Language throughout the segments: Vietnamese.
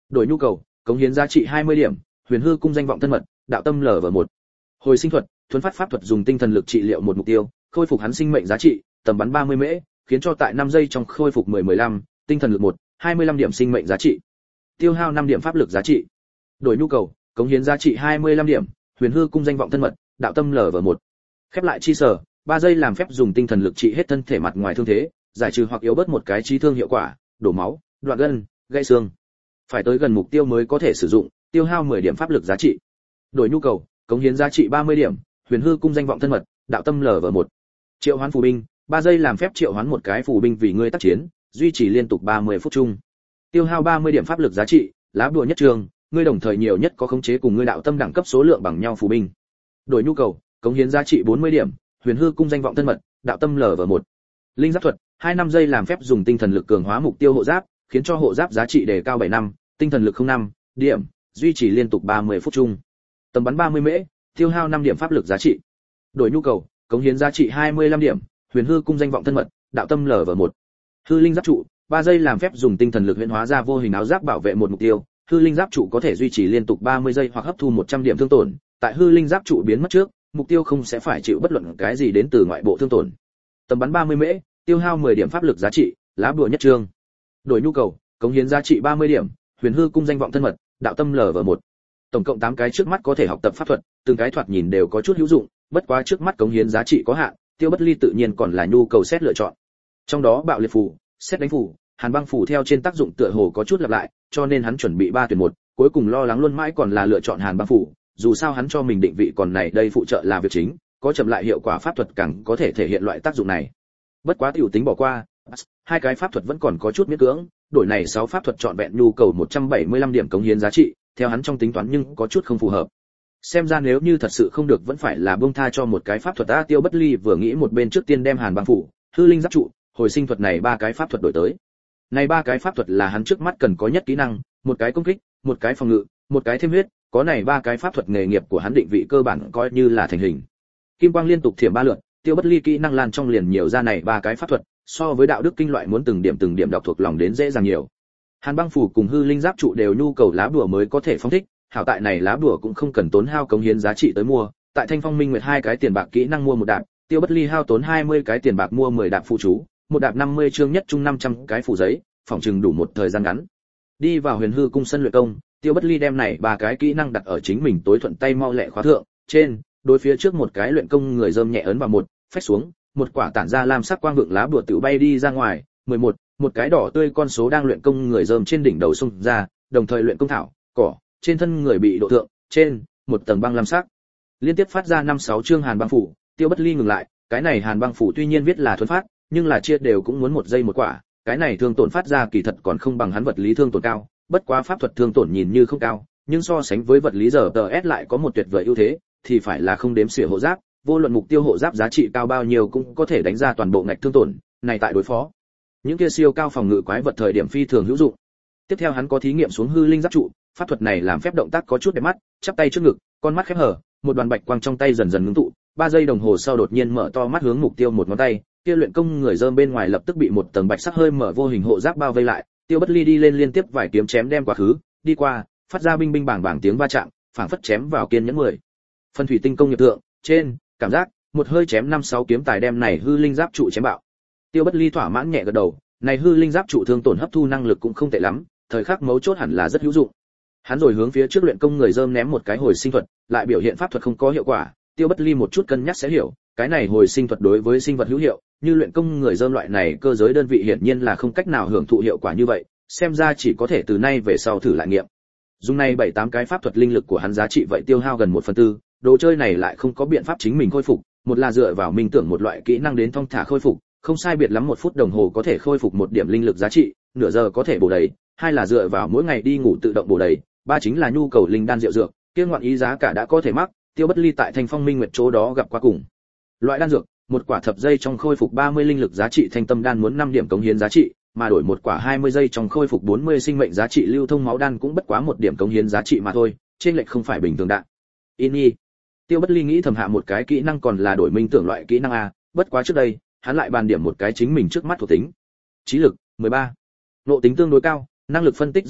Đổi nhu cầu, cống hiến giá trị 20 điểm, huyền hư cung danh vọng thân mật, đạo tâm LV1. Hồi sinh thuật, thuần phát pháp thuật dùng tinh thần lực trị liệu một mục tiêu, khôi phục hắn sinh mệnh giá trị, tầm bắn 30 mễ, khiến cho tại 5 giây trong khôi phục 10-15, tinh thần lực 1, 25 điểm sinh mệnh giá trị. Tiêu hao 5 điểm pháp lực giá trị. Đổi nhu cầu, cống hiến giá trị 25 điểm, huyền hư cung danh vọng thân mật, đạo tâm LV1. Khép lại chi sở, 3 giây làm phép dùng tinh thần lực trị hết thân thể mặt ngoài thương thế, giải trừ hoặc yếu bớt một cái trí thương hiệu quả, đổ máu, đoạn gân, gãy xương. Phải tới gần mục tiêu mới có thể sử dụng, tiêu hao 10 điểm pháp lực giá trị. Đổi nhu cầu, cống hiến giá trị 30 điểm, huyền hư cung danh vọng thân mật, đạo tâm LV1. Triệu hoán phù binh, 3 giây làm phép triệu hoán một cái phù binh vì ngươi tác chiến, duy trì liên tục 30 phút chung. Tiêu hao 30 điểm pháp lực giá trị, lá bùa nhất trường, ngươi đồng thời nhiều nhất có khống chế cùng ngươi đạo tâm đẳng cấp số lượng bằng nhau phù binh. Đổi nhu cầu, cống hiến giá trị 40 điểm, huyền hư cung danh vọng thân mật, đạo tâm LV1. Linh giáp thuật, 2 giây làm phép dùng tinh thần lực cường hóa mục tiêu hộ giáp, khiến cho hộ giáp giá trị đề cao 7 năm, tinh thần lực 05 điểm, duy trì liên tục 30 phút chung. Tầm bắn 30 mễ, tiêu hao 5 điểm pháp lực giá trị. Đổi nhu cầu, cống hiến giá trị 25 điểm, huyền hư cung danh vọng thân mật, đạo tâm LV1. Hư linh giáp trụ, 3 giây làm phép dùng tinh thần lực huyễn hóa ra vô hình áo giáp bảo vệ một mục tiêu, hư linh giáp trụ có thể duy trì liên tục 30 giây hoặc hấp thu 100 điểm thương tổn, tại hư linh giáp trụ biến mất trước, mục tiêu không sẽ phải chịu bất luận cái gì đến từ ngoại bộ thương tổn. Tầm bắn 30 mễ, tiêu hao 10 điểm pháp lực giá trị, lá bùa nhất trương. Đổi nhu cầu, cống hiến giá trị 30 điểm, huyền hư cung danh vọng thân mật, đạo tâm LV1. Tổng cộng 8 cái trước mắt có thể học tập pháp thuật, từng cái thoạt nhìn đều có chút hữu dụng, bất quá trước mắt cống hiến giá trị có hạn, Tiêu Bất Ly tự nhiên còn là nhu cầu xét lựa chọn. Trong đó bạo liệt phù, xét đánh phù, hàn băng phù theo trên tác dụng tựa hồ có chút lặp lại, cho nên hắn chuẩn bị 3 tuyển 1, cuối cùng lo lắng luôn mãi còn là lựa chọn hàn băng phù, dù sao hắn cho mình định vị còn này đây phụ trợ là việc chính, có chậm lại hiệu quả pháp thuật càng có thể thể hiện loại tác dụng này. Bất quá tiểu tính bỏ qua, 2 cái pháp thuật vẫn còn có chút miễn cưỡng, đổi này 6 pháp thuật trọn vẹn nhu cầu 175 điểm cống hiến giá trị, theo hắn trong tính toán nhưng có chút không phù hợp. Xem ra nếu như thật sự không được vẫn phải là buông tha cho một cái pháp thuật a. Tiêu Bất Ly vừa nghĩ một bên trước tiên đem hàn băng phủ, hư linh giáp trụ, hồi sinh thuật này 3 cái pháp thuật đổi tới. Này 3 cái pháp thuật là hắn trước mắt cần có nhất kỹ năng, một cái công kích, một cái phòng ngự, một cái thêm huyết, có này 3 cái pháp thuật nghề nghiệp của hắn định vị cơ bản coi như là thành hình. Kim quang liên tục thiểm 3 lượt, Tiêu Bất Ly kỹ năng lan trong liền nhiều ra này 3 cái pháp thuật, so với đạo đức kinh loại muốn từng điểm đọc thuộc lòng đến dễ dàng nhiều. Hàn băng phủ cùng hư linh giáp trụ đều nhu cầu lá bùa mới có thể phóng thích, hảo tại này lá bùa cũng không cần tốn hao cống hiến giá trị tới mua, tại Thanh Phong Minh Nguyệt 2 cái tiền bạc kỹ năng mua một đạp, Tiêu Bất Ly hao tốn 20 cái tiền bạc mua 10 đạp phụ chú, một đạp 50 chương nhất chung 500 cái phù giấy, phòng trừng đủ một thời gian ngắn. Đi vào Huyền Hư cung sân luyện công, Tiêu Bất Ly đem này 3 cái kỹ năng đặt ở chính mình tối thuận tay mau lẹ khóa thượng, trên, đối phía trước một cái luyện công người rơm nhẹ ấn vào một, phách xuống, một quả tản ra lam sắc quang vượng lá bùa tự bay đi ra ngoài, 11, một cái đỏ tươi con số đang luyện công người rơm trên đỉnh đầu xung ra, đồng thời luyện công thảo, cỏ, trên thân người bị độ thượng, trên, một tầng băng lam sắc. Liên tiếp phát ra 5-6 chương hàn băng phủ, Tiêu Bất Ly ngừng lại, cái này hàn băng phủ tuy nhiên viết là thuần phát, nhưng là chia đều cũng muốn 1 giây một quả, cái này thương tổn phát ra kỳ thật còn không bằng hắn vật lý thương tổn cao, bất quá pháp thuật thương tổn nhìn như không cao, nhưng so sánh với vật lý giờ TS lại có một tuyệt vời ưu thế, thì phải là không đếm xỉa hộ giáp, vô luận mục tiêu hộ giáp giá trị cao bao nhiêu cũng có thể đánh ra toàn bộ ngạch thương tổn, này tại đối phó những kia siêu cao phòng ngự quái vật thời điểm phi thường hữu dụng. Tiếp theo hắn có thí nghiệm xuống hư linh giáp trụ, pháp thuật này làm phép động tác có chút đẹp mắt, chắp tay trước ngực, con mắt khép hở, một đoàn bạch quang trong tay dần dần ngưng tụ, 3 giây đồng hồ sau đột nhiên mở to mắt hướng mục tiêu một ngón tay, kia luyện công người rơm bên ngoài lập tức bị một tầng bạch sắc hơi mở vô hình hộ giáp bao vây lại, Tiêu Bất Ly đi lên liên tiếp vài kiếm chém đem quá khứ, đi qua, phát ra binh binh bảng bảng tiếng va chạm, phảng phất chém vào kiên nhẫn người. Phân thủy tinh công nghiệp tượng, trên, cảm giác, một hơi chém 5-6 kiếm tài đem này hư linh giáp trụ chém bạo. Tiêu Bất Ly thỏa mãn nhẹ gật đầu, này hư linh giáp trụ thương tổn hấp thu năng lực cũng không tệ lắm, thời khắc mấu chốt hẳn là rất hữu dụng. Hắn rồi hướng phía trước luyện công người rơm ném một cái hồi sinh thuật, lại biểu hiện pháp thuật không có hiệu quả, Tiêu Bất Ly một chút cân nhắc sẽ hiểu, cái này hồi sinh thuật đối với sinh vật hữu hiệu, như luyện công người rơm loại này cơ giới đơn vị hiển nhiên là không cách nào hưởng thụ hiệu quả như vậy, xem ra chỉ có thể từ nay về sau thử lại nghiệm. Dùng này 7-8 cái pháp thuật linh lực của hắn giá trị vậy tiêu hao gần 1/4, đồ chơi này lại không có biện pháp chính mình khôi phục, một là dựa vào minh tưởng một loại kỹ năng đến thong thả khôi phục, không sai biệt lắm 1 phút đồng hồ có thể khôi phục 1 điểm linh lực giá trị, nửa giờ có thể bổ đầy, hai là dựa vào mỗi ngày đi ngủ tự động bổ đầy, ba chính là nhu cầu linh đan rượu dược, kia ngoạn ý giá cả đã có thể mắc, Tiêu Bất Ly tại Thanh Phong Minh Nguyệt chỗ đó gặp qua cùng. Loại đan dược, một quả thập giây trong khôi phục 30 linh lực giá trị thanh tâm đan muốn 5 điểm cống hiến giá trị, mà đổi một quả 20 giây trong khôi phục 40 sinh mệnh giá trị lưu thông máu đan cũng bất quá 1 điểm cống hiến giá trị mà thôi, trên lệch không phải bình thường đạn. Ini. Tiêu Bất Ly nghĩ thầm hạ một cái kỹ năng còn là đổi minh tưởng loại kỹ năng a, bất quá trước đây, hắn lại bàn điểm một cái chính mình trước mắt thuộc tính. Trí lực 13. Nộ tính tương đối cao, năng lực phân tích rất mạnh,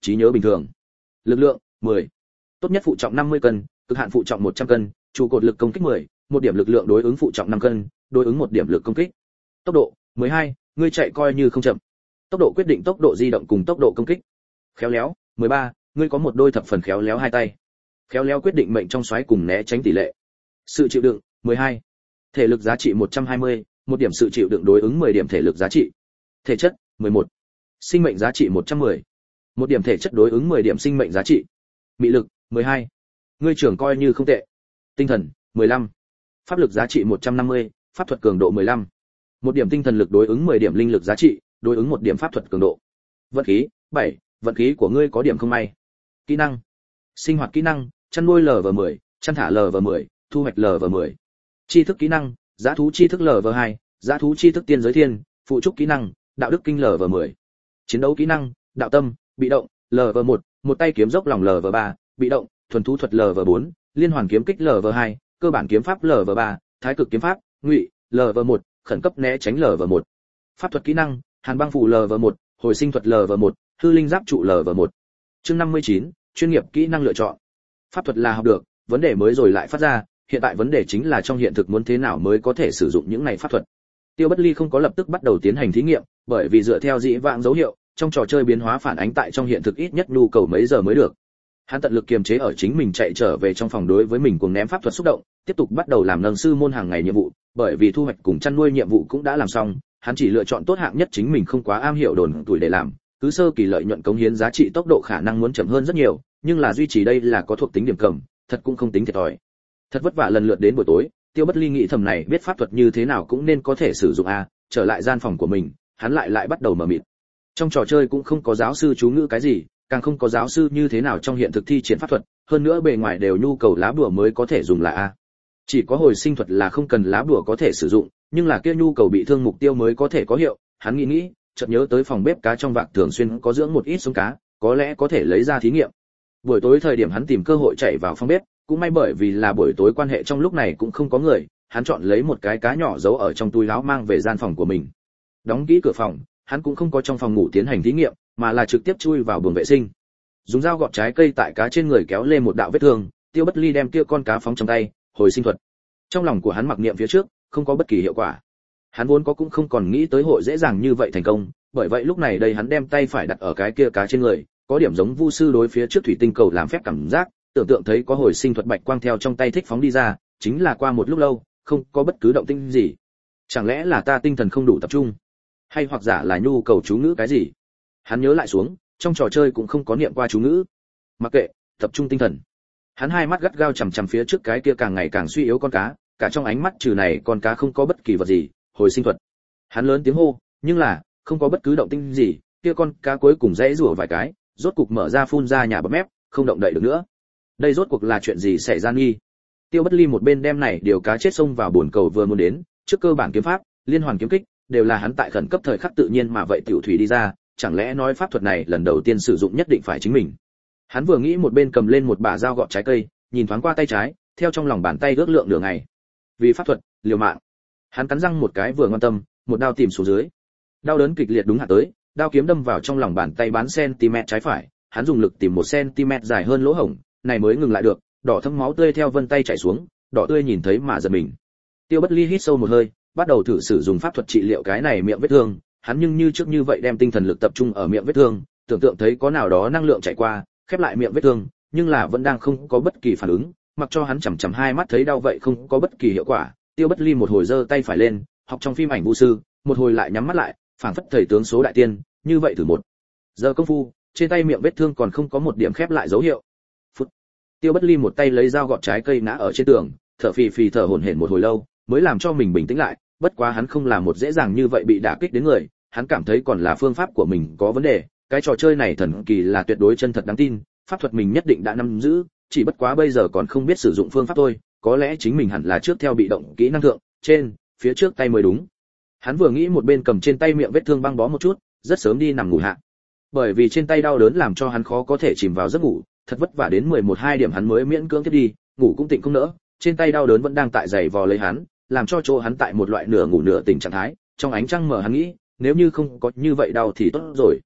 trí nhớ bình thường. Lực lượng 10. Tốt nhất phụ trọng 50 cân, cực hạn phụ trọng 100 cân, trụ cột lực công kích 10, một điểm lực lượng đối ứng phụ trọng 5 cân, đối ứng một điểm lực công kích. Tốc độ 12, ngươi chạy coi như không chậm. Tốc độ quyết định tốc độ di động cùng tốc độ công kích. Khéo léo 13, ngươi có một đôi thập phần khéo léo hai tay. Khéo léo quyết định mệnh trong xoáy cùng né tránh tỷ lệ. Sự chịu đựng 12. Thể lực giá trị 120, một điểm sự chịu đựng đối ứng 10 điểm thể lực giá trị. Thể chất 11. Sinh mệnh giá trị 110. Một điểm thể chất đối ứng 10 điểm sinh mệnh giá trị. Mị lực 12. Ngươi trưởng coi như không tệ. Tinh thần 15. Pháp lực giá trị 150, pháp thuật cường độ 15. Một điểm tinh thần lực đối ứng 10 điểm linh lực giá trị, đối ứng một điểm pháp thuật cường độ. Vận khí 7, vận khí của ngươi có điểm không may. Kỹ năng. Sinh hoạt kỹ năng, chăn nuôi LV10, chăn thả LV10, thu hoạch LV10. Tri thức kỹ năng, dã thú tri thức LV2, dã thú tri thức tiên giới thiên, phụ trúc kỹ năng, đạo đức kinh LV10. Chiến đấu kỹ năng, đạo tâm, bị động, LV1, một tay kiếm dốc lòng LV3, bị động, thuần thú thuật LV4, liên hoàn kiếm kích LV2, cơ bản kiếm pháp LV3, thái cực kiếm pháp, ngụy, LV1, khẩn cấp né tránh LV1. Pháp thuật kỹ năng, hàn băng phù LV1, hồi sinh thuật LV1, hư linh giáp trụ LV1. Chương 59, chuyên nghiệp kỹ năng lựa chọn. Pháp thuật là học được, vấn đề mới rồi lại phát ra, hiện tại vấn đề chính là trong hiện thực muốn thế nào mới có thể sử dụng những này pháp thuật. Tiêu Bất Ly không có lập tức bắt đầu tiến hành thí nghiệm, bởi vì dựa theo dĩ vãng dấu hiệu, trong trò chơi biến hóa phản ánh tại trong hiện thực ít nhất nhu cầu mấy giờ mới được. Hắn tận lực kiềm chế ở chính mình chạy trở về trong phòng đối với mình cuồng ném pháp thuật xúc động, tiếp tục bắt đầu làm nâng sư môn hàng ngày nhiệm vụ, bởi vì thu hoạch cùng chăn nuôi nhiệm vụ cũng đã làm xong, hắn chỉ lựa chọn tốt hạng nhất chính mình không quá am hiểu đồn tuổi để làm, cứ sơ kỳ lợi nhuận cống hiến giá trị tốc độ khả năng muốn chậm hơn rất nhiều, nhưng là duy trì đây là có thuộc tính điểm cầm, thật cũng không tính thiệt thòi. Thật vất vả lần lượt đến buổi tối, Tiêu Bất Ly nghĩ thầm này biết pháp thuật như thế nào cũng nên có thể sử dụng a, trở lại gian phòng của mình, hắn lại bắt đầu mở mịt. Trong trò chơi cũng không có giáo sư chú ngữ cái gì, càng không có giáo sư như thế nào trong hiện thực thi triển pháp thuật, hơn nữa bề ngoài đều nhu cầu lá bùa mới có thể dùng là a. Chỉ có hồi sinh thuật là không cần lá bùa có thể sử dụng, nhưng là kia nhu cầu bị thương mục tiêu mới có thể có hiệu, hắn nghĩ, chợt nhớ tới phòng bếp cá trong vạc thường xuyên có dưỡng một ít sống cá, có lẽ có thể lấy ra thí nghiệm. Buổi tối thời điểm hắn tìm cơ hội chạy vào phòng bếp, cũng may bởi vì là buổi tối quan hệ trong lúc này cũng không có người, hắn chọn lấy một cái cá nhỏ giấu ở trong túi áo mang về gian phòng của mình. Đóng kỹ cửa phòng, hắn cũng không có trong phòng ngủ tiến hành thí nghiệm, mà là trực tiếp chui vào buồng vệ sinh. Dùng dao gọt trái cây tại cá trên người kéo lên một đạo vết thương, Tiêu Bất Ly đem kia con cá phóng trong tay, hồi sinh thuật. Trong lòng của hắn mặc niệm phía trước, không có bất kỳ hiệu quả. Hắn vốn có cũng không còn nghĩ tới hội dễ dàng như vậy thành công, bởi vậy lúc này đây hắn đem tay phải đặt ở cái kia cá trên người, có điểm giống vu sư đối phía trước thủy tinh cầu làm phép cảm giác, tưởng tượng thấy có hồi sinh thuật bạch quang theo trong tay thích phóng đi ra, chính là qua một lúc lâu, không có bất cứ động tĩnh gì. Chẳng lẽ là ta tinh thần không đủ tập trung, hay hoặc giả là nhu cầu chú ngữ cái gì? Hắn nhớ lại xuống, trong trò chơi cũng không có niệm qua chú ngữ. Mặc kệ, tập trung tinh thần. Hắn hai mắt gắt gao chằm chằm phía trước cái kia càng ngày càng suy yếu con cá, cả trong ánh mắt trừ này con cá không có bất kỳ vật gì, hồi sinh thuật. Hắn lớn tiếng hô, nhưng là không có bất cứ động tĩnh gì, kia con cá cuối cùng rẽ rủa vài cái, rốt cục mở ra phun ra nhà bọt mép, không động đậy được nữa. Đây rốt cuộc là chuyện gì xảy ra nghi? Tiêu Bất Ly một bên đem này điều cá chết xông vào buồn cầu vừa muốn đến, trước cơ bản kiếm pháp, liên hoàn kiếm kích, đều là hắn tại khẩn cấp thời khắc tự nhiên mà vậy tiểu thủy đi ra, chẳng lẽ nói pháp thuật này lần đầu tiên sử dụng nhất định phải chính mình. Hắn vừa nghĩ một bên cầm lên một bả dao gọt trái cây, nhìn thoáng qua tay trái, theo trong lòng bàn tay ước lượng nửa ngày. Vì pháp thuật, liều mạng. Hắn cắn răng một cái vừa ngoan tâm, một đao tìm xuống dưới. Đau đớn kịch liệt đúng hạ tới, đao kiếm đâm vào trong lòng bàn tay bán cm trái phải, hắn dùng lực tìm 1 cm dài hơn lỗ hổng, này mới ngừng lại được, đỏ thấm máu tươi theo vân tay chảy xuống, đỏ tươi nhìn thấy mà giật mình. Tiêu Bất Ly hít sâu một hơi, bắt đầu thử sử dụng pháp thuật trị liệu cái này miệng vết thương, hắn nhưng như trước như vậy đem tinh thần lực tập trung ở miệng vết thương, tưởng tượng thấy có nào đó năng lượng chảy qua, khép lại miệng vết thương, nhưng là vẫn đang không có bất kỳ phản ứng, mặc cho hắn chằm chằm hai mắt thấy đau vậy không có bất kỳ hiệu quả. Tiêu Bất Ly một hồi giơ tay phải lên, học trong phim ảnh vu sư, một hồi lại nhắm mắt lại, phảng phất thầy tướng số đại tiên, như vậy thử 1 giờ công phu, trên tay miệng vết thương còn không có một điểm khép lại dấu hiệu. Phút. Tiêu Bất Ly một tay lấy dao gọt trái cây ngã ở trên tường, thở phì phì thở hổn hển một hồi lâu, mới làm cho mình bình tĩnh lại, bất quá hắn không làm một dễ dàng như vậy bị đả kích đến người, hắn cảm thấy còn là phương pháp của mình có vấn đề, cái trò chơi này thần kỳ là tuyệt đối chân thật đáng tin, pháp thuật mình nhất định đã nắm giữ, chỉ bất quá bây giờ còn không biết sử dụng phương pháp thôi, có lẽ chính mình hẳn là trước theo bị động kỹ năng thượng, trên, phía trước tay mới đúng. Hắn vừa nghĩ một bên cầm trên tay miệng vết thương băng bó một chút, rất sớm đi nằm ngủ hạ. Bởi vì trên tay đau đớn làm cho hắn khó có thể chìm vào giấc ngủ, thật vất vả đến 11-2 điểm hắn mới miễn cưỡng tiếp đi, ngủ cũng tỉnh không nỡ, trên tay đau đớn vẫn đang tại giày vò lấy hắn, làm cho chỗ hắn tại một loại nửa ngủ nửa tỉnh trạng thái, trong ánh trăng mở hắn nghĩ, nếu như không có như vậy đau thì tốt rồi.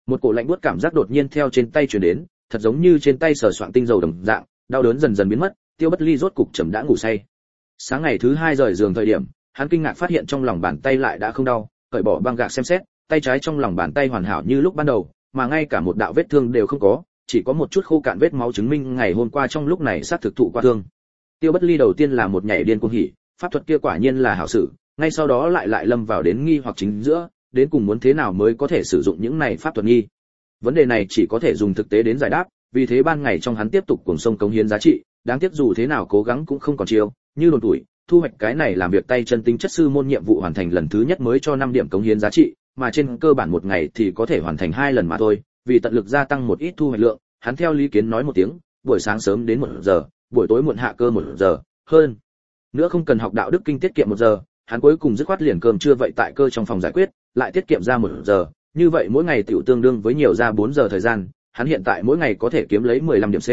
Một cổ lạnh buốt cảm giác đột nhiên theo trên tay truyền đến, thật giống như trên tay sờ soạng tinh dầu đồng dạng, đau đớn dần dần biến mất, Tiêu Bất Ly rốt cục chậm đã ngủ say. Sáng ngày thứ 2 rời giường thời điểm, hắn kinh ngạc phát hiện trong lòng bàn tay lại đã không đau, cởi bỏ băng gạc xem xét, tay trái trong lòng bàn tay hoàn hảo như lúc ban đầu, mà ngay cả một đạo vết thương đều không có, chỉ có một chút khô cạn vết máu chứng minh ngày hôm qua trong lúc này sát thực thụ qua thương. Tiêu Bất Ly đầu tiên là một nhảy điên cuồng hỉ, pháp thuật kia quả nhiên là hảo sử, ngay sau đó lại lâm vào đến nghi hoặc chính giữa, đến cùng muốn thế nào mới có thể sử dụng những này pháp thuật nghi. Vấn đề này chỉ có thể dùng thực tế đến giải đáp, vì thế ban ngày trong hắn tiếp tục cuồng sông cống hiến giá trị, đáng tiếc dù thế nào cố gắng cũng không còn chiêu, như đồn tuổi, thu hoạch cái này làm việc tay chân tính chất sư môn nhiệm vụ hoàn thành lần thứ nhất mới cho 5 điểm cống hiến giá trị, mà trên cơ bản một ngày thì có thể hoàn thành 2 lần mà thôi, vì tận lực gia tăng một ít thu hoạch lượng, hắn theo lý kiến nói một tiếng, buổi sáng sớm đến 1 giờ, buổi tối muộn hạ cơ 1 giờ, hơn. Nữa không cần học đạo đức kinh tiết kiệm 1 giờ, hắn cuối cùng dứt khoát liền cơm trưa vậy tại cơ trong phòng giải quyết, lại tiết kiệm ra 1 giờ, như vậy mỗi ngày tiểu tương đương với nhiều ra 4 giờ thời gian, hắn hiện tại mỗi ngày có thể kiếm lấy 15 điểm C.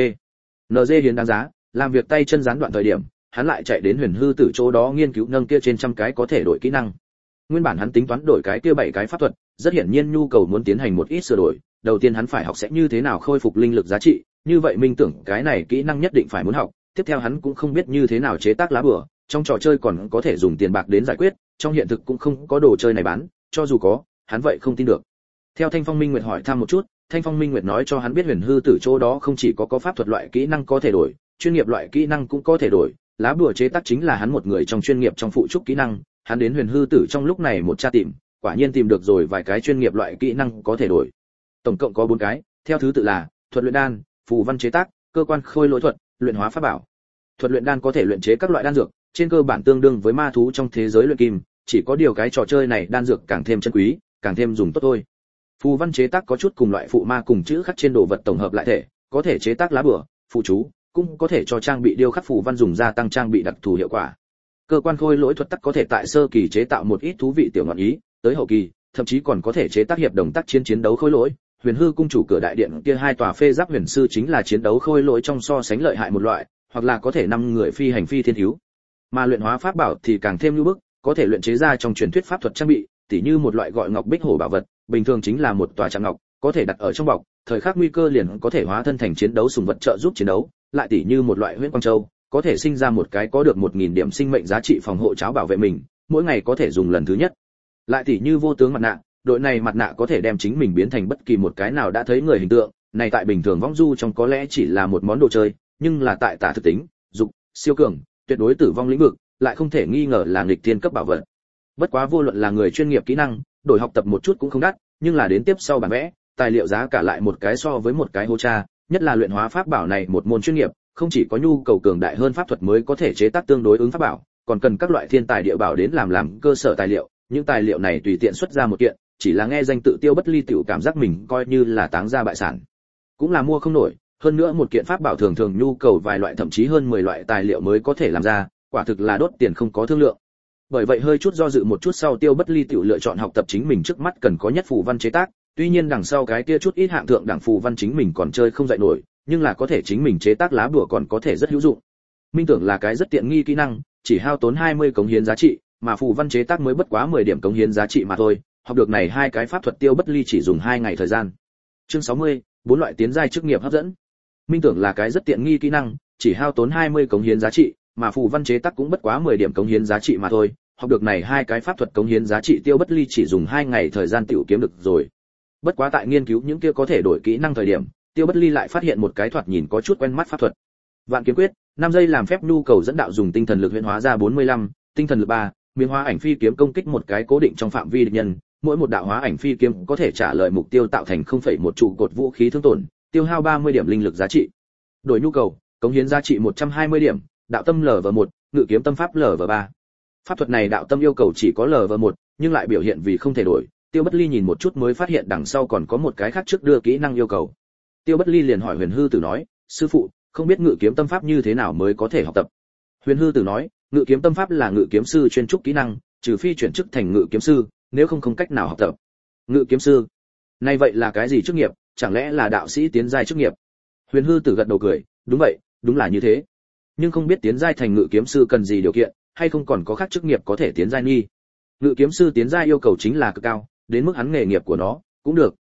NG hiến đáng giá, làm việc tay chân gián đoạn thời điểm, hắn lại chạy đến Huyền Hư Tử chỗ đó nghiên cứu nâng kia trên trăm cái có thể đổi kỹ năng. Nguyên bản hắn tính toán đổi cái kia 7 cái pháp thuật, rất hiển nhiên nhu cầu muốn tiến hành một ít sửa đổi, đầu tiên hắn phải học sẽ như thế nào khôi phục linh lực giá trị, như vậy minh tưởng cái này kỹ năng nhất định phải muốn học, tiếp theo hắn cũng không biết như thế nào chế tác lá bùa, trong trò chơi còn có thể dùng tiền bạc đến giải quyết, trong hiện thực cũng không có đồ chơi này bán, cho dù có, hắn vậy không tin được. Theo Thanh Phong Minh Nguyệt hỏi thăm một chút, Thanh Phong Minh Nguyệt nói cho hắn biết Huyền Hư Tử chỗ đó không chỉ có pháp thuật loại kỹ năng có thể đổi, chuyên nghiệp loại kỹ năng cũng có thể đổi, lá bùa chế tác chính là hắn một người trong chuyên nghiệp trong phụ trúc kỹ năng, hắn đến Huyền Hư Tử trong lúc này một tra tìm, quả nhiên tìm được rồi vài cái chuyên nghiệp loại kỹ năng có thể đổi. Tổng cộng có 4 cái, theo thứ tự là thuật luyện đan, phù văn chế tác, cơ quan khôi lỗi thuật, luyện hóa pháp bảo. Thuật luyện đan có thể luyện chế các loại đan dược, trên cơ bản tương đương với ma thú trong thế giới luyện kim, chỉ có điều cái trò chơi này đan dược càng thêm chân quý, càng thêm dùng tốt thôi. Phù văn chế tác có chút cùng loại phụ ma cùng chữ khắc trên đồ vật tổng hợp lại thể, có thể chế tác lá bùa, phù chú, cũng có thể cho trang bị điêu khắc phù văn dùng gia tăng trang bị đặc thù hiệu quả. Cơ quan khôi lỗi thuật tắc có thể tại sơ kỳ chế tạo một ít thú vị tiểu ngọn ý, tới hậu kỳ, thậm chí còn có thể chế tác hiệp đồng tác chiến đấu khôi lỗi. Huyền Hư cung chủ cửa đại điện kia 2 tòa phê giáp huyền sư chính là chiến đấu khôi lỗi trong so sánh lợi hại một loại, hoặc là có thể 5 người phi hành phi thiên thiếu. Mà luyện hóa pháp bảo thì càng thêm lưu bức, có thể luyện chế ra trong truyền thuyết pháp thuật trang bị, tỉ như một loại gọi ngọc bích hổ bảo vật, bình thường chính là một tòa trạm ngọc, có thể đặt ở trong bọc, thời khắc nguy cơ liền có thể hóa thân thành chiến đấu sùng vật trợ giúp chiến đấu, lại tỉ như một loại huyễn quang châu, có thể sinh ra một cái có được 1000 điểm sinh mệnh giá trị phòng hộ cháo bảo vệ mình, mỗi ngày có thể dùng lần thứ nhất. Lại tỉ như vô tướng mặt nạ, đội này mặt nạ có thể đem chính mình biến thành bất kỳ một cái nào đã thấy người hình tượng, này tại bình thường vong du trong có lẽ chỉ là một món đồ chơi, nhưng là tại tả thực tính, dục, siêu cường, tuyệt đối tử vong lĩnh vực, lại không thể nghi ngờ là nghịch thiên cấp bảo vật. Bất quá vô luận là người chuyên nghiệp kỹ năng, đổi học tập một chút cũng không đắt, nhưng là đến tiếp sau bản vẽ, tài liệu giá cả lại một cái so với một cái hô cha, nhất là luyện hóa pháp bảo này một môn chuyên nghiệp, không chỉ có nhu cầu cường đại hơn pháp thuật mới có thể chế tác tương đối ứng pháp bảo, còn cần các loại thiên tài địa bảo đến làm cơ sở tài liệu, những tài liệu này tùy tiện xuất ra một kiện, chỉ là nghe danh tự Tiêu Bất Ly tiểu cảm giác mình coi như là táng ra bại sản. Cũng là mua không nổi, hơn nữa một kiện pháp bảo thường thường nhu cầu vài loại thậm chí hơn 10 loại tài liệu mới có thể làm ra, quả thực là đốt tiền không có thương lượng. Bởi vậy hơi chút do dự một chút sau Tiêu Bất Ly tiểu lựa chọn học tập chính mình trước mắt cần có nhất phù văn chế tác, tuy nhiên đằng sau cái kia chút ít hạng thượng đẳng phù văn chính mình còn chơi không dạy nổi, nhưng là có thể chính mình chế tác lá bùa còn có thể rất hữu dụng. Minh tưởng là cái rất tiện nghi kỹ năng, chỉ hao tốn 20 cống hiến giá trị, mà phù văn chế tác mới bất quá 10 điểm cống hiến giá trị mà thôi, học được này 2 cái pháp thuật Tiêu Bất Ly chỉ dùng 2 ngày thời gian. Chương 60, 4 loại tiến giai chức nghiệp hấp dẫn. Minh tưởng là cái rất tiện nghi kỹ năng, chỉ hao tốn 20 cống hiến giá trị, mà phù văn chế tác cũng bất quá 10 điểm cống hiến giá trị mà thôi, học được này 2 cái pháp thuật cống hiến giá trị Tiêu Bất Ly chỉ dùng 2 ngày thời gian tiểu kiếm được rồi. Bất quá tại nghiên cứu những kia có thể đổi kỹ năng thời điểm, Tiêu Bất Ly lại phát hiện một cái thoạt nhìn có chút quen mắt pháp thuật. Vạn kiếm quyết, 5 giây làm phép nhu cầu dẫn đạo dùng tinh thần lực huyễn hóa ra 45, tinh thần lực 3, miếng hóa ảnh phi kiếm công kích một cái cố định trong phạm vi địch nhân, mỗi một đạo hóa ảnh phi kiếm có thể trả lời mục tiêu tạo thành 0,1 trụ cột vũ khí thương tổn, tiêu hao 30 điểm linh lực giá trị. Đổi nhu cầu, cống hiến giá trị 120 điểm, đạo tâm LV1, ngự kiếm tâm pháp LV3. Pháp thuật này đạo tâm yêu cầu chỉ có LV1, nhưng lại biểu hiện vì không thể đổi. Tiêu Bất Ly nhìn một chút mới phát hiện đằng sau còn có một cái khác trước đưa kỹ năng yêu cầu. Tiêu Bất Ly liền hỏi Huyền Hư Tử nói, sư phụ, không biết ngự kiếm tâm pháp như thế nào mới có thể học tập. Huyền Hư Tử nói, ngự kiếm tâm pháp là ngự kiếm sư chuyên trúc kỹ năng, trừ phi chuyển chức thành ngự kiếm sư, nếu không cách nào học tập. Ngự kiếm sư, này vậy là cái gì chức nghiệp, chẳng lẽ là đạo sĩ tiến giai chức nghiệp? Huyền Hư Tử gật đầu cười, đúng vậy, đúng là như thế. Nhưng không biết tiến giai thành ngự kiếm sư cần gì điều kiện, hay không còn có khác chức nghiệp có thể tiến giai nghi. Ngự kiếm sư tiến giai yêu cầu chính là cực cao, đến mức hắn nghề nghiệp của nó cũng được,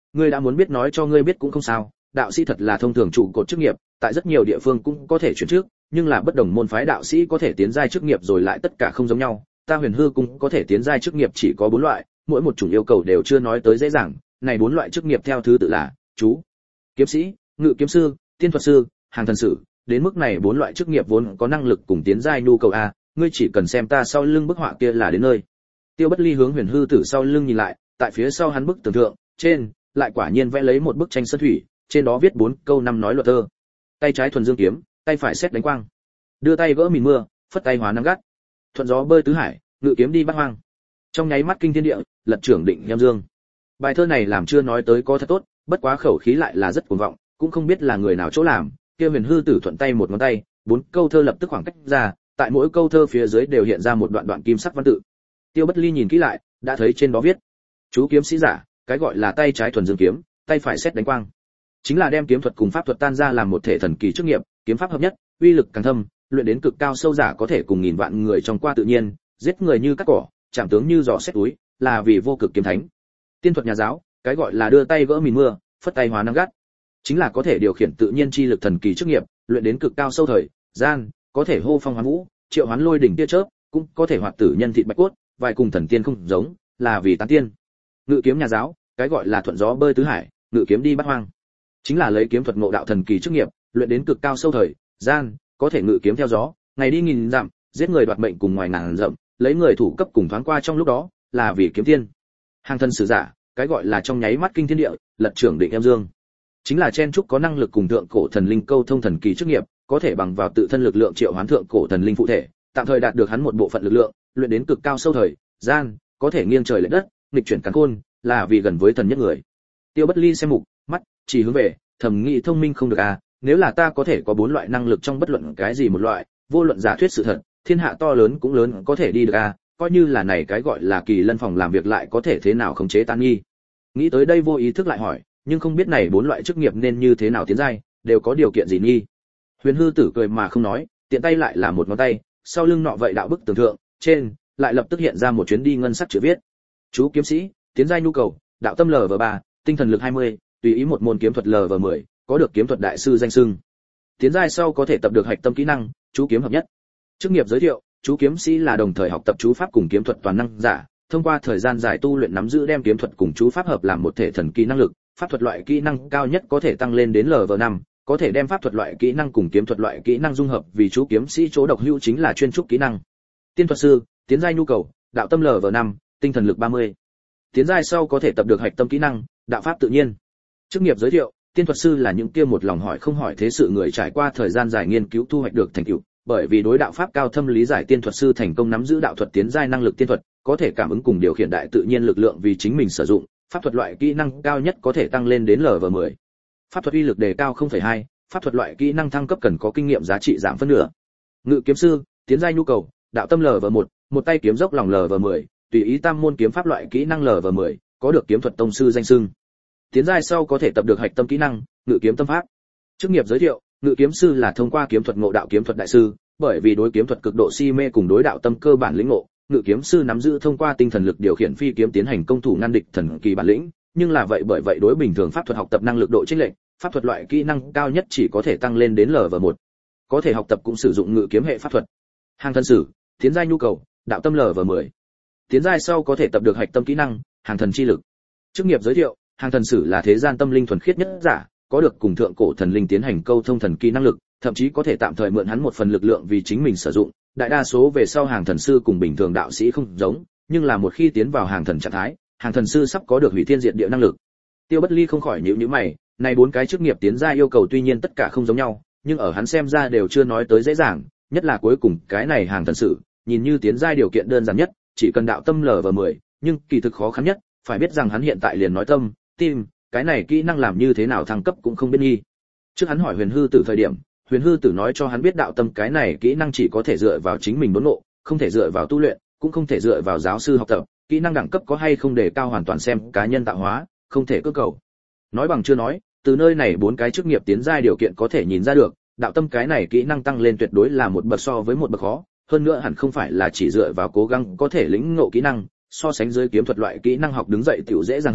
ngươi đã muốn biết nói cho ngươi biết cũng không sao, đạo sĩ thật là thông thường trụ cột chức nghiệp, tại rất nhiều địa phương cũng có thể chuyển trước, nhưng là bất đồng môn phái đạo sĩ có thể tiến giai chức nghiệp rồi lại tất cả không giống nhau, ta Huyền Hư cung có thể tiến giai chức nghiệp chỉ có 4 loại, mỗi một chủng yêu cầu đều chưa nói tới dễ dàng, này 4 loại chức nghiệp theo thứ tự là chú kiếm sĩ, ngự kiếm sư, tiên thuật sư, hàng thần sử, đến mức này 4 loại chức nghiệp vốn có năng lực cùng tiến giai nhu cầu a, ngươi chỉ cần xem ta sau lưng bức họa kia là đến nơi. Tiêu Bất Ly hướng Huyền Hư Tử sau lưng nhìn lại, tại phía sau hắn bức tường thượng, trên lại quả nhiên vẽ lấy một bức tranh sơn thủy, trên đó viết 4 câu năm nói luật thơ. Tay trái thuần dương kiếm, tay phải xét đánh quang. Đưa tay gỡ mìn mưa, phất tay hóa nắng gắt. Thuận gió bơi tứ hải, ngự kiếm đi bát hoang. Trong nháy mắt kinh thiên địa, lật trưởng định nhâm dương. Bài thơ này làm chưa nói tới có thật tốt, bất quá khẩu khí lại là rất cuồng vọng, cũng không biết là người nào chỗ làm. Kia Huyền Hư Tử thuận tay một ngón tay, 4 câu thơ lập tức khoảng cách ra, tại mỗi câu thơ phía dưới đều hiện ra một đoạn đoạn kim sắc văn tự. Tiêu Bất Ly nhìn kỹ lại, đã thấy trên đó viết: chú kiếm sĩ giả, cái gọi là tay trái thuần dương kiếm, tay phải xét đánh quang. Chính là đem kiếm thuật cùng pháp thuật tan ra làm một thể thần kỳ chức nghiệp, kiếm pháp hợp nhất, uy lực càng thâm, luyện đến cực cao sâu giả có thể cùng nghìn vạn người trong qua tự nhiên, giết người như cắt cỏ, chạm tướng như giò xét túi, là vì vô cực kiếm thánh. Tiên thuật nhà giáo, cái gọi là đưa tay gỡ mìn mưa, phất tay hóa nắng gắt, chính là có thể điều khiển tự nhiên chi lực thần kỳ chức nghiệp, luyện đến cực cao sâu thời gian, có thể hô phong hoán vũ, triệu hoán lôi đỉnh tia chớp, cũng có thể hoạt tử nhân thịt bạch cốt, vài cùng thần tiên không giống, là vì tán tiên. Ngự kiếm nhà giáo, cái gọi là thuận gió bơi tứ hải, ngự kiếm đi bát hoang, chính là lấy kiếm thuật ngộ đạo thần kỳ chức nghiệp, luyện đến cực cao sâu thời gian, có thể ngự kiếm theo gió, ngày đi nghìn dặm, giết người đoạt mệnh cùng ngoài ngàn dặm, lấy người thủ cấp cùng thoáng qua trong lúc đó, là vì kiếm tiên. Hàng thân sử giả, cái gọi là trong nháy mắt kinh thiên địa, lật trưởng định em dương, chính là chen trúc có năng lực cùng thượng cổ thần linh câu thông thần kỳ chức nghiệp, có thể bằng vào tự thân lực lượng triệu hoán thượng cổ thần linh phụ thể, tạm thời đạt được hắn một bộ phận lực lượng, luyện đến cực cao sâu thời gian, có thể nghiêng trời lệch đất, nghịch chuyển càn khôn, là vì gần với thần nhất người. Tiêu Bất Ly xem mục mắt chỉ hướng về, thầm nghĩ thông minh không được à, nếu là ta có thể có 4 loại năng lực trong bất luận cái gì một loại, vô luận giả thuyết sự thật, thiên hạ to lớn cũng lớn có thể đi được à, coi như là này cái gọi là kỳ lân phòng làm việc lại có thể thế nào khống chế tan nghi. Nghĩ tới đây vô ý thức lại hỏi, nhưng không biết này 4 loại chức nghiệp nên như thế nào tiến giai, đều có điều kiện gì nghi. Huyền Hư Tử cười mà không nói, tiện tay lại là một ngón tay, sau lưng nọ vậy đạo bức tường thượng, trên lại lập tức hiện ra một chuyến đi ngân sắc chữ viết: chú kiếm sĩ, tiến giai nhu cầu, đạo tâm LV3, tinh thần lực 20, tùy ý một môn kiếm thuật LV10, có được kiếm thuật đại sư danh xưng. Tiến giai sau có thể tập được hạch tâm kỹ năng, chú kiếm hợp nhất. Chức nghiệp giới thiệu: chú kiếm sĩ là đồng thời học tập chú pháp cùng kiếm thuật toàn năng giả, thông qua thời gian dài tu luyện nắm giữ đem kiếm thuật cùng chú pháp hợp làm một thể thần kỳ năng lực, pháp thuật loại kỹ năng cao nhất có thể tăng lên đến LV5, có thể đem pháp thuật loại kỹ năng cùng kiếm thuật loại kỹ năng dung hợp, vì chú kiếm sĩ chỗ độc hữu chính là chuyên trúc kỹ năng. Tiên thuật sư, tiến giai nhu cầu, đạo tâm LV5, tinh thần lực 30. Tiến giai sau có thể tập được hạch tâm kỹ năng, đạo pháp tự nhiên. Chức nghiệp giới thiệu: tiên thuật sư là những kia một lòng hỏi không hỏi thế sự người trải qua thời gian dài nghiên cứu thu hoạch được thành tựu, bởi vì đối đạo pháp cao thâm lý giải, tiên thuật sư thành công nắm giữ đạo thuật tiến giai năng lực tiên thuật, có thể cảm ứng cùng điều khiển đại tự nhiên lực lượng vì chính mình sử dụng, pháp thuật loại kỹ năng cao nhất có thể tăng lên đến LV10. Pháp thuật uy lực đề cao 0,2, pháp thuật loại kỹ năng thăng cấp cần có kinh nghiệm giá trị giảm phân nửa. Ngự kiếm sư, tiến giai nhu cầu, đạo tâm LV1, một tay kiếm dốc lòng LV10, tùy ý tam môn kiếm pháp loại kỹ năng LV10, có được kiếm thuật tông sư danh xưng. Tiến giai sau có thể tập được hạch tâm kỹ năng, ngự kiếm tâm pháp. Chức nghiệp giới thiệu: ngự kiếm sư là thông qua kiếm thuật ngộ đạo kiếm thuật đại sư, bởi vì đối kiếm thuật cực độ si mê cùng đối đạo tâm cơ bản lĩnh ngộ, ngự kiếm sư nắm giữ thông qua tinh thần lực điều khiển phi kiếm tiến hành công thủ ngăn địch thần kỳ bản lĩnh, nhưng là vậy bởi vậy đối bình thường pháp thuật học tập năng lực độ chênh lệch, pháp thuật loại kỹ năng cao nhất chỉ có thể tăng lên đến LV1. Có thể học tập cũng sử dụng ngự kiếm hệ pháp thuật. Hàng thần sử, tiến giai nhu cầu, đạo tâm LV10. Tiến giai sau có thể tập được hạch tâm kỹ năng, hàng thần chi lực. Chức nghiệp giới thiệu: hàng thần sử là thế gian tâm linh thuần khiết nhất giả, có được cùng thượng cổ thần linh tiến hành câu thông thần kỳ năng lực, thậm chí có thể tạm thời mượn hắn một phần lực lượng vì chính mình sử dụng. Đại đa số về sau hàng thần sư cùng bình thường đạo sĩ không giống, nhưng là một khi tiến vào hàng thần trạng thái, hàng thần sư sắp có được hủy thiên diệt địa năng lực. Tiêu Bất Ly không khỏi nhíu mày, này 4 cái chức nghiệp tiến giai yêu cầu tuy nhiên tất cả không giống nhau, nhưng ở hắn xem ra đều chưa nói tới dễ dàng, nhất là cuối cùng cái này hàng thần sử, nhìn như tiến giai điều kiện đơn giản nhất, chỉ cần đạo tâm LV10, nhưng kỳ thực khó khăn nhất, phải biết rằng hắn hiện tại liền nói tâm, tim, cái này kỹ năng làm như thế nào thăng cấp cũng không biết nghi. Trước hắn hỏi Huyền Hư Tử thời điểm, Huyền Hư Tử nói cho hắn biết đạo tâm cái này kỹ năng chỉ có thể dựa vào chính mình đốn ngộ, không thể dựa vào tu luyện, cũng không thể dựa vào giáo sư học tập, kỹ năng đẳng cấp có hay không đề cao hoàn toàn xem cá nhân tạo hóa, không thể cưỡng cầu. Nói bằng chưa nói, từ nơi này 4 cái chức nghiệp tiến giai điều kiện có thể nhìn ra được, đạo tâm cái này kỹ năng tăng lên tuyệt đối là một bậc so với một bậc khó, hơn nữa hẳn không phải là chỉ dựa vào cố gắng có thể lĩnh ngộ kỹ năng, so sánh dưới kiếm thuật loại kỹ năng học đứng dậy tiểu dễ dàng hơn,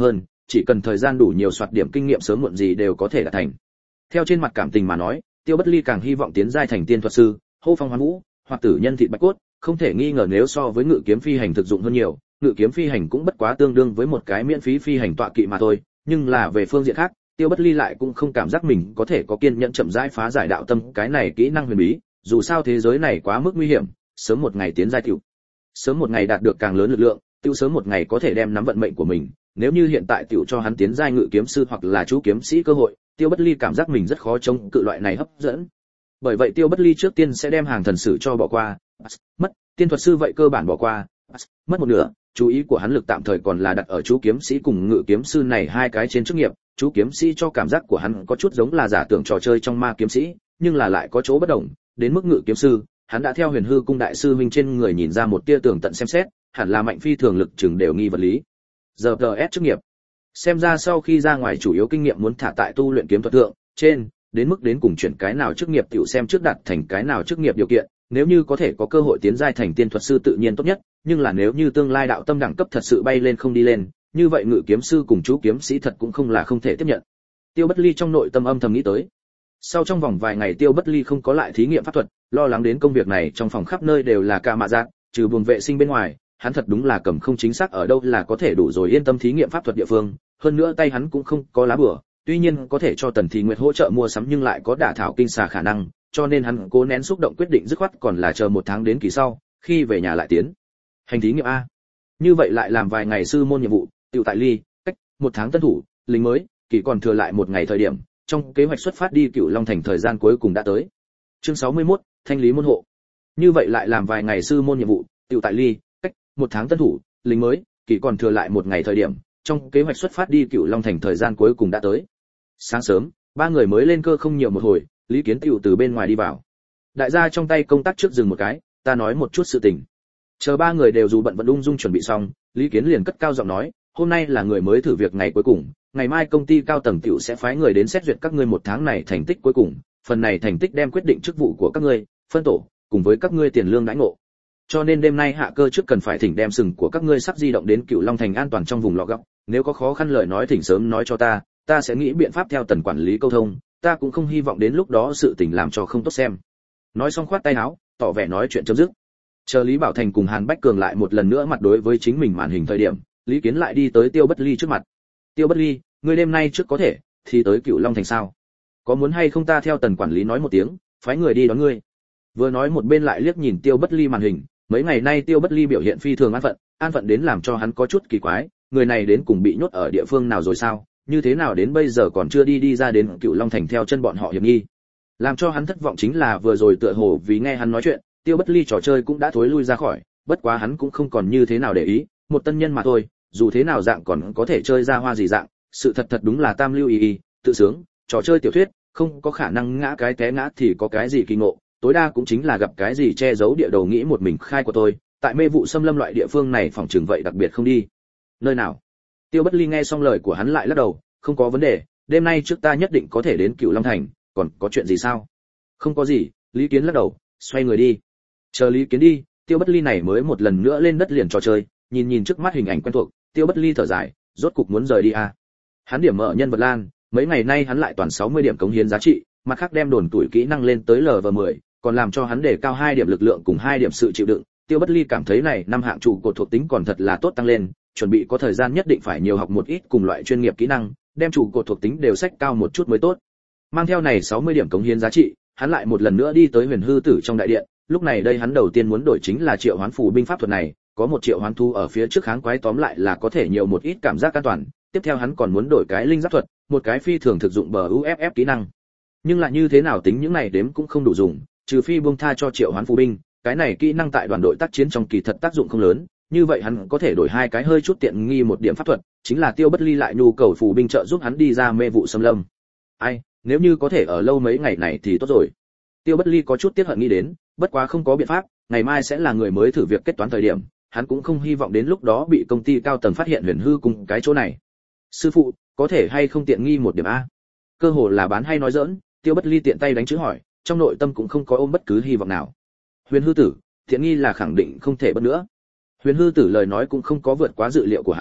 chỉ cần thời gian đủ nhiều soạt điểm kinh nghiệm sớm muộn gì đều có thể đạt thành. Theo trên mặt cảm tình mà nói, Tiêu Bất Ly càng hy vọng tiến giai thành tiên thuật sư, hô phong hoán vũ, hoặc tử nhân thịt bạch cốt, không thể nghi ngờ nếu so với ngự kiếm phi hành thực dụng hơn nhiều, ngự kiếm phi hành cũng bất quá tương đương với một cái miễn phí phi hành tọa kỵ mà thôi, nhưng là về phương diện khác, Tiêu Bất Ly lại cũng không cảm giác mình có thể có kiên nhẫn chậm rãi phá giải đạo tâm cái này kỹ năng huyền bí, dù sao thế giới này quá mức nguy hiểm, sớm một ngày tiến giai tiểu, sớm một ngày đạt được càng lớn lực lượng, tiêu sớm một ngày có thể đem nắm vận mệnh của mình, nếu như hiện tại tiểu cho hắn tiến giai ngự kiếm sư hoặc là chú kiếm sĩ cơ hội, Tiêu Bất Ly cảm giác mình rất khó chống cự loại này hấp dẫn. Bởi vậy Tiêu Bất Ly trước tiên sẽ đem hàng thần sử cho bỏ qua, mất, tiên thuật sư vậy cơ bản bỏ qua, mất một nửa, chú ý của hắn lực tạm thời còn là đặt ở chú kiếm sĩ cùng ngự kiếm sư này hai cái trên chức nghiệp, chú kiếm sĩ cho cảm giác của hắn có chút giống là giả tưởng trò chơi trong ma kiếm sĩ, nhưng là lại có chỗ bất đồng, đến mức ngự kiếm sư, hắn đã theo Huyền Hư cung đại sư huynh trên người nhìn ra một tia tường tận xem xét, hẳn là mạnh phi thường lực chừng đều nghi vật lý. Giờ PS chức nghiệp. Xem ra sau khi ra ngoài chủ yếu kinh nghiệm muốn thả tại tu luyện kiếm thuật thượng, trên, đến mức đến cùng chuyển cái nào chức nghiệp tiểu xem trước đặt thành cái nào chức nghiệp điều kiện, nếu như có thể có cơ hội tiến giai thành tiên thuật sư tự nhiên tốt nhất, nhưng là nếu như tương lai đạo tâm đẳng cấp thật sự bay lên không đi lên, như vậy ngự kiếm sư cùng chú kiếm sĩ thật cũng không là không thể tiếp nhận. Tiêu Bất Ly trong nội tâm âm thầm nghĩ tới. Sau trong vòng vài ngày Tiêu Bất Ly không có lại thí nghiệm pháp thuật, lo lắng đến công việc này trong phòng khắp nơi đều là ca mạ giác, trừ buồng vệ sinh bên ngoài, hắn thật đúng là cầm không chính xác ở đâu là có thể đủ rồi yên tâm thí nghiệm pháp thuật địa phương, hơn nữa tay hắn cũng không có lá bùa, tuy nhiên có thể cho Tần Thị Nguyệt hỗ trợ mua sắm nhưng lại có đả thảo kinh xà khả năng, cho nên hắn cố nén xúc động quyết định dứt khoát còn là chờ 1 tháng đến kỳ sau, khi về nhà lại tiến hành thí nghiệm a. Như vậy lại làm vài ngày sư môn nhiệm vụ, tiểu tại ly, cách 1 tháng tân thủ, lính mới, kỳ còn thừa lại 1 ngày thời điểm, trong kế hoạch xuất phát đi Cửu Long thành thời gian cuối cùng đã tới. Chương 61, thanh lý môn hộ. Như vậy lại làm vài ngày sư môn nhiệm vụ, tiểu tại ly, cách 1 tháng tân thủ, lính mới, kỳ còn thừa lại 1 ngày thời điểm, trong kế hoạch xuất phát đi Cửu Long thành thời gian cuối cùng đã tới. Sáng sớm, 3 người mới lên cơ không nhiều một hồi, Lý Kiến tiểu từ bên ngoài đi vào. Đại gia trong tay công tác trước dừng một cái, ta nói một chút sự tình. Chờ 3 người đều dù bận vận ung dung chuẩn bị xong, Lý Kiến liền cất cao giọng nói, hôm nay là người mới thử việc ngày cuối cùng, ngày mai công ty cao tầng tiểu sẽ phái người đến xét duyệt các ngươi 1 tháng này thành tích cuối cùng, phần này thành tích đem quyết định chức vụ của các ngươi, phân tổ, cùng với các ngươi tiền lương đãi ngộ. Cho nên đêm nay hạ cơ trước cần phải thỉnh đem sừng của các ngươi sắp di động đến Cửu Long thành an toàn trong vùng lọ góc, nếu có khó khăn lời nói thỉnh sớm nói cho ta sẽ nghĩ biện pháp theo Tần quản lý câu thông, ta cũng không hy vọng đến lúc đó sự tình làm cho không tốt xem. Nói xong khoát tay áo, tỏ vẻ nói chuyện chấm dứt. Chờ Lý Bảo Thành cùng Hàn Bách Cường lại một lần nữa mặt đối với chính mình màn hình thời điểm, Lý Kiến lại đi tới Tiêu Bất Ly trước mặt. Tiêu Bất Ly, ngươi đêm nay trước có thể thì tới Cửu Long thành sao? Có muốn hay không ta theo Tần quản lý nói một tiếng, phái người đi đón ngươi. Vừa nói một bên lại liếc nhìn Tiêu Bất Ly màn hình, mấy ngày nay Tiêu Bất Ly biểu hiện phi thường an phận đến làm cho hắn có chút kỳ quái, người này đến cùng bị nhốt ở địa phương nào rồi sao? Như thế nào đến bây giờ còn chưa đi ra đến Cửu Long thành theo chân bọn họ hiểm nghi. Làm cho hắn thất vọng chính là vừa rồi tựa hồ vì nghe hắn nói chuyện, Tiêu Bất Ly trò chơi cũng đã thối lui ra khỏi, bất quá hắn cũng không còn như thế nào để ý, một tân nhân mà thôi, dù thế nào dạng còn có thể chơi ra hoa gì dạng, sự thật đúng là tam lưu y, tự sướng, trò chơi tiểu thuyết, không có khả năng ngã cái té ngã thì có cái gì kỳ ngộ, tối đa cũng chính là gặp cái gì che giấu địa đầu nghĩ một mình khai của tôi, tại mê vụ xâm lâm loại địa phương này phòng trường vậy đặc biệt không đi. Nơi nào? Tiêu Bất Ly nghe xong lời của hắn lại lắc đầu, không có vấn đề, đêm nay trước ta nhất định có thể đến Cửu Long thành, còn có chuyện gì sao? Không có gì, Lý Kiến lắc đầu, xoay người đi. Chờ Lý Kiến đi, Tiêu Bất Ly này mới một lần nữa lên đất liền trò chơi, nhìn trước mắt hình ảnh quen thuộc, Tiêu Bất Ly thở dài, rốt cục muốn rời đi à. Hắn điểm mở nhân vật lan, mấy ngày nay hắn lại toàn 60 điểm cống hiến giá trị, mặt khác đem đồn tuổi kỹ năng lên tới LV10, còn làm cho hắn đề cao 2 điểm lực lượng cùng 2 điểm sự chịu đựng. Tiêu Bất Ly cảm thấy này năm hạng trụ cột thuộc tính còn thật là tốt tăng lên, chuẩn bị có thời gian nhất định phải nhiều học một ít cùng loại chuyên nghiệp kỹ năng, đem trụ cột thuộc tính đều sách cao một chút mới tốt. Mang theo này 60 điểm cống hiến giá trị, hắn lại một lần nữa đi tới Huyền Hư Tử trong đại điện, lúc này đây hắn đầu tiên muốn đổi chính là triệu hoán phù binh pháp thuật này, có một triệu hoán thu ở phía trước kháng quái tóm lại là có thể nhiều một ít cảm giác an toàn, tiếp theo hắn còn muốn đổi cái linh giáp thuật, một cái phi thường thực dụng bờ UFF kỹ năng. Nhưng lại như thế nào tính những này đếm cũng không đủ dùng, trừ phi buông tha cho triệu hoán phù binh, cái này kỹ năng tại đoàn đội tác chiến trong kỳ thật tác dụng không lớn, như vậy hắn có thể đổi 2 cái hơi chút tiện nghi một điểm pháp thuật, chính là Tiêu Bất Ly lại nhu cầu phù binh trợ giúp hắn đi ra mê vụ xâm lâm. Ai, nếu như có thể ở lâu mấy ngày này thì tốt rồi. Tiêu Bất Ly có chút tiếc hận nghĩ đến, bất quá không có biện pháp, ngày mai sẽ là người mới thử việc kết toán thời điểm, hắn cũng không hy vọng đến lúc đó bị công ty cao tầng phát hiện Huyền Hư cùng cái chỗ này. Sư phụ, có thể hay không tiện nghi một điểm a? Cơ hồ là bán hay nói giỡn, Tiêu Bất Ly tiện tay đánh chữ hỏi, trong nội tâm cũng không có ôm bất cứ hy vọng nào. Huyền Hư Tử, tiện nghi là khẳng định không thể bất nữa. Huyền Hư Tử lời nói cũng không có vượt quá dự liệu của hắn,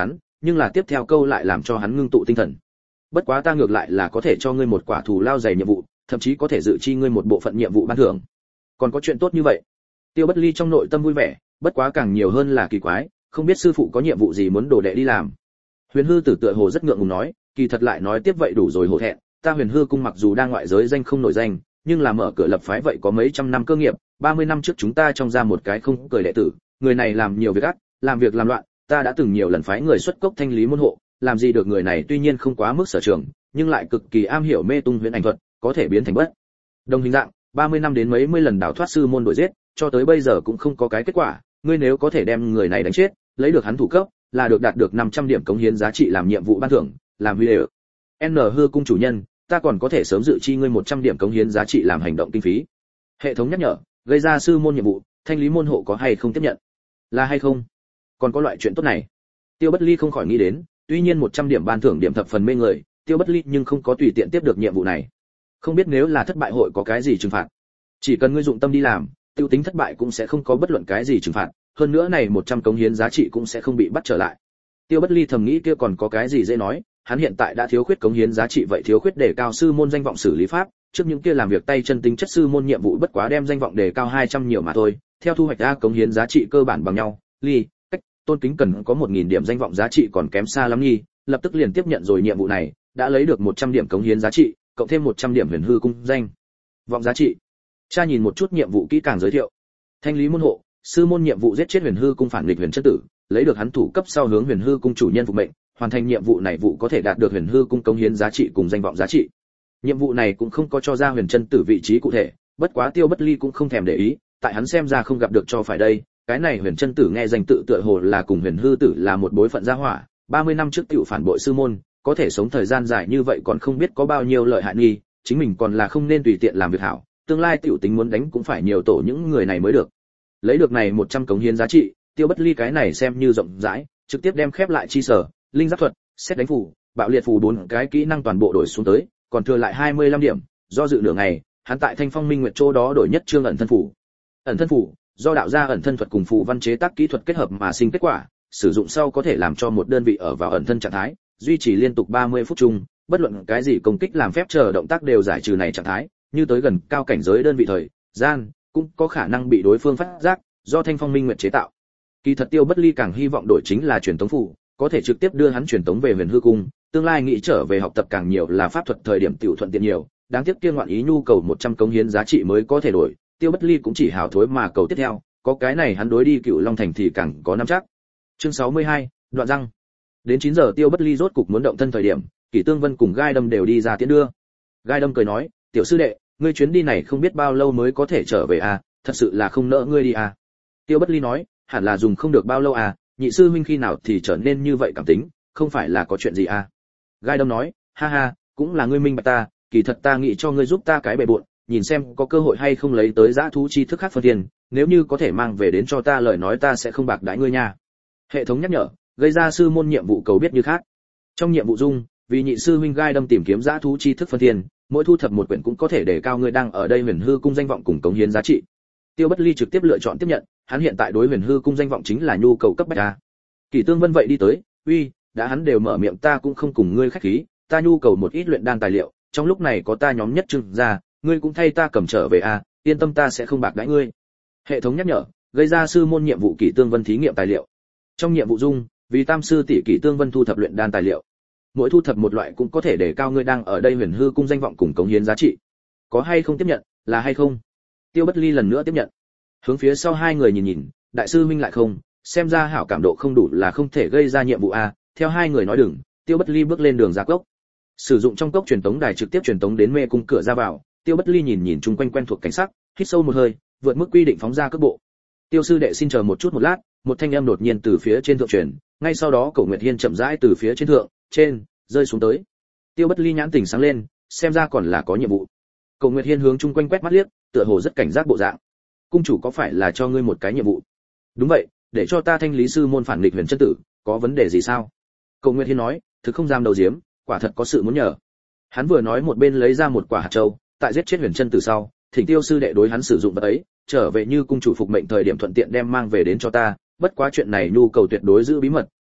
nhưng là tiếp theo câu lại làm cho hắn ngưng tụ tinh thần. Bất quá ta ngược lại là có thể cho ngươi một quả thù lao dày nhiệm vụ, thậm chí có thể dự chi ngươi một bộ phận nhiệm vụ ban thưởng. Còn có chuyện tốt như vậy? Tiêu Bất Ly trong nội tâm vui vẻ, bất quá càng nhiều hơn là kỳ quái, không biết sư phụ có nhiệm vụ gì muốn đồ đệ đi làm. Huyền Hư Tử tựa hồ rất ngượng ngùng nói, kỳ thật lại nói tiếp vậy đủ rồi hổ thẹn, ta Huyền Hư cung mặc dù đang ngoại giới danh không nổi danh, nhưng là mở cửa lập phái vậy có mấy trăm năm cơ nghiệp, 30 năm trước chúng ta trong ra một cái không cười đệ tử, người này làm nhiều việc ác, làm việc làm loạn, ta đã từng nhiều lần phái người xuất cốc thanh lý môn hộ, làm gì được người này tuy nhiên không quá mức sở trường, nhưng lại cực kỳ am hiểu mê tung huyễn ảnh thuật, có thể biến thành bất đồng hình dạng, 30 năm đến mấy mươi lần đào thoát sư môn đuổi giết, cho tới bây giờ cũng không có cái kết quả, ngươi nếu có thể đem người này đánh chết, lấy được hắn thủ cấp, là được đạt được 500 điểm cống hiến giá trị làm nhiệm vụ ban thưởng, làm huy đều. N Hư cung chủ nhân, ta còn có thể sớm dự chi ngươi 100 điểm cống hiến giá trị làm hành động kinh phí. Hệ thống nhắc nhở, gây ra sư môn nhiệm vụ, thanh lý môn hộ có hay không tiếp nhận? Là hay không? Còn có loại chuyện tốt này. Tiêu Bất Ly không khỏi nghĩ đến, tuy nhiên 100 điểm ban thưởng điểm thập phần mê người, Tiêu Bất Ly nhưng không có tùy tiện tiếp được nhiệm vụ này. Không biết nếu là thất bại hội có cái gì trừng phạt. Chỉ cần ngươi dụng tâm đi làm, tiêu tính thất bại cũng sẽ không có bất luận cái gì trừng phạt, hơn nữa này 100 cống hiến giá trị cũng sẽ không bị bắt trở lại. Tiêu Bất Ly thầm nghĩ kia còn có cái gì dễ nói, hắn hiện tại đã thiếu khuyết cống hiến giá trị vậy thiếu khuyết để cao sư môn danh vọng xử lý pháp, trước những kia làm việc tay chân tính chất sư môn nhiệm vụ bất quá đem danh vọng đề cao 200 nhiều mà thôi, theo thu hoạch ra cống hiến giá trị cơ bản bằng nhau, ly, cách, tôn kính cần có 1000 điểm danh vọng giá trị còn kém xa lắm nhỉ, lập tức liền tiếp nhận rồi nhiệm vụ này, đã lấy được 100 điểm cống hiến giá trị, cộng thêm 100 điểm Huyền Hư cung danh vọng giá trị. Cha nhìn một chút nhiệm vụ kỹ càng giới thiệu. Thanh lý môn hộ, sư môn nhiệm vụ giết chết Huyền Hư cung phản nghịch Huyền Chân Tử, lấy được hắn thủ cấp sau hướng Huyền Hư cung chủ nhân phục mệnh, hoàn thành nhiệm vụ này vụ có thể đạt được Huyền Hư cung cống hiến giá trị cùng danh vọng giá trị. Nhiệm vụ này cũng không có cho ra Huyền Chân Tử vị trí cụ thể, bất quá Tiêu Bất Ly cũng không thèm để ý, tại hắn xem ra không gặp được cho phải đây, cái này Huyền Chân Tử nghe danh tự tựa hồ là cùng Huyền Hư Tử là một bối phận gia hỏa, 30 năm trước tiểu phản bội sư môn, có thể sống thời gian dài như vậy còn không biết có bao nhiêu lợi hại nghi, chính mình còn là không nên tùy tiện làm việc hảo, tương lai tiểu tính muốn đánh cũng phải nhiều tổ những người này mới được. Lấy được này 100 cống hiến giá trị, Tiêu Bất Ly cái này xem như rộng rãi, trực tiếp đem khép lại chi sở, linh giáp thuật, xét đánh phù, bạo liệt phù 4 cái kỹ năng toàn bộ đổi xuống tới, còn thừa lại 25 điểm, do dự nửa ngày, hắn tại Thanh Phong Minh Nguyệt Châu đó đổi nhất chương ẩn thân phù. Ẩn thân phù, do đạo gia ẩn thân thuật cùng phù văn chế tác kỹ thuật kết hợp mà sinh kết quả, sử dụng sau có thể làm cho một đơn vị ở vào ẩn thân trạng thái, duy trì liên tục 30 phút chung, bất luận cái gì công kích làm phép chờ động tác đều giải trừ này trạng thái, như tới gần cao cảnh giới đơn vị thời gian, cũng có khả năng bị đối phương phát giác, do Thanh Phong Minh Nguyệt chế tạo. Kỳ thật Tiêu Bất Ly càng hy vọng đổi chính là truyền tống phù, có thể trực tiếp đưa hắn truyền tống về Huyền Hư cung, tương lai nghĩ trở về học tập càng nhiều là pháp thuật thời điểm tiểu thuận tiện nhiều, đáng tiếc kia ngoạn ý nhu cầu 100 cống hiến giá trị mới có thể đổi, Tiêu Bất Ly cũng chỉ hào thối mà cầu tiếp theo, có cái này hắn đối đi Cựu Long thành thì càng có nắm chắc. Chương 62, đoạn răng. Đến 9 giờ Tiêu Bất Ly rốt cục muốn động thân thời điểm, Kỷ Tương Vân cùng Gai Đâm đều đi ra tiễn đưa. Gai Đâm cười nói, "Tiểu sư đệ, ngươi chuyến đi này không biết bao lâu mới có thể trở về à, thật sự là không nỡ ngươi đi à." Tiêu Bất Ly nói, "Hẳn là dùng không được bao lâu à, nhị sư huynh khi nào thì trở nên như vậy cảm tính, không phải là có chuyện gì à?" Gai Đâm nói, "Ha ha, cũng là ngươi minh bạch ta, kỳ thật ta nghĩ cho ngươi giúp ta cái bề bộn, nhìn xem có cơ hội hay không lấy tới dã thú chi thức khác phân tiền, nếu như có thể mang về đến cho ta lời nói ta sẽ không bạc đãi ngươi nha." Hệ thống nhắc nhở, gây ra sư môn nhiệm vụ cầu biết như khác. Trong nhiệm vụ dung, vì nhị sư huynh Gai Đâm tìm kiếm dã thú chi thức phân tiền, mỗi thu thập một quyển cũng có thể để cao ngươi đang ở đây Huyền Hư cung danh vọng cùng cống hiến giá trị. Tiêu Bất Ly trực tiếp lựa chọn tiếp nhận, hắn hiện tại đối Huyền Hư cung danh vọng chính là nhu cầu cấp bách a. Kỷ Tương Vân vậy đi tới, "Uy, đã hắn đều mở miệng ta cũng không cùng ngươi khách khí, ta nhu cầu một ít luyện đan tài liệu, trong lúc này có ta nhóm nhất trưng ra, ngươi cũng thay ta cầm trở về a, yên tâm ta sẽ không bạc đãi ngươi." Hệ thống nhắc nhở, gây ra sư môn nhiệm vụ Kỷ Tương Vân thí nghiệm tài liệu. Trong nhiệm vụ dung, vì tam sư tỷ Kỷ Tương Vân thu thập luyện đan tài liệu. Mỗi thu thập một loại cũng có thể để cao ngươi đang ở đây Huyền Hư cung danh vọng cùng cống hiến giá trị. Có hay không tiếp nhận, là hay không? Tiêu Bất Ly lần nữa tiếp nhận. Hướng phía sau hai người nhìn nhìn, đại sư huynh lại không, xem ra hảo cảm độ không đủ là không thể gây ra nhiệm vụ a. Theo hai người nói đừng, Tiêu Bất Ly bước lên đường ra cốc. Sử dụng trong cốc truyền tống đài trực tiếp truyền tống đến mê cung cửa ra vào, Tiêu Bất Ly nhìn nhìn chung quanh quen thuộc cảnh sắc, hít sâu một hơi, vượt mức quy định phóng ra cước bộ. Tiêu sư đệ xin chờ một chút một lát, một thanh âm đột nhiên từ phía trên thượng truyền, ngay sau đó Cổ Nguyệt Hiên chậm rãi từ phía trên rơi xuống tới. Tiêu Bất Ly nhãn tỉnh sáng lên, xem ra còn là có nhiệm vụ. Cổ Nguyệt Hiên hướng chung quanh quét mắt liếc, tựa hồ rất cảnh giác bộ dạng. "Cung chủ có phải là cho ngươi một cái nhiệm vụ?" "Đúng vậy, để cho ta thanh lý sư môn phản nghịch Huyền Chân Tử, có vấn đề gì sao?" Cổ Nguyệt Hiên nói, "Thực không dám đầu diếm, quả thật có sự muốn nhờ." Hắn vừa nói một bên lấy ra một quả hạt châu, tại giết chết Huyền Chân Tử sau, thỉnh Tiêu sư đệ đối hắn sử dụng vật ấy, trở về như cung chủ phục mệnh thời điểm thuận tiện đem mang về đến cho ta, bất quá chuyện này nhu cầu tuyệt đối giữ bí mật,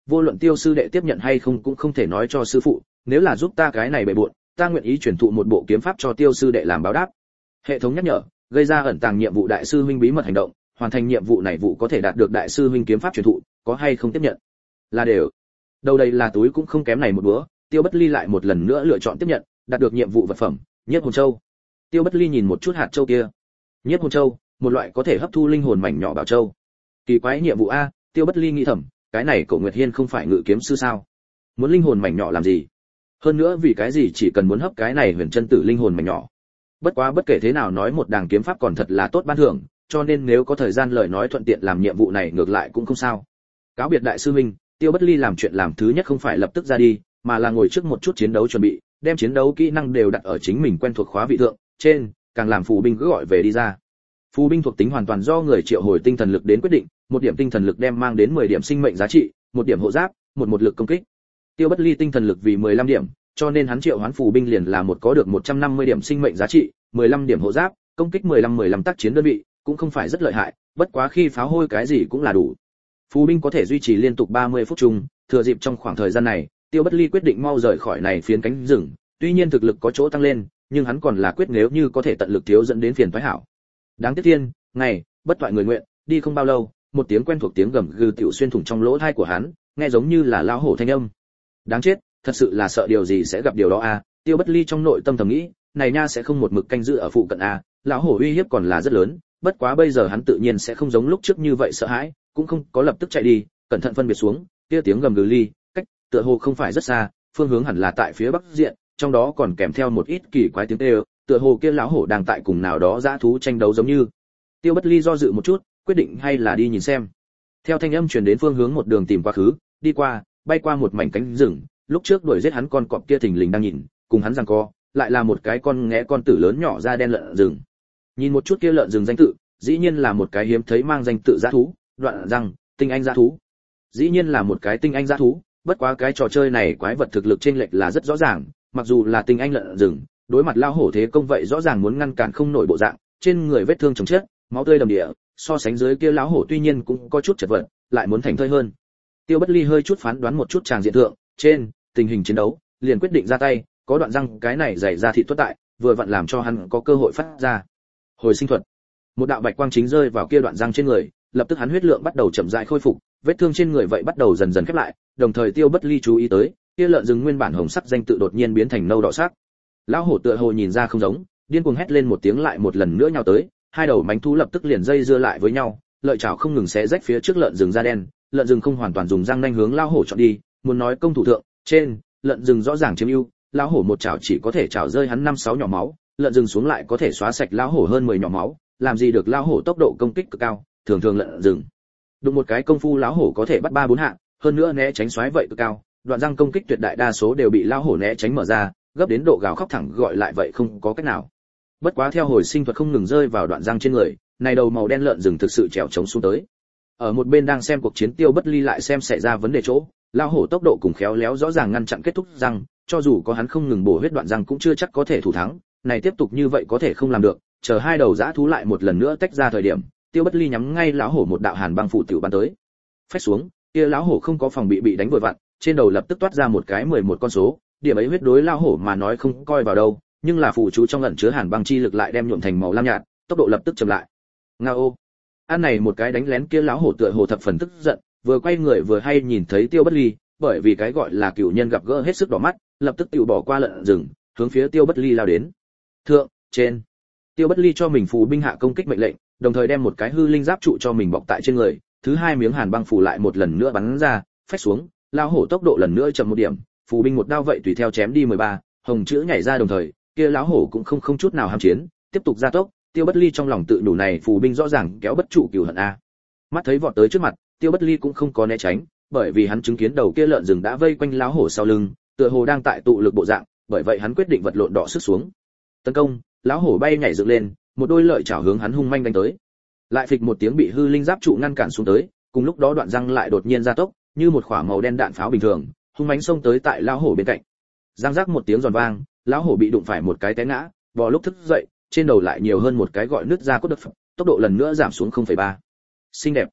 vô luận Tiêu sư đệ tiếp nhận hay không cũng không thể nói cho sư phụ, nếu là giúp ta cái này bề bộn, ta nguyện ý truyền thụ một bộ kiếm pháp cho Tiêu sư đệ làm báo đáp. Hệ thống nhắc nhở, gây ra ẩn tàng nhiệm vụ đại sư huynh bí mật hành động, hoàn thành nhiệm vụ này vụ có thể đạt được đại sư huynh kiếm pháp truyền thụ, có hay không tiếp nhận? Là đều. Đầu đây là túi cũng không kém này một bữa, Tiêu Bất Ly lại một lần nữa lựa chọn tiếp nhận, đạt được nhiệm vụ vật phẩm, Nhiếp hồn châu. Tiêu Bất Ly nhìn một chút hạt châu kia. Nhiếp hồn châu, một loại có thể hấp thu linh hồn mảnh nhỏ bảo châu. Kỳ quái nhiệm vụ a, Tiêu Bất Ly nghĩ thầm, cái này Cổ Nguyệt Hiên không phải ngự kiếm sư sao? Muốn linh hồn mảnh nhỏ làm gì? Hơn nữa vì cái gì chỉ cần muốn hấp cái này huyền chân tử linh hồn mảnh nhỏ. Bất quá bất kể thế nào nói một đàng kiếm pháp còn thật là tốt ban thưởng, cho nên nếu có thời gian lời nói thuận tiện làm nhiệm vụ này ngược lại cũng không sao. Cáo biệt đại sư huynh, Tiêu Bất Ly làm chuyện làm thứ nhất không phải lập tức ra đi, mà là ngồi trước một chút chiến đấu chuẩn bị, đem chiến đấu kỹ năng đều đặt ở chính mình quen thuộc khóa vị thượng, trên, càng làm phù binh cứ gọi về đi ra. Phù binh thuộc tính hoàn toàn do người triệu hồi tinh thần lực đến quyết định, một điểm tinh thần lực đem mang đến 10 điểm sinh mệnh giá trị, một điểm hộ giáp, một lực công kích. Tiêu Bất Ly tinh thần lực vì 15 điểm, cho nên hắn triệu hoán phù binh liền là một có được 150 điểm sinh mệnh giá trị, 15 điểm hộ giáp, công kích 15 tác chiến đơn vị, cũng không phải rất lợi hại, bất quá khi pháo hôi cái gì cũng là đủ. Phù binh có thể duy trì liên tục 30 phút chung, thừa dịp trong khoảng thời gian này, Tiêu Bất Ly quyết định mau rời khỏi này phiến cánh rừng, tuy nhiên thực lực có chỗ tăng lên, nhưng hắn còn là quyết nếu như có thể tận lực thiếu dẫn đến phiền toái hảo. Đáng tiếc thiên, ngày, bất toại người nguyện, đi không bao lâu, một tiếng quen thuộc tiếng gầm gừ tiểu xuyên thủng trong lỗ tai của hắn, nghe giống như là lão hổ thanh âm. Đáng chết, thật sự là sợ điều gì sẽ gặp điều đó a. Tiêu Bất Ly trong nội tâm thầm nghĩ, này nha sẽ không một mực canh giữ ở phụ cận a, lão hổ uy hiếp còn là rất lớn, bất quá bây giờ hắn tự nhiên sẽ không giống lúc trước như vậy sợ hãi, cũng không có lập tức chạy đi, cẩn thận phân biệt xuống, kia tiếng gầm gừ ly, cách tựa hồ không phải rất xa, phương hướng hẳn là tại phía bắc diện, trong đó còn kèm theo một ít kỳ quái tiếng kêu, tựa hồ kia lão hổ đang tại cùng nào đó dã thú tranh đấu giống như. Tiêu Bất Ly do dự một chút, quyết định hay là đi nhìn xem. Theo thanh âm truyền đến phương hướng một đường tìm quá khứ, đi qua, bay qua một mảnh cánh rừng, lúc trước đuổi giết hắn con cọp kia thình lình đang nhìn, cùng hắn giằng co, lại là một cái con nghé con tử lớn nhỏ da đen lợn rừng. Nhìn một chút kia lợn rừng danh tự, dĩ nhiên là một cái hiếm thấy mang danh tự dã thú, đoạn răng, tinh anh dã thú. Dĩ nhiên là một cái tinh anh dã thú, bất quá cái trò chơi này quái vật thực lực chênh lệch là rất rõ ràng, mặc dù là tinh anh lợn rừng, đối mặt lao hổ thế công vậy rõ ràng muốn ngăn cản không nổi bộ dạng, trên người vết thương chồng chết, máu tươi đầm địa, so sánh dưới kia lão hổ tuy nhiên cũng có chút chật vật, lại muốn thành thơi hơn. Tiêu Bất Ly hơi chút phán đoán một chút tràng diện thượng, trên tình hình chiến đấu, liền quyết định ra tay, có đoạn răng cái này dày ra thịt tuất tại, vừa vặn làm cho hắn có cơ hội phát ra. Hồi sinh thuật. Một đạo bạch quang chính rơi vào kia đoạn răng trên người, lập tức hắn huyết lượng bắt đầu chậm rãi khôi phục, vết thương trên người vậy bắt đầu dần dần khép lại, đồng thời Tiêu Bất Ly chú ý tới, kia lợn rừng nguyên bản hồng sắc danh tự đột nhiên biến thành nâu đỏ sắc. Lão hổ tựa hồ nhìn ra không giống, điên cuồng hét lên một tiếng lại một lần nữa nhào tới, hai đầu mánh thú lập tức liền dây dưa lại với nhau, lợi chảo không ngừng xé rách phía trước lợn rừng da đen, lợn rừng không hoàn toàn dùng răng nanh hướng lão hổ chọn đi, muốn nói công thủ thượng, trên, lợn rừng rõ ràng chiếm ưu, lão hổ một chảo chỉ có thể chảo rơi hắn 5-6 nhỏ máu, lợn rừng xuống lại có thể xóa sạch lão hổ hơn 10 nhỏ máu, làm gì được lão hổ tốc độ công kích cực cao, thường thường lợn rừng đụng một cái công phu lão hổ có thể bắt 3-4 hạ, hơn nữa né tránh xoáy vậy cực cao, đoạn răng công kích tuyệt đại đa số đều bị lão hổ né tránh mở ra, gấp đến độ gào khóc thẳng gọi lại vậy không có cách nào. Bất quá theo hồi sinh thuật không ngừng rơi vào đoạn răng trên người, này đầu màu đen lợn rừng thực sự trèo chống xuống tới. Ở một bên đang xem cuộc chiến Tiêu Bất Ly lại xem xảy ra vấn đề chỗ, lão hổ tốc độ cùng khéo léo rõ ràng ngăn chặn kết thúc răng, cho dù có hắn không ngừng bổ huyết đoạn răng cũng chưa chắc có thể thủ thắng, này tiếp tục như vậy có thể không làm được, chờ hai đầu dã thú lại một lần nữa tách ra thời điểm, Tiêu Bất Ly nhắm ngay lão hổ một đạo hàn băng phụ tiểu bắn tới. Phách xuống, kia lão hổ không có phòng bị đánh vội vặn, trên đầu lập tức toát ra một cái 11 con số, điểm ấy huyết đối lão hổ mà nói không coi vào đâu, nhưng là phụ chú trong ẩn chứa hàn băng chi lực lại đem nhuộm thành màu lam nhạt, tốc độ lập tức chậm lại. Ngao. An này một cái đánh lén kia lão hổ tựa hồ thập phần tức giận, vừa quay người vừa hay nhìn thấy Tiêu Bất Ly, bởi vì cái gọi là cửu nhân gặp gỡ hết sức đỏ mắt, lập tức tiểu bỏ qua lợn rừng, hướng phía Tiêu Bất Ly lao đến. Thượng, trên. Tiêu Bất Ly cho mình phù binh hạ công kích mệnh lệnh, đồng thời đem một cái hư linh giáp trụ cho mình bọc tại trên người, thứ hai miếng hàn băng phù lại một lần nữa bắn ra, phách xuống, lão hổ tốc độ lần nữa chậm một điểm, phù binh một đao vậy tùy theo chém đi 13, hồng chữ nhảy ra đồng thời, kia lão hổ cũng không chút nào ham chiến, tiếp tục gia tốc, Tiêu Bất Ly trong lòng tự đủ này phù binh rõ ràng kéo bất trụ cửu hận a. Mắt thấy vọt tới trước mặt, Tiêu Bất Ly cũng không có né tránh, bởi vì hắn chứng kiến đầu kia lợn rừng đã vây quanh lão hổ sau lưng, tựa hồ đang tại tụ lực bộ dạng, bởi vậy hắn quyết định vật lộn đọ sức xuống. Tấn công, lão hổ bay nhảy dựng lên, một đôi lợi chảo hướng hắn hung manh đánh tới. Lại phịch một tiếng bị hư linh giáp trụ ngăn cản xuống tới, cùng lúc đó đoạn răng lại đột nhiên gia tốc, như một quả màu đen đạn pháo bình thường, hung mãnh xông tới tại lão hổ bên cạnh. Răng rắc một tiếng giòn vang, lão hổ bị đụng phải một cái té ngã, bò lúc thức dậy, trên đầu lại nhiều hơn một cái gọi nứt ra cốt đất, tốc độ lần nữa giảm xuống 0,3. Xinh đẹp.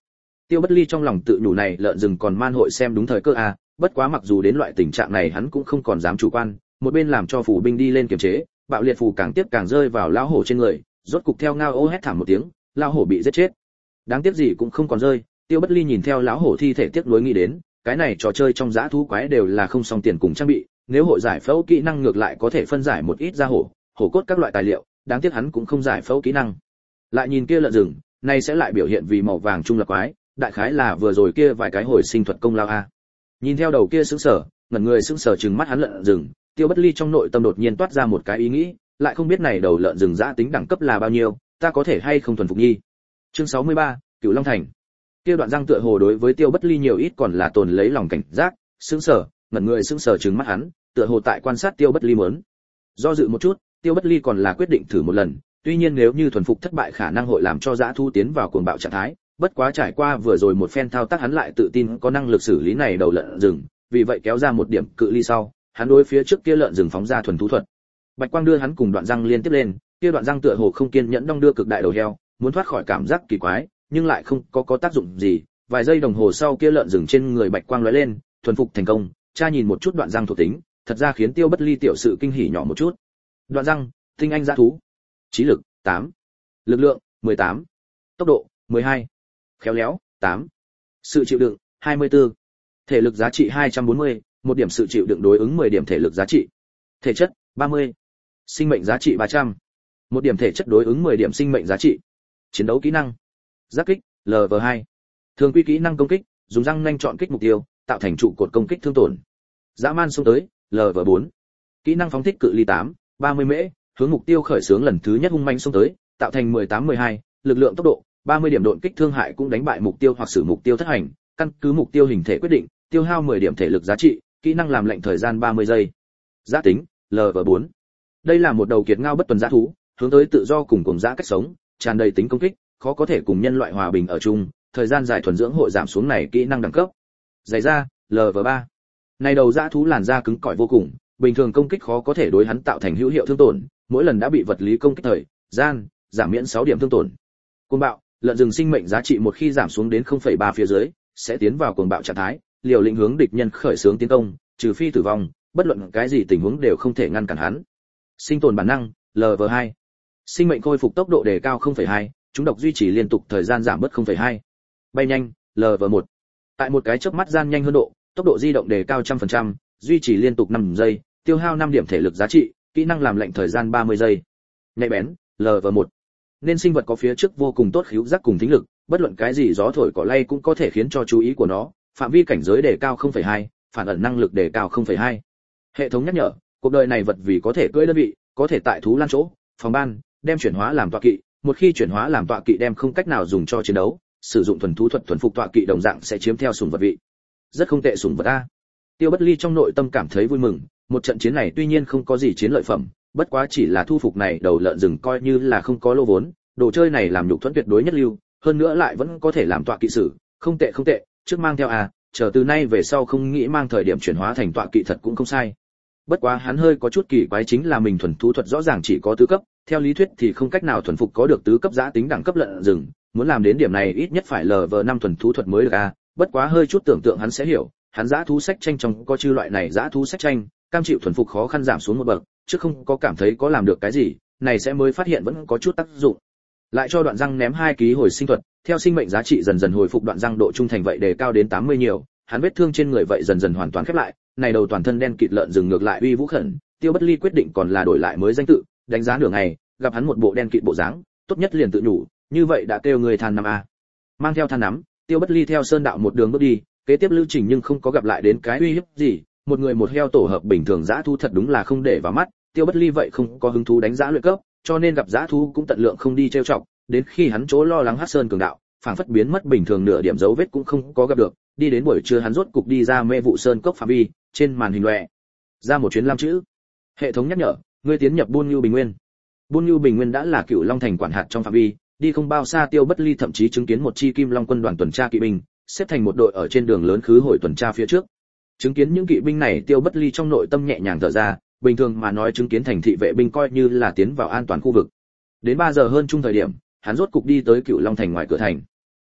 Tiêu Bất Ly trong lòng tự nhủ này lợn rừng còn man hội xem đúng thời cơ a, bất quá mặc dù đến loại tình trạng này hắn cũng không còn dám chủ quan, một bên làm cho phủ binh đi lên kiềm chế, bạo liệt phù càng tiếp càng rơi vào lão hổ trên người, rốt cục theo ngao ô hét thảm một tiếng, lão hổ bị giết chết. Đáng tiếc gì cũng không còn rơi, Tiêu Bất Ly nhìn theo lão hổ thi thể tiếc nuối nghĩ đến, cái này trò chơi trong dã thú quái đều là không song tiền cùng trang bị, nếu hội giải phẫu kỹ năng ngược lại có thể phân giải một ít da hổ, hổ cốt các loại tài liệu, đáng tiếc hắn cũng không giải phẫu kỹ năng. Lại nhìn kia lợn rừng, này sẽ lại biểu hiện vì màu vàng trung lập quái, đại khái là vừa rồi kia vài cái hồi sinh thuật công lao a. Nhìn theo đầu kia sững sờ, ngẩn người sững sờ trừng mắt hắn lợn rừng, Tiêu Bất Ly trong nội tâm đột nhiên toát ra một cái ý nghĩ, lại không biết này đầu lợn rừng dã tính đẳng cấp là bao nhiêu, ta có thể hay không thuần phục nhi. Chương 63, Cửu Long Thành. Kia đoạn răng tựa hồ đối với Tiêu Bất Ly nhiều ít còn là tồn lấy lòng cảnh giác, sững sờ, ngẩn người sững sờ trừng mắt hắn, tựa hồ tại quan sát Tiêu Bất Ly muốn. Do dự một chút, Tiêu Bất Ly còn là quyết định thử một lần, tuy nhiên nếu như thuần phục thất bại khả năng hội làm cho dã thú tiến vào cuồng bạo trạng thái, bất quá trải qua vừa rồi một phen thao tác hắn lại tự tin có năng lực xử lý này đầu lợn rừng, vì vậy kéo ra một điểm cự ly sau, hắn đối phía trước kia lợn rừng phóng ra thuần thú thuật. Bạch quang đưa hắn cùng đoạn răng liên tiếp lên, kia đoạn răng tựa hồ không kiên nhẫn đong đưa cực đại đầu heo, muốn thoát khỏi cảm giác kỳ quái, nhưng lại không có tác dụng gì. Vài giây đồng hồ sau kia lợn rừng trên người bạch quang lóe lên, thuần phục thành công. Cha nhìn một chút đoạn răng thuộc tính, thật ra khiến Tiêu Bất Ly tiểu sự kinh hỉ nhỏ một chút. Đoạn răng, tinh anh dã thú, trí lực 8, lực lượng 18, tốc độ 12, khéo léo 8, sự chịu đựng 24, thể lực giá trị 240, một điểm sự chịu đựng đối ứng 10 điểm thể lực giá trị. Thể chất 30, sinh mệnh giá trị 300, một điểm thể chất đối ứng 10 điểm sinh mệnh giá trị. Chiến đấu kỹ năng, giáp kích LV2, thường quy kỹ năng công kích, dùng răng nanh chọn kích mục tiêu, tạo thành trụ cột công kích thương tổn. Dã man xông tới LV4, kỹ năng phóng thích cự ly 8, 30 mễ, hướng mục tiêu khởi xướng lần thứ nhất hung manh xông tới, tạo thành 18-12, lực lượng tốc độ 30 điểm độn kích thương hại cũng đánh bại mục tiêu hoặc xử mục tiêu thất hành, căn cứ mục tiêu hình thể quyết định, tiêu hao 10 điểm thể lực giá trị, kỹ năng làm lệnh thời gian 30 giây. Giá tính LV4. Đây là một đầu kiệt ngao bất tuần dã thú, hướng tới tự do cùng cùng dã cách sống, tràn đầy tính công kích, khó có thể cùng nhân loại hòa bình ở chung, thời gian dài thuần dưỡng hội giảm xuống này kỹ năng đẳng cấp. Dày da LV3. Này đầu dã thú làn da cứng cỏi vô cùng, bình thường công kích khó có thể đối hắn tạo thành hữu hiệu thương tổn, mỗi lần đã bị vật lý công kích thời gian giảm miễn 6 điểm thương tổn. Cuồng bạo, lợn rừng sinh mệnh giá trị một khi giảm xuống đến 0,3 phía dưới, sẽ tiến vào cuồng bạo trạng thái, liều lĩnh hướng địch nhân khởi xướng tiến công, trừ phi tử vong, bất luận cái gì tình huống đều không thể ngăn cản hắn. Sinh tồn bản năng LV2. Sinh mệnh khôi phục tốc độ đề cao 0,2, chúng độc duy trì liên tục thời gian giảm bớt 0,2. Bay nhanh LV1. Tại một cái chớp mắt gian nhanh hơn độ, tốc độ di động đề cao 100%, duy trì liên tục 5 giây, tiêu hao 5 điểm thể lực giá trị, kỹ năng làm lệnh thời gian 30 giây. Nhạy bén LV1. Nên sinh vật có phía trước vô cùng tốt khứu giác cùng thính lực, bất luận cái gì gió thổi cỏ lay cũng có thể khiến cho chú ý của nó, phạm vi cảnh giới đề cao 0,2, phản ẩn năng lực đề cao 0,2. Hệ thống nhắc nhở, cuộc đời này vật vì có thể cưỡi đơn vị, có thể tại thú lan chỗ, phòng ban, đem chuyển hóa làm tọa kỵ, một khi chuyển hóa làm tọa kỵ đem không cách nào dùng cho chiến đấu, sử dụng thuần thú thuật thuần phục tọa kỵ đồng dạng sẽ chiếm theo sủng vật vị. Rất không tệ sủng vật a. Tiêu Bất Ly trong nội tâm cảm thấy vui mừng, một trận chiến này tuy nhiên không có gì chiến lợi phẩm, bất quá chỉ là thu phục này đầu lợn rừng coi như là không có lô vốn, đồ chơi này làm nhục thuẫn tuyệt đối nhất lưu, hơn nữa lại vẫn có thể làm tọa kỵ sử, không tệ không tệ, trước mang theo à, chờ từ nay về sau không nghĩ mang thời điểm chuyển hóa thành tọa kỵ thật cũng không sai. Bất quá hắn hơi có chút kỳ quái chính là mình thuần thú thuật rõ ràng chỉ có tứ cấp, theo lý thuyết thì không cách nào thuần phục có được tứ cấp giá tính đẳng cấp lợn rừng, muốn làm đến điểm này ít nhất phải LV5 thuần thú thuật mới được a, bất quá hơi chút tưởng tượng hắn sẽ hiểu, hắn dã thú sách tranh trong có chư loại này dã thú sách tranh, cam chịu thuần phục khó khăn giảm xuống một bậc, chứ không có cảm thấy có làm được cái gì, này sẽ mới phát hiện vẫn có chút tác dụng. Lại cho đoạn răng ném 2 ký hồi sinh thuật, theo sinh mệnh giá trị dần dần hồi phục đoạn răng độ trung thành vậy đề cao đến 80 nhiều, hắn vết thương trên người vậy dần dần hoàn toàn khép lại, này đầu toàn thân đen kịt lợn rừng ngược lại uy vũ khẩn, Tiêu Bất Ly quyết định còn là đổi lại mới danh tự, đánh giá nửa ngày, gặp hắn một bộ đen kịt bộ dáng, tốt nhất liền tự nhủ, như vậy đã kêu người than năm a. Mang theo than nắm, Tiêu Bất Ly theo sơn đạo một đường bước đi, kế tiếp lưu trình nhưng không có gặp lại đến cái uy hiếp gì, một người một heo tổ hợp bình thường dã thú thật đúng là không để vào mắt, Tiêu Bất Ly vậy không có hứng thú đánh dã luyện cấp, cho nên gặp dã thú cũng tận lượng không đi trêu chọc, đến khi hắn chỗ lo lắng Hắc Sơn cường đạo, phảng phất biến mất bình thường nửa điểm dấu vết cũng không có gặp được, đi đến buổi trưa hắn rốt cục đi ra Mê Vụ Sơn cốc phạm vi, trên màn hình lóe ra một chuyến lam chữ. Hệ thống nhắc nhở, ngươi tiến nhập Buôn Nhu Bình Nguyên. Buôn Nhu Bình Nguyên đã là Cửu Long thành quản hạt trong phạm vi, đi không bao xa Tiêu Bất Ly thậm chí chứng kiến một chi Kim Long quân đoàn tuần tra kỵ binh, xếp thành một đội ở trên đường lớn khứ hồi tuần tra phía trước. Chứng kiến những kỵ binh này, Tiêu Bất Ly trong nội tâm nhẹ nhàng thở ra, bình thường mà nói chứng kiến thành thị vệ binh coi như là tiến vào an toàn khu vực. Đến 3 giờ hơn chung thời điểm, hắn rốt cục đi tới Cửu Long thành ngoài cửa thành.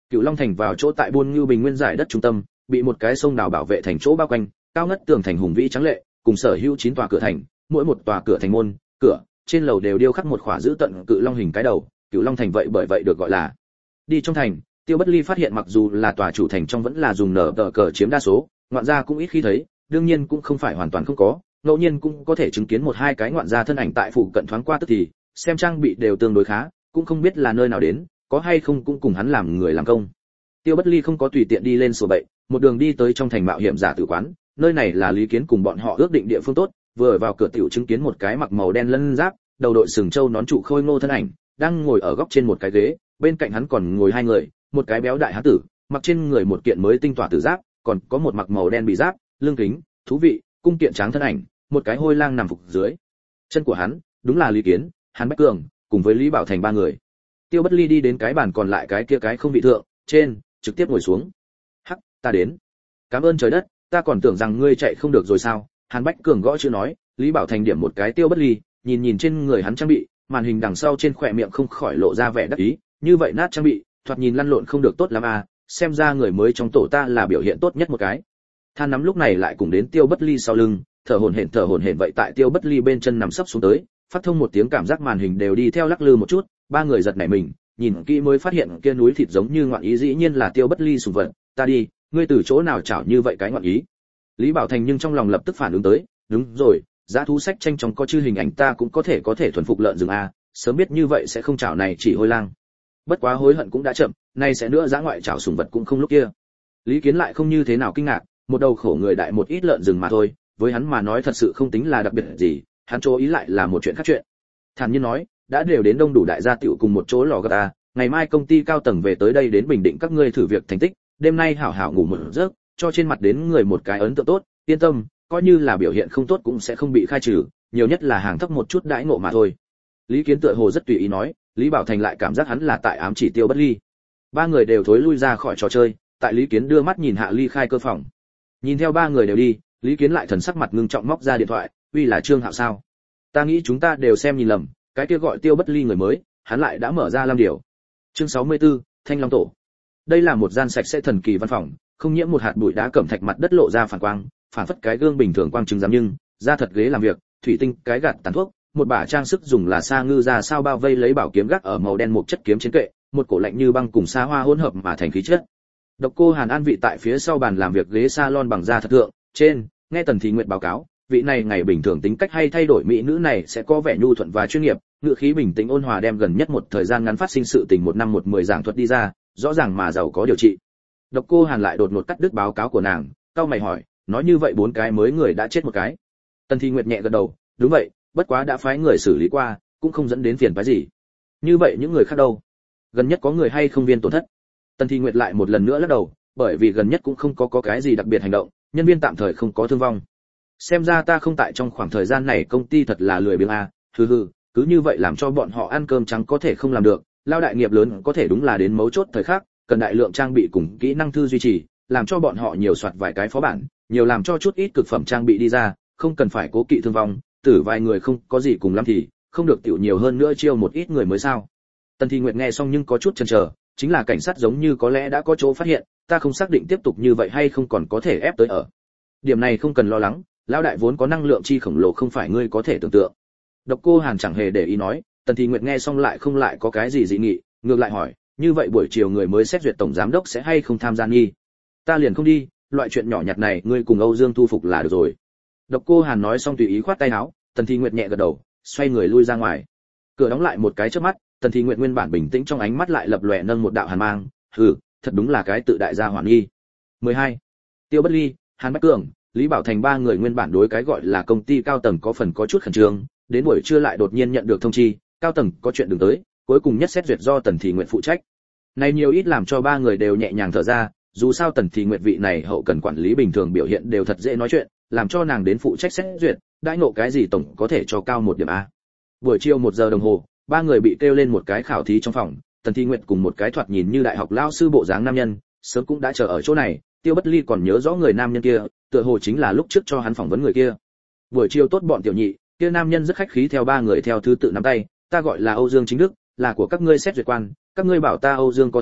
Cửu Long thành vào chỗ tại Buôn Ngưu Bình nguyên giải đất trung tâm, bị một cái sông đào bảo vệ thành chỗ bao quanh, cao ngất tường thành hùng vĩ trắng lệ, cùng sở hữu 9 tòa cửa thành, mỗi một tòa cửa thành môn, cửa, trên lầu đều điêu khắc một khỏa giữ tận cự long hình cái đầu, Cửu Long thành vậy bởi vậy được gọi là. Đi trong thành, Tiêu Bất Ly phát hiện mặc dù là tòa chủ thành trong vẫn là dùng nở tờ cờ chiếm đa số, ngoạn gia cũng ít khi thấy, đương nhiên cũng không phải hoàn toàn không có, ngẫu nhiên cũng có thể chứng kiến một hai cái ngoạn gia thân ảnh tại phụ cận thoáng qua tức thì, xem trang bị đều tương đối khá, cũng không biết là nơi nào đến, có hay không cũng cùng hắn làm người làm công. Tiêu Bất Ly không có tùy tiện đi lên sổ bậy, một đường đi tới trong thành mạo hiểm giả tử quán, nơi này là Lý Kiến cùng bọn họ ước định địa phương tốt, vừa vào cửa tiểu chứng kiến một cái mặc màu đen lân giáp, đầu đội sừng trâu nón trụ khôi ngô thân ảnh, đang ngồi ở góc trên một cái ghế, bên cạnh hắn còn ngồi hai người, một cái béo đại hán tử, mặc trên người một kiện mới tinh tỏa tử giáp, còn có một mặc màu đen bị giáp, lưng kính, thú vị, cung kiện tráng thân ảnh, một cái hôi lang nằm phục dưới chân của hắn, đúng là Lý Kiến, Hàn Bách Cường, cùng với Lý Bảo Thành ba người. Tiêu Bất Ly đi đến cái bàn còn lại cái kia cái không vị thượng, trên, trực tiếp ngồi xuống. Hắc, ta đến. Cảm ơn trời đất, ta còn tưởng rằng ngươi chạy không được rồi sao? Hàn Bách Cường gõ chữ nói, Lý Bảo Thành điểm một cái Tiêu Bất Ly, nhìn nhìn trên người hắn trang bị, màn hình đằng sau trên khóe miệng không khỏi lộ ra vẻ đắc ý, như vậy nát trang bị, thoạt nhìn lăn lộn không được tốt lắm à, xem ra người mới trong tổ ta là biểu hiện tốt nhất một cái. Than nắm lúc này lại cùng đến Tiêu Bất Ly sau lưng, thở hổn hển vậy tại Tiêu Bất Ly bên chân nằm sấp xuống tới, phát thông một tiếng cảm giác màn hình đều đi theo lắc lư một chút, ba người giật nảy mình, nhìn kỹ mới phát hiện kia núi thịt giống như ngoạn ý dĩ nhiên là Tiêu Bất Ly sùng vật, ta đi, ngươi từ chỗ nào chảo như vậy cái ngoạn ý. Lý Bảo Thành nhưng trong lòng lập tức phản ứng tới, đúng rồi, giá thú sách tranh trong có chư hình ảnh ta cũng có thể thuần phục lợn rừng a, sớm biết như vậy sẽ không chảo này chỉ hôi lang. Bất quá hối hận cũng đã chậm, nay sẽ nữa dã ngoại chảo sùng vật cũng không lúc kia. Lý Kiến lại không như thế nào kinh ngạc, một đầu khổ người đại một ít lợn rừng mà thôi, với hắn mà nói thật sự không tính là đặc biệt gì, hắn chú ý lại là một chuyện khác chuyện. Thản nhiên nói, đã đều đến đông đủ đại gia tiểu cùng một chỗ lò gà ta, ngày mai công ty cao tầng về tới đây đến Bình Định các ngươi thử việc thành tích, đêm nay hảo hảo ngủ một giấc, cho trên mặt đến người một cái ấn tượng tốt, yên tâm, coi như là biểu hiện không tốt cũng sẽ không bị khai trừ, nhiều nhất là hàng thấp một chút đãi ngộ mà thôi. Lý Kiến tựa hồ rất tùy ý nói, Lý Bảo Thành lại cảm giác hắn là tại ám chỉ Tiêu Bất Ly. Ba người đều thối lui ra khỏi trò chơi, tại Lý Kiến đưa mắt nhìn hạ ly khai cơ phòng. Nhìn theo ba người đều đi, Lý Kiến lại thần sắc mặt ngưng trọng móc ra điện thoại, uy là Trương Hạo sao? Ta nghĩ chúng ta đều xem nhìn lầm, cái kia gọi Tiêu Bất Ly người mới, hắn lại đã mở ra Lam Điều. Chương 64, Thanh Long Tổ. Đây là một gian sạch sẽ thần kỳ văn phòng, không nhiễm một hạt bụi đá cẩm thạch mặt đất lộ ra phản quang, phản phất cái gương bình thường quang chứng giám nhưng, da thật ghế làm việc, thủy tinh, cái gạt tàn thuốc, một bả trang sức dùng là sa ngư ra sao bao vây lấy bảo kiếm gác ở màu đen một chất kiếm trên kệ, một cổ lạnh như băng cùng sa hoa hỗn hợp mà thành khí chất. Độc Cô Hàn an vị tại phía sau bàn làm việc ghế salon bằng da thật thượng, trên, nghe Tần Thị Nguyệt báo cáo, vị này ngày bình thường tính cách hay thay đổi mỹ nữ này sẽ có vẻ nhu thuận và chuyên nghiệp, ngữ khí bình tĩnh ôn hòa đem gần nhất một thời gian ngắn phát sinh sự tình 1 năm 10 giảng thuật đi ra, rõ ràng mà giàu có điều trị. Độc Cô Hàn lại đột ngột cắt đứt báo cáo của nàng, cau mày hỏi, nói như vậy 4 cái mới người đã chết một cái. Tần Thị Nguyệt nhẹ gật đầu, đúng vậy, bất quá đã phái người xử lý qua, cũng không dẫn đến phiền phức gì. Như vậy những người khác đâu? Gần nhất có người hay không viên tổn thất? Tần Thị Nguyệt lại một lần nữa lắc đầu, bởi vì gần nhất cũng không có cái gì đặc biệt hành động, nhân viên tạm thời không có thương vong. Xem ra ta không tại trong khoảng thời gian này công ty thật là lười biếng a, hừ, cứ như vậy làm cho bọn họ ăn cơm trắng có thể không làm được, lao đại nghiệp lớn có thể đúng là đến mấu chốt thời khắc, cần đại lượng trang bị cùng kỹ năng thư duy trì, làm cho bọn họ nhiều soạt vài cái phó bản, nhiều làm cho chút ít cực phẩm trang bị đi ra, không cần phải cố kỵ thương vong, tử vài người không có gì cùng lắm thì không được tiểu nhiều hơn nữa chiêu một ít người mới sao. Tần Thị Nguyệt nghe xong nhưng có chút chần chờ, chính là cảnh sát giống như có lẽ đã có chỗ phát hiện, ta không xác định tiếp tục như vậy hay không còn có thể ép tới ở. Điểm này không cần lo lắng, lão đại vốn có năng lượng chi khổng lồ không phải ngươi có thể tưởng tượng. Độc Cô Hàn chẳng hề để ý nói, Tần Thị Nguyệt nghe xong lại không lại có cái gì dị nghị, ngược lại hỏi, như vậy buổi chiều người mới xét duyệt tổng giám đốc sẽ hay không tham gia nghi? Ta liền không đi, loại chuyện nhỏ nhặt này ngươi cùng Âu Dương thu phục là được rồi. Độc Cô Hàn nói xong tùy ý khoát tay áo, Tần Thị Nguyệt nhẹ gật đầu, xoay người lui ra ngoài. Cửa đóng lại một cái chớp mắt, Tần Thị Nguyệt nguyên bản bình tĩnh trong ánh mắt lại lập lòe nâng một đạo hàn mang, thật đúng là cái tự đại gia hỏa nghi. 12. Tiêu Bất Ly, Hàn Bách Cường, Lý Bảo Thành ba người nguyên bản đối cái gọi là công ty cao tầng có phần có chút khẩn trương, đến buổi trưa lại đột nhiên nhận được thông chi, cao tầng có chuyện đừng tới, cuối cùng nhất xét duyệt do Tần Thị Nguyệt phụ trách. Này nhiều ít làm cho ba người đều nhẹ nhàng thở ra, dù sao Tần Thị Nguyệt vị này hậu cần quản lý bình thường biểu hiện đều thật dễ nói chuyện, làm cho nàng đến phụ trách xét duyệt, đãi ngộ cái gì tổng có thể cho cao 1 điểm a. Buổi chiều 1 giờ đồng hồ, ba người bị kêu lên một cái khảo thí trong phòng, Tần Thị Nguyệt cùng một cái thoạt nhìn như đại học lao sư bộ dáng nam nhân, sớm cũng đã chờ ở chỗ này, Tiêu Bất Ly còn nhớ rõ người nam nhân kia, tựa hồ chính là lúc trước cho hắn phỏng vấn người kia. Buổi chiều tốt bọn tiểu nhị, kia nam nhân rất khách khí theo ba người theo thứ tự nắm tay, ta gọi là Âu Dương Chính Đức, là của các ngươi xét duyệt quan, các ngươi bảo ta Âu Dương có thể,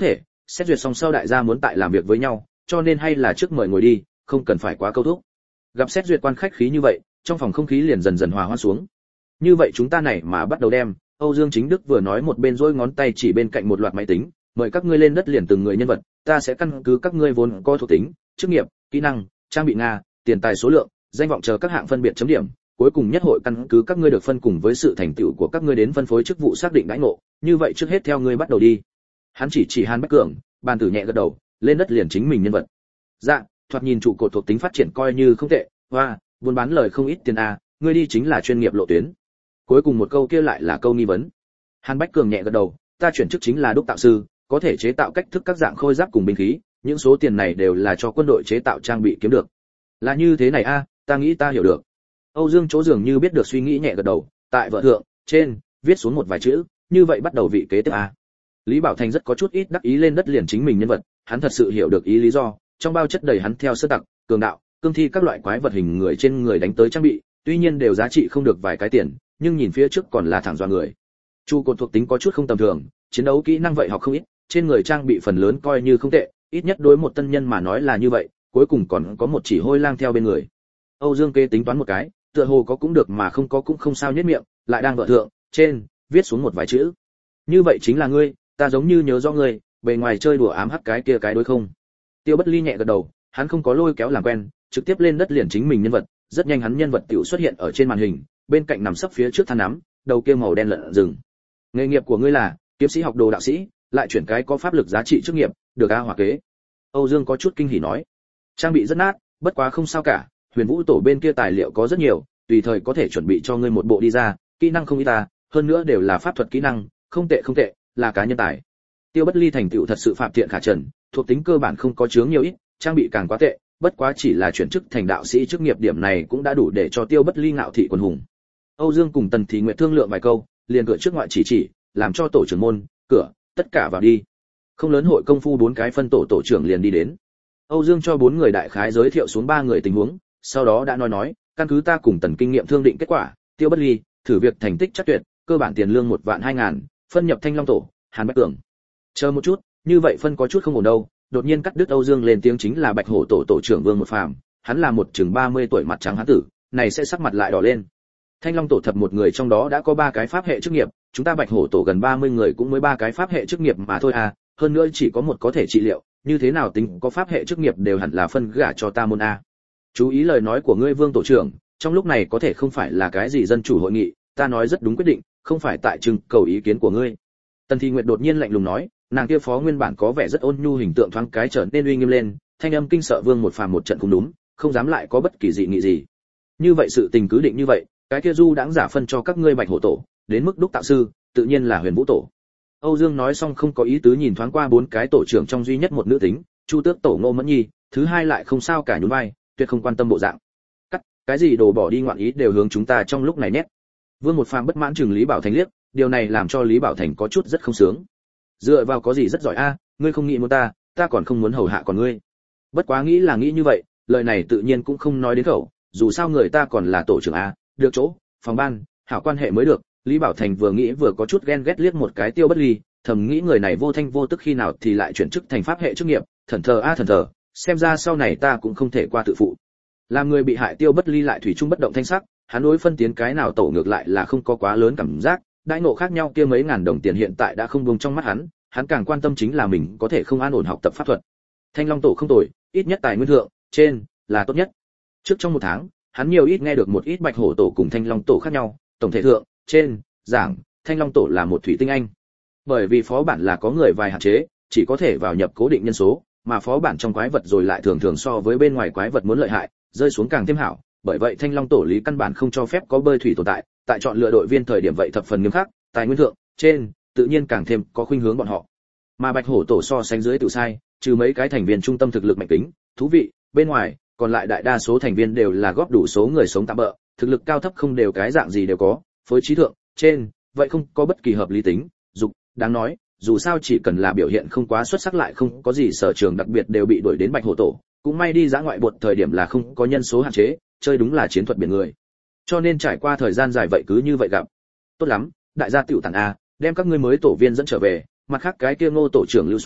xét duyệt xong sau đại gia muốn tại làm việc với nhau, cho nên hay là trước mời ngồi đi, không cần phải quá câu thúc. Gặp xét duyệt quan khách khí như vậy, trong phòng không khí liền dần dần hòa hoãn xuống. Như vậy chúng ta này mà bắt đầu đem, Âu Dương Chính Đức vừa nói một bên rỗi ngón tay chỉ bên cạnh một loạt máy tính, mời các ngươi lên đất liền từng người nhân vật, ta sẽ căn cứ các ngươi vốn có thuộc tính, chức nghiệp, kỹ năng, trang bị nga, tiền tài số lượng, danh vọng chờ các hạng phân biệt chấm điểm, cuối cùng nhất hội căn cứ các ngươi được phân cùng với sự thành tựu của các ngươi đến phân phối chức vụ xác định đãi ngộ, như vậy trước hết theo ngươi bắt đầu đi. Hắn chỉ Hàn Bách Cường, bàn tử nhẹ gật đầu, lên đất liền chính mình nhân vật. Dạ, thoạt nhìn trụ cột thuộc tính phát triển coi như không tệ, hoa, buôn bán lời không ít tiền a, ngươi đi chính là chuyên nghiệp lộ tuyến. Cuối cùng một câu kia lại là câu nghi vấn. Hàn Bách Cường nhẹ gật đầu, ta chuyển chức chính là đúc tạo sư, có thể chế tạo cách thức các dạng khôi giáp cùng binh khí, những số tiền này đều là cho quân đội chế tạo trang bị kiếm được. Là như thế này a, ta nghĩ ta hiểu được. Âu Dương Chỗ dường như biết được suy nghĩ nhẹ gật đầu, tại vợ thượng, trên, viết xuống một vài chữ, như vậy bắt đầu vị kế tiếp a. Lý Bảo Thành rất có chút ít đắc ý lên đất liền chính mình nhân vật, hắn thật sự hiểu được ý lý do, trong bao chất đầy hắn theo sơ tặc, cường đạo, cương thi các loại quái vật hình người trên người đánh tới trang bị, tuy nhiên đều giá trị không được vài cái tiền, nhưng nhìn phía trước còn là thẳng doa người. Chu cột thuộc tính có chút không tầm thường, chiến đấu kỹ năng vậy học không ít, trên người trang bị phần lớn coi như không tệ, ít nhất đối một tân nhân mà nói là như vậy, cuối cùng còn có một chỉ hôi lang theo bên người. Âu Dương Kê tính toán một cái, tựa hồ có cũng được mà không có cũng không sao nhếch miệng, lại đang vợ thượng, trên, viết xuống một vài chữ. Như vậy chính là ngươi, ta giống như nhớ rõ ngươi, bề ngoài chơi đùa ám hắc cái kia cái đối không? Tiêu Bất Ly nhẹ gật đầu, hắn không có lôi kéo làm quen, trực tiếp lên đất liền chính mình nhân vật, rất nhanh hắn nhân vật tiểu xuất hiện ở trên màn hình, bên cạnh nằm sấp phía trước than nắm, đầu kia màu đen lợn rừng. Nghề nghiệp của ngươi là kiếm sĩ học đồ đạo sĩ, lại chuyển cái có pháp lực giá trị chức nghiệp, được a hỏa kế. Âu Dương có chút kinh hỉ nói. Trang bị rất nát, bất quá không sao cả, Huyền Vũ tổ bên kia tài liệu có rất nhiều, tùy thời có thể chuẩn bị cho ngươi một bộ đi ra, kỹ năng không ít ta, hơn nữa đều là pháp thuật kỹ năng, không tệ, là cá nhân tài. Tiêu Bất Ly thành tựu thật sự phạm thiện khả trần, thuộc tính cơ bản không có chướng nhiều ít, trang bị càng quá tệ, bất quá chỉ là chuyển chức thành đạo sĩ chức nghiệp điểm này cũng đã đủ để cho Tiêu Bất Ly ngạo thị quần hùng. Âu Dương cùng Tần Thị Nguyệt thương lượng vài câu, liền cửa trước ngoại chỉ, làm cho tổ trưởng môn, cửa, tất cả vào đi. Không lớn hội công phu 4 cái phân tổ trưởng liền đi đến. Âu Dương cho 4 người đại khái giới thiệu xuống 3 người tình huống, sau đó đã nói, căn cứ ta cùng Tần kinh nghiệm thương định kết quả, Tiêu Bất Ly, thử việc thành tích chắc tuyệt, cơ bản tiền lương 1.200.000, phân nhập Thanh Long tổ, Hàn Bách Cường. Chờ một chút, như vậy phân có chút không ổn đâu, đột nhiên cắt đứt Âu Dương lên tiếng chính là Bạch Hổ tổ tổ trưởng Vương Một Phàm, hắn là một chừng 30 tuổi mặt trắng hán tử, này sẽ sắc mặt lại đỏ lên. Thanh Long tổ thập một người trong đó đã có 3 cái pháp hệ chức nghiệp, chúng ta Bạch Hổ tổ gần 30 người cũng mới 3 cái pháp hệ chức nghiệp mà thôi à, hơn nữa chỉ có một có thể trị liệu, như thế nào tính có pháp hệ chức nghiệp đều hẳn là phân gả cho ta môn a. Chú ý lời nói của ngươi Vương tổ trưởng, trong lúc này có thể không phải là cái gì dân chủ hội nghị, ta nói rất đúng quyết định, không phải tại trưng cầu ý kiến của ngươi. Tần Thị Nguyệt đột nhiên lạnh lùng nói, nàng kia phó nguyên bản có vẻ rất ôn nhu hình tượng thoáng cái trở nên uy nghiêm lên, thanh âm kinh sợ Vương Một Phàm một trận không đúng, không dám lại có bất kỳ dị nghị gì. Như vậy sự tình cứ định như vậy, cái kia du đãng giả phân cho các ngươi Bạch Hổ tổ, đến mức đúc tạo sư, tự nhiên là Huyền Vũ tổ. Âu Dương nói xong không có ý tứ nhìn thoáng qua 4 cái tổ trưởng trong duy nhất một nữ tính, Chu Tước tổ Ngô Mẫn Nhi, thứ hai lại không sao cả nhún vai, tuyệt không quan tâm bộ dạng. Cắt, cái gì đồ bỏ đi ngoạn ý đều hướng chúng ta trong lúc này nhét. Vương Một Phàm bất mãn chừng Lý Bảo Thành liếc, điều này làm cho Lý Bảo Thành có chút rất không sướng. Dựa vào có gì rất giỏi a, ngươi không nghĩ muốn ta còn không muốn hầu hạ còn ngươi. Bất quá nghĩ là nghĩ như vậy, lời này tự nhiên cũng không nói đến khẩu, dù sao người ta còn là tổ trưởng a, được chỗ, phòng ban, hảo quan hệ mới được. Lý Bảo Thành vừa nghĩ vừa có chút ghen ghét liếc một cái Tiêu Bất Ly, thầm nghĩ người này vô thanh vô tức khi nào thì lại chuyển chức thành pháp hệ chức nghiệp, thần thờ, xem ra sau này ta cũng không thể qua tự phụ. Làm người bị hại Tiêu Bất Ly lại thủy chung bất động thanh sắc, hắn đối phân tiến cái nào tổ ngược lại là không có quá lớn cảm giác, đãi ngộ khác nhau kia mấy ngàn đồng tiền hiện tại đã không buông trong mắt hắn càng quan tâm chính là mình có thể không an ổn học tập pháp thuật. Thanh Long tổ không tồi, ít nhất tài nguyên thượng, trên là tốt nhất. Trước trong 1 tháng, hắn nhiều ít nghe được một ít Bạch Hổ tổ cùng Thanh Long tổ khác nhau, tổng thể thượng, trên giảng, Thanh Long tổ là một thủy tinh anh. Bởi vì phó bản là có người vài hạn chế, chỉ có thể vào nhập cố định nhân số, mà phó bản trong quái vật rồi lại thường thường so với bên ngoài quái vật muốn lợi hại, rơi xuống càng thêm hảo, bởi vậy Thanh Long tổ lý căn bản không cho phép có bơi thủy tồn tại, tại chọn lựa đội viên thời điểm vậy thập phần nghiêm khắc, tài nguyên thượng, trên, tự nhiên càng thêm có khuynh hướng bọn họ. Mà Bạch Hổ tổ so sánh dưới tự sai, trừ mấy cái thành viên trung tâm thực lực mạnh tính, thú vị, bên ngoài, còn lại đại đa số thành viên đều là góp đủ số người sống tạm bợ, thực lực cao thấp không đều cái dạng gì đều có, phối trí thượng, trên, vậy không có bất kỳ hợp lý tính, dục, đáng nói, dù sao chỉ cần là biểu hiện không quá xuất sắc lại không có gì sở trường đặc biệt đều bị đuổi đến Bạch Hổ tổ, cũng may đi dã ngoại bột thời điểm là không có nhân số hạn chế, chơi đúng là chiến thuật biển người. Cho nên trải qua thời gian dài vậy cứ như vậy gặp. Tốt lắm, đại gia tiểu tản a, đem các ngươi mới tổ viên dẫn trở về, mặt khác cái kia Ngô tổ trưởng lưu xuống,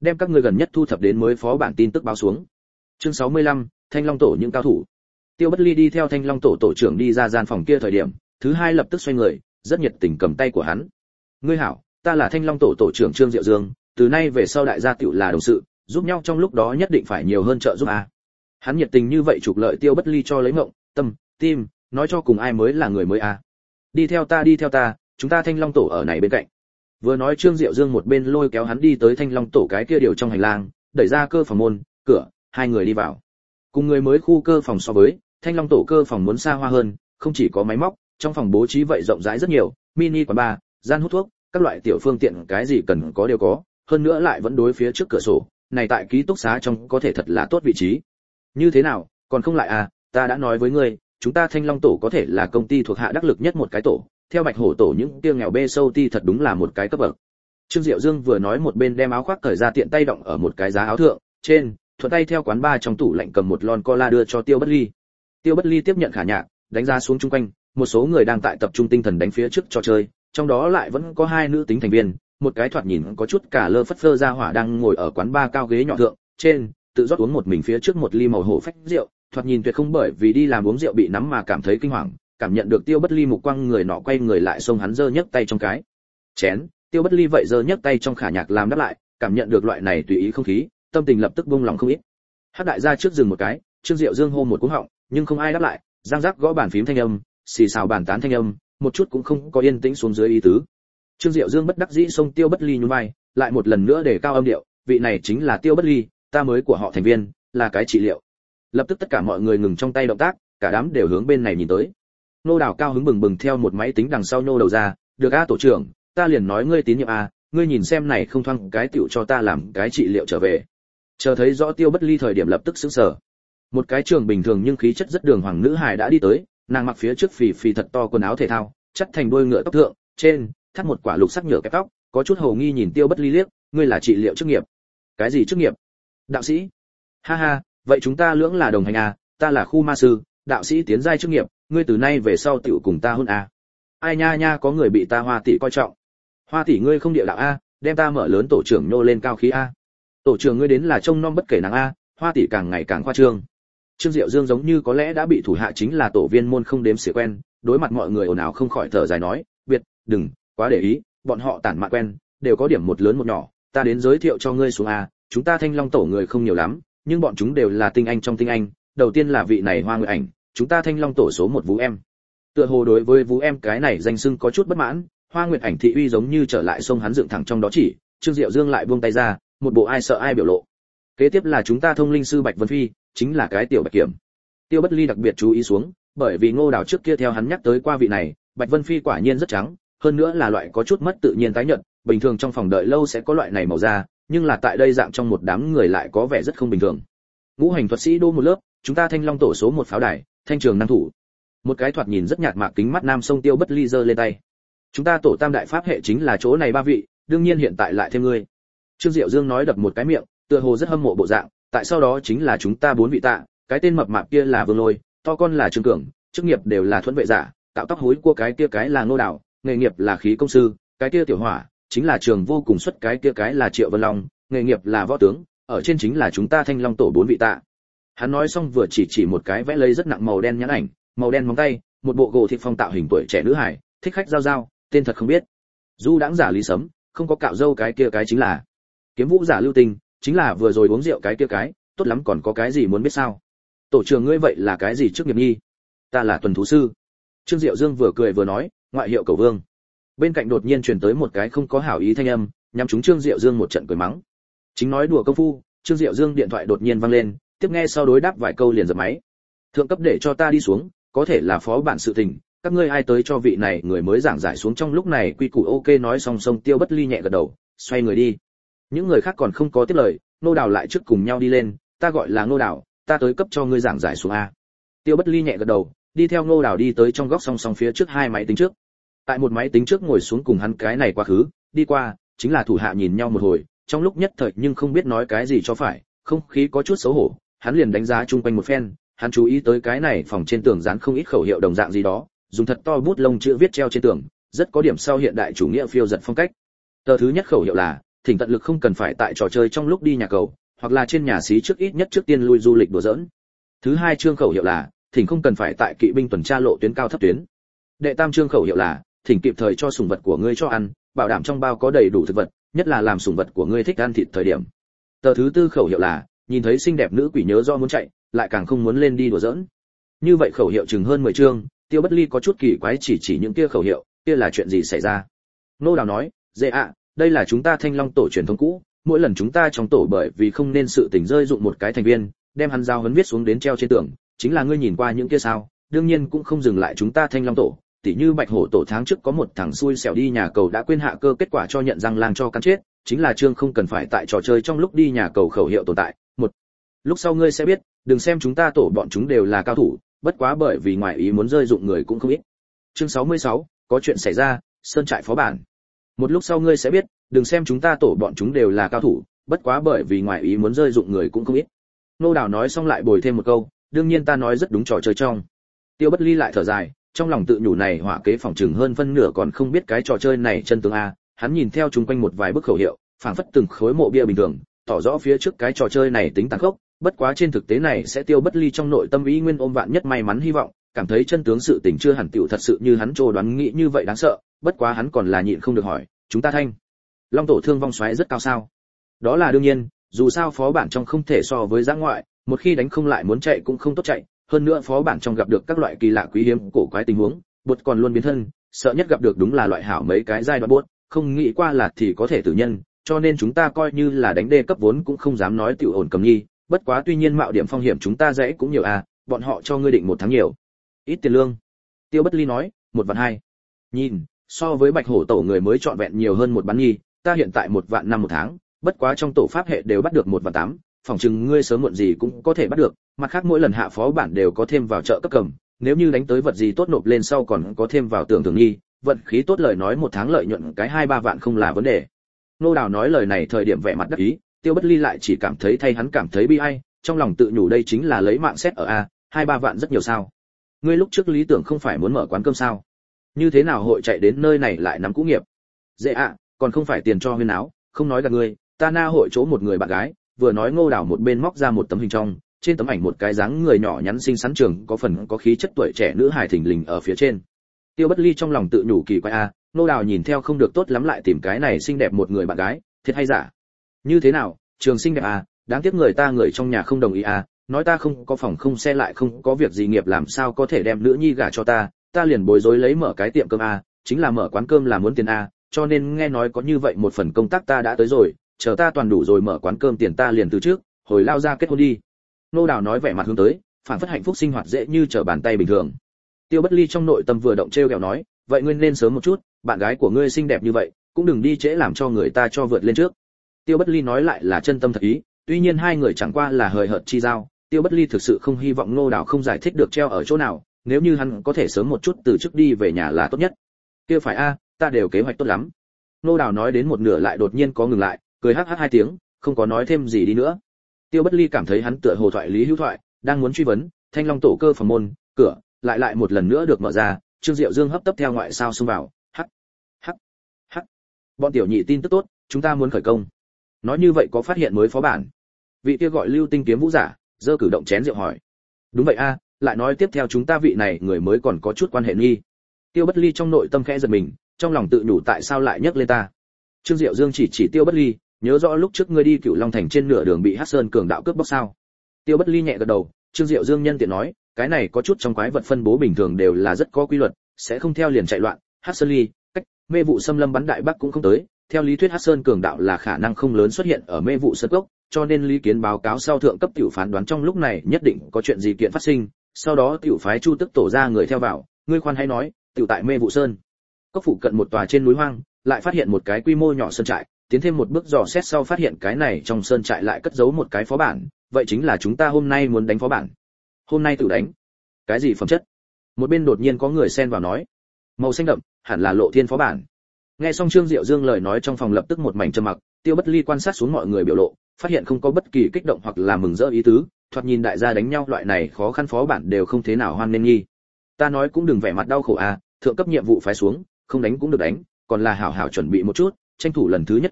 đem các ngươi gần nhất thu thập đến mới phó bản tin tức báo xuống. Chương 65, Thanh Long tổ những cao thủ. Tiêu Bất Ly đi theo Thanh Long tổ tổ trưởng đi ra gian phòng kia thời điểm, thứ hai lập tức xoay người, rất nhiệt tình cầm tay của hắn. Ngươi hảo, ta là Thanh Long tổ tổ trưởng Trương Diệu Dương, từ nay về sau đại gia tựu là đồng sự, giúp nhau trong lúc đó nhất định phải nhiều hơn trợ giúp a. Hắn nhiệt tình như vậy trục lợi Tiêu Bất Ly cho lấy mộng, tâm, tim, nói cho cùng ai mới là người mới a. Đi theo ta, chúng ta Thanh Long tổ ở này bên cạnh. Vừa nói Trương Diệu Dương một bên lôi kéo hắn đi tới Thanh Long tổ cái kia điều trong hành lang, đẩy ra cơ phòng môn, cửa, hai người đi vào. Cùng người mới khu cơ phòng so với, Thanh Long tổ cơ phòng muốn xa hoa hơn, không chỉ có máy móc, trong phòng bố trí vậy rộng rãi rất nhiều, mini quán bar, gian hút thuốc, các loại tiểu phương tiện cái gì cần có đều có, hơn nữa lại vẫn đối phía trước cửa sổ, này tại ký túc xá trong có thể thật là tốt vị trí. Như thế nào, còn không lại à, ta đã nói với ngươi, chúng ta Thanh Long tổ có thể là công ty thuộc hạ đắc lực nhất một cái tổ, theo Bạch Hổ tổ những tiêu nghèo bê sâu ti thật đúng là một cái cấp bậc. Trương Diệu Dương vừa nói một bên đem áo khoác cởi ra tiện tay động ở một cái giá áo thượng, trên, thuận tay theo quán bar trong tủ lạnh cầm một lon cola đưa cho Tiêu Bất Ly. Tiêu Bất Ly tiếp nhận khả nhạc, đánh ra xuống chung quanh, một số người đang tại tập trung tinh thần đánh phía trước trò chơi, trong đó lại vẫn có hai nữ tính thành viên, một cái thoạt nhìn có chút cả lơ phất phơ ra hỏa đang ngồi ở quán bar cao ghế nhỏ thượng, trên, tự rót uống một mình phía trước một ly màu hổ phách rượu, thoạt nhìn tuyệt không bởi vì đi làm uống rượu bị nắm mà cảm thấy kinh hoàng, cảm nhận được Tiêu Bất Ly mục quang người nọ quay người lại xông hắn giơ nhấc tay trong cái chén, Tiêu Bất Ly vậy giơ nhấc tay trong khả nhạc làm đáp lại, cảm nhận được loại này tùy ý không khí, tâm tình lập tức buông lòng không ít. Hắc đại gia trước dừng một cái, Trương Diệu Dương hô một cú họng, nhưng không ai đáp lại, giang giác gõ bàn phím thanh âm, xì xào bàn tán thanh âm, một chút cũng không có yên tĩnh xuống dưới ý tứ. Trương Diệu Dương bất đắc dĩ xông Tiêu Bất Ly nhún vai, lại một lần nữa để cao âm điệu, vị này chính là Tiêu Bất Ly, ta mới của họ thành viên, là cái trị liệu. Lập tức tất cả mọi người ngừng trong tay động tác, cả đám đều hướng bên này nhìn tới. Nô Đào cao hứng bừng bừng theo một máy tính đằng sau nô đầu ra, được a tổ trưởng, ta liền nói ngươi tín nhiệm a, ngươi nhìn xem này không thoang cái tiểu cho ta làm cái trị liệu trở về. Chờ thấy rõ Tiêu Bất Ly thời điểm lập tức sững sờ. Một cái trường bình thường nhưng khí chất rất đường hoàng nữ hài đã đi tới, nàng mặc phía trước phì phì thật to quần áo thể thao, chắt thành đuôi ngựa tóc thượng, trên thắt một quả lục sắc nhựa kẹp tóc, có chút hồ nghi nhìn Tiêu Bất Ly liếc, ngươi là trị liệu chức nghiệp? Cái gì chức nghiệp? Đạo sĩ? Ha ha, vậy chúng ta lưỡng là đồng hành à, ta là khu ma sư, đạo sĩ tiến giai chức nghiệp, ngươi từ nay về sau tiểu cùng ta hôn à. Ai nha nha, có người bị ta Hoa tỷ coi trọng. Hoa tỷ ngươi không địa đạo a, đem ta mở lớn tổ trưởng nhô lên cao khí a. Tổ trưởng ngươi đến là trông nom bất kể nàng a, Hoa tỷ càng ngày càng khoa trương. Trương Diệu Dương giống như có lẽ đã bị thủ hạ chính là tổ viên môn không đếm xỉa quen, đối mặt mọi người ồn ào không khỏi thở dài nói, biệt, đừng quá để ý, bọn họ tản mạn quen, đều có điểm một lớn một nhỏ, ta đến giới thiệu cho ngươi xuống a, chúng ta Thanh Long tổ người không nhiều lắm, nhưng bọn chúng đều là tinh anh trong tinh anh, đầu tiên là vị này Hoa Nguyệt Ảnh, chúng ta Thanh Long tổ số 1 Vũ Em. Tựa hồ đối với Vũ Em cái này danh xưng có chút bất mãn, Hoa Nguyệt Ảnh thị uy giống như trở lại sông hắn dựng thẳng trong đó chỉ, Trương Diệu Dương lại buông tay ra, một bộ ai sợ ai biểu lộ. Kế tiếp là chúng ta thông linh sư Bạch Vân Phi, chính là cái tiểu Bạch Kiểm. Tiêu Bất Ly đặc biệt chú ý xuống, bởi vì Ngô Đào trước kia theo hắn nhắc tới qua vị này, Bạch Vân Phi quả nhiên rất trắng, hơn nữa là loại có chút mất tự nhiên tái nhợt, bình thường trong phòng đợi lâu sẽ có loại này màu da, nhưng là tại đây dạng trong một đám người lại có vẻ rất không bình thường. Ngũ hành thuật sĩ đô một lớp, chúng ta Thanh Long tổ số 1 pháo đài, Thanh Trường năng thủ. Một cái thoạt nhìn rất nhạt mạc kính mắt nam sông Tiêu Bất Ly giơ lên tay. Chúng ta tổ tam đại pháp hệ chính là chỗ này ba vị, đương nhiên hiện tại lại thêm ngươi. Trương Diệu Dương nói đập một cái miệng, tựa hồ rất hâm mộ bộ dạng, tại sau đó chính là chúng ta 4 vị tạ, cái tên mập mạp kia là Vương Lôi, to con là Trương Cường, chức nghiệp đều là thuẫn vệ giả, tạo tóc hối của cái kia cái là Ngô Đào, nghề nghiệp là khí công sư, cái kia tiểu hỏa chính là Trường vô cùng xuất, cái kia cái là Triệu Vân Long, nghề nghiệp là võ tướng, ở trên chính là chúng ta Thanh Long tổ 4 vị tạ. Hắn nói xong vừa chỉ một cái vẽ lấy rất nặng màu đen nhãn ảnh, màu đen móng tay, một bộ gỗ thịt phong tạo hình tuổi trẻ nữ hải, thích khách giao giao, tên thật không biết. Du đãng giả Lý Sấm, không có cạo râu cái kia cái chính là Kiếm Vũ giả Lưu Tinh, chính là vừa rồi uống rượu cái kia cái, tốt lắm còn có cái gì muốn biết sao? Tổ trưởng ngươi vậy là cái gì trước nghiệp nghi? Ta là tuần thú sư. Trương Diệu Dương vừa cười vừa nói, ngoại hiệu Cẩu Vương. Bên cạnh đột nhiên truyền tới một cái không có hảo ý thanh âm, nhắm trúng Trương Diệu Dương một trận cười mắng. Chính nói đùa công phu, Trương Diệu Dương điện thoại đột nhiên vang lên, tiếp nghe sau đối đáp vài câu liền dập máy. Thượng cấp để cho ta đi xuống, có thể là phó bản sự tình, các ngươi ai tới cho vị này người mới giảng giải xuống. Trong lúc này quy củ ok nói xong xong Tiêu Bất Ly nhẹ gật đầu, xoay người đi. Những người khác còn không có tiếp lời, Nô Đào lại trước cùng nhau đi lên, ta gọi là Nô Đào, ta tới cấp cho ngươi giảng giải xuống a. Tiêu Bất Ly nhẹ gật đầu, đi theo Nô Đào đi tới trong góc song song phía trước hai máy tính trước. Tại một máy tính trước ngồi xuống cùng hắn cái này quá khứ, đi qua, chính là thủ hạ nhìn nhau một hồi, trong lúc nhất thời nhưng không biết nói cái gì cho phải, không khí có chút xấu hổ, hắn liền đánh giá chung quanh một phen, hắn chú ý tới cái này phòng trên tường dán không ít khẩu hiệu đồng dạng gì đó, dùng thật to bút lông chữ viết treo trên tường, rất có điểm sau hiện đại chủ nghĩa phiêu dật phong cách. Tờ thứ nhất khẩu hiệu là thỉnh tận lực không cần phải tại trò chơi trong lúc đi nhà cầu, hoặc là trên nhà xí trước ít nhất trước tiên lui du lịch đùa giỡn. Thứ hai chương khẩu hiệu là thỉnh không cần phải tại kỵ binh tuần tra lộ tuyến cao thấp tuyến. Đệ tam chương khẩu hiệu là thỉnh kịp thời cho sủng vật của ngươi cho ăn, bảo đảm trong bao có đầy đủ thực vật, nhất là làm sủng vật của ngươi thích ăn thịt thời điểm. Tờ thứ tư khẩu hiệu là nhìn thấy xinh đẹp nữ quỷ nhớ do muốn chạy, lại càng không muốn lên đi đùa giỡn. Như vậy khẩu hiệu chừng hơn 10 chương, Tiêu Bất Ly có chút kỳ quái chỉ những kia khẩu hiệu, kia là chuyện gì xảy ra? Nô Đào nói, "Dễ ạ, đây là chúng ta Thanh Long tổ truyền thống cũ, mỗi lần chúng ta trong tổ bởi vì không nên sự tình rơi dụng một cái thành viên, đem hắn giao huấn viết xuống đến treo trên tường, chính là ngươi nhìn qua những kia sao? Đương nhiên cũng không dừng lại chúng ta Thanh Long tổ, tỉ như Bạch Hổ tổ tháng trước có một thằng xui xẻo đi nhà cầu đã quên hạ cơ kết quả cho nhận răng lang cho cắn chết, chính là chương không cần phải tại trò chơi trong lúc đi nhà cầu khẩu hiệu tồn tại. Một, lúc sau ngươi sẽ biết, đừng xem chúng ta tổ bọn chúng đều là cao thủ, bất quá bởi vì ngoại ý muốn rơi dụng người cũng không ít." Chương 66, có chuyện xảy ra, sơn trại phó bản. Một lúc sau ngươi sẽ biết, đừng xem chúng ta tổ bọn chúng đều là cao thủ, bất quá bởi vì ngoại ý muốn rơi dụng người cũng không ít. Nô Đào nói xong lại bồi thêm một câu, đương nhiên ta nói rất đúng trò chơi trong. Tiêu Bất Ly lại thở dài, trong lòng tự nhủ này hỏa kế phòng chừng hơn phân nửa còn không biết cái trò chơi này chân tướng a. Hắn nhìn theo chúng quanh một vài bức khẩu hiệu, phảng phất từng khối mộ bia bình thường, tỏ rõ phía trước cái trò chơi này tính tàn khốc, bất quá trên thực tế này sẽ Tiêu Bất Ly trong nội tâm ý nguyên ôm vạn nhất may mắn hy vọng, cảm thấy chân tướng sự tình chưa hẳn tiểu thật sự như hắn trô đoán nghĩ như vậy đáng sợ, bất quá hắn còn là nhịn không được hỏi, chúng ta Thanh Long tổ thương vong xoáy rất cao sao? Đó là đương nhiên, dù sao phó bản trong không thể so với giã ngoại, một khi đánh không lại muốn chạy cũng không tốt chạy, hơn nữa phó bản trong gặp được các loại kỳ lạ quý hiếm cổ quái tình huống, bột còn luôn biến thân, sợ nhất gặp được đúng là loại hảo mấy cái giai đoạn bốt, không nghĩ qua là thì có thể tử nhân, cho nên chúng ta coi như là đánh đê cấp vốn cũng không dám nói tiểu ổn cầm nhi, bất quá tuy nhiên mạo điểm phong hiểm chúng ta dễ cũng nhiều à, bọn họ cho ngươi định 1 tháng nhiều. Ít tiền lương. Tiêu Bất Ly nói, 1.200.000. Nhìn, so với Bạch Hổ tổ người mới chọn vẹn nhiều hơn một bán nhi, ta hiện tại 1.500.000 một tháng, bất quá trong tổ pháp hệ đều bắt được 1.800.000, phòng chừng ngươi sớm muộn gì cũng có thể bắt được, mặt khác mỗi lần hạ phó bản đều có thêm vào trợ cấp cầm, nếu như đánh tới vật gì tốt nộp lên sau còn có thêm vào tưởng thưởng nghi, vận khí tốt lời nói 1 tháng lợi nhuận cái 2-3 vạn không là vấn đề. Nô Đào nói lời này thời điểm vẻ mặt đắc ý, Tiêu Bất Ly lại chỉ cảm thấy thay hắn cảm thấy bi ai, trong lòng tự nhủ đây chính là lấy mạng xét ở a, 2-3 vạn rất nhiều sao? Ngươi lúc trước lý tưởng không phải muốn mở quán cơm sao? Như thế nào hội chạy đến nơi này lại nắm cũ nghiệp? Dễ ạ, còn không phải tiền cho huyên áo, không nói gạt ngươi, ta na hội chỗ một người bạn gái, vừa nói Ngô Đào một bên móc ra một tấm hình trong, trên tấm ảnh một cái dáng người nhỏ nhắn xinh xắn trường, có phần có khí chất tuổi trẻ nữ hài thình lình ở phía trên. Tiêu Bất Ly trong lòng tự nhủ kỳ quái a, Ngô Đào nhìn theo không được tốt lắm lại tìm cái này xinh đẹp một người bạn gái, thiệt hay giả? Như thế nào, trường xinh đẹp à, đáng tiếc người trong nhà không đồng ý à, nói ta không có phòng không xe lại không có việc gì nghiệp làm sao có thể đem nữ nhi gả cho ta, ta liền bối rối lấy mở cái tiệm cơm à, chính là mở quán cơm là muốn tiền à, cho nên nghe nói có như vậy một phần công tác ta đã tới rồi, chờ ta toàn đủ rồi mở quán cơm tiền ta liền từ trước, hồi lao ra kết hôn đi. Nô Đào nói vẻ mặt hướng tới, phản phất hạnh phúc sinh hoạt dễ như trở bàn tay bình thường. Tiêu Bất Ly trong nội tâm vừa động trêu ghẹo nói, vậy ngươi nên sớm một chút, bạn gái của ngươi xinh đẹp như vậy, cũng đừng đi trễ làm cho người ta cho vượt lên trước. Tiêu Bất Ly nói lại là chân tâm thật ý, tuy nhiên hai người chẳng qua là hời hợt chi giao, Tiêu Bất Ly thực sự không hy vọng Ngô Đào không giải thích được treo ở chỗ nào, nếu như hắn có thể sớm một chút từ trước đi về nhà là tốt nhất. Kia phải a, ta đều kế hoạch tốt lắm. Ngô Đào nói đến một nửa lại đột nhiên có ngừng lại, cười hắc hắc 2 tiếng, không có nói thêm gì đi nữa. Tiêu Bất Ly cảm thấy hắn tựa hồ thoại lý hữu thoại, đang muốn truy vấn, Thanh Long tổ cơ phòng môn, cửa lại một lần nữa được mở ra, Trương Diệu Dương hấp tấp theo ngoại sao xông vào, hắc hắc hắc. Bọn tiểu nhị tin tức tốt, chúng ta muốn khởi công. Nói như vậy có phát hiện mới phó bản. Vị kia gọi Lưu Tinh kiếm vũ giả, giơ cử động chén rượu hỏi. Đúng vậy a, lại nói tiếp theo chúng ta vị này người mới còn có chút quan hệ nghi. Tiêu Bất Ly trong nội tâm khẽ giật mình, trong lòng tự nhủ tại sao lại nhắc lên ta. Trương Diệu Dương chỉ Tiêu Bất Ly, nhớ rõ lúc trước ngươi đi Cửu Long thành trên nửa đường bị Hắc Sơn cường đạo cướp bóc sao? Tiêu Bất Ly nhẹ gật đầu, Trương Diệu Dương nhân tiện nói, cái này có chút trong quái vật phân bố bình thường đều là rất có quy luật, sẽ không theo liền chạy loạn. Hắc Sơn Ly, cách mê vụ xâm lâm bắn đại bắc cũng không tới, theo lý thuyết Hắc Sơn cường đạo là khả năng không lớn xuất hiện ở mê vụ sơn cốc, cho nên Lý Kiến báo cáo sau thượng cấp tiểu phán đoán trong lúc này nhất định có chuyện gì kiện phát sinh, sau đó tiểu phái Chu Tức tổ ra người theo vào, ngươi khoan hãy nói, tiểu tại mê vụ sơn cốc phụ cận một tòa trên núi hoang, lại phát hiện một cái quy mô nhỏ sơn trại, tiến thêm một bước dò xét sau phát hiện cái này trong sơn trại lại cất giấu một cái phó bản, vậy chính là chúng ta hôm nay muốn đánh phó bản. Hôm nay tự đánh? Cái gì phẩm chất? Một bên đột nhiên có người xen vào nói, màu xanh đậm, hẳn là Lộ Thiên phó bản. Nghe xong Trương Diệu Dương lời nói trong phòng lập tức một mảnh trầm mặc, Tiêu Bất Ly quan sát xuống mọi người biểu lộ, phát hiện không có bất kỳ kích động hoặc là mừng rỡ ý tứ, thoạt nhìn đại gia đánh nhau loại này khó khăn phó bản đều không thế nào hoan nên nghi. Ta nói cũng đừng vẻ mặt đau khổ à, thượng cấp nhiệm vụ phái xuống, không đánh cũng được đánh, còn là hảo hảo chuẩn bị một chút, tranh thủ lần thứ nhất qua,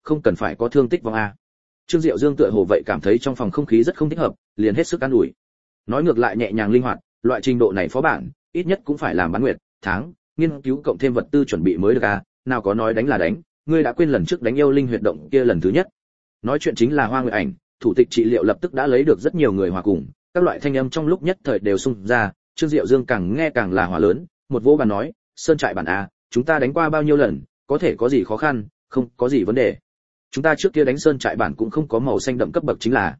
không cần phải có thương tích vong a. Trương Diệu Dương tựa hồ vậy cảm thấy trong phòng không khí rất không thích hợp, liền hết sức an ủi. Nói ngược lại nhẹ nhàng linh hoạt, loại trình độ này phó bản, ít nhất cũng phải làm bán nguyệt, tháng, nghiên cứu cộng thêm vật tư chuẩn bị mới được a, nào có nói đánh là đánh, ngươi đã quên lần trước đánh yêu linh huyệt động kia lần thứ nhất. Nói chuyện chính là Hoa Nguyệt Ảnh, thủ tịch trị liệu lập tức đã lấy được rất nhiều người hòa cùng, các loại thanh âm trong lúc nhất thời đều xung ra, Trương Diệu Dương càng nghe càng là hòa lớn, một vỗ bàn nói, sơn trại bản a, chúng ta đánh qua bao nhiêu lần, có thể có gì khó khăn, không có gì vấn đề. Chúng ta trước kia đánh sơn trại bản cũng không có màu xanh đậm cấp bậc chính là.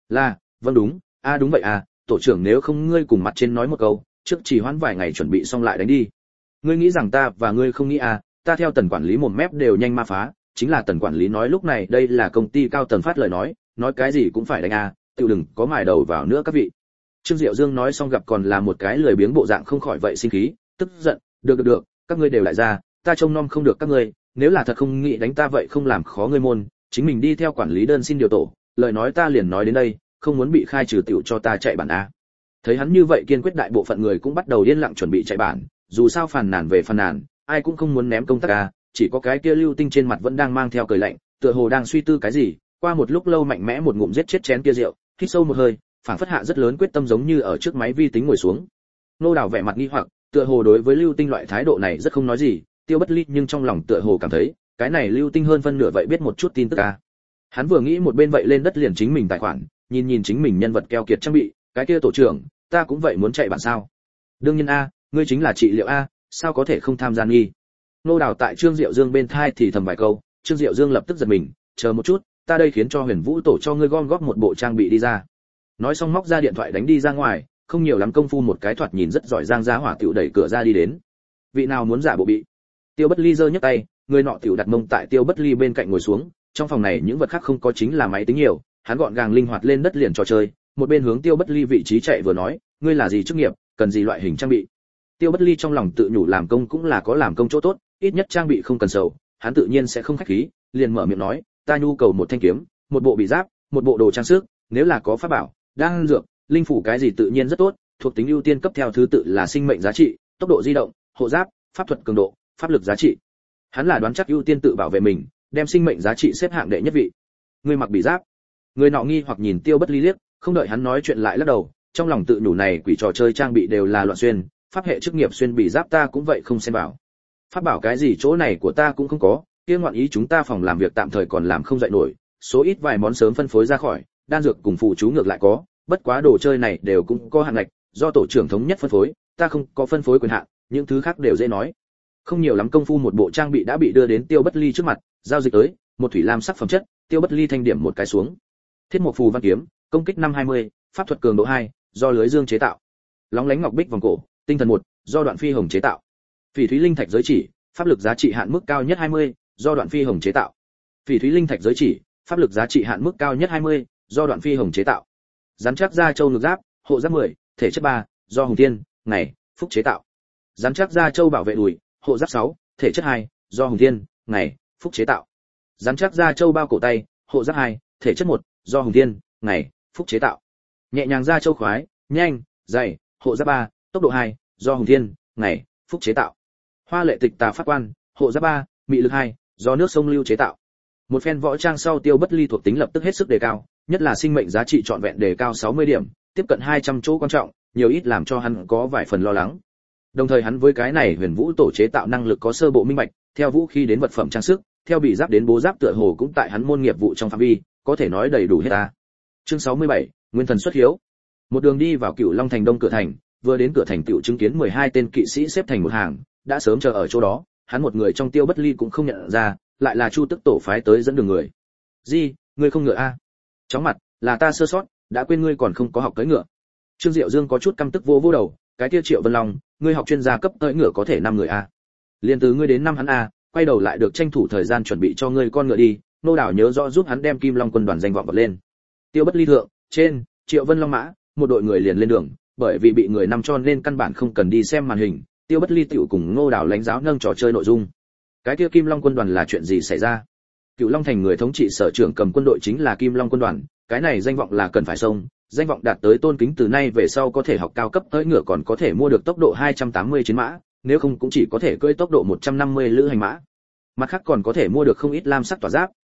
Vâng đúng, đúng vậy à, tổ trưởng nếu không ngươi cùng mặt trên nói một câu, trước chỉ hoãn vài ngày chuẩn bị xong lại đánh đi. Ngươi nghĩ rằng ta và ngươi không nghĩ à, ta theo tần quản lý mồm mép đều nhanh ma phá, chính là tần quản lý nói lúc này đây là công ty cao tầng phát lời nói cái gì cũng phải đánh à, tự đừng có mài đầu vào nữa các vị. Trương Diệu Dương nói xong gặp còn là một cái lười biếng bộ dạng không khỏi vậy sinh khí, tức giận, được, các ngươi đều lại ra, ta trông nom không được các ngươi, nếu là thật không nghĩ đánh ta vậy không làm khó ngươi môn, chính mình đi theo quản lý đơn xin điều tổ, lời nói ta liền nói đến đây, không muốn bị khai trừ tiểu cho ta chạy bản a. Thấy hắn như vậy kiên quyết, đại bộ phận người cũng bắt đầu yên lặng chuẩn bị chạy bản, dù sao phàn nàn về phàn nàn, ai cũng không muốn ném công tác a, chỉ có cái kia Lưu Tinh trên mặt vẫn đang mang theo cười lạnh, tựa hồ đang suy tư cái gì, qua một lúc lâu mạnh mẽ một ngụm giết chết chén kia rượu, hít sâu một hơi, phảng phất hạ rất lớn quyết tâm giống như ở trước máy vi tính ngồi xuống. Nô Đào vẻ mặt nghi hoặc, tựa hồ đối với Lưu Tinh loại thái độ này rất không nói gì, Tiêu Bất Ly nhưng trong lòng tựa hồ cảm thấy, cái này Lưu Tinh hơn phân nửa vậy biết một chút tin tức a. Hắn vừa nghĩ một bên vậy lên đất liền chính mình tài khoản, nhìn chính mình nhân vật keo kiệt trang bị, cái kia tổ trưởng, ta cũng vậy muốn chạy bản sao? Đương nhiên a, ngươi chính là trị liệu a, sao có thể không tham gia nghi? Nô Đào tại Trương Diệu Dương bên thai thì thầm vài câu, Trương Diệu Dương lập tức giật mình, chờ một chút, ta đây khiến cho Huyền Vũ tổ cho ngươi gom góp một bộ trang bị đi ra. Nói xong móc ra điện thoại đánh đi ra ngoài, không nhiều lắm công phu một cái thoạt nhìn rất giỏi giang giá hỏa tiểu đẩy cửa ra đi đến. Vị nào muốn giả bộ bị? Tiêu Bất Ly giơ nhấc tay, người nọ tiểu đặt mông tại Tiêu Bất Ly bên cạnh ngồi xuống, trong phòng này những vật khác không có chính là máy tính nhiều, hắn gọn gàng linh hoạt lên đất liền trò chơi, một bên hướng Tiêu Bất Ly vị trí chạy vừa nói, ngươi là gì chức nghiệp, cần gì loại hình trang bị. Tiêu Bất Ly trong lòng tự nhủ làm công cũng là có làm công chỗ tốt, ít nhất trang bị không cần sầu, hắn tự nhiên sẽ không khách khí, liền mở miệng nói, ta nhu cầu một thanh kiếm, một bộ bị giáp, một bộ đồ trang sức, nếu là có pháp bảo, đan dược, linh phủ cái gì tự nhiên rất tốt, thuộc tính ưu tiên cấp theo thứ tự là sinh mệnh giá trị, tốc độ di động, hộ giáp, pháp thuật cường độ, pháp lực giá trị. Hắn là đoán chắc ưu tiên tự bảo vệ mình, đem sinh mệnh giá trị xếp hạng đệ nhất vị. Người mặc bị giáp. Người nọ nghi hoặc nhìn Tiêu Bất Ly liếc, không đợi hắn nói chuyện lại lắc đầu, trong lòng tự nhủ này quỷ trò chơi trang bị đều là loạn xuyên, pháp hệ chức nghiệp xuyên bị giáp ta cũng vậy không xem vào. Pháp bảo cái gì chỗ này của ta cũng không có, kia ngoạn ý chúng ta phòng làm việc tạm thời còn làm không dậy nổi, số ít vài món sớm phân phối ra khỏi, đan dược cùng phụ chú ngược lại có, bất quá đồ chơi này đều cũng có hạn ngạch, do tổ trưởng thống nhất phân phối, ta không có phân phối quyền hạn, những thứ khác đều dễ nói. Không nhiều lắm công phu một bộ trang bị đã bị đưa đến Tiêu Bất Ly trước mặt, giao dịch tới, một thủy lam sắc phẩm chất, Tiêu Bất Ly thanh điểm một cái xuống. Thiết Mộc Phù Văn kiếm, công kích 520, pháp thuật cường độ 2, do Lưới Dương chế tạo. Lóng lánh ngọc bích vòng cổ, tinh thần 1, do Đoạn Phi Hồng chế tạo. Phỉ thúy linh thạch giới chỉ, pháp lực giá trị hạn mức cao nhất 20, do Đoạn Phi Hồng chế tạo. Phỉ thúy linh thạch giới chỉ, pháp lực giá trị hạn mức cao nhất 20, do Đoạn Phi Hồng chế tạo. Rắn chắc da châu ngực giáp, hộ giáp 10, thể chất 3, do Hùng Thiên, ngày, phúc chế tạo. Rắn chắc da châu bảo vệ đùi, hộ giáp 6, thể chất 2, do Hùng Thiên, ngày, phúc chế tạo. Rắn chắc da châu bao cổ tay, hộ giáp 2, thể chất 1, do Hùng Thiên, ngày, phúc chế tạo. Nhẹ nhàng da châu khoái, nhanh, dày, hộ giáp 3, tốc độ 2, do Hùng Thiên, ngày, phúc chế tạo. Hoa lệ tịch tà pháp quan, hộ giáp 3, mị lực 2, do nước sông lưu chế tạo. Một phen võ trang sau Tiêu Bất Ly thuộc tính lập tức hết sức đề cao, nhất là sinh mệnh giá trị trọn vẹn đề cao 60 điểm, tiếp cận 200 chỗ quan trọng, nhiều ít làm cho hắn có vài phần lo lắng. Đồng thời hắn với cái này Huyền Vũ tổ chế tạo năng lực có sơ bộ minh bạch, theo vũ khí đến vật phẩm trang sức, theo bị giáp đến bố giáp tựa hồ cũng tại hắn môn nghiệp vụ trong phạm vi, có thể nói đầy đủ hết ta. Chương 67, Nguyên thần xuất hiếu. Một đường đi vào Cửu Long thành đông cửa thành, vừa đến cửa thành tiểu chứng kiến 12 tên kỵ sĩ xếp thành một hàng, đã sớm chờ ở chỗ đó, hắn một người trong Tiêu Bất Ly cũng không nhận ra, lại là Chu Tức tổ phái tới dẫn đường người. "Gì, ngươi không ngựa a?" Chóng mặt, "Là ta sơ sót, đã quên ngươi còn không có học cưỡi ngựa." Trương Diệu Dương có chút căm tức vô đầu, "Cái kia Triệu Vân Long, ngươi học chuyên gia cấp cưỡi ngựa có thể 5 người a. Liên từ ngươi đến 5 hắn a, quay đầu lại được tranh thủ thời gian chuẩn bị cho ngươi con ngựa đi." Nô Đảo nhớ rõ giúp hắn đem Kim Long quân đoàn danh vọng bật lên. Tiêu Bất Ly thượng, trên, Triệu Vân Long mã, một đội người liền lên đường, bởi vì bị người nằm cho nên căn bản không cần đi xem màn hình, Tiêu Bất Ly tiểu cùng Ngô Đảo lãnh giáo nâng trò chơi nội dung. Cái kia Kim Long quân đoàn là chuyện gì xảy ra? Cửu Long thành người thống trị sở trưởng cầm quân đội chính là Kim Long quân đoàn, cái này danh vọng là cần phải xông, danh vọng đạt tới tôn kính từ nay về sau có thể học cao cấp tới ngựa còn có thể mua được tốc độ 280 chiến mã, nếu không cũng chỉ có thể cưỡi tốc độ 150 lữ hành mã. Mặt khác còn có thể mua được không ít lam sắc tỏa giáp,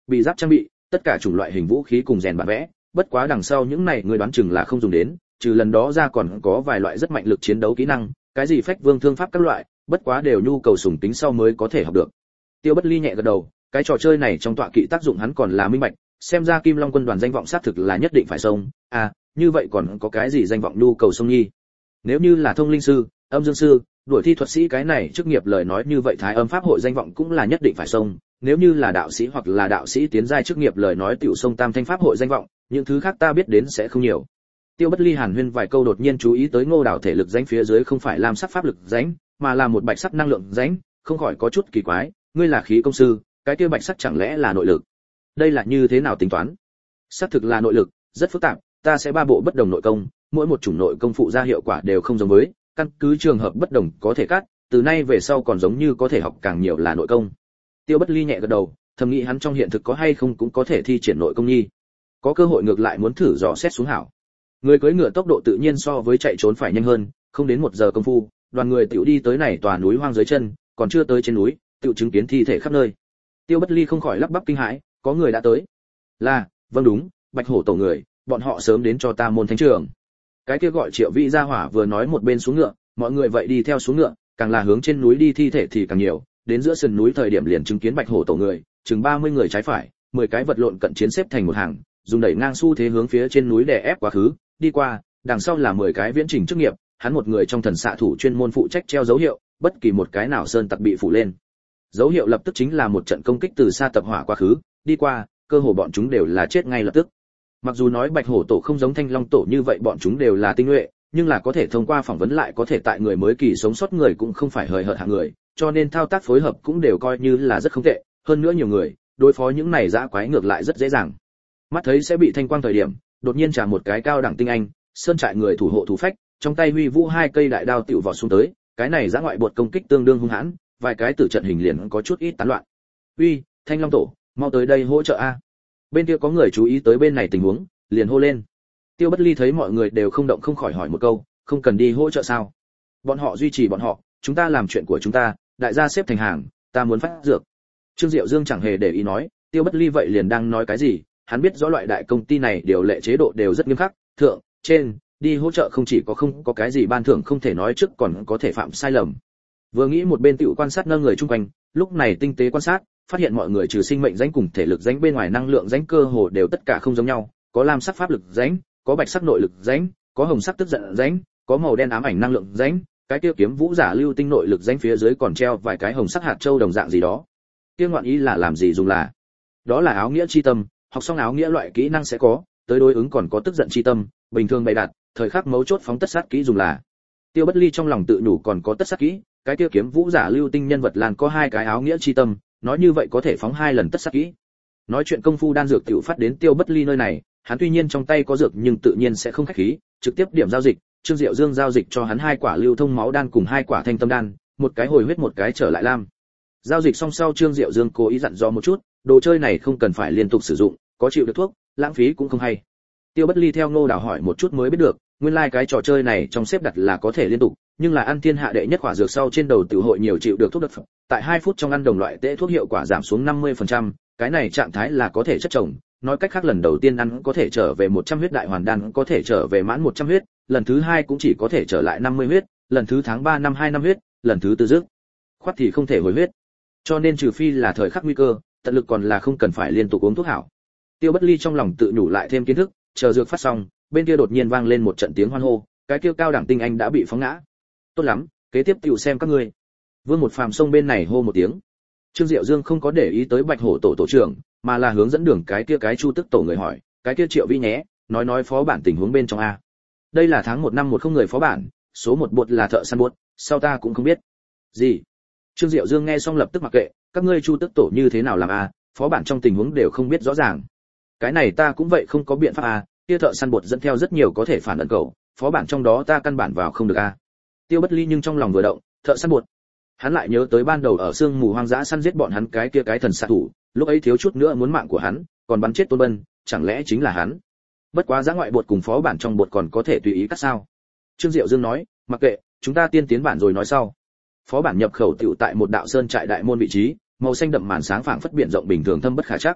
bị giáp trang bị, tất cả chủng loại hình vũ khí cùng rèn bản vẽ, bất quá đằng sau những này người đoán chừng là không dùng đến, trừ lần đó ra còn có vài loại rất mạnh lực chiến đấu kỹ năng, cái gì phách vương thương pháp các loại, bất quá đều nhu cầu sủng tính sau mới có thể học được. Tiêu Bất Ly nhẹ gật đầu, cái trò chơi này trong tọa kỵ tác dụng hắn còn là minh bạch, xem ra Kim Long quân đoàn danh vọng xác thực là nhất định phải xông, như vậy còn có cái gì danh vọng nhu cầu xông nhi? Nếu như là thông linh sư, âm dương sư, đuổi thi thuật sĩ cái này chức nghiệp lời nói như vậy Thái Âm pháp hội danh vọng cũng là nhất định phải xông, nếu như là đạo sĩ hoặc là đạo sĩ tiến giai chức nghiệp lời nói tiểu xông Tam Thanh pháp hội danh vọng, những thứ khác ta biết đến sẽ không nhiều. Tiêu Bất Ly hàn huyên vài câu đột nhiên chú ý tới Ngô Đảo thể lực danh phía dưới không phải lam sắc pháp lực danh, mà là một bạch sắc năng lượng danh, không khỏi có chút kỳ quái, ngươi là khí công sư, cái kia bạch sắc chẳng lẽ là nội lực? Đây là như thế nào tính toán? Xác thực là nội lực, rất phức tạp, ta sẽ ba bộ bất đồng nội công, mỗi một chủng nội công phụ ra hiệu quả đều không giống với, căn cứ trường hợp bất đồng có thể cắt, từ nay về sau còn giống như có thể học càng nhiều là nội công. Tiêu Bất Ly nhẹ gật đầu, thầm nghĩ hắn trong hiện thực có hay không cũng có thể thi triển nội công nhi. Có cơ hội ngược lại muốn thử dò xét xuống hảo. Người cưỡi ngựa tốc độ tự nhiên so với chạy trốn phải nhanh hơn, không đến 1 giờ công phu, đoàn người tiểu đi tới này tòa núi hoang dưới chân, còn chưa tới trên núi, tiểu chứng kiến thi thể khắp nơi. Tiêu Bất Ly không khỏi lắp bắp kinh hãi, có người đã tới. Là, vâng đúng, Bạch Hổ tổ người, bọn họ sớm đến cho ta môn thánh trường. Cái kia gọi Triệu Vĩ gia hỏa vừa nói một bên xuống ngựa, mọi người vậy đi theo xuống ngựa, càng là hướng trên núi đi thi thể thì càng nhiều, đến giữa sườn núi thời điểm liền chứng kiến Bạch Hổ tổ người, chừng 30 người trái phải, 10 cái vật lộn cận chiến xếp thành một hàng, dùng đẩy ngang xu thế hướng phía trên núi đè ép quá khứ, đi qua, đằng sau là 10 cái viễn trình chức nghiệp, hắn một người trong thần xạ thủ chuyên môn phụ trách treo dấu hiệu, bất kỳ một cái nào sơn tặc bị phủ lên. Dấu hiệu lập tức chính là một trận công kích từ xa tập hỏa quá khứ, đi qua, cơ hồ bọn chúng đều là chết ngay lập tức. Mặc dù nói Bạch Hổ tổ không giống Thanh Long tổ như vậy bọn chúng đều là tinh nhuệ, nhưng là có thể thông qua phỏng vấn lại có thể tại người mới kỳ sống sót người cũng không phải hời hợt hạng người, cho nên thao tác phối hợp cũng đều coi như là rất không tệ, hơn nữa nhiều người, đối phó những này dã quái ngược lại rất dễ dàng. Mắt thấy sẽ bị thanh quang thời điểm, đột nhiên trả một cái cao đẳng tinh anh, sơn trại người thủ hộ thủ phách, trong tay huy vũ 2 cây đại đao tiểu vọt xuống tới, cái này dã ngoại bột công kích tương đương hung hãn, vài cái tử trận hình liền có chút ít tán loạn. Uy, Thanh Long tổ, mau tới đây hỗ trợ a. Bên kia có người chú ý tới bên này tình huống, liền hô lên. Tiêu Bất Ly thấy mọi người đều không động không khỏi hỏi một câu, không cần đi hỗ trợ sao? Bọn họ duy trì bọn họ, chúng ta làm chuyện của chúng ta, đại gia xếp thành hàng, ta muốn phát dược. Trương Diệu Dương chẳng hề để ý nói, Tiêu Bất Ly vậy liền đang nói cái gì, hắn biết rõ loại đại công ty này điều lệ chế độ đều rất nghiêm khắc, thượng, trên, đi hỗ trợ không chỉ có không có cái gì ban thưởng không thể nói trước còn có thể phạm sai lầm. Vừa nghĩ một bên tiểu quan sát nâng người chung quanh, lúc này tinh tế quan sát, phát hiện mọi người trừ sinh mệnh danh cùng thể lực danh bên ngoài năng lượng danh cơ hồ đều tất cả không giống nhau, có lam sắc pháp lực danh, có bạch sắc nội lực danh, có hồng sắc tức giận danh, có màu đen ám ảnh năng lượng danh, cái kia kiếm vũ giả lưu tinh nội lực danh phía dưới còn treo vài cái hồng sắc hạt châu đồng dạng gì đó. Kia ngoạn ý là làm gì dùng là? Đó là áo nghĩa chi tâm, học xong áo nghĩa loại kỹ năng sẽ có, tới đối ứng còn có tức giận chi tâm, bình thường bày đặt, thời khắc mấu chốt phóng tất sát kỹ dùng là. Tiêu Bất Ly trong lòng tự nhủ còn có tất sát kỹ, cái kia kiếm vũ giả lưu tinh nhân vật làn có 2 cái áo nghĩa chi tâm, nói như vậy có thể phóng 2 lần tất sát kỹ. Nói chuyện công phu đan dược tiểu phát đến Tiêu Bất Ly nơi này, hắn tuy nhiên trong tay có dược nhưng tự nhiên sẽ không khách khí, trực tiếp điểm giao dịch, Trương Diệu Dương giao dịch cho hắn 2 quả lưu thông máu đan cùng 2 quả thanh tâm đan, một cái hồi huyết một cái trở lại lam. Giao dịch xong sau Trương Diệu Dương cố ý dặn dò một chút, đồ chơi này không cần phải liên tục sử dụng, có chịu được thuốc, lãng phí cũng không hay. Tiêu Bất Ly theo Ngô Đào hỏi một chút mới biết được, nguyên lai cái trò chơi này trong xếp đặt là có thể liên tục, nhưng là ăn thiên hạ đệ nhất quả dược sau trên đầu tiểu hội nhiều chịu được thuốc độc phẩm. Tại 2 phút trong ăn đồng loại tễ thuốc hiệu quả giảm xuống 50%, cái này trạng thái là có thể chất chồng, nói cách khác lần đầu tiên ăn có thể trở về 100 huyết đại hoàn đan có thể trở về mãn 100 huyết, lần thứ 2 cũng chỉ có thể trở lại 50 huyết, lần thứ tháng 3 năm 2 năm huyết, lần thứ 4 dứt khoát thì không thể hồi huyết. Cho nên trừ phi là thời khắc nguy cơ, tận lực còn là không cần phải liên tục uống thuốc hảo. Tiêu Bất Ly trong lòng tự nhủ lại thêm kiến thức, chờ dược phát xong, bên kia đột nhiên vang lên một trận tiếng hoan hô, cái kia cao đẳng tinh anh đã bị phóng ngã. Tốt lắm, kế tiếp tiểu xem các ngươi. Vương Một Phàm xông bên này hô một tiếng. Trương Diệu Dương không có để ý tới Bạch Hổ tổ tổ trưởng, mà là hướng dẫn đường cái kia cái Chu Tức tổ người hỏi, cái kia Triệu Vĩ nhé, nói phó bản tình huống bên trong a. Đây là tháng 1 năm 10 người phó bản, số 1 bột là thợ săn bột, sau ta cũng không biết. Gì? Trương Diệu Dương nghe xong lập tức mặc kệ, các ngươi Chu Tức tổ như thế nào làm a, phó bản trong tình huống đều không biết rõ ràng. Cái này ta cũng vậy không có biện pháp a, kia thợ săn bột dẫn theo rất nhiều có thể phản ẩn cầu, phó bản trong đó ta căn bản vào không được a. Tiêu Bất Ly nhưng trong lòng vừa động, thợ săn bột. Hắn lại nhớ tới ban đầu ở sương mù hoang dã săn giết bọn hắn cái kia cái thần xạ thủ, lúc ấy thiếu chút nữa muốn mạng của hắn, còn bắn chết Tôn Bân, chẳng lẽ chính là hắn? Bất quá dã ngoại bột cùng phó bản trong bột còn có thể tùy ý cắt sao? Trương Diệu Dương nói, mặc kệ, chúng ta tiên tiến bản rồi nói sau. Phó bản nhập khẩu tiểu tại một đạo sơn trại đại môn vị trí, màu xanh đậm màn sáng phảng phất biển rộng bình thường thâm bất khả chắc.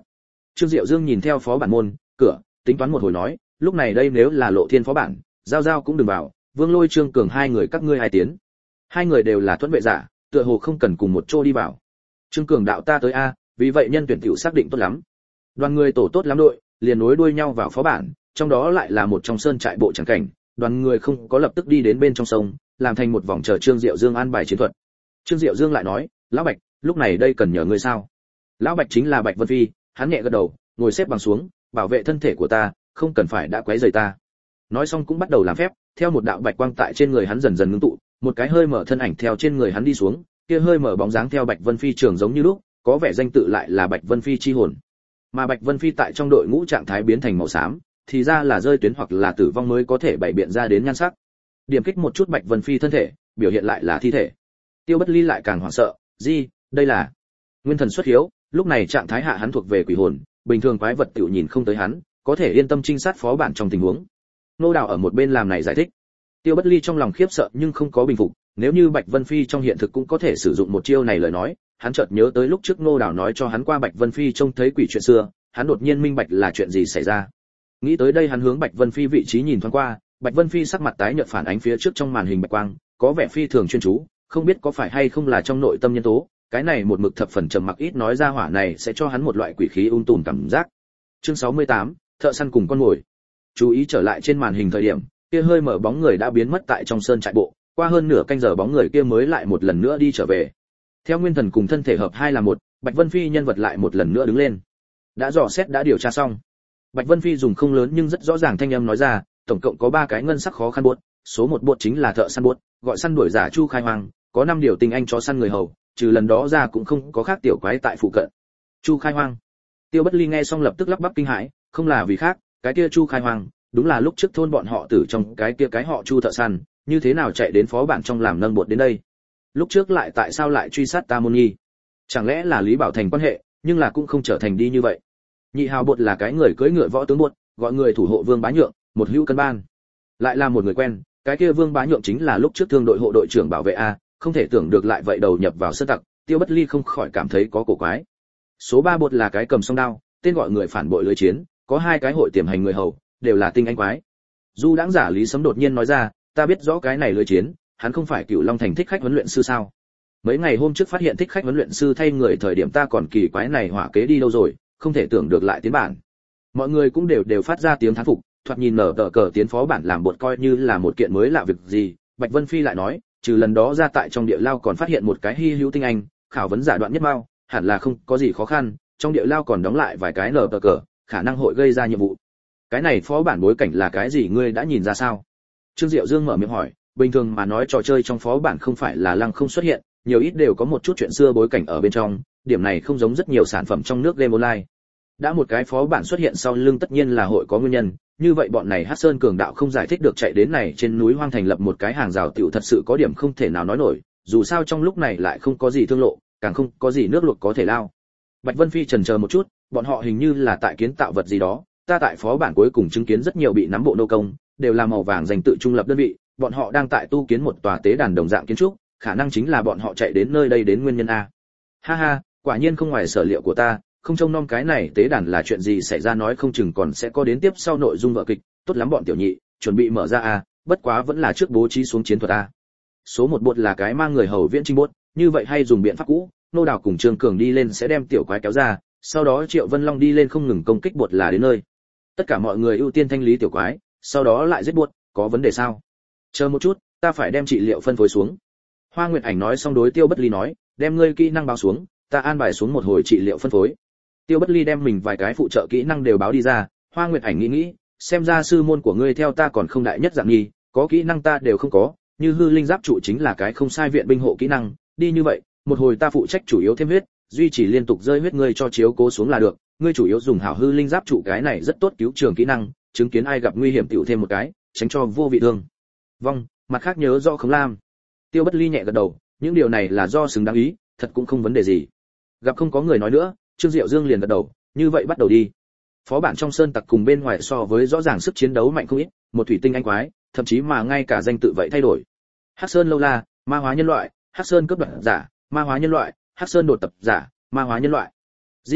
Trương Diệu Dương nhìn theo phó bản môn cửa, tính toán một hồi nói, lúc này đây nếu là Lộ Thiên phó bản, giao giao cũng đừng vào, Vương Lôi Trương Cường hai người các ngươi hai tiến. Hai người đều là thuẫn vệ giả, tựa hồ không cần cùng một chỗ đi vào. Trương Cường đạo ta tới a, vì vậy nhân tuyển tiểu xác định tốt lắm. Đoàn người tổ tốt lắm đội, liền nối đuôi nhau vào phó bản, trong đó lại là một trong sơn trại bộ chẳng cảnh, đoàn người không có lập tức đi đến bên trong sông, làm thành một vòng chờ Trương Diệu Dương an bài chiến thuật. Trương Diệu Dương lại nói, lão Bạch, lúc này đây cần nhờ ngươi sao? Lão Bạch chính là Bạch Vân Phi, hắn nhẹ gật đầu, ngồi xếp bằng xuống, bảo vệ thân thể của ta, không cần phải đã quấy rầy ta. Nói xong cũng bắt đầu làm phép, theo một đạo bạch quang tại trên người hắn dần dần ngưng tụ, một cái hơi mở thân ảnh theo trên người hắn đi xuống, kia hơi mở bóng dáng theo Bạch Vân Phi trường giống như lúc, có vẻ danh tự lại là Bạch Vân Phi chi hồn. Mà Bạch Vân Phi tại trong đội ngũ trạng thái biến thành màu xám, thì ra là rơi tuyến hoặc là tử vong mới có thể bày biện ra đến nhan sắc. Điểm kích một chút Bạch Vân Phi thân thể, biểu hiện lại là thi thể. Tiêu Bất Ly lại càng hoảng sợ, "Gì, đây là?" Nguyên thần xuất hiếu, lúc này trạng thái hạ hắn thuộc về quỷ hồn, bình thường quái vật tiểu nhìn không tới hắn, có thể yên tâm trinh sát phó bản trong tình huống. Nô Đào ở một bên làm này giải thích. Tiêu Bất Ly trong lòng khiếp sợ nhưng không có bình phục, nếu như Bạch Vân Phi trong hiện thực cũng có thể sử dụng một chiêu này lời nói, hắn chợt nhớ tới lúc trước Nô Đào nói cho hắn qua Bạch Vân Phi trông thấy quỷ chuyện xưa, hắn đột nhiên minh bạch là chuyện gì xảy ra. Nghĩ tới đây hắn hướng Bạch Vân Phi vị trí nhìn thoáng qua, Bạch Vân Phi sắc mặt tái nhợt phản ánh phía trước trong màn hình bạch quang, có vẻ phi thường chuyên chú, không biết có phải hay không là trong nội tâm nhân tố, cái này một mực thập phần trầm mặc ít nói ra hỏa này sẽ cho hắn một loại quỷ khí tùm cảm giác. Chương 68, thợ săn cùng con mồi. Chú ý trở lại trên màn hình thời điểm, kia hơi mở bóng người đã biến mất tại trong sơn trại bộ, qua hơn nửa canh giờ bóng người kia mới lại một lần nữa đi trở về. Theo nguyên thần cùng thân thể hợp hai là một, Bạch Vân Phi nhân vật lại một lần nữa đứng lên. Đã dò xét đã điều tra xong. Bạch Vân Phi dùng không lớn nhưng rất rõ ràng thanh âm nói ra, tổng cộng có 3 cái ngân sắc khó khăn buốt, số 1 buốt chính là thợ săn buốt, gọi săn đuổi giả Chu Khai Hoang, có 5 điều tinh anh chó săn người hầu, trừ lần đó ra cũng không có khác tiểu quái tại phụ cận. Chu Khai Hoang. Tiêu Bất Ly nghe xong lập tức lắp bắp kinh hãi, không là vì khác, cái kia Chu Khai Hoang, đúng là lúc trước thôn bọn họ tử trong cái kia cái họ Chu thợ săn, như thế nào chạy đến phó bản trong làm nâng bột đến đây? Lúc trước lại tại sao lại truy sát Ta Môn Nhi? Chẳng lẽ là Lý Bảo Thành quan hệ, nhưng là cũng không trở thành đi như vậy. Nhị hào bột là cái người cưỡi ngựa võ tướng bột, gọi người thủ hộ Vương Bá Nhượng, một hữu cân ban. Lại là một người quen, cái kia Vương Bá Nhượng chính là lúc trước thương đội hộ đội trưởng bảo vệ a, không thể tưởng được lại vậy đầu nhập vào sơn tặc, Tiêu Bất Ly không khỏi cảm thấy có cổ quái. Số 3 bột là cái cầm song đao, tên gọi người phản bội lưới chiến, có 2 cái hội tiềm hành người hầu, đều là tinh anh quái. Du đãng giả Lý Sấm đột nhiên nói ra, ta biết rõ cái này lưới chiến, hắn không phải Cửu Long Thành thích khách huấn luyện sư sao? Mấy ngày hôm trước phát hiện thích khách huấn luyện sư thay người thời điểm ta còn kỳ quái này hỏa kế đi đâu rồi, không thể tưởng được lại tiến bản. Mọi người cũng đều phát ra tiếng thán phục, thoạt nhìn nở tờ cờ tiến phó bản làm bột coi như là một kiện mới lạ việc gì. Bạch Vân Phi lại nói, trừ lần đó ra tại trong địa lao còn phát hiện một cái hy hữu tinh anh, khảo vấn giả Đoạn Nhất Mao, hẳn là không có gì khó khăn, trong địa lao còn đóng lại vài cái nở tờ cờ, khả năng hội gây ra nhiệm vụ. Cái này phó bản bối cảnh là cái gì ngươi đã nhìn ra sao? Trương Diệu Dương mở miệng hỏi, bình thường mà nói trò chơi trong phó bản không phải là lăng không xuất hiện, nhiều ít đều có một chút chuyện xưa bối cảnh ở bên trong, điểm này không giống rất nhiều sản phẩm trong nước game online. Đã một cái phó bản xuất hiện sau lưng tất nhiên là hội có nguyên nhân, như vậy bọn này Hắc Sơn cường đạo không giải thích được chạy đến này trên núi hoang thành lập một cái hàng rào tiểu thật sự có điểm không thể nào nói nổi, dù sao trong lúc này lại không có gì thương lộ, càng không có gì nước luộc có thể lao. Bạch Vân Phi chần chờ một chút, bọn họ hình như là tại kiến tạo vật gì đó, ta tại phó bản cuối cùng chứng kiến rất nhiều bị nắm bộ nô công, đều là màu vàng dành tự trung lập đơn vị, bọn họ đang tại tu kiến một tòa tế đàn đồng dạng kiến trúc, khả năng chính là bọn họ chạy đến nơi đây đến nguyên nhân a. Ha ha, quả nhiên không ngoài sở liệu của ta, không trông nom cái này tế đàn là chuyện gì xảy ra nói không chừng còn sẽ có đến tiếp sau nội dung vở kịch, tốt lắm bọn tiểu nhị, chuẩn bị mở ra a, bất quá vẫn là trước bố trí xuống chiến thuật a. Số 1 bột là cái mang người hầu viễn trinh bột, như vậy hay dùng biện pháp cũ, Nô Đào cùng Trương Cường đi lên sẽ đem tiểu quái kéo ra, sau đó Triệu Vân Long đi lên không ngừng công kích bột là đến nơi. Tất cả mọi người ưu tiên thanh lý tiểu quái, sau đó lại giết bột, có vấn đề sao? Chờ một chút, ta phải đem trị liệu phân phối xuống. Hoa Nguyệt Ảnh nói xong đối Tiêu Bất Ly nói, đem ngươi kỹ năng báo xuống, ta an bài xuống một hồi trị liệu phân phối. Tiêu Bất Ly đem mình vài cái phụ trợ kỹ năng đều báo đi ra, Hoa Nguyệt Ảnh nghĩ, xem ra sư môn của ngươi theo ta còn không đại nhất dạng nghi, có kỹ năng ta đều không có, như hư linh giáp trụ chính là cái không sai viện binh hộ kỹ năng, đi như vậy, một hồi ta phụ trách chủ yếu thêm huyết, duy trì liên tục rơi huyết ngươi cho chiếu cố xuống là được, ngươi chủ yếu dùng hảo hư linh giáp trụ cái này rất tốt cứu trường kỹ năng, chứng kiến ai gặp nguy hiểm tiểu thêm một cái, tránh cho vô vị thương. Vâng, mặt khác nhớ rõ Khống Lam. Tiêu Bất Ly nhẹ gật đầu, những điều này là do xứng đáng ý, thật cũng không vấn đề gì. Gặp không có người nói nữa, Trương Diệu Dương liền gật đầu, như vậy bắt đầu đi. Phó bản trong sơn tặc cùng bên ngoài so với rõ ràng sức chiến đấu mạnh không ít, một thủy tinh anh quái, thậm chí mà ngay cả danh tự vậy thay đổi. Hắc Sơn lâu la, ma hóa nhân loại, Hắc Sơn cướp đoạt giả, ma hóa nhân loại, Hắc Sơn đột tập giả, ma hóa nhân loại. Gì,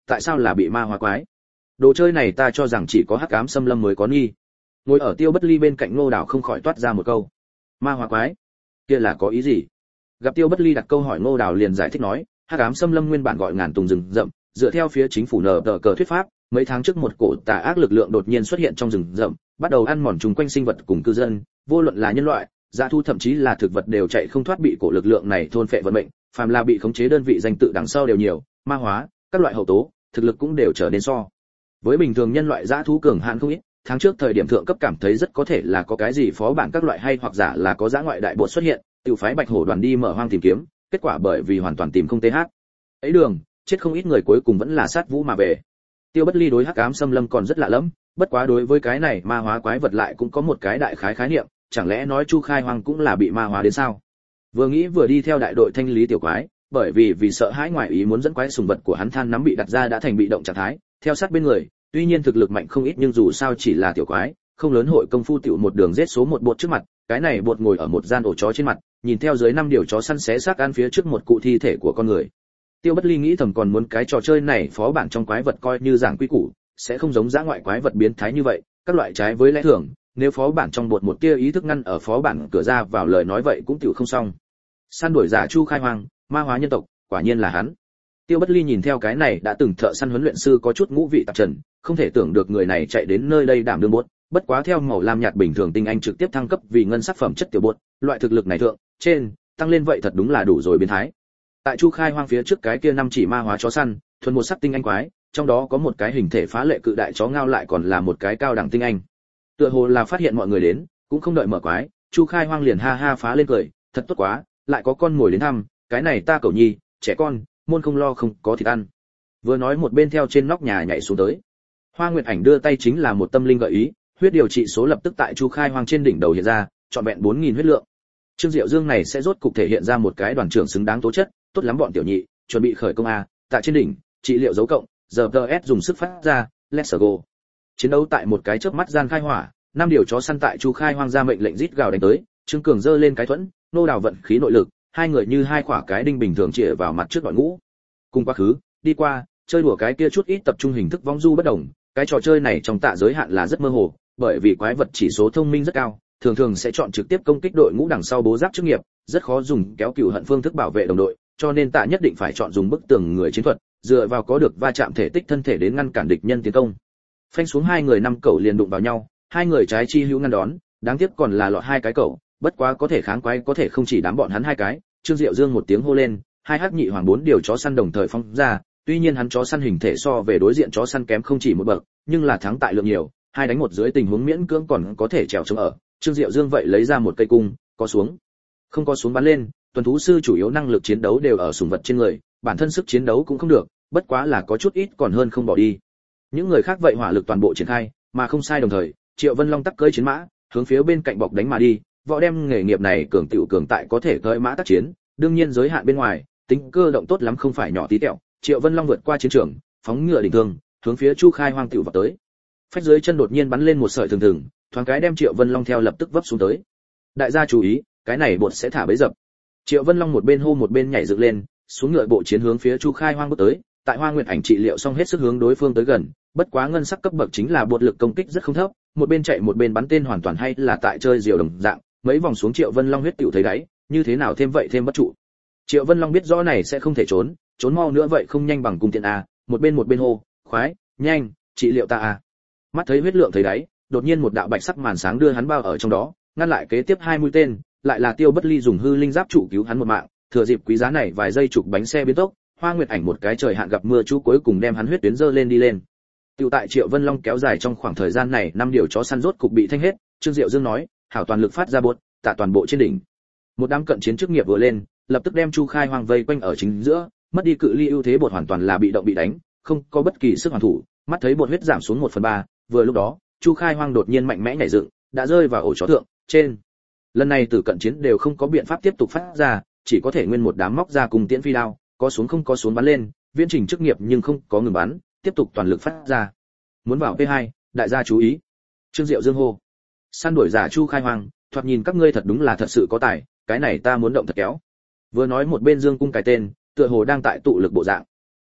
tại sao là bị ma hóa quái? Đồ chơi này ta cho rằng chỉ có hắc ám xâm lâm mới có nghi. Ngồi ở Tiêu Bất Ly bên cạnh Ngô Đào không khỏi toát ra một câu. Ma hóa quái? Kia là có ý gì? Gặp Tiêu Bất Ly đặt câu hỏi, Ngô Đào liền giải thích nói, hắc ám xâm lâm nguyên bản gọi ngàn tùng rừng rậm, dựa theo phía chính phủ nở tờ cờ thuyết pháp, mấy tháng trước một cổ tà ác lực lượng đột nhiên xuất hiện trong rừng rậm, bắt đầu ăn mòn chung quanh sinh vật cùng cư dân, vô luận là nhân loại, dã thu thậm chí là thực vật đều chạy không thoát bị cổ lực lượng này thôn phệ vận mệnh, phàm là bị khống chế đơn vị danh tự đằng sau đều nhiều, ma hóa, các loại hậu tố, thực lực cũng đều trở nên so với bình thường nhân loại dã thú cường hãn không ít. Tháng trước thời điểm thượng cấp cảm thấy rất có thể là có cái gì phó bản các loại hay hoặc giả là có dã ngoại đại bộ xuất hiện, tiểu phái Bạch Hổ đoàn đi mở hoang tìm kiếm, kết quả bởi vì hoàn toàn tìm không TH. Ấy đường, chết không ít người, cuối cùng vẫn là sát vũ mà về. Tiêu Bất Ly đối hắc ám xâm lâm còn rất lạ lẫm, bất quá đối với cái này ma hóa quái vật lại cũng có một cái đại khái niệm, chẳng lẽ nói Chu Khai Hoang cũng là bị ma hóa đến sao? Vừa nghĩ vừa đi theo đại đội thanh lý tiểu quái, bởi vì sợ hãi ngoại ý muốn dẫn quái sùng vật của hắn than nắm bị đặt ra đã thành bị động trạng thái, theo sát bên người, tuy nhiên thực lực mạnh không ít nhưng dù sao chỉ là tiểu quái, không lớn hội công phu tiểu một đường giết số một bột trước mặt, cái này bột ngồi ở một gian ổ chó trên mặt, nhìn theo dưới 5 điều chó săn xé xác ăn phía trước một cụ thi thể của con người. Tiêu Bất Ly nghĩ thầm còn muốn cái trò chơi này phó bản trong quái vật coi như giảng quy củ, sẽ không giống dã ngoại quái vật biến thái như vậy, các loại trái với lẽ thường, nếu phó bản trong bột một tia ý thức ngăn ở phó bản cửa ra vào lời nói vậy cũng tiểu không xong. Săn đuổi giả Chu Khai Hoang, ma hóa nhân tộc, quả nhiên là hắn. Tiêu Bất Ly nhìn theo cái này đã từng thợ săn huấn luyện sư có chút ngũ vị tạp trần, không thể tưởng được người này chạy đến nơi đây đảm đương bốt, bất quá theo màu lam nhạt bình thường tinh anh trực tiếp thăng cấp vì ngân sắc phẩm chất tiểu bốt, loại thực lực này thượng, trên, tăng lên vậy thật đúng là đủ rồi biến thái. Tại Chu Khai Hoang phía trước cái kia 5 chỉ ma hóa chó săn, thuần một sắc tinh anh quái, trong đó có một cái hình thể phá lệ cự đại chó ngao lại còn là một cái cao đẳng tinh anh. Tựa hồ là phát hiện mọi người đến, cũng không đợi mở quái, Chu Khai Hoang liền ha ha phá lên cười, thật tốt quá, lại có con ngồi đến thăm, cái này ta cẩu nhi, trẻ con, môn không lo không có thịt ăn. Vừa nói một bên theo trên nóc nhà nhảy xuống tới. Hoa Nguyệt Ảnh đưa tay chính là một tâm linh gợi ý, huyết điều trị số lập tức tại Chu Khai Hoang trên đỉnh đầu hiện ra, trọn vẹn 4000 huyết lượng. Trương Diệu Dương này sẽ rốt cục thể hiện ra một cái đoàn trưởng xứng đáng tố chất, tốt lắm bọn tiểu nhị, chuẩn bị khởi công a, tại trên đỉnh, trị liệu dấu cộng, giờ DS dùng sức phát ra, let's go. Chiến đấu tại một cái chớp mắt gian khai hỏa, 5 điều chó săn tại Chu Khai Hoang ra mệnh lệnh rít gào đánh tới, Trương Cường giơ lên cái thuẫn, nô đào vận khí nội lực, hai người như hai quả cái đinh bình thường chĩa vào mặt trước đội ngũ. Cùng quá khứ, đi qua, chơi đùa cái kia chút ít tập trung hình thức vong du bất đồng, cái trò chơi này trong tạ giới hạn là rất mơ hồ, bởi vì quái vật chỉ số thông minh rất cao, thường thường sẽ chọn trực tiếp công kích đội ngũ đằng sau bố giáp chức nghiệp, rất khó dùng kéo cừu hận phương thức bảo vệ đồng đội, cho nên tạ nhất định phải chọn dùng bức tường người chiến thuật, dựa vào có được va chạm thể tích thân thể đến ngăn cản địch nhân tiến công. Phanh xuống hai người 5 cẩu liền đụng vào nhau, hai người trái chi hữu ngăn đón, đáng tiếc còn là lọt 2 cái cẩu, bất quá có thể kháng quái có thể không chỉ đám bọn hắn 2 cái. Trương Diệu Dương một tiếng hô lên, 2 hắc nhị hoàng 4 điều chó săn đồng thời phóng ra, tuy nhiên hắn chó săn hình thể so về đối diện chó săn kém không chỉ một bậc, nhưng là thắng tại lượng nhiều, 2 đánh 1 dưới tình huống miễn cưỡng còn có thể trèo chống ở. Trương Diệu Dương vậy lấy ra một cây cung, có xuống, không có xuống bắn lên, tuần thú sư chủ yếu năng lực chiến đấu đều ở sủng vật trên người, bản thân sức chiến đấu cũng không được, bất quá là có chút ít còn hơn không bỏ đi. Những người khác vậy hỏa lực toàn bộ triển khai, mà không sai đồng thời, Triệu Vân Long tắc cưỡi chiến mã, hướng phía bên cạnh bọc đánh mà đi, võ đem nghề nghiệp này cường tiểu cường tại có thể cưỡi mã tác chiến, đương nhiên giới hạn bên ngoài, tính cơ động tốt lắm không phải nhỏ tí tẹo. Triệu Vân Long vượt qua chiến trường, phóng ngựa đỉnh thương, hướng phía Chu Khai Hoang tiểu vào tới. Phách dưới chân đột nhiên bắn lên một sợi thường thường, thoáng cái đem Triệu Vân Long theo lập tức vấp xuống tới. Đại gia chú ý, cái này bột sẽ thả bẫy dập. Triệu Vân Long một bên hô một bên nhảy dựng lên, xuống ngựa bộ chiến hướng phía Chu Khai Hoang bước tới. Tại Hoa Nguyệt Ảnh trị liệu xong hết sức hướng đối phương tới gần, bất quá ngân sắc cấp bậc chính là bột lực công kích rất không thấp, một bên chạy một bên bắn tên hoàn toàn hay là tại chơi diều đồng dạng, mấy vòng xuống Triệu Vân Long huyết tiểu thấy đáy, như thế nào thêm vậy thêm bất trụ. Triệu Vân Long biết rõ này sẽ không thể trốn, trốn mau nữa vậy không nhanh bằng cung tiện a, một bên hô, khoái, nhanh, trị liệu ta a. Mắt thấy huyết lượng thấy đáy, đột nhiên một đạo bạch sắc màn sáng đưa hắn bao ở trong đó, ngăn lại kế tiếp 2 mũi tên, lại là Tiêu Bất Ly dùng hư linh giáp trụ cứu hắn một mạng, thừa dịp quý giá này vài giây chụp bánh xe biến tốc, Hoa Nguyệt Ảnh một cái trời hạn gặp mưa chú cuối cùng đem hắn huyết tuyến dơ lên đi lên. Tiểu tại Triệu Vân Long kéo dài trong khoảng thời gian này 5 điều chó săn rốt cục bị thanh hết, Trương Diệu Dương nói, hảo toàn lực phát ra bột, tạ toàn bộ trên đỉnh. Một đám cận chiến chức nghiệp vừa lên, lập tức đem Chu Khai Hoang vây quanh ở chính giữa, mất đi cự ly ưu thế bột hoàn toàn là bị động bị đánh, không có bất kỳ sức hoàn thủ, mắt thấy bột huyết giảm xuống 1/3, vừa lúc đó, Chu Khai Hoang đột nhiên mạnh mẽ nhảy dựng, đã rơi vào ổ chó thượng, trên. Lần này từ cận chiến đều không có biện pháp tiếp tục phát ra, chỉ có thể nguyên một đám móc ra cùng tiễn phi đao, có xuống không có xuống bắn lên, viễn trình chức nghiệp nhưng không có ngừng bắn, tiếp tục toàn lực phát ra. Muốn vào P2, đại gia chú ý. Trương Diệu Dương hô. Săn đuổi giả Chu Khai Hoang, thoạt nhìn các ngươi thật đúng là thật sự có tài, cái này ta muốn động thật kéo. Vừa nói một bên dương cung cái tên, tựa hồ đang tại tụ lực bộ dạng.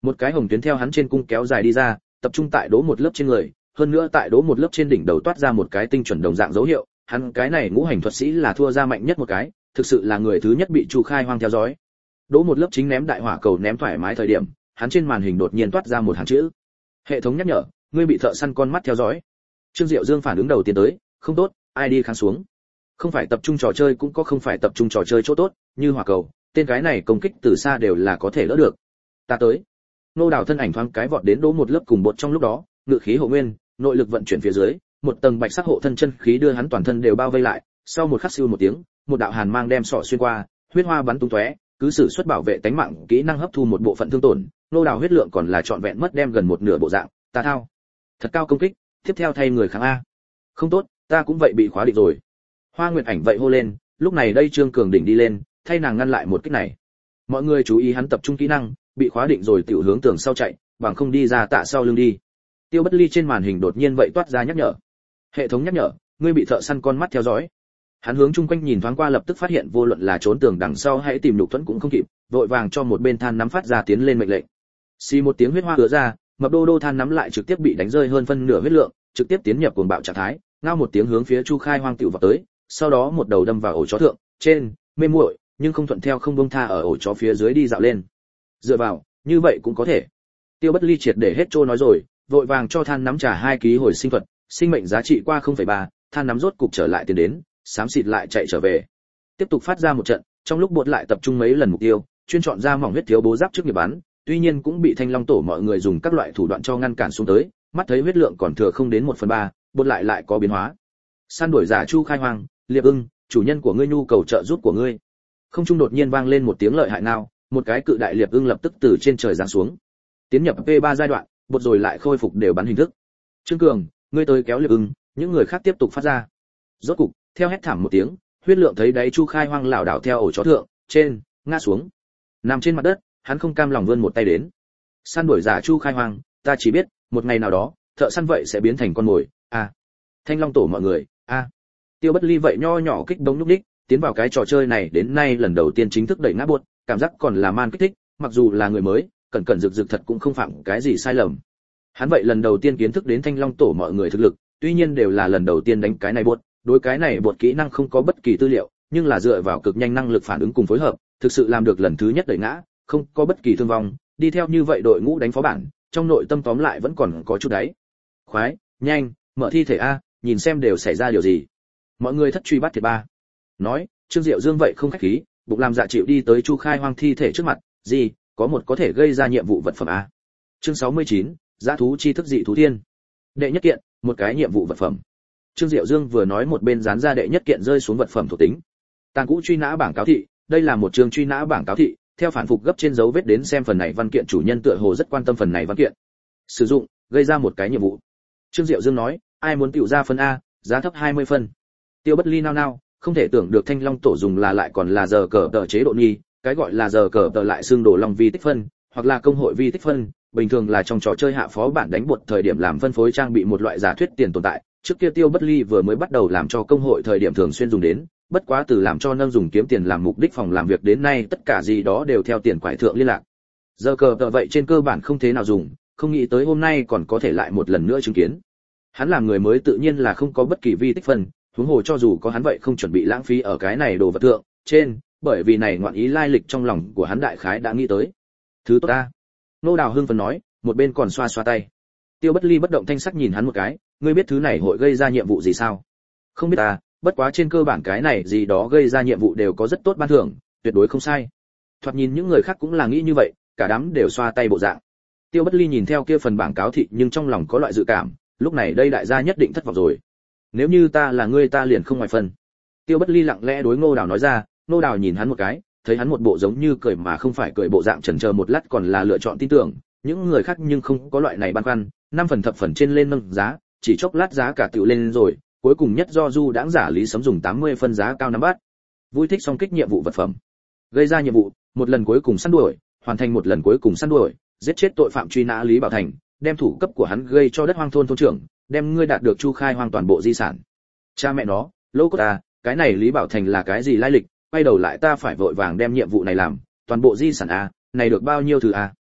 Một cái hồng tuyến theo hắn trên cung kéo dài đi ra, tập trung tại đố một lớp trên người, hơn nữa tại đố một lớp trên đỉnh đầu toát ra một cái tinh chuẩn đồng dạng dấu hiệu, hắn cái này ngũ hành thuật sĩ là thua ra mạnh nhất một cái, thực sự là người thứ nhất bị Chu Khai Hoang theo dõi. Đố một lớp chính ném đại hỏa cầu ném thoải mái thời điểm, hắn trên màn hình đột nhiên toát ra một hàng chữ. Hệ thống nhắc nhở, ngươi bị thợ săn con mắt theo dõi. Trương Diệu Dương phản ứng đầu tiên tới, không tốt, ai đi kháng xuống. Không phải tập trung trò chơi cũng có không phải tập trung trò chơi chỗ tốt, như hỏa cầu, tên cái này công kích từ xa đều là có thể đỡ được. Ta tới. Nô Đào thân ảnh thoáng cái vọt đến đố một lớp cùng bột trong lúc đó, ngự khí hộ nguyên, nội lực vận chuyển phía dưới, một tầng bạch sắc hộ thân chân khí đưa hắn toàn thân đều bao vây lại, sau một khắc siêu một tiếng, một đạo hàn mang đem sọ xuyên qua, huyết hoa bắn tung tóe, cứ sử xuất bảo vệ tánh mạng, kỹ năng hấp thu một bộ phận thương tổn, Nô Đào huyết lượng còn là trọn vẹn mất đem gần một nửa bộ dạng, ta thao. Thật cao công kích, tiếp theo thay người kháng a. Không tốt, ta cũng vậy bị khóa định rồi. Hoa Nguyệt Ảnh vậy hô lên, lúc này đây Trương Cường đỉnh đi lên, thay nàng ngăn lại một kích này. Mọi người chú ý hắn tập trung kỹ năng, bị khóa định rồi tiểu hướng tường sau chạy, bằng không đi ra tạ sau lưng đi. Tiêu Bất Ly trên màn hình đột nhiên vậy toát ra nhắc nhở. Hệ thống nhắc nhở, ngươi bị thợ săn con mắt theo dõi. Hắn hướng chung quanh nhìn thoáng qua lập tức phát hiện vô luận là trốn tường đằng sau hãy tìm lục thuẫn cũng không kịp, vội vàng cho một bên than nắm phát ra tiến lên mệnh lệnh. Xì một tiếng huyết hoa ứa ra, mập đô đô than nắm lại trực tiếp bị đánh rơi hơn phân nửa huyết lượng, trực tiếp tiến nhập cuồng bạo trạng thái, ngao một tiếng hướng phía Chu Khai Hoang tiểu vào tới, sau đó một đầu đâm vào ổ chó thượng, trên, mê muội, nhưng không thuận theo không buông tha ở ổ chó phía dưới đi dạo lên. Dựa vào, như vậy cũng có thể. Tiêu Bất Ly triệt để hết trôi nói rồi, vội vàng cho than nắm trả 2 ký hồi sinh thuật, sinh mệnh giá trị qua 0,3, than nắm rốt cục trở lại tiền đến, xám xịt lại chạy trở về. Tiếp tục phát ra một trận, trong lúc bột lại tập trung mấy lần mục tiêu, chuyên chọn ra mỏng huyết thiếu bố giáp trước nghiệp bắn, tuy nhiên cũng bị Thanh Long tổ mọi người dùng các loại thủ đoạn cho ngăn cản xuống tới, mắt thấy huyết lượng còn thừa không đến 1/3, bột lại có biến hóa. Săn đuổi giả Chu Khai Hoang, Liệp Ưng, chủ nhân của ngươi nhu cầu trợ giúp của ngươi. Không trung đột nhiên vang lên một tiếng lợi hại nào, một cái cự đại liệp ưng lập tức từ trên trời giáng xuống. Tiến nhập P3 giai đoạn, bột rồi lại khôi phục đều bắn hình thức. Trương Cường, ngươi tới kéo liệp ưng, những người khác tiếp tục phát ra. Rốt cục, theo hét thảm một tiếng, huyết lượng thấy đáy Chu Khai Hoang lảo đảo theo ổ chó thượng, trên, ngã xuống. Nằm trên mặt đất, hắn không cam lòng vươn một tay đến. Săn đuổi giả Chu Khai Hoang, ta chỉ biết, một ngày nào đó, thợ săn vậy sẽ biến thành con mồi. À. Thanh Long tổ mọi người, a. Tiêu Bất Ly vậy nho nhỏ kích bóng lúc đích, tiến vào cái trò chơi này đến nay lần đầu tiên chính thức đẩy ngã buốt, cảm giác còn là man kích thích, mặc dù là người mới, cẩn cẩn rực rực thật cũng không phạm cái gì sai lầm. Hắn vậy lần đầu tiên kiến thức đến Thanh Long tổ mọi người thực lực, tuy nhiên đều là lần đầu tiên đánh cái này buốt, đối cái này buốt kỹ năng không có bất kỳ tư liệu, nhưng là dựa vào cực nhanh năng lực phản ứng cùng phối hợp, thực sự làm được lần thứ nhất đẩy ngã, không có bất kỳ thương vong, đi theo như vậy đội ngũ đánh phó bản, trong nội tâm tóm lại vẫn còn có chút đấy. Khoái, nhanh, mở thi thể a, nhìn xem đều xảy ra điều gì. Mọi người thất truy bắt thiệt ba. Nói, Trương Diệu Dương vậy không khách khí, bụng làm dạ chịu đi tới Chu Khai Hoang thi thể trước mặt, gì, có một có thể gây ra nhiệm vụ vật phẩm a. Chương 69, dã thú chi thức dị thú thiên. Đệ nhất kiện, một cái nhiệm vụ vật phẩm. Trương Diệu Dương vừa nói một bên dán ra đệ nhất kiện rơi xuống vật phẩm thuộc tính. Tàn cũ truy nã bảng cáo thị, đây là một chương truy nã bảng cáo thị, theo phản phục gấp trên dấu vết đến xem phần này văn kiện chủ nhân tựa hồ rất quan tâm phần này văn kiện. Sử dụng, gây ra một cái nhiệm vụ. Trương Diệu Dương nói, ai muốn tiểu ra phân a, giá thấp 20 phân. Tiêu Bất Ly nao nao, không thể tưởng được Thanh Long tổ dùng là lại còn là giờ cờ tờ chế độ nghi, cái gọi là giờ cờ tờ lại xương đổ long vi tích phân, hoặc là công hội vi tích phân, bình thường là trong trò chơi hạ phó bản đánh bột thời điểm làm phân phối trang bị một loại giả thuyết tiền tồn tại, trước kia Tiêu Bất Ly vừa mới bắt đầu làm cho công hội thời điểm thường xuyên dùng đến, bất quá từ làm cho nâng dùng kiếm tiền làm mục đích phòng làm việc đến nay tất cả gì đó đều theo tiền quải thượng liên lạc. Giờ cờ tờ vậy trên cơ bản không thế nào dùng, không nghĩ tới hôm nay còn có thể lại một lần nữa chứng kiến. Hắn làm người mới tự nhiên là không có bất kỳ vi tích phân, huống hồ cho dù có hắn vậy không chuẩn bị lãng phí ở cái này đồ vật thượng, trên, bởi vì này ngoạn ý lai lịch trong lòng của hắn đại khái đã nghĩ tới. Thứ tốt ta. Nô Đào hưng phấn nói, một bên còn xoa xoa tay. Tiêu Bất Ly bất động thanh sắc nhìn hắn một cái, ngươi biết thứ này hội gây ra nhiệm vụ gì sao? Không biết ta, bất quá trên cơ bản cái này gì đó gây ra nhiệm vụ đều có rất tốt ban thưởng, tuyệt đối không sai. Thoạt nhìn những người khác cũng là nghĩ như vậy, cả đám đều xoa tay bộ dạng. Tiêu Bất Ly nhìn theo kia phần bảng cáo thị nhưng trong lòng có loại dự cảm, lúc này đây đại gia nhất định thất vọng rồi. Nếu như ta là ngươi ta liền không ngoài phần. Tiêu Bất Ly lặng lẽ đối Ngô Đào nói ra, Ngô Đào nhìn hắn một cái, thấy hắn một bộ giống như cười mà không phải cười bộ dạng chần chờ một lát còn là lựa chọn tin tưởng, những người khác nhưng không có loại này băn khoăn, 5 phần thập phần trên lên nâng giá, chỉ chốc lát giá cả tiểu lên rồi, cuối cùng nhất do Du đãng giả Lý Sấm dùng 80 phân giá cao nắm bắt. Vui thích song kích nhiệm vụ vật phẩm. Gây ra nhiệm vụ, một lần cuối cùng săn đuổi, hoàn thành một lần cuối cùng săn đuổi, giết chết tội phạm truy nã Lý Bảo Thành, đem thủ cấp của hắn gây cho đất hoang thôn thôn trưởng, đem ngươi đạt được Chu Khai Hoang toàn bộ di sản. Cha mẹ nó, lô cốt ta, cái này Lý Bảo Thành là cái gì lai lịch, quay đầu lại ta phải vội vàng đem nhiệm vụ này làm, toàn bộ di sản a, này được bao nhiêu thứ a?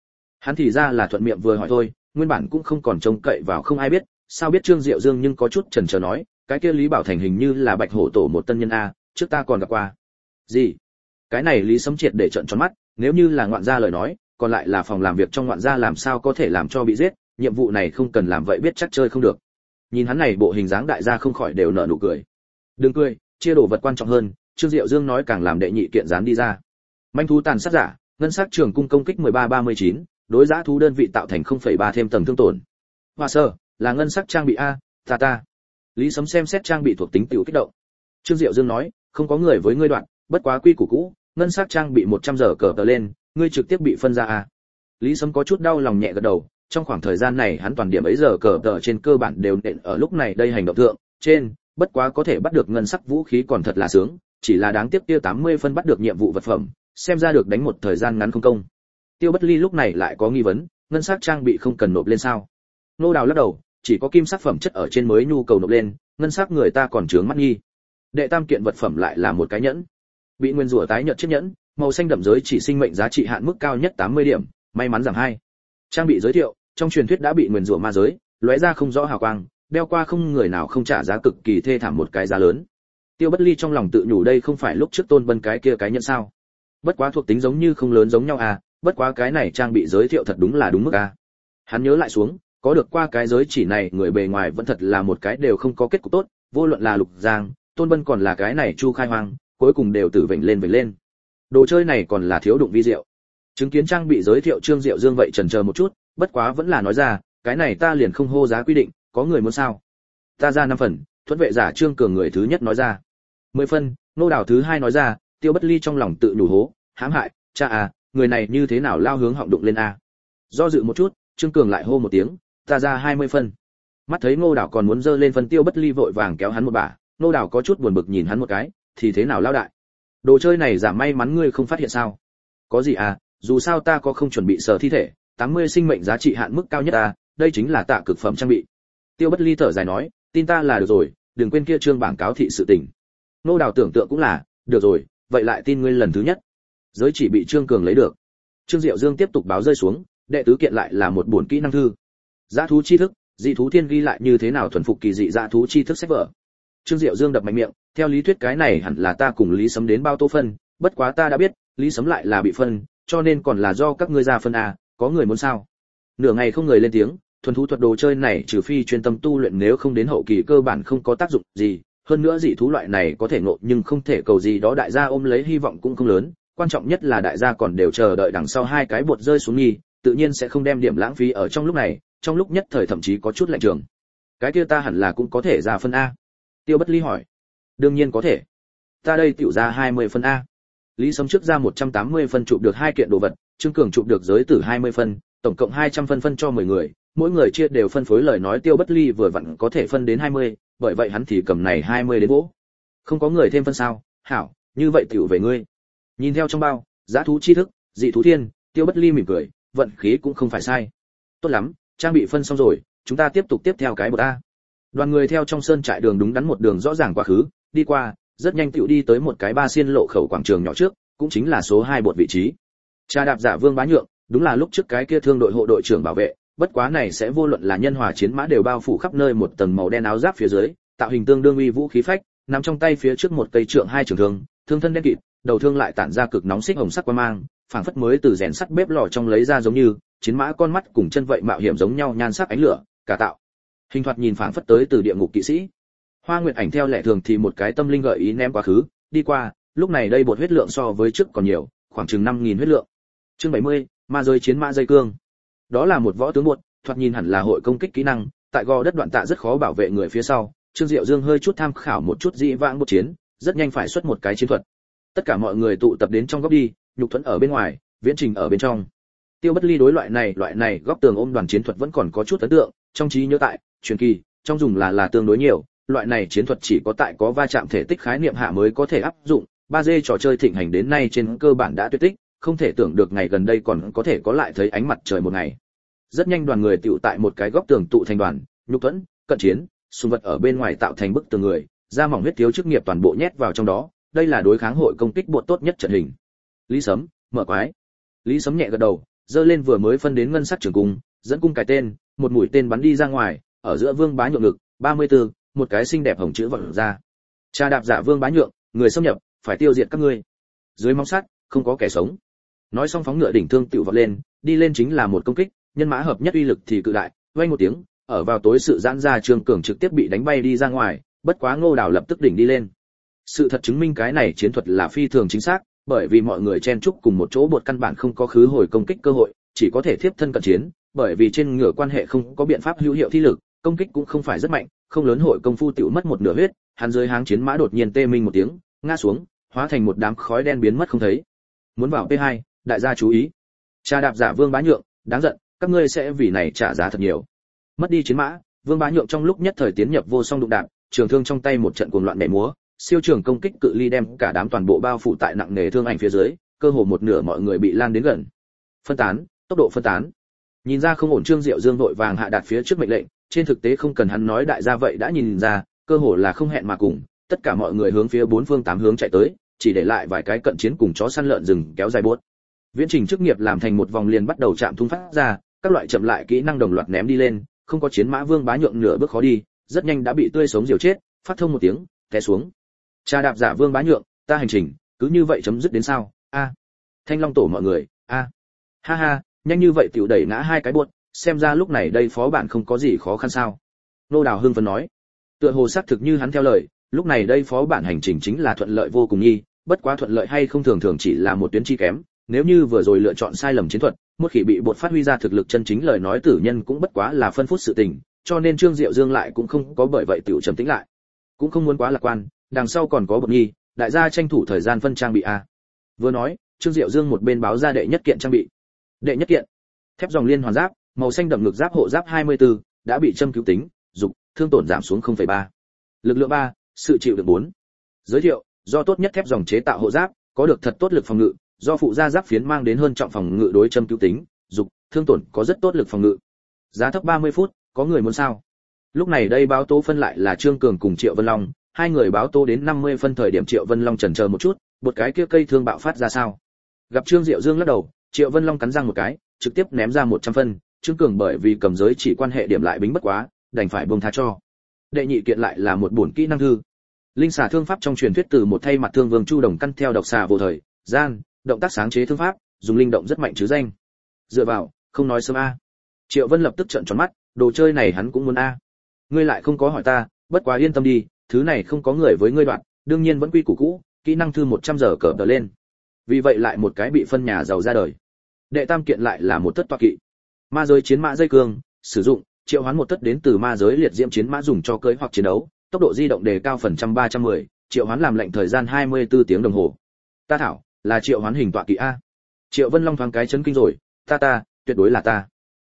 Hắn thì ra là thuận miệng vừa hỏi thôi, nguyên bản cũng không còn trông cậy vào không ai biết, sao biết Trương Diệu Dương nhưng có chút chần chờ nói, cái kia Lý Bảo Thành hình như là Bạch Hổ tổ một tân nhân a, trước ta còn gặp qua. Gì? Cái này Lý Sấm triệt để trợn tròn mắt, nếu như là ngoạn gia lời nói, còn lại là phòng làm việc trong ngoạn gia làm sao có thể làm cho bị giết, nhiệm vụ này không cần làm vậy biết chắc chơi không được. Nhìn hắn này bộ hình dáng đại gia không khỏi đều nở nụ cười. Đừng cười, chia đồ vật quan trọng hơn, Trương Diệu Dương nói càng làm đệ nhị kiện dán đi ra. Manh thú tàn sát giả, ngân sắc trường cung công kích 1339, đối giá thú đơn vị tạo thành 0,3 thêm tầng thương tổn. Hoa sơ, là ngân sắc trang bị a, ta. Lý Sấm xem xét trang bị thuộc tính tiểu kích động. Trương Diệu Dương nói, không có người với ngươi đoạn, bất quá quy củ cũ, ngân sắc trang bị 100 giờ cờ tờ lên, ngươi trực tiếp bị phân ra a. Lý Sấm có chút đau lòng nhẹ gật đầu, trong khoảng thời gian này hắn toàn điểm ấy giờ cờ tờ trên cơ bản đều nện ở lúc này đây hành động thượng, trên, bất quá có thể bắt được ngân sắc vũ khí còn thật là sướng, chỉ là đáng tiếc kia 80 phân bắt được nhiệm vụ vật phẩm, xem ra được đánh một thời gian ngắn không công. Tiêu Bất Ly lúc này lại có nghi vấn, ngân sắc trang bị không cần nộp lên sao? Nô Đào lắc đầu, chỉ có kim sắc phẩm chất ở trên mới nhu cầu nộp lên, ngân sắc người ta còn chướng mắt nghi. Đệ tam kiện vật phẩm lại là một cái nhẫn. Bị nguyên rủa tái nhợt chiếc nhẫn, màu xanh đậm giới chỉ sinh mệnh giá trị hạn mức cao nhất 80 điểm, may mắn giảm 2. Trang bị giới thiệu, trong truyền thuyết đã bị nguyên rủa ma giới, lóe ra không rõ hào quang, đeo qua không người nào không trả giá cực kỳ thê thảm một cái giá lớn. Tiêu Bất Ly trong lòng tự nhủ đây không phải lúc trước Tôn Bân cái kia cái nhẫn sao? Bất quá thuộc tính giống như không lớn giống nhau à, bất quá cái này trang bị giới thiệu thật đúng là đúng mức à. Hắn nhớ lại xuống, có được qua cái giới chỉ này người bề ngoài vẫn thật là một cái đều không có kết cục tốt, vô luận là Lục Giang, Tôn Bân còn là cái này Chu Khai Hoang, cuối cùng đều tử vểnh lên. Đồ chơi này còn là thiếu đụng vi diệu. Chứng kiến trang bị giới thiệu Trương Diệu Dương vậy chần chờ một chút, bất quá vẫn là nói ra, cái này ta liền không hô giá quy định, có người muốn sao? Ta ra 5 phần, Thuẫn vệ giả Trương Cường người thứ nhất nói ra. 10 phân, Nô Đào thứ hai nói ra, Tiêu Bất Ly trong lòng tự nhủ hố, hãm hại, cha à, người này như thế nào lao hướng họng đụng lên a. Do dự một chút, Trương Cường lại hô một tiếng, ta ra 20 phân. Mắt thấy Ngô Đào còn muốn dơ lên phân, Tiêu Bất Ly vội vàng kéo hắn một bả, Ngô Đào có chút buồn bực nhìn hắn một cái, thì thế nào lao đại? Đồ chơi này giả may mắn ngươi không phát hiện sao? Có gì à, dù sao ta có không chuẩn bị sở thi thể, 80 sinh mệnh giá trị hạn mức cao nhất ta, đây chính là tạ cực phẩm trang bị. Tiêu Bất Ly thở dài nói, tin ta là được rồi, đừng quên kia trương bảng cáo thị sự tình. Ngô Đào tưởng tượng cũng là, được rồi, vậy lại tin ngươi lần thứ nhất. Giới chỉ bị Trương Cường lấy được. Trương Diệu Dương tiếp tục báo rơi xuống, đệ tứ kiện lại là một bổn kỹ năng thư. Dã thú chi thức, dị thú thiên ghi lại như thế nào thuần phục kỳ dị dã thú chi thức sách vở. Trương Diệu Dương đập mạnh miệng, theo lý thuyết cái này hẳn là ta cùng Lý Sấm đến bao tô phân, bất quá ta đã biết, Lý Sấm lại là bị phân, cho nên còn là do các ngươi ra phân a, có người muốn sao? Nửa ngày không người lên tiếng, thuần thú thuật đồ chơi này trừ phi chuyên tâm tu luyện nếu không đến hậu kỳ cơ bản không có tác dụng gì, hơn nữa dị thú loại này có thể ngộ nhưng không thể cầu gì đó đại gia ôm lấy hy vọng cũng không lớn, quan trọng nhất là đại gia còn đều chờ đợi đằng sau hai cái bột rơi xuống nghi, tự nhiên sẽ không đem điểm lãng phí ở trong lúc này, trong lúc nhất thời thậm chí có chút lạnh trường. Cái kia ta hẳn là cũng có thể ra phân a. Tiêu Bất Ly hỏi. Đương nhiên có thể. Ta đây tiểu ra 20 phân a. Lý Sấm trước ra 180 phân chụp được hai kiện đồ vật, Trương Cường chụp được giới tử 20 phân, tổng cộng 200 phân cho 10 người, mỗi người chia đều phân phối lời nói Tiêu Bất Ly vừa vặn có thể phân đến 20, bởi vậy hắn thì cầm này 20 đến vỗ. Không có người thêm phân sao? Hảo, như vậy tiểu về ngươi. Nhìn theo trong bao, dã thú chi thức, dị thú thiên, Tiêu Bất Ly mỉm cười, vận khí cũng không phải sai. Tốt lắm, trang bị phân xong rồi, chúng ta tiếp theo cái bột a. Đoàn người theo trong sơn trại đường đúng đắn một đường rõ ràng quá khứ, đi qua, rất nhanh tựu đi tới một cái ba xiên lộ khẩu quảng trường nhỏ trước, cũng chính là số 2 bột vị trí. Cha đạp giả Vương Bá Nhượng, đúng là lúc trước cái kia thương đội hộ đội trưởng bảo vệ, bất quá này sẽ vô luận là nhân hòa chiến mã đều bao phủ khắp nơi một tầng màu đen áo giáp phía dưới, tạo hình tương đương uy vũ khí phách, nằm trong tay phía trước một cây trượng hai trường thương, thương thân đen kịt, đầu thương lại tản ra cực nóng xích hồng sắc quang mang, phảng phất mới từ rèn sắt bếp lò trong lấy ra giống như chiến mã con mắt cùng chân vậy mạo hiểm giống nhau nhan sắc ánh lửa, cả tạo hình thoạt nhìn phảng phất tới từ địa ngục kỵ sĩ. Hoa Nguyệt Ảnh theo lệ thường thì một cái tâm linh gợi ý ném quá khứ, đi qua, lúc này đây bột huyết lượng so với trước còn nhiều, khoảng chừng 5000 huyết lượng. Chương 70, ma giới chiến mã dây cương. Đó là một võ tướng bột, thoạt nhìn hẳn là hội công kích kỹ năng, tại gò đất đoạn tạ rất khó bảo vệ người phía sau, Trương Diệu Dương hơi chút tham khảo một chút dĩ vãng một chiến, rất nhanh phải xuất một cái chiến thuật. Tất cả mọi người tụ tập đến trong góc đi, Nhục Thuẫn ở bên ngoài, Viễn Trình ở bên trong. Tiêu Bất Ly đối loại này góc tường ôm đoàn chiến thuật vẫn còn có chút ấn tượng, trong trí nhớ tại truyền kỳ, trong dùng là tương đối nhiều, loại này chiến thuật chỉ có tại có va chạm thể tích khái niệm hạ mới có thể áp dụng, 3D trò chơi thịnh hành đến nay trên cơ bản đã tuyệt tích, không thể tưởng được ngày gần đây còn có thể có lại thấy ánh mặt trời một ngày. Rất nhanh đoàn người tụ tại một cái góc tường tụ thành đoàn, Nhục Thuẫn, cận chiến, xung vật ở bên ngoài tạo thành bức tường người, da mỏng huyết thiếu chức nghiệp toàn bộ nhét vào trong đó, đây là đối kháng hội công kích bộ tốt nhất trận hình. Lý Sấm, mở quái. Lý Sấm nhẹ gật đầu, giơ lên vừa mới phân đến ngân sắc trường cung, dẫn cung cái tên, một mũi tên bắn đi ra ngoài, ở giữa Vương Bá Nhượng ngực, 34, một cái xinh đẹp hồng chữ vọt ra. Cha đạp giả Vương Bá Nhượng, người xâm nhập, phải tiêu diệt các ngươi. Dưới móng sắt, không có kẻ sống. Nói xong phóng ngựa đỉnh thương tựu vọt lên, đi lên chính là một công kích, nhân mã hợp nhất uy lực thì cự đại, vang một tiếng, ở vào tối sự giãn ra Trương Cường trực tiếp bị đánh bay đi ra ngoài, bất quá Ngô Đào lập tức đỉnh đi lên. Sự thật chứng minh cái này chiến thuật là phi thường chính xác, bởi vì mọi người chen chúc cùng một chỗ bột căn bản không có khứ hồi công kích cơ hội, chỉ có thể thiếp thân cận chiến, bởi vì trên ngựa quan hệ không có biện pháp hữu hiệu thi lực, công kích cũng không phải rất mạnh, không lớn hội công phu tiểu mất một nửa huyết, hắn dưới háng chiến mã đột nhiên tê minh một tiếng, ngã xuống, hóa thành một đám khói đen biến mất không thấy. Muốn vào P2, đại gia chú ý. Cha đạp giả Vương Bá Nhượng, đáng giận, các ngươi sẽ vì này trả giá thật nhiều. Mất đi chiến mã, Vương Bá Nhượng trong lúc nhất thời tiến nhập vô song đụng đạp, trường thương trong tay một trận cuồng loạn nhảy múa, siêu trường công kích cự ly đem cả đám toàn bộ bao phủ tại nặng nề thương ảnh phía dưới, cơ hồ một nửa mọi người bị lan đến gần. Phân tán, tốc độ phân tán. Nhìn ra không ổn, Trương Diệu Dương vội vàng hạ đạt phía trước mệnh lệnh, trên thực tế không cần hắn nói đại gia vậy đã nhìn ra, cơ hồ là không hẹn mà cùng, tất cả mọi người hướng phía bốn phương tám hướng chạy tới, chỉ để lại vài cái cận chiến cùng chó săn lợn rừng kéo dài buốt. Viễn trình chức nghiệp làm thành một vòng liền bắt đầu chạm thung phát ra, các loại chậm lại kỹ năng đồng loạt ném đi lên, không có chiến mã Vương Bá Nhượng nửa bước khó đi, rất nhanh đã bị tươi sống diều chết, phát thông một tiếng, té xuống. Cha đạp giả Vương Bá Nhượng, ta hành trình cứ như vậy chấm dứt đến sao? A. Thanh Long tổ mọi người, a. Ha ha, nhanh như vậy tiểu đẩy ngã hai cái buốt, xem ra lúc này đây phó bản không có gì khó khăn sao? Nô Đào hưng phấn nói. Tựa hồ xác thực như hắn theo lời, lúc này đây phó bản hành trình chính là thuận lợi vô cùng nhi, bất quá thuận lợi hay không thường thường chỉ là một tuyến chi kém, nếu như vừa rồi lựa chọn sai lầm chiến thuật, một khi bị bột phát huy ra thực lực chân chính lời nói tử nhân cũng bất quá là phân phút sự tình, cho nên Trương Diệu Dương lại cũng không có bởi vậy tiểu trầm tĩnh lại, cũng không muốn quá lạc quan, đằng sau còn có bột nhi, đại gia tranh thủ thời gian phân trang bị a. Vừa nói, Trương Diệu Dương một bên báo ra đệ nhất kiện trang bị. Đệ nhất kiện, thép dòng liên hoàn giáp, màu xanh đậm ngực giáp hộ giáp 24, đã bị châm cứu tính, dục, thương tổn giảm xuống 0,3. Lực lượng 3, sự chịu đựng 4. Giới thiệu, do tốt nhất thép dòng chế tạo hộ giáp, có được thật tốt lực phòng ngự, do phụ gia giáp phiến mang đến hơn trọng phòng ngự đối châm cứu tính, dục, thương tổn có rất tốt lực phòng ngự. Giá thấp 30 phút, có người muốn sao? Lúc này đây báo tố phân lại là Trương Cường cùng Triệu Vân Long, hai người báo tố đến 50 phân thời điểm Triệu Vân Long chần chờ một chút, một cái kia cây thương bạo phát ra sao? Gặp Trương Diệu Dương lắc đầu, Triệu Vân Long cắn răng một cái, trực tiếp ném ra 100 phân, Trương Cường bởi vì cầm giới chỉ quan hệ điểm lại bính bất quá, đành phải buông tha cho. Đệ nhị kiện lại là một bổn kỹ năng thư. Linh xà thương pháp trong truyền thuyết từ một thay mặt thương vương Chu Đồng căn theo độc xà vô thời, gian, động tác sáng chế thương pháp, dùng linh động rất mạnh chứ danh. Dựa vào, không nói sớm a. Triệu Vân lập tức trợn tròn mắt, đồ chơi này hắn cũng muốn a. Ngươi lại không có hỏi ta, bất quá yên tâm đi, thứ này không có người với ngươi đoạn, đương nhiên vẫn quy củ cũ, kỹ năng thư 100 giờ cỡ lên. Vì vậy lại một cái bị phân nhà giàu ra đời. Đệ tam kiện lại là một tất toa kỵ. Ma giới chiến mã dây cương, sử dụng, triệu hoán một tất đến từ ma giới liệt diễm chiến mã dùng cho cưỡi hoặc chiến đấu, tốc độ di động đề cao phần trăm 310, triệu hoán làm lệnh thời gian 24 tiếng đồng hồ. Ta thảo, là triệu hoán hình tọa kỵ a. Triệu Vân Long thoáng cái chấn kinh rồi, ta, tuyệt đối là ta.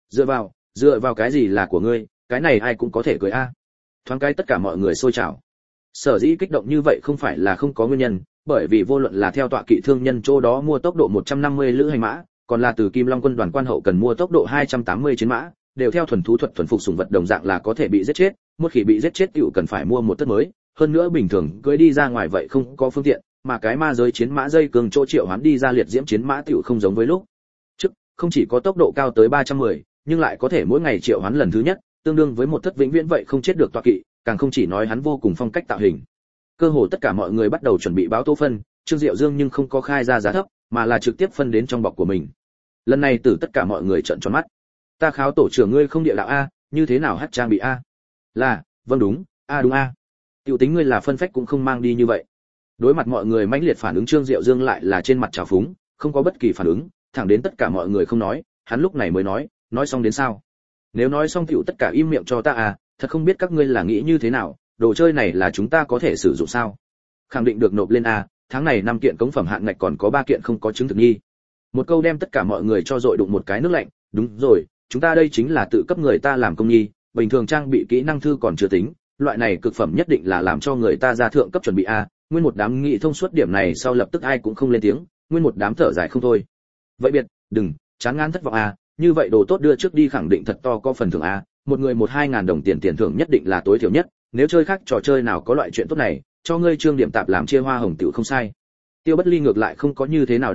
Dựa vào cái gì là của ngươi, cái này ai cũng có thể cưỡi a. Thoáng cái tất cả mọi người sôi trào. Sở dĩ kích động như vậy không phải là không có nguyên nhân, bởi vì vô luận là theo tọa kỵ thương nhân chỗ đó mua tốc độ 150 lữ hành mã, còn là từ Kim Long quân đoàn quan hậu cần mua tốc độ 280 chiến mã, đều theo thuần thú thuật thuần phục sủng vật đồng dạng là có thể bị giết chết, một khi bị giết chết tiểu cần phải mua một tất mới, hơn nữa bình thường cưỡi đi ra ngoài vậy không có phương tiện, mà cái ma giới chiến mã dây cường chỗ triệu hoán đi ra liệt diễm chiến mã tiểu không giống với lúc trước, không chỉ có tốc độ cao tới 310, nhưng lại có thể mỗi ngày triệu hoán lần thứ nhất, tương đương với một tất vĩnh viễn vậy không chết được tọa kỵ, càng không chỉ nói hắn vô cùng phong cách tạo hình. Cơ hồ tất cả mọi người bắt đầu chuẩn bị báo tố phân, Trương Diệu Dương nhưng không có khai ra giá thấp, mà là trực tiếp phân đến trong bọc của mình. Lần này từ tất cả mọi người trợn tròn mắt. Ta kháo tổ trưởng ngươi không địa đạo a, như thế nào hát trang bị a? Là, vâng đúng, đúng a. Tiểu tính ngươi là phân phách cũng không mang đi như vậy. Đối mặt mọi người mãnh liệt phản ứng, Trương Diệu Dương lại là trên mặt trào phúng, không có bất kỳ phản ứng, thẳng đến tất cả mọi người không nói, hắn lúc này mới nói xong đến sao? Nếu nói xong tiểu tất cả im miệng cho ta à, thật không biết các ngươi là nghĩ như thế nào, đồ chơi này là chúng ta có thể sử dụng sao? Khẳng định được nộp lên a, tháng này 5 kiện cống phẩm hạn ngạch còn có 3 kiện không có chứng thực nhi. Một câu đem tất cả mọi người cho dội đụng một cái nước lạnh, đúng rồi, chúng ta đây chính là tự cấp người ta làm công nhi, bình thường trang bị kỹ năng thư còn chưa tính, loại này cực phẩm nhất định là làm cho người ta ra thượng cấp chuẩn bị a. Nguyên một đám nghị thông suốt điểm này sau lập tức ai cũng không lên tiếng, nguyên một đám thở dài không thôi. Vậy biệt, đừng, chán ngán thất vọng a, như vậy đồ tốt đưa trước đi khẳng định thật to có phần thưởng a, một người 1-2 ngàn đồng tiền thưởng nhất định là tối thiểu nhất, nếu chơi khác trò chơi nào có loại chuyện tốt này, cho ngươi Trương Điểm Tạp làm chia hoa hồng tiểu không sai. Tiêu Bất Ly ngược lại không có như thế nào để ý,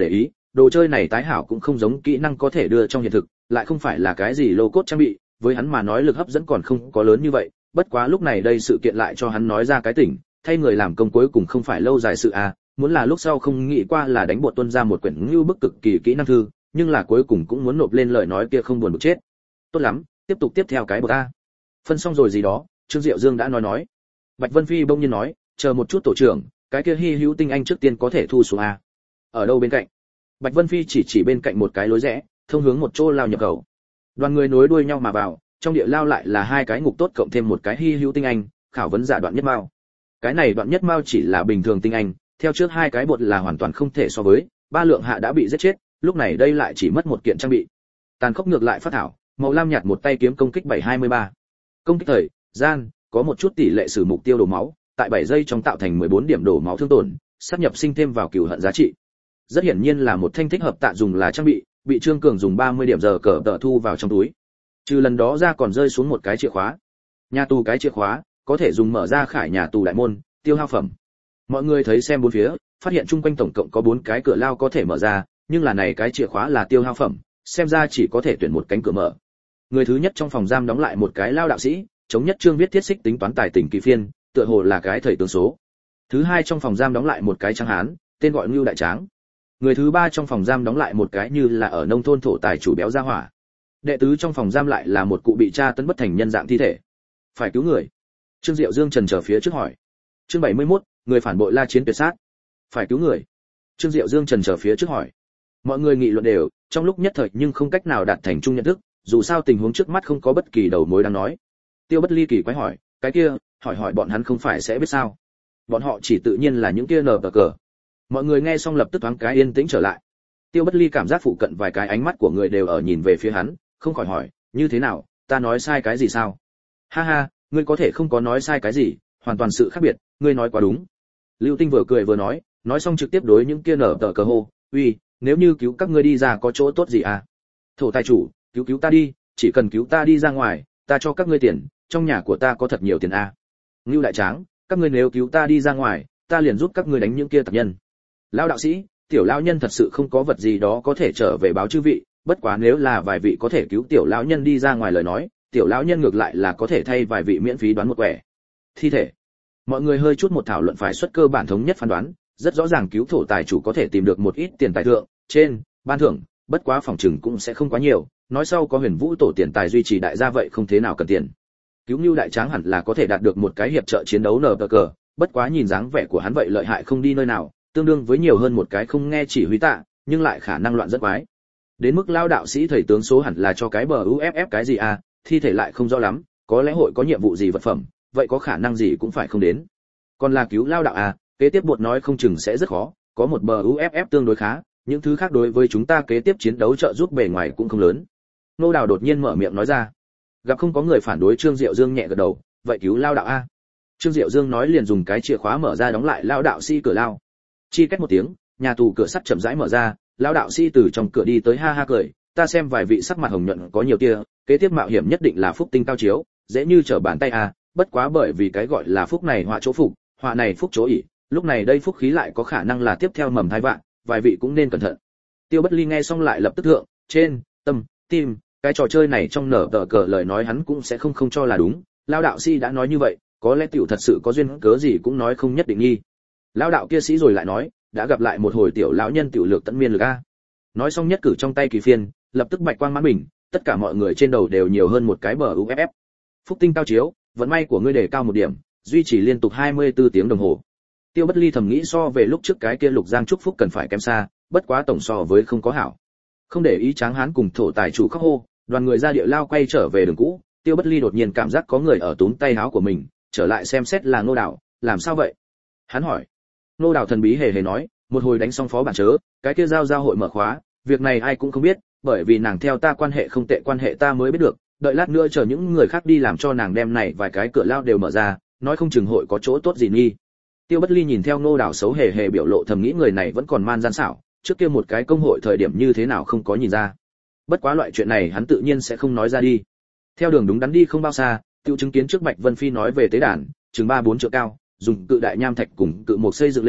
đồ chơi này tái hảo cũng không giống kỹ năng có thể đưa trong hiện thực, lại không phải là cái gì lô cốt trang bị, với hắn mà nói lực hấp dẫn còn không có lớn như vậy, bất quá lúc này đây sự kiện lại cho hắn nói ra cái tỉnh, thay người làm công cuối cùng không phải lâu dài sự à, muốn là lúc sau không nghĩ qua là đánh bột tuân ra một quyển ngưu bức cực kỳ kỹ năng thư, nhưng là cuối cùng cũng muốn nộp lên lời nói kia không buồn bực chết. Tốt lắm, tiếp theo cái bột a. Phân xong rồi gì đó, Trương Diệu Dương đã nói. Bạch Vân Phi bỗng nhiên nói, chờ một chút tổ trưởng, cái kia hy hữu tinh anh trước tiên có thể thu xuống a. Ở đâu bên cạnh? Bạch Vân Phi chỉ bên cạnh một cái lối rẽ, thông hướng một chỗ lao nhập khẩu. Đoàn người nối đuôi nhau mà vào, trong địa lao lại là hai cái ngục tốt cộng thêm một cái hy hữu tinh anh, khảo vấn giả Đoạn Nhất Mao. Cái này Đoạn Nhất Mao chỉ là bình thường tinh anh, theo trước hai cái bột là hoàn toàn không thể so với, ba lượng hạ đã bị giết chết, lúc này đây lại chỉ mất một kiện trang bị. Tàn khốc ngược lại phát thảo, màu lam nhạt một tay kiếm công kích 723. Công kích thời gian có một chút tỷ lệ sử mục tiêu đổ máu, tại 7 giây trong tạo thành 14 điểm đổ máu thương tổn, sắp nhập sinh thêm vào cừu hận giá trị. Rất hiển nhiên là một thanh thích hợp tạ dùng là trang bị Trương Cường dùng 30 điểm giờ cờ tợ thu vào trong túi. Trừ lần đó ra còn rơi xuống một cái chìa khóa. Nhà tù cái chìa khóa có thể dùng mở ra khải nhà tù đại môn, tiêu hao phẩm. Mọi người thấy xem bốn phía, phát hiện chung quanh tổng cộng có 4 cái cửa lao có thể mở ra, nhưng là này cái chìa khóa là tiêu hao phẩm, xem ra chỉ có thể tuyển một cánh cửa mở. Người thứ nhất trong phòng giam đóng lại một cái lao đạo sĩ, chống nhất Trương viết thiết xích tính toán tài tỉnh kỳ phiên, tựa hồ là cái thầy tướng số. Thứ hai trong phòng giam đóng lại một cái tráng hán, tên gọi Ngưu Đại Tráng. Người thứ ba trong phòng giam đóng lại một cái như là ở nông thôn thổ tài chủ béo ra hỏa. Đệ tứ trong phòng giam lại là một cụ bị tra tấn bất thành nhân dạng thi thể. Phải cứu người. Trương Diệu Dương trần chờ phía trước hỏi. Chương 71, người phản bội la chiến tuyệt sát. Phải cứu người. Trương Diệu Dương trần chờ phía trước hỏi. Mọi người nghị luận đều, trong lúc nhất thời nhưng không cách nào đạt thành chung nhận thức, dù sao tình huống trước mắt không có bất kỳ đầu mối đang nói. Tiêu Bất Ly kỳ quái hỏi, cái kia, hỏi bọn hắn không phải sẽ biết sao? Bọn họ chỉ tự nhiên là những kia nở cờ. Mọi người nghe xong lập tức thoáng cái yên tĩnh trở lại. Tiêu Bất Ly cảm giác phụ cận vài cái ánh mắt của người đều ở nhìn về phía hắn, không khỏi hỏi, như thế nào, ta nói sai cái gì sao? Ha ha, ngươi có thể không có nói sai cái gì, hoàn toàn sự khác biệt, ngươi nói quá đúng. Lưu Tinh vừa cười vừa nói xong trực tiếp đối những kia nở tờ cờ hô, uy, nếu như cứu các ngươi đi ra có chỗ tốt gì à? Thổ tài chủ, cứu ta đi, chỉ cần cứu ta đi ra ngoài, ta cho các ngươi tiền, trong nhà của ta có thật nhiều tiền à. Ngưu Đại Tráng, các ngươi nếu cứu ta đi ra ngoài, ta liền giúp các ngươi đánh những kia tặc nhân. Lão đạo sĩ, tiểu lão nhân thật sự không có vật gì đó có thể trở về báo chư vị, bất quá nếu là vài vị có thể cứu tiểu lão nhân đi ra ngoài lời nói, tiểu lão nhân ngược lại là có thể thay vài vị miễn phí đoán một quẻ. Thi thể. Mọi người hơi chút một thảo luận phải xuất cơ bản thống nhất phán đoán, rất rõ ràng cứu thổ tài chủ có thể tìm được một ít tiền tài thượng, trên, ban thưởng, bất quá phòng trừng cũng sẽ không quá nhiều, nói sau có Huyền Vũ tổ tiền tài duy trì đại gia vậy không thế nào cần tiền. Cứu Nưu Đại Tráng hẳn là có thể đạt được một cái hiệp trợ chiến đấu nở cờ, bất quá nhìn dáng vẻ của hắn vậy lợi hại không đi nơi nào, tương đương với nhiều hơn một cái không nghe chỉ huy tạ, nhưng lại khả năng loạn rất quái. Đến mức lao đạo sĩ thầy tướng số hẳn là cho cái bờ UFF cái gì à, thi thể lại không rõ lắm, có lẽ hội có nhiệm vụ gì vật phẩm, vậy có khả năng gì cũng phải không đến. Còn là cứu lao đạo à, kế tiếp bột nói không chừng sẽ rất khó, có một bờ UFF tương đối khá, những thứ khác đối với chúng ta kế tiếp chiến đấu trợ giúp bề ngoài cũng không lớn. Nô Đào đột nhiên mở miệng nói ra. Gặp không có người phản đối, Trương Diệu Dương nhẹ gật đầu, vậy cứu lao đạo a. Trương Diệu Dương nói liền dùng cái chìa khóa mở ra đóng lại lao đạo sĩ cửa lao. Chi cách một tiếng, nhà tù cửa sắt chậm rãi mở ra, lao đạo sĩ từ trong cửa đi tới ha ha cười, ta xem vài vị sắc mặt hồng nhuận có nhiều tia, kế tiếp mạo hiểm nhất định là phúc tinh cao chiếu, dễ như trở bàn tay a, bất quá bởi vì cái gọi là phúc này họa chỗ phục, họa này phúc chỗ ỷ, lúc này đây phúc khí lại có khả năng là tiếp theo mầm thai vạn, vài vị cũng nên cẩn thận. Tiêu Bất Ly nghe xong lại lập tức thượng, trên, tâm, tim, cái trò chơi này trong nở tờ cờ lời nói hắn cũng sẽ không cho là đúng, lao đạo sĩ đã nói như vậy, có lẽ tiểu thật sự có duyên cớ gì cũng nói không nhất định nghi. Lao đạo kia sĩ rồi lại nói, đã gặp lại một hồi tiểu lão nhân tiểu lược tận miên lực a. Nói xong nhất cử trong tay kỳ phiên, lập tức bạch quang mãn bình, tất cả mọi người trên đầu đều nhiều hơn một cái bờ UFF. Phúc tinh cao chiếu, vận may của ngươi đề cao một điểm, duy trì liên tục 24 tiếng đồng hồ. Tiêu Bất Ly thầm nghĩ so về lúc trước cái kia Lục Giang chúc phúc cần phải kém xa, bất quá tổng so với không có hảo. Không để ý Tráng Hán cùng thổ tài chủ khóc hô, đoàn người ra địa lao quay trở về đường cũ, Tiêu Bất Ly đột nhiên cảm giác có người ở túm tay áo của mình, trở lại xem xét là Ngô Đào, làm sao vậy? Hắn hỏi. Ngô Đào thần bí hề hề nói, một hồi đánh xong phó bản chớ, cái kia giao hội mở khóa, việc này ai cũng không biết, bởi vì nàng theo ta quan hệ không tệ, quan hệ ta mới biết được, đợi lát nữa chờ những người khác đi làm cho nàng đem này vài cái cửa lao đều mở ra, nói không chừng hội có chỗ tốt gì nghi. Tiêu Bất Ly nhìn theo Ngô Đào xấu hề hề biểu lộ thầm nghĩ người này vẫn còn man gian xảo, trước kia một cái công hội thời điểm như thế nào không có nhìn ra. Bất quá loại chuyện này hắn tự nhiên sẽ không nói ra đi. Theo đường đúng đắn đi không bao xa, tiêu chứng kiến trước Bạch Vân Phi nói về tế đàn, chừng 3-4 trượng cao, dùng cự đại nham thạch cùng cự mục xây dựng lên,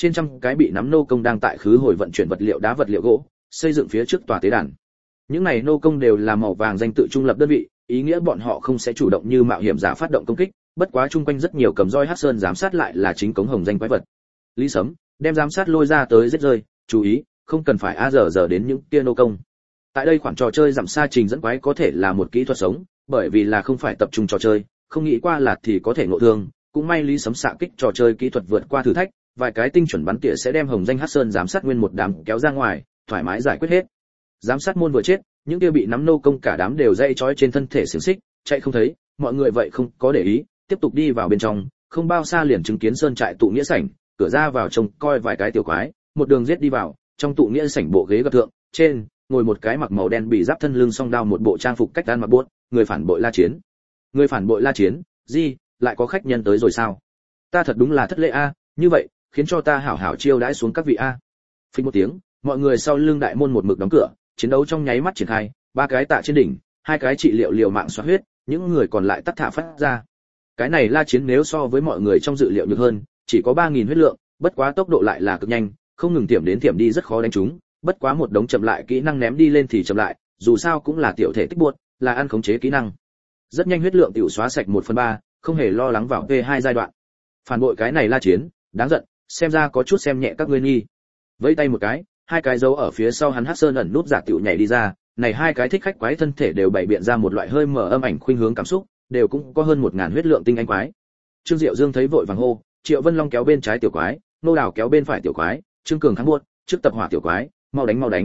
trên trăm cái bị nắm nô công đang tại khứ hồi vận chuyển vật liệu đá vật liệu gỗ, xây dựng phía trước tòa tế đàn. Những này nô công đều là màu vàng danh tự trung lập đơn vị, ý nghĩa bọn họ không sẽ chủ động như mạo hiểm giả phát động công kích, bất quá chung quanh rất nhiều cầm roi hắc sơn giám sát lại là chính cống hồng danh quái vật. Lý Sấm đem giám sát lôi ra tới giết rơi, chú ý, không cần phải giờ đến những kia nô công. Tại đây khoản trò chơi giảm xa trình dẫn quái có thể là một kỹ thuật sống, bởi vì là không phải tập trung trò chơi, không nghĩ qua là thì có thể ngộ thương, cũng may Lý Sấm xạ kích trò chơi kỹ thuật vượt qua thử thách, vài cái tinh chuẩn bắn tỉa sẽ đem hồng danh hắc sơn giám sát nguyên một đám kéo ra ngoài, thoải mái giải quyết hết. Giám sát môn vừa chết, những kia bị nắm nô công cả đám đều dây trói trên thân thể xiềng xích, chạy không thấy, mọi người vậy không có để ý, tiếp tục đi vào bên trong, không bao xa liền chứng kiến sơn trại tụ nghĩa sảnh, cửa ra vào trông coi vài cái tiểu quái, một đường giết đi vào, trong tụ nghĩa sảnh bộ ghế gập thượng, trên ngồi một cái mặc màu đen bị giáp thân lưng song đao một bộ trang phục cách ăn mặc buốt, người phản bội La Chiến. Người phản bội La Chiến, gì, lại có khách nhân tới rồi sao? Ta thật đúng là thất lễ a, như vậy, khiến cho ta hảo hảo chiêu đãi xuống các vị a. Phình một tiếng, mọi người sau lưng đại môn một mực đóng cửa, chiến đấu trong nháy mắt triển khai, ba cái tạ trên đỉnh, hai cái trị liệu liều mạng xoát huyết, những người còn lại tắt thả phát ra. Cái này La Chiến nếu so với mọi người trong dự liệu nhược hơn, chỉ có 3000 huyết lượng, bất quá tốc độ lại là cực nhanh, không ngừng tiệm đến tiệm đi rất khó đánh trúng, bất quá một đống chậm lại kỹ năng ném đi lên thì chậm lại, dù sao cũng là tiểu thể tích buốt, là ăn khống chế kỹ năng. Rất nhanh huyết lượng tiểu xóa sạch 1/3, không hề lo lắng vào P2 giai đoạn. Phản bội cái này La Chiến, đáng giận, xem ra có chút xem nhẹ các ngươi nghi. Vẫy tay một cái, hai cái dấu ở phía sau hắn hắc sơn ẩn núp giả tiểu nhảy đi ra, này hai cái thích khách quái thân thể đều bày biện ra một loại hơi mở âm ảnh khuynh hướng cảm xúc, đều cũng có hơn 1000 huyết lượng tinh anh quái. Trương Diệu Dương thấy vội vàng hô, Triệu Vân Long kéo bên trái tiểu quái, Nô Đào kéo bên phải tiểu quái, Trương Cường thắng buốt, trước tập hỏa tiểu quái, mau đánh mau đánh.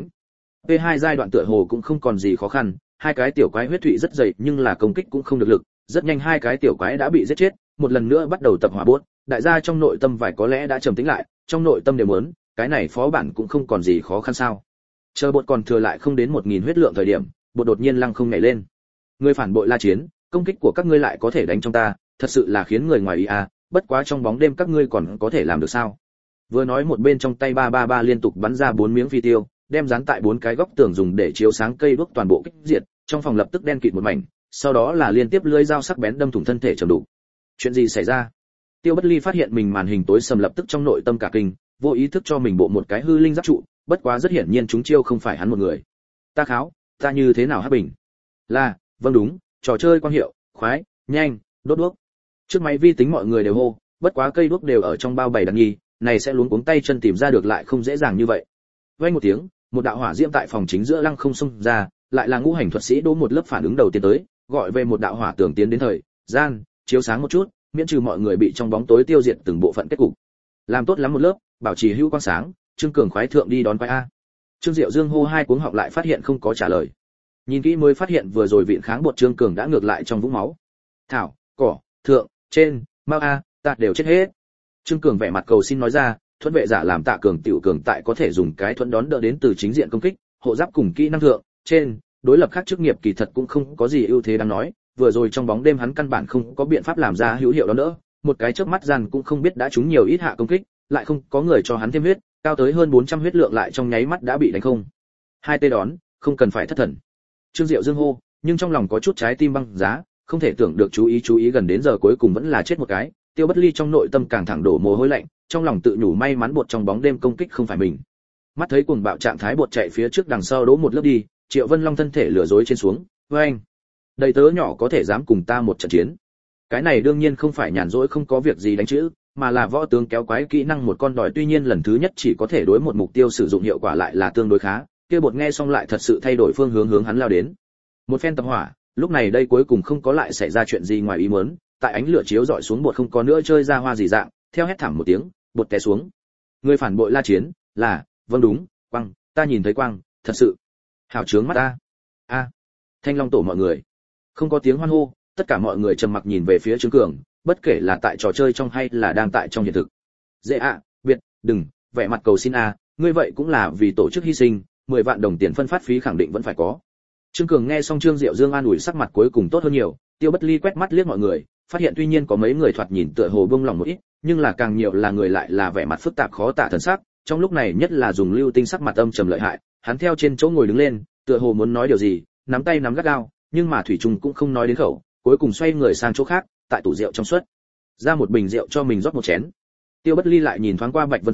P2 giai đoạn tựa hồ cũng không còn gì khó khăn, hai cái tiểu quái huyết thụy rất dày nhưng là công kích cũng không được lực, rất nhanh hai cái tiểu quái đã bị giết chết, một lần nữa bắt đầu tập hỏa buốt, đại gia trong nội tâm vài có lẽ đã trầm tĩnh lại, trong nội tâm đều muốn, cái này phó bản cũng không còn gì khó khăn sao? Chờ bột còn thừa lại không đến 1000 huyết lượng thời điểm, bột đột nhiên lăng không nhảy lên. Người phản bội La Chiến, công kích của các ngươi lại có thể đánh trong ta, thật sự là khiến người ngoài ý a, bất quá trong bóng đêm các ngươi còn có thể làm được sao? Vừa nói một bên trong tay 333 liên tục bắn ra 4 miếng phi tiêu, đem dán tại 4 cái góc tường dùng để chiếu sáng cây đuốc toàn bộ kích diệt, trong phòng lập tức đen kịt một mảnh, sau đó là liên tiếp lưỡi dao sắc bén đâm thủng thân thể trầm đủ. Chuyện gì xảy ra? Tiêu Bất Ly phát hiện mình màn hình tối sầm lập tức trong nội tâm cả kinh, vô ý thức cho mình bộ một cái hư linh giáp trụ, bất quá rất hiển nhiên chúng chiêu không phải hắn một người. Ta kháo, ta như thế nào hắc bình? Là, vâng đúng, trò chơi quang hiệu, khoái, nhanh, đốt đuốc. Trước máy vi tính mọi người đều hô, bất quá cây đuốc đều ở trong bao bày đặt nghi, này sẽ luống cuống tay chân tìm ra được lại không dễ dàng như vậy. Vang một tiếng, một đạo hỏa diễm tại phòng chính giữa lăng không xông ra, lại là ngũ hành thuật sĩ đỗ một lớp phản ứng đầu tiên tới, gọi về một đạo hỏa tường tiến đến thời gian, chiếu sáng một chút, miễn trừ mọi người bị trong bóng tối tiêu diệt từng bộ phận kết cục. Làm tốt lắm một lớp, bảo trì hữu quang sáng, Trương Cường khoái thượng đi đón quái a. Trương Diệu Dương hô hai cuống họng lại phát hiện không có trả lời. Nhìn kỹ mới phát hiện vừa rồi viện kháng bột Trương Cường đã ngược lại trong vũng máu. Thảo, cỏ, thượng, trên, mau a, ta đều chết hết. Trương Cường vẻ mặt cầu xin nói ra, thuẫn vệ giả làm Tạ Cường tiểu cường tại có thể dùng cái thuẫn đón đỡ đến từ chính diện công kích, hộ giáp cùng kỹ năng thượng, trên, đối lập khác chức nghiệp kỳ thật cũng không có gì ưu thế đáng nói, vừa rồi trong bóng đêm hắn căn bản không có biện pháp làm ra hữu hiệu đó nữa, một cái chớp mắt gian cũng không biết đã trúng nhiều ít hạ công kích, lại không có người cho hắn thêm huyết, cao tới hơn 400 huyết lượng lại trong nháy mắt đã bị đánh không. Hai tê đón, không cần phải thất thần. Trương Diệu Dương hô, nhưng trong lòng có chút trái tim băng giá, không thể tưởng được chú ý gần đến giờ cuối cùng vẫn là chết một cái, Tiêu Bất Ly trong nội tâm càng thẳng đổ mồ hôi lạnh, trong lòng tự nhủ may mắn bột trong bóng đêm công kích không phải mình. Mắt thấy cuồng bạo trạng thái bột chạy phía trước đằng sau đố một lớp đi, Triệu Vân Long thân thể lừa dối trên xuống, với anh, đầy tớ nhỏ có thể dám cùng ta một trận chiến. Cái này đương nhiên không phải nhàn rỗi không có việc gì đánh chữ, mà là võ tướng kéo quái kỹ năng một con đòi, tuy nhiên lần thứ nhất chỉ có thể đối một mục tiêu sử dụng hiệu quả lại là tương đối khá, kia bột nghe xong lại thật sự thay đổi phương hướng hướng hắn lao đến. Một phen tập hỏa, lúc này đây cuối cùng không có lại xảy ra chuyện gì ngoài ý muốn, tại ánh lửa chiếu dọi xuống bột không có nữa chơi ra hoa gì dạng, theo hét thảm một tiếng, bột té xuống. Người phản bội La Chiến, là, vâng đúng, quang, ta nhìn thấy quang, thật sự. Hảo trướng mắt ta. A. Thanh Long tổ mọi người. Không có tiếng hoan hô, tất cả mọi người trầm mặc nhìn về phía Trương Cường, bất kể là tại trò chơi trong hay là đang tại trong hiện thực. Dễ ạ, biệt, đừng, vẻ mặt cầu xin a, ngươi vậy cũng là vì tổ chức hy sinh, 10 vạn đồng tiền phân phát phí khẳng định vẫn phải có. Trương Cường nghe xong Trương Diệu Dương an ủi sắc mặt cuối cùng tốt hơn nhiều, Tiêu Bất Ly quét mắt liếc mọi người, phát hiện tuy nhiên có mấy người thoạt nhìn tựa hồ buông lòng một ít, nhưng là càng nhiều là người lại là vẻ mặt phức tạp khó tả thần sắc, trong lúc này nhất là dùng Lưu Tinh sắc mặt âm trầm lợi hại, hắn theo trên chỗ ngồi đứng lên, tựa hồ muốn nói điều gì, nắm tay nắm gắt gao, nhưng mà thủy trùng cũng không nói đến khẩu, cuối cùng xoay người sang chỗ khác, tại tủ rượu trong suất ra một bình rượu cho mình rót một chén. Tiêu Bất Ly lại nhìn thoáng qua Bạch Vân Phi,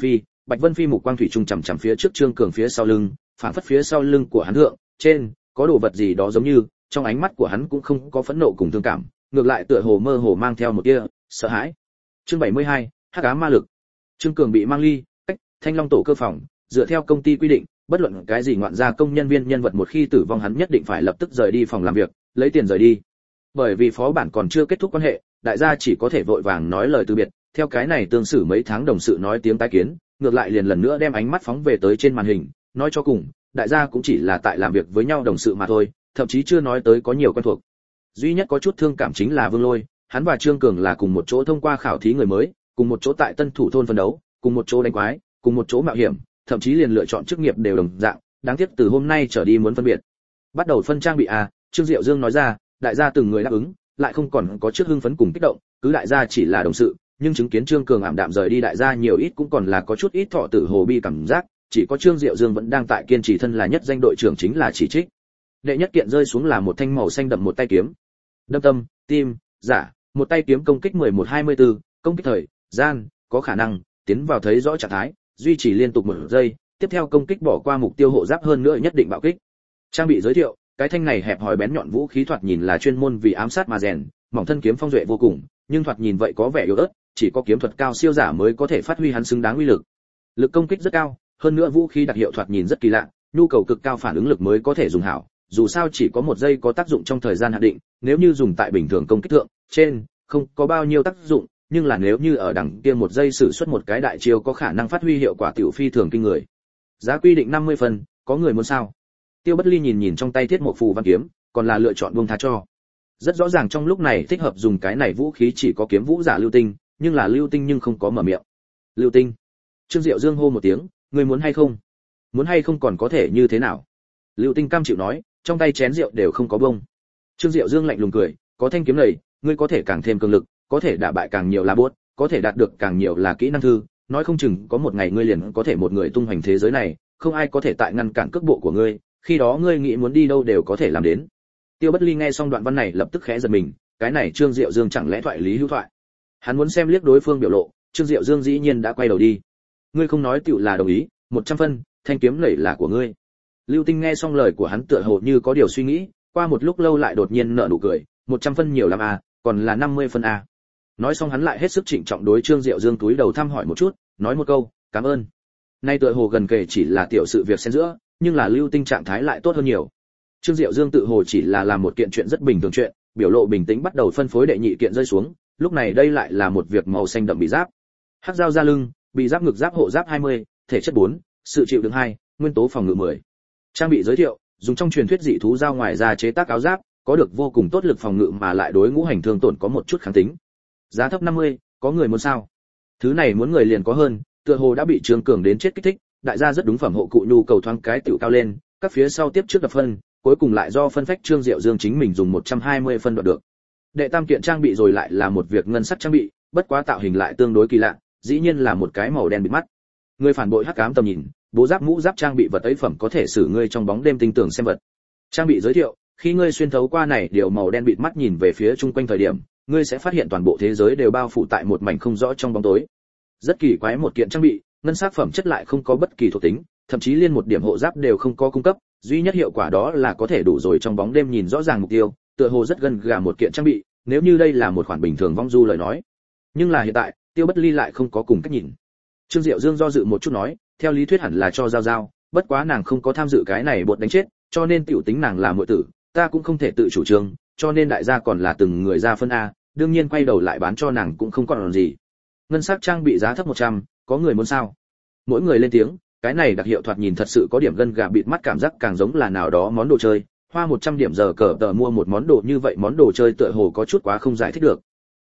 Bạch Vân Phi mục quang thủy trùng chằm chằm phía trước Trương Cường phía sau lưng, phảng phất phía sau lưng của hắn thượng, trên có đồ vật gì đó giống như, trong ánh mắt của hắn cũng không có phẫn nộ cùng thương cảm, ngược lại tựa hồ mơ hồ mang theo một tia sợ hãi. Chương 72, Hắc ám ma lực. Trương Cường bị mang ly, cách Thanh Long tổ cơ phòng, dựa theo công ty quy định, bất luận cái gì ngoạn gia công nhân viên nhân vật một khi tử vong hắn nhất định phải lập tức rời đi phòng làm việc, lấy tiền rời đi. Bởi vì phó bản còn chưa kết thúc quan hệ, đại gia chỉ có thể vội vàng nói lời từ biệt, theo cái này tương xử mấy tháng đồng sự nói tiếng tái kiến, ngược lại liền lần nữa đem ánh mắt phóng về tới trên màn hình, nói cho cùng, đại gia cũng chỉ là tại làm việc với nhau đồng sự mà thôi, thậm chí chưa nói tới có nhiều quen thuộc. Duy nhất có chút thương cảm chính là Vương Lôi, hắn và Trương Cường là cùng một chỗ thông qua khảo thí người mới, cùng một chỗ tại Tân Thủ thôn phân đấu, cùng một chỗ đánh quái, cùng một chỗ mạo hiểm, thậm chí liền lựa chọn chức nghiệp đều đồng dạng, đáng tiếc từ hôm nay trở đi muốn phân biệt. Bắt đầu phân trang bị à, Trương Diệu Dương nói ra, đại gia từng người đáp ứng, lại không còn có trước hưng phấn cùng kích động, cứ đại gia chỉ là đồng sự, nhưng chứng kiến Trương Cường ảm đạm rời đi đại gia nhiều ít cũng còn là có chút ít thọ tử hồ bi cảm giác, chỉ có Trương Diệu Dương vẫn đang tại kiên trì thân là nhất danh đội trưởng chính là chỉ trích. Đệ nhất kiện rơi xuống là một thanh màu xanh đậm một tay kiếm. Đâm tâm, tim, giả, một tay kiếm công kích 11-24, công kích thời gian, có khả năng tiến vào thấy rõ trạng thái, duy trì liên tục 1 giây, tiếp theo công kích bỏ qua mục tiêu hộ giáp hơn nữa nhất định bạo kích. Trang bị giới thiệu, cái thanh này hẹp hòi bén nhọn vũ khí thoạt nhìn là chuyên môn vì ám sát mà rèn, mỏng thân kiếm phong duệ vô cùng, nhưng thoạt nhìn vậy có vẻ yếu ớt, chỉ có kiếm thuật cao siêu giả mới có thể phát huy hắn xứng đáng uy lực. Lực công kích rất cao, hơn nữa vũ khí đặc hiệu thoạt nhìn rất kỳ lạ, nhu cầu cực cao phản ứng lực mới có thể dùng hảo, dù sao chỉ có 1 giây có tác dụng trong thời gian hạn định, nếu như dùng tại bình thường công kích thượng, trên không có bao nhiêu tác dụng, nhưng là nếu như ở đẳng kia 1 giây sử xuất một cái đại chiêu có khả năng phát huy hiệu quả tiểu phi thường kinh người. Giá quy định 50 phần, có người muốn sao? Tiêu Bất Ly nhìn nhìn trong tay thiết một phù văn kiếm, còn là lựa chọn buông tha cho. Rất rõ ràng trong lúc này thích hợp dùng cái này vũ khí chỉ có kiếm vũ giả Lưu Tinh, nhưng là Lưu Tinh nhưng không có mở miệng. Lưu Tinh. Trương Diệu Dương hô một tiếng, người muốn hay không? Muốn hay không còn có thể như thế nào? Lưu Tinh cam chịu nói, trong tay chén rượu đều không có bông. Trương Diệu Dương lạnh lùng cười, có thanh kiếm này, ngươi có thể càng thêm cường lực, có thể đả bại càng nhiều là bốt, có thể đạt được càng nhiều là kỹ năng thư, nói không chừng có một ngày ngươi liền có thể một người tung hoành thế giới này, không ai có thể tại ngăn cản cước bộ của ngươi, khi đó ngươi nghĩ muốn đi đâu đều có thể làm đến. Tiêu Bất Ly nghe xong đoạn văn này lập tức khẽ giật mình, cái này Trương Diệu Dương chẳng lẽ thoại lý hữu thoại? Hắn muốn xem liếc đối phương biểu lộ, Trương Diệu Dương dĩ nhiên đã quay đầu đi. Ngươi không nói tựu là đồng ý, 100 phân, thanh kiếm lẩy là của ngươi. Lưu Tinh nghe xong lời của hắn tựa hồ như có điều suy nghĩ, qua một lúc lâu lại đột nhiên nở nụ cười, 100 phân nhiều lắm à, còn là 50 phân à. Nói xong hắn lại hết sức trịnh trọng đối Trương Diệu Dương túi đầu thăm hỏi một chút, nói một câu, cảm ơn. Nay tựa hồ gần kể chỉ là tiểu sự việc xen giữa, nhưng là Lưu Tinh trạng thái lại tốt hơn nhiều. Trương Diệu Dương tự hồ chỉ là làm một kiện chuyện rất bình thường chuyện, biểu lộ bình tĩnh bắt đầu phân phối đệ nhị kiện rơi xuống, lúc này đây lại là một việc màu xanh đậm bị giáp. Hắc dao ra lưng, bị giáp ngực giáp hộ giáp 20, thể chất 4, sự chịu đựng 2, nguyên tố phòng ngự 10. Trang bị giới thiệu, dùng trong truyền thuyết dị thú dao ngoài ra chế tác áo giáp, có được vô cùng tốt lực phòng ngự mà lại đối ngũ hành thương tổn có một chút kháng tính. Giá thấp 50, có người muốn sao? Thứ này muốn người liền có hơn, tựa hồ đã bị Trương Cường đến chết kích thích, đại gia rất đúng phẩm hộ cụ nhu cầu thoáng cái tiểu cao lên, các phía sau tiếp trước đập phân, cuối cùng lại do phân phách Trương Diệu Dương chính mình dùng 120 phân đoạt được. Đệ tam kiện trang bị rồi lại là một việc ngân sắc trang bị, bất quá tạo hình lại tương đối kỳ lạ, dĩ nhiên là một cái màu đen bịt mắt. Người phản bội hắc ám tầm nhìn, bố giáp mũ giáp trang bị vật ấy phẩm có thể xử ngươi trong bóng đêm tinh tường xem vật. Trang bị giới thiệu, khi ngươi xuyên thấu qua này điều màu đen bịt mắt nhìn về phía chung quanh thời điểm, ngươi sẽ phát hiện toàn bộ thế giới đều bao phủ tại một mảnh không rõ trong bóng tối. Rất kỳ quái một kiện trang bị, ngân sắc phẩm chất lại không có bất kỳ thuộc tính, thậm chí liên một điểm hộ giáp đều không có cung cấp, duy nhất hiệu quả đó là có thể đủ rồi trong bóng đêm nhìn rõ ràng mục tiêu, tựa hồ rất gần gà một kiện trang bị, nếu như đây là một khoản bình thường vong du lời nói. Nhưng là hiện tại, Tiêu Bất Ly lại không có cùng cách nhìn. Trương Diệu Dương do dự một chút nói, theo lý thuyết hẳn là cho giao giao, bất quá nàng không có tham dự cái này bột đánh chết, cho nên tiểu tính nàng là muội tử, ta cũng không thể tự chủ trương, cho nên đại gia còn là từng người ra phân a, đương nhiên quay đầu lại bán cho nàng cũng không còn làm gì. Ngân sắc trang bị giá thấp 100, có người muốn sao? Mỗi người lên tiếng, cái này đặc hiệu thoạt nhìn thật sự có điểm gân gà bịt mắt cảm giác càng giống là nào đó món đồ chơi, hoa 100 điểm giờ cờ tờ mua một món đồ như vậy món đồ chơi tựa hồ có chút quá không giải thích được.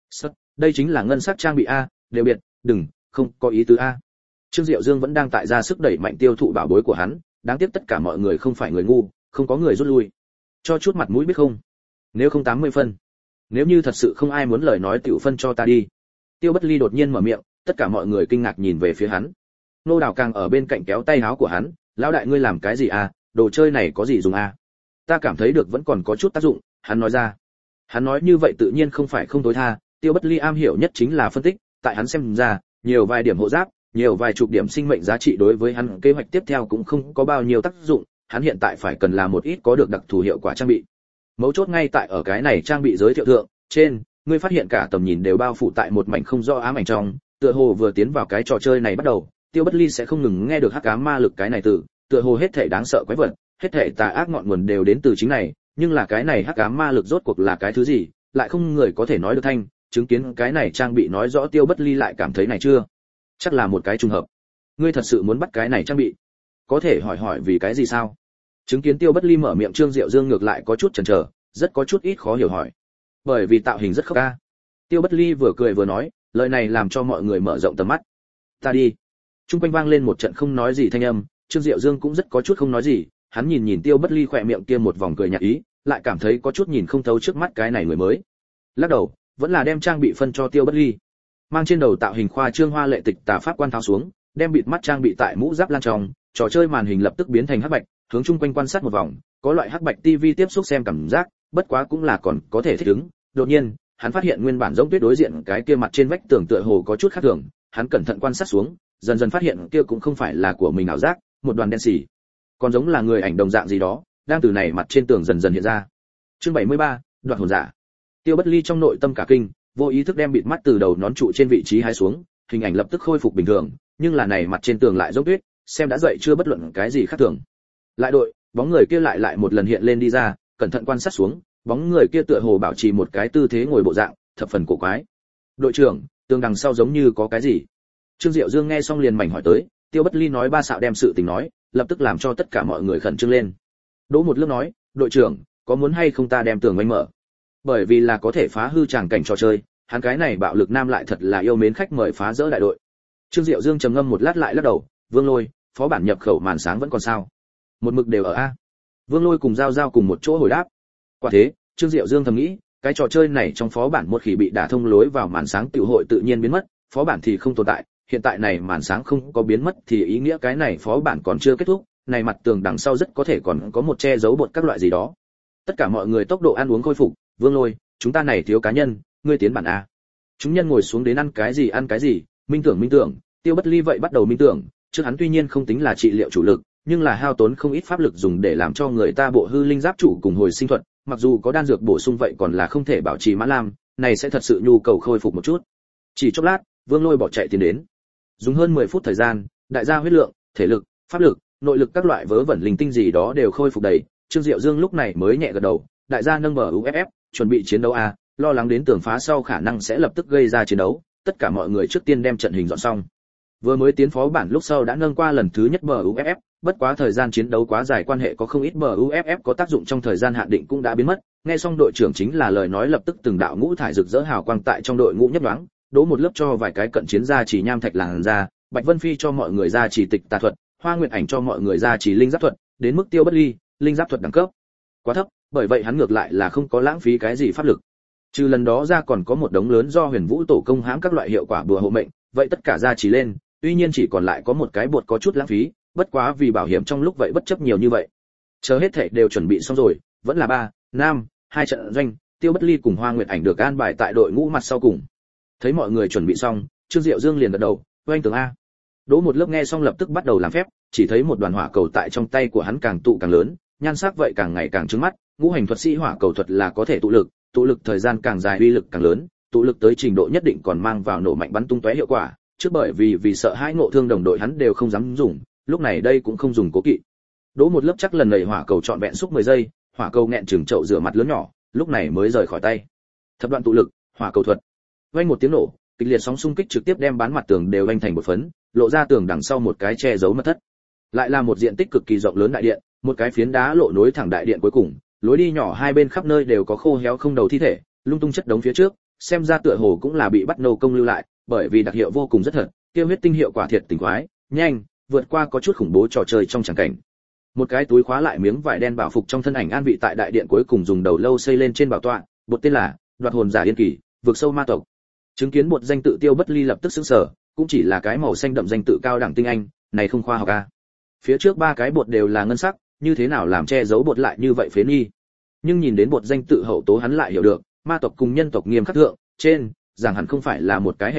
Đây chính là ngân sắc trang bị a, đều biệt, đừng, không có ý tứ a. Trương Diệu Dương vẫn đang tại ra sức đẩy mạnh tiêu thụ bảo bối của hắn, đáng tiếc tất cả mọi người không phải người ngu, không có người rút lui. Cho chút mặt mũi biết không? Nếu không 80 phân. Nếu như thật sự không ai muốn lời nói tiểu phân cho ta đi. Tiêu Bất Ly đột nhiên mở miệng, tất cả mọi người kinh ngạc nhìn về phía hắn. Nô Đào càng ở bên cạnh kéo tay áo của hắn, lão đại ngươi làm cái gì a? Đồ chơi này có gì dùng a? Ta cảm thấy được vẫn còn có chút tác dụng, hắn nói ra. Hắn nói như vậy tự nhiên không phải không tối tha, Tiêu Bất Ly am hiểu nhất chính là phân tích, tại hắn xem ra, nhiều vài điểm hộ giáp, nhiều vài chục điểm sinh mệnh giá trị đối với hắn kế hoạch tiếp theo cũng không có bao nhiêu tác dụng, hắn hiện tại phải cần là một ít có được đặc thù hiệu quả trang bị. Mấu chốt ngay tại ở cái này trang bị giới thiệu thượng, trên, ngươi phát hiện cả tầm nhìn đều bao phủ tại một mảnh không rõ ám ảnh trong, tựa hồ vừa tiến vào cái trò chơi này bắt đầu, Tiêu Bất Ly sẽ không ngừng nghe được hắc ám ma lực cái này từ, tựa hồ hết thảy đáng sợ quái vật, hết thảy tà ác ngọn nguồn đều đến từ chính này, nhưng là cái này hắc ám ma lực rốt cuộc là cái thứ gì, lại không người có thể nói được thanh, chứng kiến cái này trang bị nói rõ Tiêu Bất Ly lại cảm thấy này chưa? Chắc là một cái trùng hợp. Ngươi thật sự muốn bắt cái này trang bị? Có thể hỏi vì cái gì sao? Chứng kiến Tiêu Bất Ly mở miệng, Trương Diệu Dương ngược lại có chút chần chờ, rất có chút ít khó hiểu hỏi. Bởi vì tạo hình rất khớp ca. Tiêu Bất Ly vừa cười vừa nói, lời này làm cho mọi người mở rộng tầm mắt. Ta đi. Trung quanh vang lên một trận không nói gì thanh âm, Trương Diệu Dương cũng rất có chút không nói gì, hắn nhìn Tiêu Bất Ly khỏe miệng kia một vòng cười nhạt ý, lại cảm thấy có chút nhìn không thấu trước mắt cái này người mới. Lắc đầu, vẫn là đem trang bị phân cho Tiêu Bất Ly. Mang trên đầu tạo hình khoa trương hoa lệ tịch tà pháp quan tháo xuống, đem bịt mắt trang bị tại mũ giáp lan trong, trò chơi màn hình lập tức biến thành hắc bạch, hướng chung quanh quan sát một vòng, có loại hắc bạch TV tiếp xúc xem cảm giác, bất quá cũng là còn có thể thích ứng. Đột nhiên, hắn phát hiện nguyên bản giống tuyết đối diện cái kia mặt trên vách tường tựa hồ có chút khác thường, hắn cẩn thận quan sát xuống, dần dần phát hiện kia cũng không phải là của mình ảo giác, một đoàn đen xì, còn giống là người ảnh đồng dạng gì đó, đang từ này mặt trên tường dần dần hiện ra. Chương 73, đoạt hồn giả. Tiêu Bất Ly trong nội tâm cả kinh, vô ý thức đem bịt mắt từ đầu nón trụ trên vị trí hái xuống, hình ảnh lập tức khôi phục bình thường, nhưng là này mặt trên tường lại giống tuyết, xem đã dậy chưa bất luận cái gì khác thường. Lại đội, bóng người kia lại một lần hiện lên đi ra, cẩn thận quan sát xuống, bóng người kia tựa hồ bảo trì một cái tư thế ngồi bộ dạng, thập phần cổ quái. Đội trưởng, tường đằng sau giống như có cái gì? Trương Diệu Dương nghe xong liền mảnh hỏi tới, Tiêu Bất Ly nói ba xạo đem sự tình nói, lập tức làm cho tất cả mọi người khẩn trương lên. Đỗ một lớp nói, đội trưởng, có muốn hay không ta đem tường vánh mở? Bởi vì là có thể phá hư tràng cảnh trò chơi, hắn cái này bạo lực nam lại thật là yêu mến khách mời phá rỡ đại đội. Trương Diệu Dương trầm ngâm một lát lại lắc đầu, Vương Lôi, phó bản nhập khẩu màn sáng vẫn còn sao? Một mực đều ở a. Vương Lôi cùng Giao Giao cùng một chỗ hồi đáp. Quả thế, Trương Diệu Dương thầm nghĩ, cái trò chơi này trong phó bản một khi bị đả thông lối vào màn sáng tiểu hội tự nhiên biến mất, phó bản thì không tồn tại, hiện tại này màn sáng không có biến mất thì ý nghĩa cái này phó bản còn chưa kết thúc, này mặt tường đằng sau rất có thể còn có một che giấu bột các loại gì đó. Tất cả mọi người tốc độ ăn uống khôi phục, Vương Lôi, chúng ta này thiếu cá nhân, ngươi tiến bản a. Chúng nhân ngồi xuống đến ăn cái gì, minh tưởng, Tiêu Bất Ly vậy bắt đầu minh tưởng, trước hắn tuy nhiên không tính là trị liệu chủ lực, nhưng là hao tốn không ít pháp lực dùng để làm cho người ta bộ hư linh giáp chủ cùng hồi sinh thuật, mặc dù có đan dược bổ sung vậy còn là không thể bảo trì mã lam, này sẽ thật sự nhu cầu khôi phục một chút. Chỉ chốc lát, Vương Lôi bỏ chạy tiến đến. Dùng hơn 10 phút thời gian, đại gia huyết lượng, thể lực, pháp lực, nội lực các loại vớ vẩn linh tinh gì đó đều khôi phục đầy, Trương Diệu Dương lúc này mới nhẹ gật đầu, đại gia nâng bờ UFF, chuẩn bị chiến đấu a, lo lắng đến tường phá sau khả năng sẽ lập tức gây ra chiến đấu, tất cả mọi người trước tiên đem trận hình dọn xong. Vừa mới tiến phó bản lúc sau đã nâng qua lần thứ nhất bờ UFF, bất quá thời gian chiến đấu quá dài quan hệ có không ít bờ UFF có tác dụng trong thời gian hạn định cũng đã biến mất. Nghe xong đội trưởng chính là lời nói lập tức từng đạo ngũ thải rực rỡ hào quang tại trong đội ngũ nhất đoáng, Đỗ một lớp cho vài cái cận chiến ra chỉ nham thạch làn ra, Bạch Vân Phi cho mọi người ra chỉ tịch tà thuật, Hoa Nguyệt Ảnh cho mọi người ra chỉ linh giáp thuật, đến mức Tiêu Bất Ly, linh giáp thuật đẳng cấp quá thấp, bởi vậy hắn ngược lại là không có lãng phí cái gì pháp lực. Trừ lần đó ra còn có một đống lớn do Huyền Vũ tổ công hãm các loại hiệu quả bùa hộ mệnh, vậy tất cả ra chỉ lên, tuy nhiên chỉ còn lại có một cái bột có chút lãng phí, bất quá vì bảo hiểm trong lúc vậy bất chấp nhiều như vậy. Chờ hết thảy đều chuẩn bị xong rồi, vẫn là 3, 5, 2 trận doanh, Tiêu Bất Ly cùng Hoa Nguyệt Ảnh được an bài tại đội ngũ mặt sau cùng. Thấy mọi người chuẩn bị xong, Trương Diệu Dương liền gật đầu, "Oanh tường a." Đỗ một lớp nghe xong lập tức bắt đầu làm phép, chỉ thấy một đoàn hỏa cầu tại trong tay của hắn càng tụ càng lớn, nhan sắc vậy càng ngày càng chói mắt, ngũ hành thuật sĩ hỏa cầu thuật là có thể tụ lực thời gian càng dài uy lực càng lớn, tụ lực tới trình độ nhất định còn mang vào nổ mạnh bắn tung tóe hiệu quả, trước bởi vì sợ hãi ngộ thương đồng đội hắn đều không dám dùng, lúc này đây cũng không dùng cố kỵ. Đỗ một lớp chắc lần này hỏa cầu trọn vẹn xúc 10 giây, hỏa cầu nghẹn chừng chậu rửa mặt lớn nhỏ, lúc này mới rời khỏi tay. Thập đoạn tụ lực, hỏa cầu thuật. Vang một tiếng nổ, kịch liệt sóng xung kích trực tiếp đem bán mặt tường đều vành thành một phấn, lộ ra tường đằng sau một cái che giấu mật thất. Lại là một diện tích cực kỳ rộng lớn đại điện, một cái phiến đá lộ nối thẳng đại điện cuối cùng, lối đi nhỏ hai bên khắp nơi đều có khô héo không đầu thi thể, lung tung chất đống phía trước, xem ra tựa hồ cũng là bị bắt nô công lưu lại, bởi vì đặc hiệu vô cùng rất thật, tiêu huyết tinh hiệu quả thiệt tình quái, nhanh, vượt qua có chút khủng bố trò chơi trong tràng cảnh. Một cái túi khóa lại miếng vải đen bảo phục trong thân ảnh an vị tại đại điện cuối cùng dùng đầu lâu xây lên trên bảo tọa, bột tên là Đoạt hồn giả yên kỳ, vượt sâu ma tộc. Chứng kiến bột danh tự Tiêu Bất Ly lập tức sửng sở, cũng chỉ là cái màu xanh đậm danh tự cao đẳng tinh anh, này không khoa học a. Phía trước ba cái bột đều là ngân sắc, như thế nào làm che giấu bột lại như vậy phế nghi. Nhưng nhìn đến bột danh tự hậu tố hắn lại hiểu được, ma tộc cùng nhân tộc nghiêm khắc thượng, trên, rằng hẳn không phải là một cái hệ thống,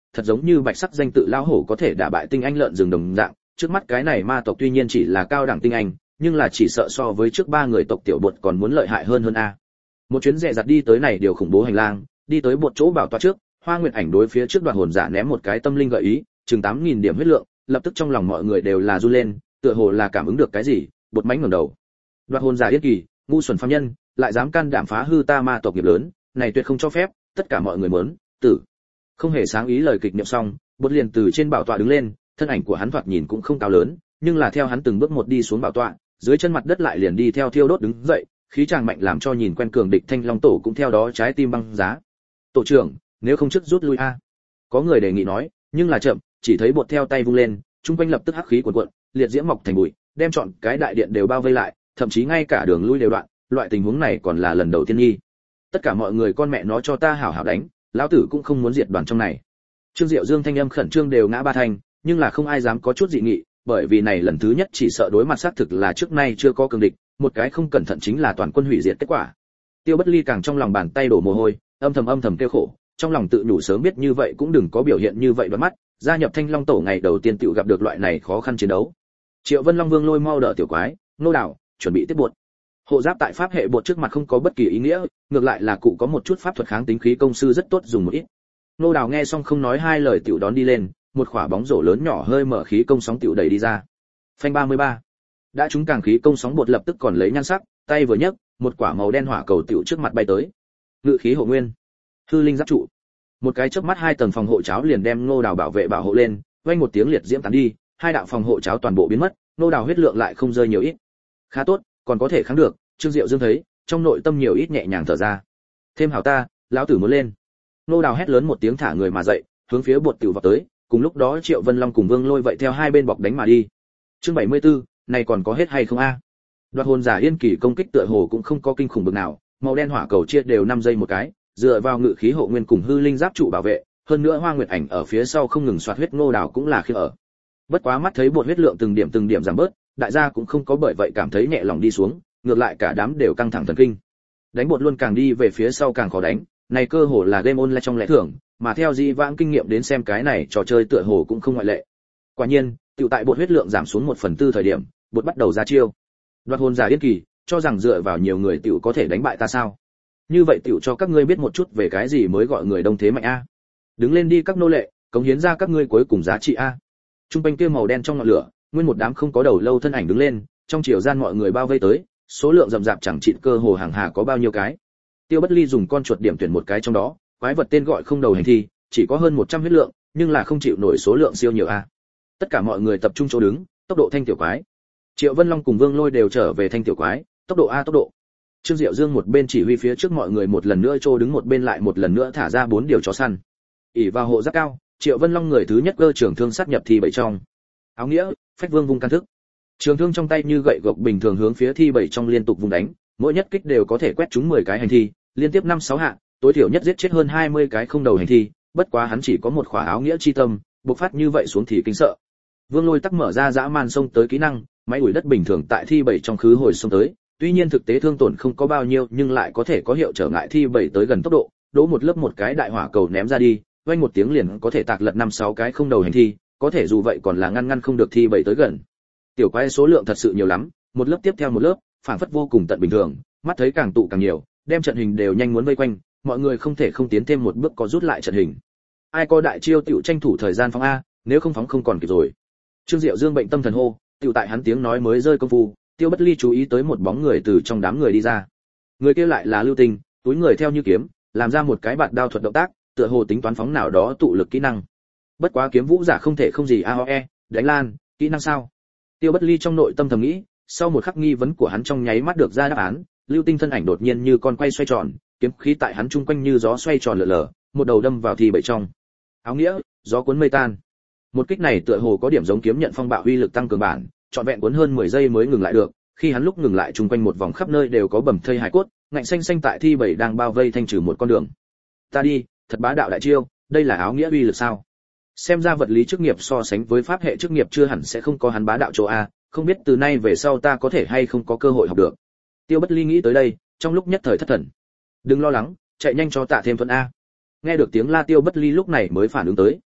thật giống như bạch sắc danh tự lão hổ có thể đả bại tinh anh lợn rừng đồng dạng. Trước mắt cái này ma tộc tuy nhiên chỉ là cao đẳng tinh anh, nhưng là chỉ sợ so với trước ba người tộc tiểu bột còn muốn lợi hại hơn a. Một chuyến rẽ giặt đi tới này điều khủng bố hành lang, đi tới một chỗ bảo tọa trước, Hoa Nguyệt Ảnh đối phía trước Đoạt hồn giả ném một cái tâm linh gợi ý, chừng 8000 điểm huyết lượng, lập tức trong lòng mọi người đều là run lên, tựa hồ là cảm ứng được cái gì, bột mánh ngẩng đầu. Đoạt hồn giả Yết Kỳ, ngu xuẩn phàm nhân, lại dám can đảm phá hư ta ma tộc nghiệp lớn, này tuyệt không cho phép, tất cả mọi người muốn tử. Không hề sáng ý lời kịch niệm xong, bột liền từ trên bảo tọa đứng lên, thân ảnh của hắn thoạt nhìn cũng không cao lớn, nhưng là theo hắn từng bước một đi xuống bảo tọa, dưới chân mặt đất lại liền đi theo thiêu đốt đứng dậy, khí tràng mạnh làm cho nhìn quen cường địch Thanh Long tổ cũng theo đó trái tim băng giá. Tổ trưởng, nếu không trước rút lui a. Có người đề nghị nói, nhưng là chậm, chỉ thấy bột theo tay vung lên, trung quanh lập tức hắc khí cuồn cuộn, liệt diễm mọc thành bụi, đem trọn cái đại điện đều bao vây lại, thậm chí ngay cả đường lui đều đoạn, loại tình huống này còn là lần đầu tiên nghi. Tất cả mọi người con mẹ nó cho ta hảo hảo đánh, lão tử cũng không muốn diệt đoàn trong này. Trương Diệu Dương thanh âm khẩn trương đều ngã ba thành, nhưng là không ai dám có chút dị nghị, bởi vì này lần thứ nhất chỉ sợ đối mặt xác thực là trước nay chưa có cường địch, một cái không cẩn thận chính là toàn quân hủy diệt kết quả. Tiêu Bất Ly càng trong lòng bàn tay đổ mồ hôi, âm thầm kêu khổ, trong lòng tự nhủ sớm biết như vậy cũng đừng có biểu hiện như vậy đoán mắt, gia nhập Thanh Long tổ ngày đầu tiên tựu gặp được loại này khó khăn chiến đấu. Triệu Vân Long Vương lôi mau đỡ tiểu quái, nô đảo, chuẩn bị tiếp bột. Hộ giáp tại pháp hệ bột trước mặt không có bất kỳ ý nghĩa, ngược lại là cụ có một chút pháp thuật kháng tính khí công sư rất tốt dùng một ít. Nô đảo nghe xong không nói hai lời tiểu đón đi lên, một quả bóng rổ lớn nhỏ hơi mở khí công sóng tiểu đẩy đi ra. Phanh 33. Đã trúng càng khí công sóng bột lập tức còn lấy nhan sắc, tay vừa nhấc, một quả màu đen hỏa cầu tiểu trước mặt bay tới. Ngự khí hộ nguyên, hư linh giáp trụ. Một cái chớp mắt hai tầng phòng hộ cháo liền đem Ngô Đào bảo hộ lên, vang một tiếng liệt diễm tán đi, hai đạo phòng hộ cháo toàn bộ biến mất, Ngô Đào huyết lượng lại không rơi nhiều ít. Khá tốt, còn có thể kháng được, Trương Diệu Dương thấy, trong nội tâm nhiều ít nhẹ nhàng thở ra. Thêm hảo ta, lão tử muốn lên. Ngô Đào hét lớn một tiếng thả người mà dậy, hướng phía bột tiểu vào tới, cùng lúc đó Triệu Vân Long cùng Vương Lôi vậy theo hai bên bọc đánh mà đi. Chương 74, này còn có hết hay không a? Đoạt hồn giả Yên Kỳ công kích tựa hồ cũng không có kinh khủng bực nào, màu đen hỏa cầu chia đều 5 giây một cái, dựa vào ngự khí hộ nguyên cùng hư linh giáp trụ bảo vệ, hơn nữa Hoa Nguyệt Ảnh ở phía sau không ngừng xoạt huyết, Ngô Đào cũng là khi ở. Bất quá mắt thấy bột huyết lượng từng điểm giảm bớt, đại gia cũng không có bởi vậy cảm thấy nhẹ lòng đi xuống, ngược lại cả đám đều căng thẳng thần kinh. Đánh bột luôn càng đi về phía sau càng khó đánh, này cơ hồ là game online trong lẽ thường, mà theo di vãng kinh nghiệm đến xem cái này trò chơi tựa hồ cũng không ngoại lệ. Quả nhiên, tiểu tại bột huyết lượng giảm xuống 1/4 thời điểm, bột bắt đầu ra chiêu. Đoạt hồn giả Yên Kỳ, cho rằng dựa vào nhiều người tiểu có thể đánh bại ta sao? Như vậy tiểu cho các ngươi biết một chút về cái gì mới gọi người đông thế mạnh a. Đứng lên đi các nô lệ, cống hiến ra các ngươi cuối cùng giá trị a. Trung quanh kia màu đen trong ngọn lửa, nguyên một đám không có đầu lâu thân ảnh đứng lên, trong chiều gian mọi người bao vây tới, số lượng rậm rạp chẳng chịt cơ hồ hàng hà có bao nhiêu cái. Tiêu Bất Ly dùng con chuột điểm tuyển một cái trong đó, quái vật tên gọi không đầu hành thi, chỉ có hơn 100 huyết lượng, nhưng là không chịu nổi số lượng siêu nhiều a. Tất cả mọi người tập trung chỗ đứng, tốc độ thanh tiểu quái. Triệu Vân Long cùng Vương Lôi đều trở về thanh tiểu quái, tốc độ a tốc độ. Trương Diệu Dương một bên chỉ huy phía trước mọi người một lần nữa trô đứng một bên lại một lần nữa thả ra 4 điều chó săn. ỷ vào hộ giáp cao, Triệu Vân Long người thứ nhất cơ trường thương sát nhập thi bảy trong. Áo nghĩa, phách vương vung can thức. Trường thương trong tay như gậy gộc bình thường hướng phía thi bảy trong liên tục vung đánh, mỗi nhất kích đều có thể quét trúng 10 cái hành thi, liên tiếp 5-6 hạ, tối thiểu nhất giết chết hơn 20 cái không đầu hành thi, bất quá hắn chỉ có một khỏa áo nghĩa chi tâm, bộc phát như vậy xuống thì kinh sợ. Vương Lôi tắc mở ra dã man xông tới kỹ năng, máy ủi đất bình thường tại thi bảy trong khứ hồi xông tới, tuy nhiên thực tế thương tổn không có bao nhiêu nhưng lại có thể có hiệu trở ngại thi bảy tới gần tốc độ, đỗ một lớp một cái đại hỏa cầu ném ra đi, vang một tiếng liền có thể tạc lật 5-6 cái không đầu hành thi, có thể dù vậy còn là ngăn không được thi bảy tới gần. Tiểu quái số lượng thật sự nhiều lắm, một lớp tiếp theo một lớp, phảng phất vô cùng tận bình thường, mắt thấy càng tụ càng nhiều, đem trận hình đều nhanh muốn vây quanh, mọi người không thể không tiến thêm một bước có rút lại trận hình. Ai có đại chiêu tiểu tranh thủ thời gian phóng a, nếu không phóng không còn kịp rồi. Trương Diệu Dương bệnh tâm thần hô, tiểu tại hắn tiếng nói mới rơi công phu, Tiêu Bất Ly chú ý tới một bóng người từ trong đám người đi ra. Người kia lại là Lưu Tinh, túi người theo như kiếm, làm ra một cái bạt đao thuật động tác, tựa hồ tính toán phóng nào đó tụ lực kỹ năng. Bất quá kiếm vũ giả không thể không gì AOE, đánh lan, kỹ năng sao? Tiêu Bất Ly trong nội tâm thầm nghĩ, sau một khắc nghi vấn của hắn trong nháy mắt được ra đáp án, Lưu Tinh thân ảnh đột nhiên như con quay xoay tròn, kiếm khí tại hắn trung quanh như gió xoay tròn lờ lờ, một đầu đâm vào thi bảy trong. Áo nghĩa, gió cuốn mây tan. Một kích này tựa hồ có điểm giống kiếm nhận phong bạo uy lực tăng cường bản, trọn vẹn cuốn hơn 10 giây mới ngừng lại được, khi hắn lúc ngừng lại trung quanh một vòng khắp nơi đều có bầm thây hải cốt, ngạnh xanh xanh tại thi bảy đang bao vây thanh trừ một con đường. Ta đi, thật bá đạo đại chiêu, đây là áo nghĩa uy lực sao? Xem ra vật lý chức nghiệp so sánh với pháp hệ chức nghiệp chưa hẳn sẽ không có hắn bá đạo chỗ a, không biết từ nay về sau ta có thể hay không có cơ hội học được. Tiêu Bất Ly nghĩ tới đây, trong lúc nhất thời thất thần. Đừng lo lắng, chạy nhanh cho tạ thêm thuận a. Nghe được tiếng la Tiêu Bất Ly lúc này mới phản ứng tới,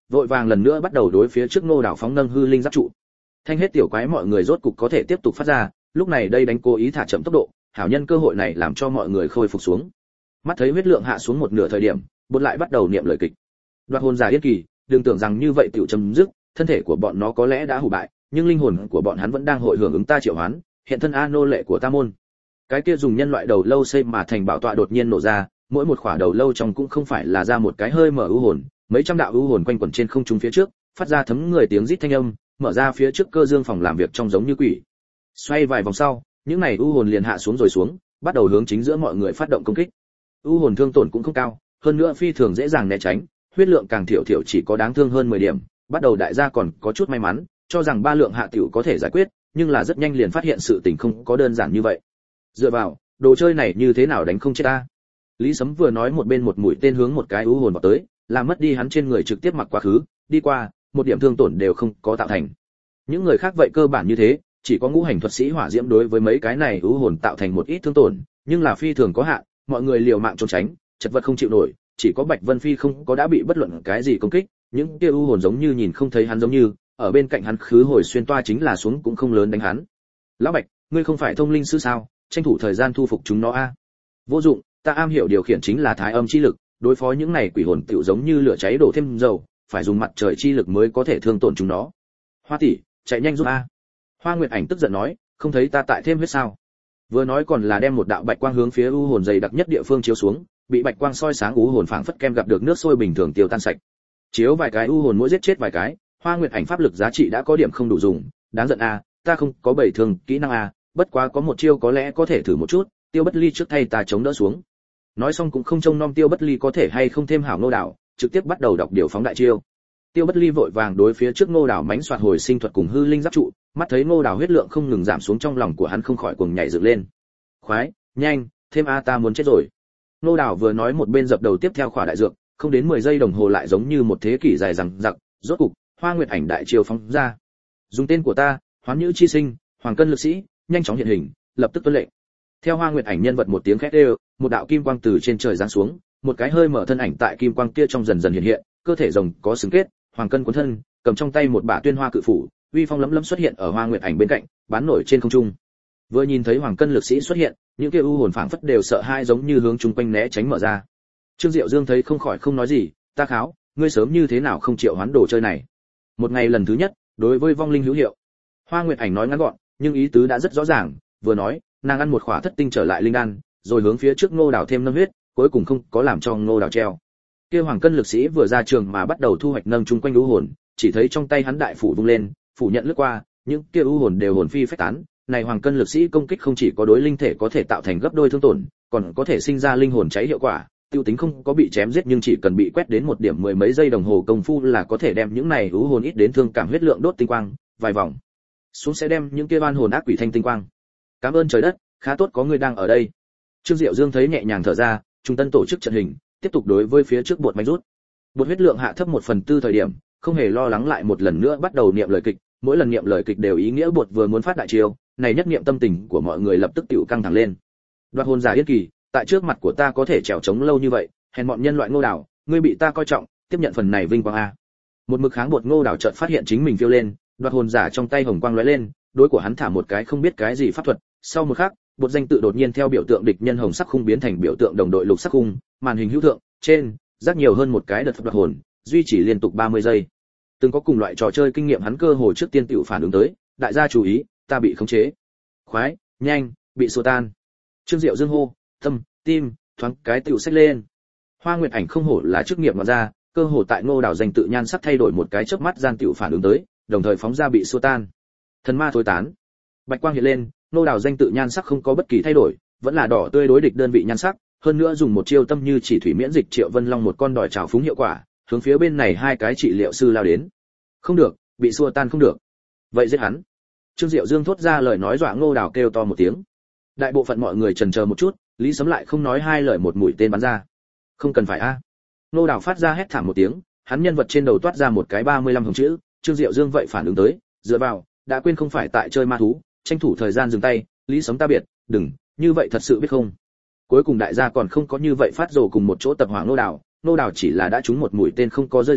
vội vàng lần nữa bắt đầu đối phía trước Ngô Đảo phóng nâng hư linh giáp trụ. Thanh hết tiểu quái mọi người rốt cục có thể tiếp tục phát ra, lúc này đây đánh cố ý thả chậm tốc độ, hảo nhân cơ hội này làm cho mọi người khôi phục xuống. Mắt thấy huyết lượng hạ xuống một nửa thời điểm, bột lại bắt đầu niệm lời kịch. Đoạt hồn giả yên kỳ, đừng tưởng rằng như vậy tiểu chấm dứt, thân thể của bọn nó có lẽ đã hủ bại, nhưng linh hồn của bọn hắn vẫn đang hội hưởng ứng ta triệu hoán, hiện thân a nô lệ của ta môn. Cái kia dùng nhân loại đầu lâu xây mà thành bảo tọa đột nhiên nổ ra, mỗi một khỏa đầu lâu trong cũng không phải là ra một cái hơi mở ưu hồn, mấy trăm đạo ưu hồn quanh quẩn trên không trung phía trước, phát ra thấm người tiếng rít thanh âm, mở ra phía trước cơ dương phòng làm việc trong giống như quỷ. Xoay vài vòng sau, những này ưu hồn liền hạ xuống rồi xuống, bắt đầu hướng chính giữa mọi người phát động công kích. Ưu hồn thương tổn cũng không cao, hơn nữa phi thường dễ dàng né tránh, huyết lượng càng thiểu thiểu chỉ có đáng thương hơn 10 điểm, bắt đầu đại gia còn có chút may mắn, cho rằng 3 lượng hạ tiểu có thể giải quyết, nhưng là rất nhanh liền phát hiện sự tình không có đơn giản như vậy. Dựa vào, đồ chơi này như thế nào đánh không chết ta? Lý Sấm vừa nói một bên một mũi tên hướng một cái ưu hồn vào tới, làm mất đi hắn trên người trực tiếp mặc quá khứ, đi qua, một điểm thương tổn đều không có tạo thành. Những người khác vậy cơ bản như thế, chỉ có ngũ hành thuật sĩ hỏa diễm đối với mấy cái này ưu hồn tạo thành một ít thương tổn, nhưng là phi thường có hạn, mọi người liều mạng trốn tránh, chật vật không chịu nổi, chỉ có Bạch Vân Phi không có đã bị bất luận cái gì công kích, những kia ưu hồn giống như nhìn không thấy hắn giống như, ở bên cạnh hắn khứ hồi xuyên toa chính là xuống cũng không lớn đánh hắn. Lão Bạch, ngươi không phải thông linh sư sao, tranh thủ thời gian thu phục chúng nó a. Vô dụng, ta am hiểu điều khiển chính là thái âm chi lực, đối phó những này quỷ hồn tựu giống như lửa cháy đổ thêm dầu, phải dùng mặt trời chi lực mới có thể thương tổn chúng nó. Hoa tỷ, chạy nhanh giúp a. Hoa Nguyệt Ảnh tức giận nói, không thấy ta tại thêm huyết sao? Vừa nói còn là đem một đạo bạch quang hướng phía u hồn dày đặc nhất địa phương chiếu xuống, bị bạch quang soi sáng u hồn phảng phất kem gặp được nước sôi bình thường tiêu tan sạch. Chiếu vài cái u hồn mỗi giết chết vài cái, Hoa Nguyệt Ảnh pháp lực giá trị đã có điểm không đủ dùng, đáng giận a, ta không có bảy thường kỹ năng a, bất quá có một chiêu có lẽ có thể thử một chút, Tiêu Bất Ly trước thay ta chống đỡ xuống. Nói xong cũng không trông nom Tiêu Bất Ly có thể hay không thêm hảo Ngô Đảo, trực tiếp bắt đầu đọc điều phóng đại chiêu. Tiêu Bất Ly vội vàng đối phía trước Ngô Đảo mánh soạt hồi sinh thuật cùng hư linh giáp trụ, mắt thấy Ngô Đảo huyết lượng không ngừng giảm xuống trong lòng của hắn không khỏi cuồng nhảy dựng lên. Khoái, nhanh, thêm a ta muốn chết rồi. Ngô Đảo vừa nói một bên dập đầu tiếp theo khỏa đại dược, không đến 10 giây đồng hồ lại giống như một thế kỷ dài dằng dặc, rốt cục, Hoa Nguyệt Ảnh đại chiêu phóng ra. Dùng tên của ta, Hoán Nhữ chi sinh, Hoàng Cân lực sĩ, nhanh chóng hiện hình, lập tức tuân lệnh. Theo Hoa Nguyệt Ảnh nhân vật một tiếng khét đều, một đạo kim quang từ trên trời giáng xuống, một cái hơi mở thân ảnh tại kim quang kia trong dần dần hiện hiện, cơ thể rồng có xứng kết, Hoàng Cân cuốn thân, cầm trong tay một bả tuyên hoa cự phủ, uy phong lẫm lẫm xuất hiện ở Hoa Nguyệt Ảnh bên cạnh, bán nổi trên không trung. Vừa nhìn thấy Hoàng Cân lực sĩ xuất hiện, những kia u hồn phảng phất đều sợ hãi giống như hướng chung quanh né tránh mở ra. Trương Diệu Dương thấy không khỏi không nói gì, ta kháo, ngươi sớm như thế nào không chịu hoán đồ chơi này. Một ngày lần thứ nhất, đối với vong linh hữu hiệu. Hoa Nguyệt Ảnh nói ngắn gọn, nhưng ý tứ đã rất rõ ràng, vừa nói, nàng ăn một khỏa thất tinh trở lại linh đan, rồi hướng phía trước Ngô Đảo thêm nâng huyết, cuối cùng không có làm cho Ngô Đảo treo. Kia Hoàng Cân lực sĩ vừa ra trường mà bắt đầu thu hoạch nâng chung quanh u hồn, chỉ thấy trong tay hắn đại phủ vung lên, phủ nhận lướt qua, những kia u hồn đều hồn phi phách tán. Này Hoàng Cân lực sĩ công kích không chỉ có đối linh thể có thể tạo thành gấp đôi thương tổn, còn có thể sinh ra linh hồn cháy hiệu quả. Tiêu tính không có bị chém giết nhưng chỉ cần bị quét đến một điểm mười mấy giây đồng hồ công phu là có thể đem những này u hồn ít đến thương cảm huyết lượng đốt tinh quang, vài vòng xuống sẽ đem những kia oan hồn ác quỷ thanh tinh quang. Cảm ơn trời đất, khá tốt có người đang ở đây. Trương Diệu Dương thấy nhẹ nhàng thở ra, trung tân tổ chức trận hình, tiếp tục đối với phía trước bột mạnh rút. Bột huyết lượng hạ thấp 1/4 thời điểm, không hề lo lắng lại một lần nữa bắt đầu niệm lời kịch, mỗi lần niệm lời kịch đều ý nghĩa bột vừa muốn phát đại chiêu, này nhất niệm tâm tình của mọi người lập tức tiểu căng thẳng lên. Đoạt hồn giả yên kỳ, tại trước mặt của ta có thể trèo chống lâu như vậy, hèn mọn nhân loại Ngô Đảo, ngươi bị ta coi trọng, tiếp nhận phần này vinh quang a. Một mực kháng bột Ngô Đảo chợt phát hiện chính mình phiêu lên, đoạt hồn giả trong tay hồng quang lóe lên, đối của hắn thả một cái không biết cái gì pháp thuật, sau một khắc, bột danh tự đột nhiên theo biểu tượng địch nhân hồng sắc khung biến thành biểu tượng đồng đội lục sắc khung, màn hình hữu thượng, trên, rắc nhiều hơn một cái đợt đoạt hồn, duy trì liên tục 30 giây. Từng có cùng loại trò chơi kinh nghiệm hắn cơ hồ trước tiên tiểu phản ứng tới, đại gia chú ý, ta bị khống chế. Khoái, nhanh, bị xua tan. Trương Diệu Dương hô, tâm, tim, thoáng cái tiểu xách lên. Hoa Nguyệt Ảnh không hổ là chức nghiệp mà ra, cơ hồ tại Ngô Đảo danh tự nhan sắc thay đổi một cái chớp mắt gian tiểu phản ứng tới, đồng thời phóng ra bị xua tan. Thần ma thối tán. Bạch quang hiện lên, Ngô Đảo danh tự nhan sắc không có bất kỳ thay đổi, vẫn là đỏ tươi đối địch đơn vị nhan sắc, hơn nữa dùng một chiêu tâm như chỉ thủy miễn dịch Triệu Vân Long một con đòi trào phúng hiệu quả, hướng phía bên này hai cái trị liệu sư lao đến. Không được, bị xua tan không được. Vậy giết hắn. Trương Diệu Dương thốt ra lời nói dọa Ngô Đảo kêu to một tiếng. Đại bộ phận mọi người chần chờ một chút, Lý Sấm lại không nói hai lời một mũi tên bắn ra. Không cần phải a. Ngô Đảo phát ra hét thảm một tiếng, hắn nhân vật trên đầu toát ra một cái 35 hồng chữ, Trương Diệu Dương vậy phản ứng tới, dựa vào, đã quên không phải tại chơi ma thú, tranh thủ thời gian dừng tay, Lý Sấm ta biệt, đừng, như vậy thật sự biết không. Cuối cùng đại gia còn không có như vậy phát rồ cùng một chỗ tập hỏa Ngô Đảo chỉ là đã trúng một mũi tên không có rơi dụng,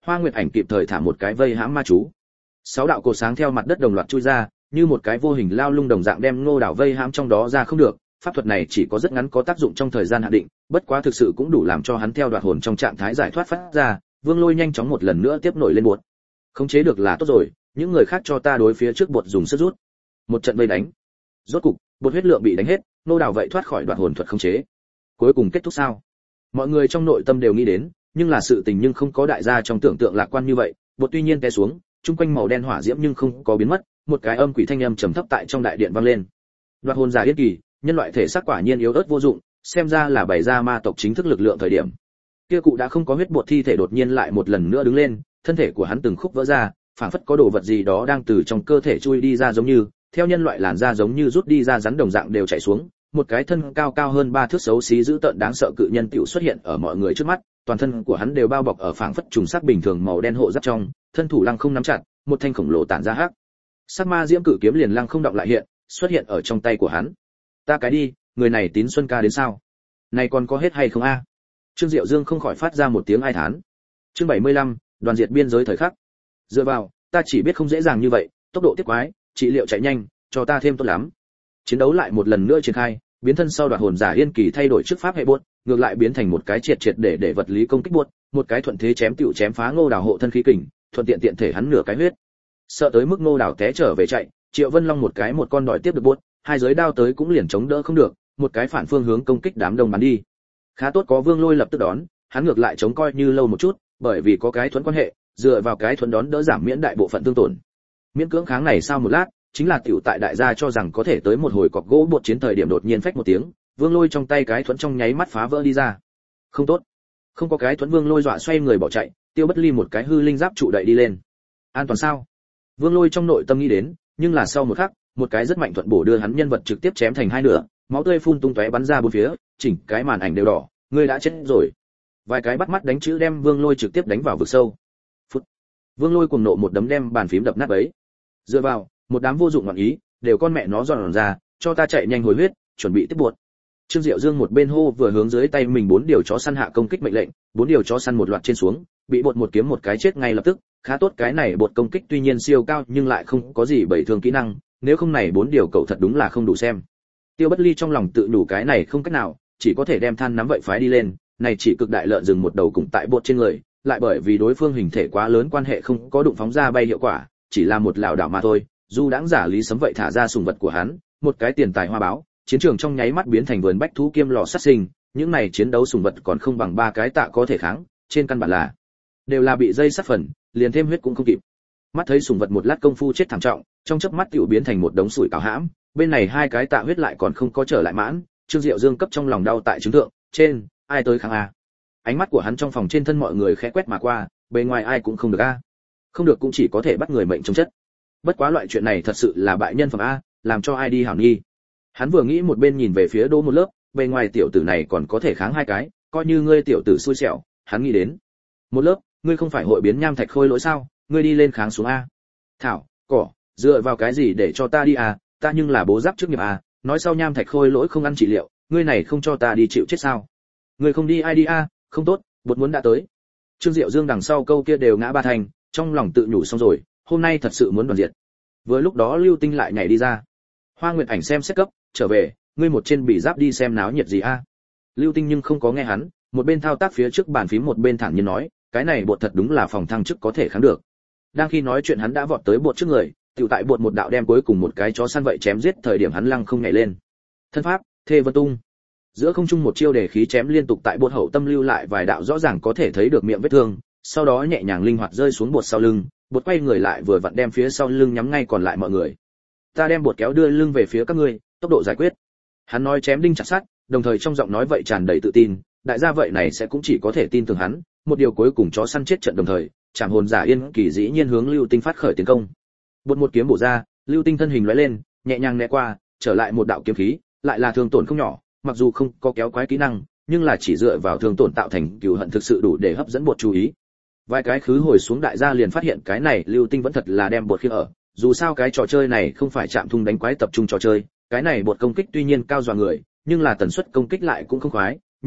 Hoa Nguyệt Ảnh kịp thời thả một cái vây hãm ma chú. 6 đạo cột sáng theo mặt đất đồng loạt chui ra, như một cái vô hình lao lung đồng dạng đem Ngô Đảo vây hãm trong đó ra không được. Pháp thuật này chỉ có rất ngắn có tác dụng trong thời gian hạn định, bất quá thực sự cũng đủ làm cho hắn theo đoạt hồn trong trạng thái giải thoát phát ra. Vương Lôi nhanh chóng một lần nữa tiếp nổi lên bột. Khống chế được là tốt rồi, những người khác cho ta đối phía trước bột dùng sức rút. Một trận vây đánh. Rốt cục, bột huyết lượng bị đánh hết, Ngô Đảo vậy thoát khỏi đoạt hồn thuật khống chế. Cuối cùng kết thúc sao? Mọi người trong nội tâm đều nghĩ đến, nhưng là sự tình nhưng không có đại gia trong tưởng tượng lạc quan như vậy. Bột tuy nhiên té xuống, chung quanh màu đen hỏa diễm nhưng không có biến mất, một cái âm quỷ thanh âm trầm thấp tại trong đại điện vang lên. Đoạt hồn giả Yên Kỳ, nhân loại thể xác quả nhiên yếu ớt vô dụng, xem ra là bày ra ma tộc chính thức lực lượng thời điểm. Kia cụ đã không có huyết bột thi thể đột nhiên lại một lần nữa đứng lên, thân thể của hắn từng khúc vỡ ra, phảng phất có đồ vật gì đó đang từ trong cơ thể chui đi ra giống như, theo nhân loại làn da giống như rút đi ra rắn đồng dạng đều chảy xuống, một cái thân cao cao hơn 3 thước xấu xí dữ tợn đáng sợ cự nhân tiểu xuất hiện ở mọi người trước mắt, toàn thân của hắn đều bao bọc ở phảng phất trùng sắc bình thường màu đen hộ giáp trong, thân thủ lăng không nắm chặt, một thanh khổng lồ tản ra hắc. Sắc ma diễm cự kiếm liền lăng không động lại hiện, xuất hiện ở trong tay của hắn. Ta cái đi, người này tín Xuân ca đến sao? Này còn có hết hay không a? Trương Diệu Dương không khỏi phát ra một tiếng ai thán. Chương 75, đoàn diệt biên giới thời khắc. Dựa vào, ta chỉ biết không dễ dàng như vậy, tốc độ tiếp quái, trị liệu chạy nhanh, cho ta thêm tốt lắm. Chiến đấu lại một lần nữa triển khai, biến thân sau đoạt hồn giả Yên Kỳ thay đổi trước pháp hệ buốt, ngược lại biến thành một cái triệt để vật lý công kích buốt, một cái thuận thế chém tựu chém phá Ngô Đào hộ thân khí kình, thuận tiện tiện thể hắn nửa cái huyết. Sợ tới mức Ngô Đào té trở về chạy, Triệu Vân Long một cái một con đòi tiếp được buốt, hai giới đao tới cũng liền chống đỡ không được, một cái phản phương hướng công kích đám đông bắn đi. Khá tốt có Vương Lôi lập tức đón, hắn ngược lại chống coi như lâu một chút, bởi vì có cái thuẫn quan hệ, dựa vào cái thuẫn đón đỡ giảm miễn đại bộ phận thương tổn. Miễn cưỡng kháng này sau một lát, chính là tiểu tại đại gia cho rằng có thể tới một hồi cọc gỗ bột chiến thời điểm đột nhiên phách một tiếng, Vương Lôi trong tay cái thuẫn trong nháy mắt phá vỡ đi ra. Không tốt, không có cái thuẫn, Vương Lôi dọa xoay người bỏ chạy, Tiêu Bất Ly một cái hư linh giáp trụ đậy đi lên. An toàn sao? Vương Lôi trong nội tâm nghĩ đến, nhưng là sau một khắc, một cái rất mạnh thuận bổ đưa hắn nhân vật trực tiếp chém thành hai nửa, máu tươi phun tung tóe bắn ra bốn phía, chỉnh cái màn ảnh đều đỏ, ngươi đã chết rồi. Vài cái bắt mắt đánh chữ đem Vương Lôi trực tiếp đánh vào vực sâu. Phút. Vương Lôi cuồng nộ một đấm đem bàn phím đập nát bấy. Dựa vào, một đám vô dụng ngoạn ý, đều con mẹ nó giòn ra, cho ta chạy nhanh hồi huyết, chuẩn bị tiếp buộc. Trương Diệu Dương một bên hô vừa hướng dưới tay mình 4 điều chó săn hạ công kích mệnh lệnh, 4 điều chó săn một loạt trên xuống, bị bột một kiếm một cái chết ngay lập tức, khá tốt cái này bột công kích tuy nhiên siêu cao nhưng lại không có gì bảy thương kỹ năng, nếu không này 4 điều cậu thật đúng là không đủ xem. Tiêu Bất Ly trong lòng tự đủ cái này không cách nào, chỉ có thể đem than nắm vậy phái đi lên, này chỉ cực đại lợn dừng một đầu cùng tại bột trên người, lại bởi vì đối phương hình thể quá lớn quan hệ không có đụng phóng ra bay hiệu quả, chỉ là một lảo đảo mà thôi. Dù đãng giả Lý Sấm vậy thả ra sùng vật của hắn, một cái tiền tài hoa báo, chiến trường trong nháy mắt biến thành vườn bách thú kiêm lò sát sinh, những này chiến đấu sùng vật còn không bằng 3 cái tạ có thể kháng, trên căn bản là đều là bị dây sát phần, liền thêm huyết cũng không kịp. Mắt thấy sùng vật một lát công phu chết thảm trọng, trong chớp mắt tiểu biến thành một đống sủi cảo hãm, bên này 2 cái tạ huyết lại còn không có trở lại mãn, Trương Diệu Dương cấp trong lòng đau tại chứng thượng, trên, ai tới kháng a? Ánh mắt của hắn trong phòng trên thân mọi người khẽ quét mà qua, bên ngoài ai cũng không được a. Không được cũng chỉ có thể bắt người mệnh chống chất. Bất quá loại chuyện này thật sự là bại nhân phẩm a, làm cho ai đi hảo nghi. Hắn vừa nghĩ một bên nhìn về phía Đỗ một lớp, bên ngoài tiểu tử này còn có thể kháng 2 cái, coi như ngươi tiểu tử xui xẻo, hắn nghĩ đến. Một lớp, ngươi không phải hội biến nham thạch khôi lỗi sao, ngươi đi lên kháng xuống a. Thảo, cỏ, dựa vào cái gì để cho ta đi a, ta nhưng là bố giáp trước nghiệp a, nói sau nham thạch khôi lỗi không ăn trị liệu, ngươi này không cho ta đi chịu chết sao? Ngươi không đi ai đi a, không tốt, bột muốn đã tới. Trương Diệu Dương đằng sau câu kia đều ngã ba thành, trong lòng tự nhủ xong rồi, hôm nay thật sự muốn đoàn diệt. Vừa lúc đó Lưu Tinh lại nhảy đi ra. Hoa Nguyệt Ảnh xem xét cấp, trở về, ngươi một trên bị giáp đi xem náo nhiệt gì a? Lưu Tinh nhưng không có nghe hắn, một bên thao tác phía trước bàn phím một bên thẳng nhiên nói, cái này bột thật đúng là phòng thăng chức có thể kháng được. Đang khi nói chuyện hắn đã vọt tới bột trước người, tiểu tại bột một đạo đem cuối cùng một cái chó săn vậy chém giết thời điểm hắn lăng không nhảy lên. Thân pháp, Thê Vân Tung. Giữa không trung một chiêu để khí chém liên tục tại bột hậu tâm lưu lại vài đạo rõ ràng có thể thấy được miệng vết thương, sau đó nhẹ nhàng linh hoạt rơi xuống bột sau lưng, bột quay người lại vừa vặn đem phía sau lưng nhắm ngay còn lại mọi người. Ta đem bột kéo đưa lưng về phía các ngươi, tốc độ giải quyết. Hắn nói chém đinh chặt sắt, đồng thời trong giọng nói vậy tràn đầy tự tin, đại gia vậy này sẽ cũng chỉ có thể tin tưởng hắn. Một điều cuối cùng chó săn chết trận đồng thời, Trảm hồn giả Yên Kỳ dĩ nhiên hướng Lưu Tinh phát khởi tiến công. Bột một kiếm bổ ra, Lưu Tinh thân hình lóe lên, nhẹ nhàng né qua, trở lại một đạo kiếm khí, lại là thương tổn không nhỏ, mặc dù không có kéo quái kỹ năng, nhưng là chỉ dựa vào thương tổn tạo thành cừu hận thực sự đủ để hấp dẫn bột chú ý. Vài cái khứ hồi xuống đại gia liền phát hiện cái này Lưu Tinh vẫn thật là đem bột khiêng ở, dù sao cái trò chơi này không phải chạm thung đánh quái tập trung trò chơi, cái này bột công kích tuy nhiên cao dọa người, nhưng là tần suất công kích lại cũng không khoái, nhanh,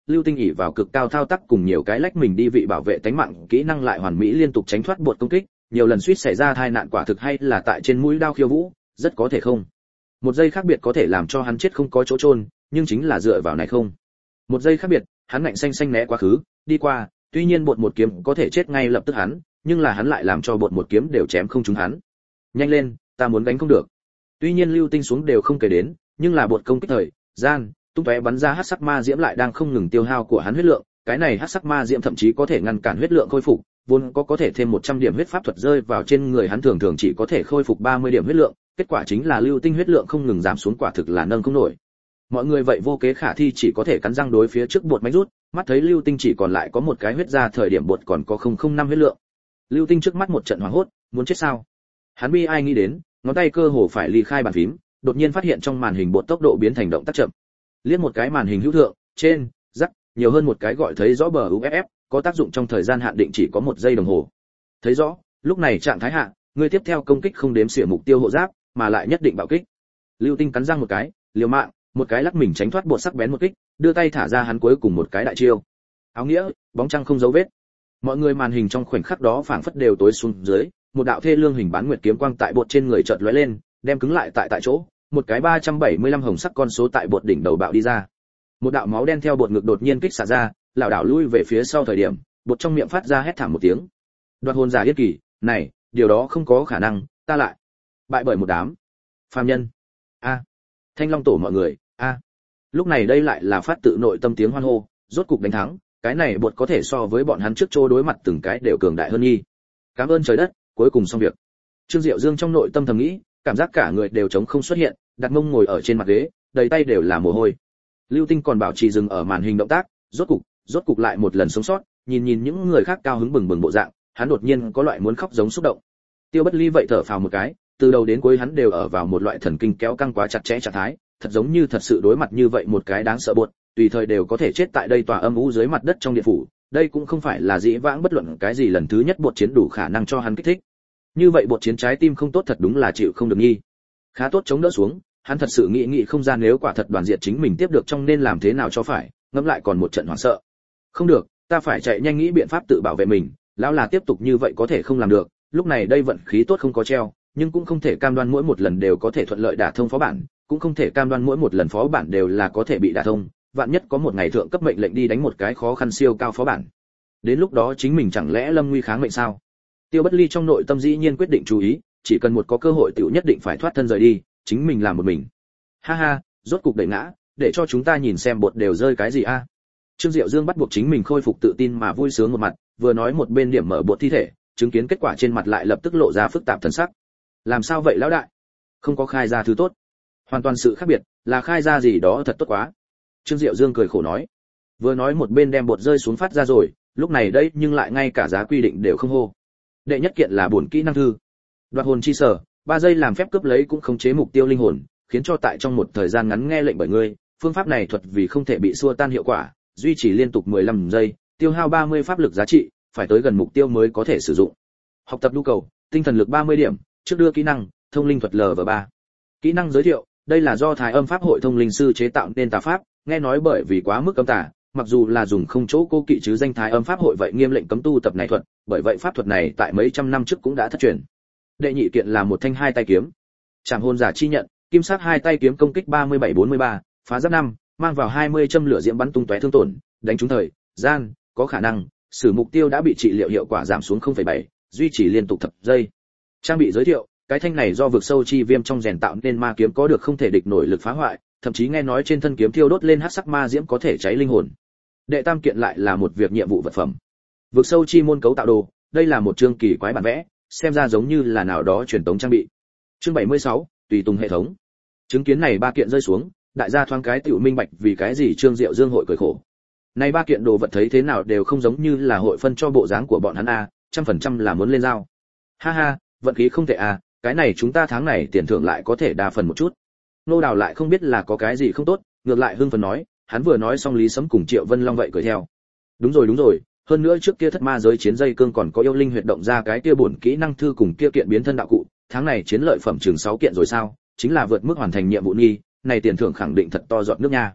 Lưu Tinh ỷ vào cực cao thao tác cùng nhiều cái lách mình đi vị bảo vệ tánh mạng, kỹ năng lại hoàn mỹ liên tục tránh thoát bột công kích, nhiều lần suýt xảy ra tai nạn quả thực hay là tại trên mũi đao khiêu vũ, rất có thể không. Một giây khác biệt có thể làm cho hắn chết không có chỗ chôn, nhưng chính là dựa vào này không. Một giây khác biệt, hắn ngạnh xanh xanh né quá khứ, đi qua, tuy nhiên bột một kiếm có thể chết ngay lập tức hắn, nhưng là hắn lại làm cho bột một kiếm đều chém không trúng hắn. Nhanh lên, ta muốn đánh không được. Tuy nhiên Lưu Tinh xuống đều không kể đến, nhưng là bột công kích thời gian tung tóe bắn ra hắc sắc ma diễm lại đang không ngừng tiêu hao của hắn huyết lượng, cái này hắc sắc ma diễm thậm chí có thể ngăn cản huyết lượng khôi phục, vốn có thể thêm 100 điểm huyết pháp thuật rơi vào trên người hắn thường thường chỉ có thể khôi phục 30 điểm huyết lượng, kết quả chính là Lưu Tinh huyết lượng không ngừng giảm xuống, quả thực là nâng không nổi. Mọi người vậy vô kế khả thi chỉ có thể cắn răng đối phía trước bột mánh rút, mắt thấy Lưu Tinh chỉ còn lại có một cái huyết ra thời điểm bột còn có 005 huyết lượng. Lưu Tinh trước mắt một trận hoảng hốt, muốn chết sao? Hắn bi ai nghĩ đến, ngón tay cơ hồ phải ly khai bàn phím, đột nhiên phát hiện trong màn hình bột tốc độ biến thành động tác chậm. Liếc một cái màn hình hữu thượng, trên, rắc, nhiều hơn một cái gọi thấy rõ bờ UFF, có tác dụng trong thời gian hạn định chỉ có 1 giây đồng hồ. Thấy rõ, lúc này trạng thái hạ, người tiếp theo công kích không đếm xỉa mục tiêu hộ giáp, mà lại nhất định bạo kích. Lưu Tinh cắn răng một cái, liều mạng, một cái lắc mình tránh thoát bột sắc bén một kích, đưa tay thả ra hắn cuối cùng một cái đại chiêu. Áo nghĩa, bóng trăng không dấu vết. Mọi người màn hình trong khoảnh khắc đó phảng phất đều tối xuống dưới, một đạo thê lương hình bán nguyệt kiếm quang tại bột trên người chợt lóe lên, đem cứng lại tại chỗ, một cái 375 hồng sắc con số tại bột đỉnh đầu bạo đi ra. Một đạo máu đen theo bột ngực đột nhiên kích xả ra, lảo đảo lui về phía sau thời điểm, bột trong miệng phát ra hét thảm một tiếng. Đoạt hồn giả yết kỳ, này, điều đó không có khả năng, ta lại bại bởi một đám phàm nhân. A. Thanh Long tổ mọi người, a. Lúc này đây lại là phát tự nội tâm tiếng hoan hô, rốt cục đánh thắng, cái này bột có thể so với bọn hắn trước chỗ đối mặt từng cái đều cường đại hơn nghi. Cảm ơn trời đất, cuối cùng xong việc. Trương Diệu Dương trong nội tâm thầm nghĩ, cảm giác cả người đều trống không xuất hiện, đặt mông ngồi ở trên mặt ghế, đầy tay đều là mồ hôi. Lưu Tinh còn bảo trì dừng ở màn hình động tác, rốt cục lại một lần sống sót, nhìn những người khác cao hứng bừng bừng bộ dạng, hắn đột nhiên có loại muốn khóc giống xúc động. Tiêu Bất Ly vậy thở phào một cái, từ đầu đến cuối hắn đều ở vào một loại thần kinh kéo căng quá chặt chẽ trạng thái, thật giống như thật sự đối mặt như vậy một cái đáng sợ bột, tùy thời đều có thể chết tại đây tòa âm u dưới mặt đất trong điện phủ, đây cũng không phải là dĩ vãng bất luận cái gì lần thứ nhất bột chiến đủ khả năng cho hắn kích thích. Như vậy bột chiến trái tim không tốt thật đúng là chịu không được nghi. Khá tốt chống đỡ xuống, hắn thật sự nghĩ không ra nếu quả thật đoàn diệt chính mình tiếp được trong nên làm thế nào cho phải, ngẫm lại còn một trận hoảng sợ. Không được, ta phải chạy nhanh nghĩ biện pháp tự bảo vệ mình, lão là tiếp tục như vậy có thể không làm được, lúc này đây vận khí tốt không có treo, nhưng cũng không thể cam đoan mỗi một lần đều có thể thuận lợi đả thông phó bản, cũng không thể cam đoan mỗi một lần phó bản đều là có thể bị đả thông, vạn nhất có một ngày thượng cấp mệnh lệnh đi đánh một cái khó khăn siêu cao phó bản. Đến lúc đó chính mình chẳng lẽ lâm nguy kháng mệnh sao? Tiêu Bất Ly trong nội tâm dĩ nhiên quyết định chú ý, chỉ cần một có cơ hội tiểu nhất định phải thoát thân rời đi, chính mình làm một mình. Ha ha, rốt cục đẩy ngã, để cho chúng ta nhìn xem bột đều rơi cái gì a. Trương Diệu Dương bắt buộc chính mình khôi phục tự tin mà vui sướng một mặt, vừa nói một bên điểm mở bột thi thể, chứng kiến kết quả trên mặt lại lập tức lộ ra phức tạp thần sắc. Làm sao vậy lão đại? Không có khai ra thứ tốt. Hoàn toàn sự khác biệt, là khai ra gì đó thật tốt quá. Trương Diệu Dương cười khổ nói. Vừa nói một bên đem bột rơi xuống phát ra rồi, lúc này đây nhưng lại ngay cả giá quy định đều không hô. Đệ nhất kiện là bổn kỹ năng thư. Đoạt hồn chi sở, 3 giây làm phép cướp lấy cũng khống chế mục tiêu linh hồn, khiến cho tại trong một thời gian ngắn nghe lệnh bởi ngươi, phương pháp này thuật vì không thể bị xua tan hiệu quả, duy trì liên tục 15 giây, tiêu hao 30 pháp lực giá trị, phải tới gần mục tiêu mới có thể sử dụng. Học tập nhu cầu, tinh thần lực 30 điểm, trước đưa kỹ năng, thông linh thuật LV3. Kỹ năng giới thiệu, đây là do Thái Âm Pháp hội thông linh sư chế tạo nên tà pháp, nghe nói bởi vì quá mức âm tà, mặc dù là dùng không chỗ cô kỵ chứ danh Thái Âm Pháp hội vậy nghiêm lệnh cấm tu tập này thuật, bởi vậy pháp thuật này tại mấy trăm năm trước cũng đã thất truyền. Đệ nhị kiện là một thanh hai tay kiếm. Trảm hồn giả chi nhận, kim sắc hai tay kiếm công kích 37-43, phá giáp 5, mang vào 20 châm lửa diễm bắn tung tóe thương tổn, đánh trúng thời gian, có khả năng sử mục tiêu đã bị trị liệu hiệu quả giảm xuống 0,7, duy trì liên tục thập giây. Trang bị giới thiệu, cái thanh này do vực sâu chi viêm trong rèn tạo nên ma kiếm có được không thể địch nổi lực phá hoại, thậm chí nghe nói trên thân kiếm thiêu đốt lên hắc sắc ma diễm có thể cháy linh hồn. Đệ tam kiện lại là một việc nhiệm vụ vật phẩm. Vực sâu chi môn cấu tạo đồ, đây là một chương kỳ quái bản vẽ, xem ra giống như là nào đó truyền tống trang bị. Chương 76, tùy tùng hệ thống. Chứng kiến này ba kiện rơi xuống, đại gia thoáng cái tiểu minh bạch vì cái gì Trương Diệu Dương hội cười khổ. Này ba kiện đồ vật thấy thế nào đều không giống như là hội phân cho bộ dáng của bọn hắn a, 100% là muốn lên dao. Ha ha, vận khí không tệ a, cái này chúng ta tháng này tiền thưởng lại có thể đa phần một chút. Nô Đào lại không biết là có cái gì không tốt, ngược lại hưng phấn nói, hắn vừa nói xong Lý Sấm cùng Triệu Vân Long vậy cười theo. Đúng rồi, hơn nữa trước kia thất ma giới chiến dây cương còn có yêu linh huyệt động ra cái kia bổn kỹ năng thư cùng kia kiện biến thân đạo cụ, tháng này chiến lợi phẩm chừng 6 kiện rồi sao, chính là vượt mức hoàn thành nhiệm vụ nghi, này tiền thưởng khẳng định thật to giọt nước nha.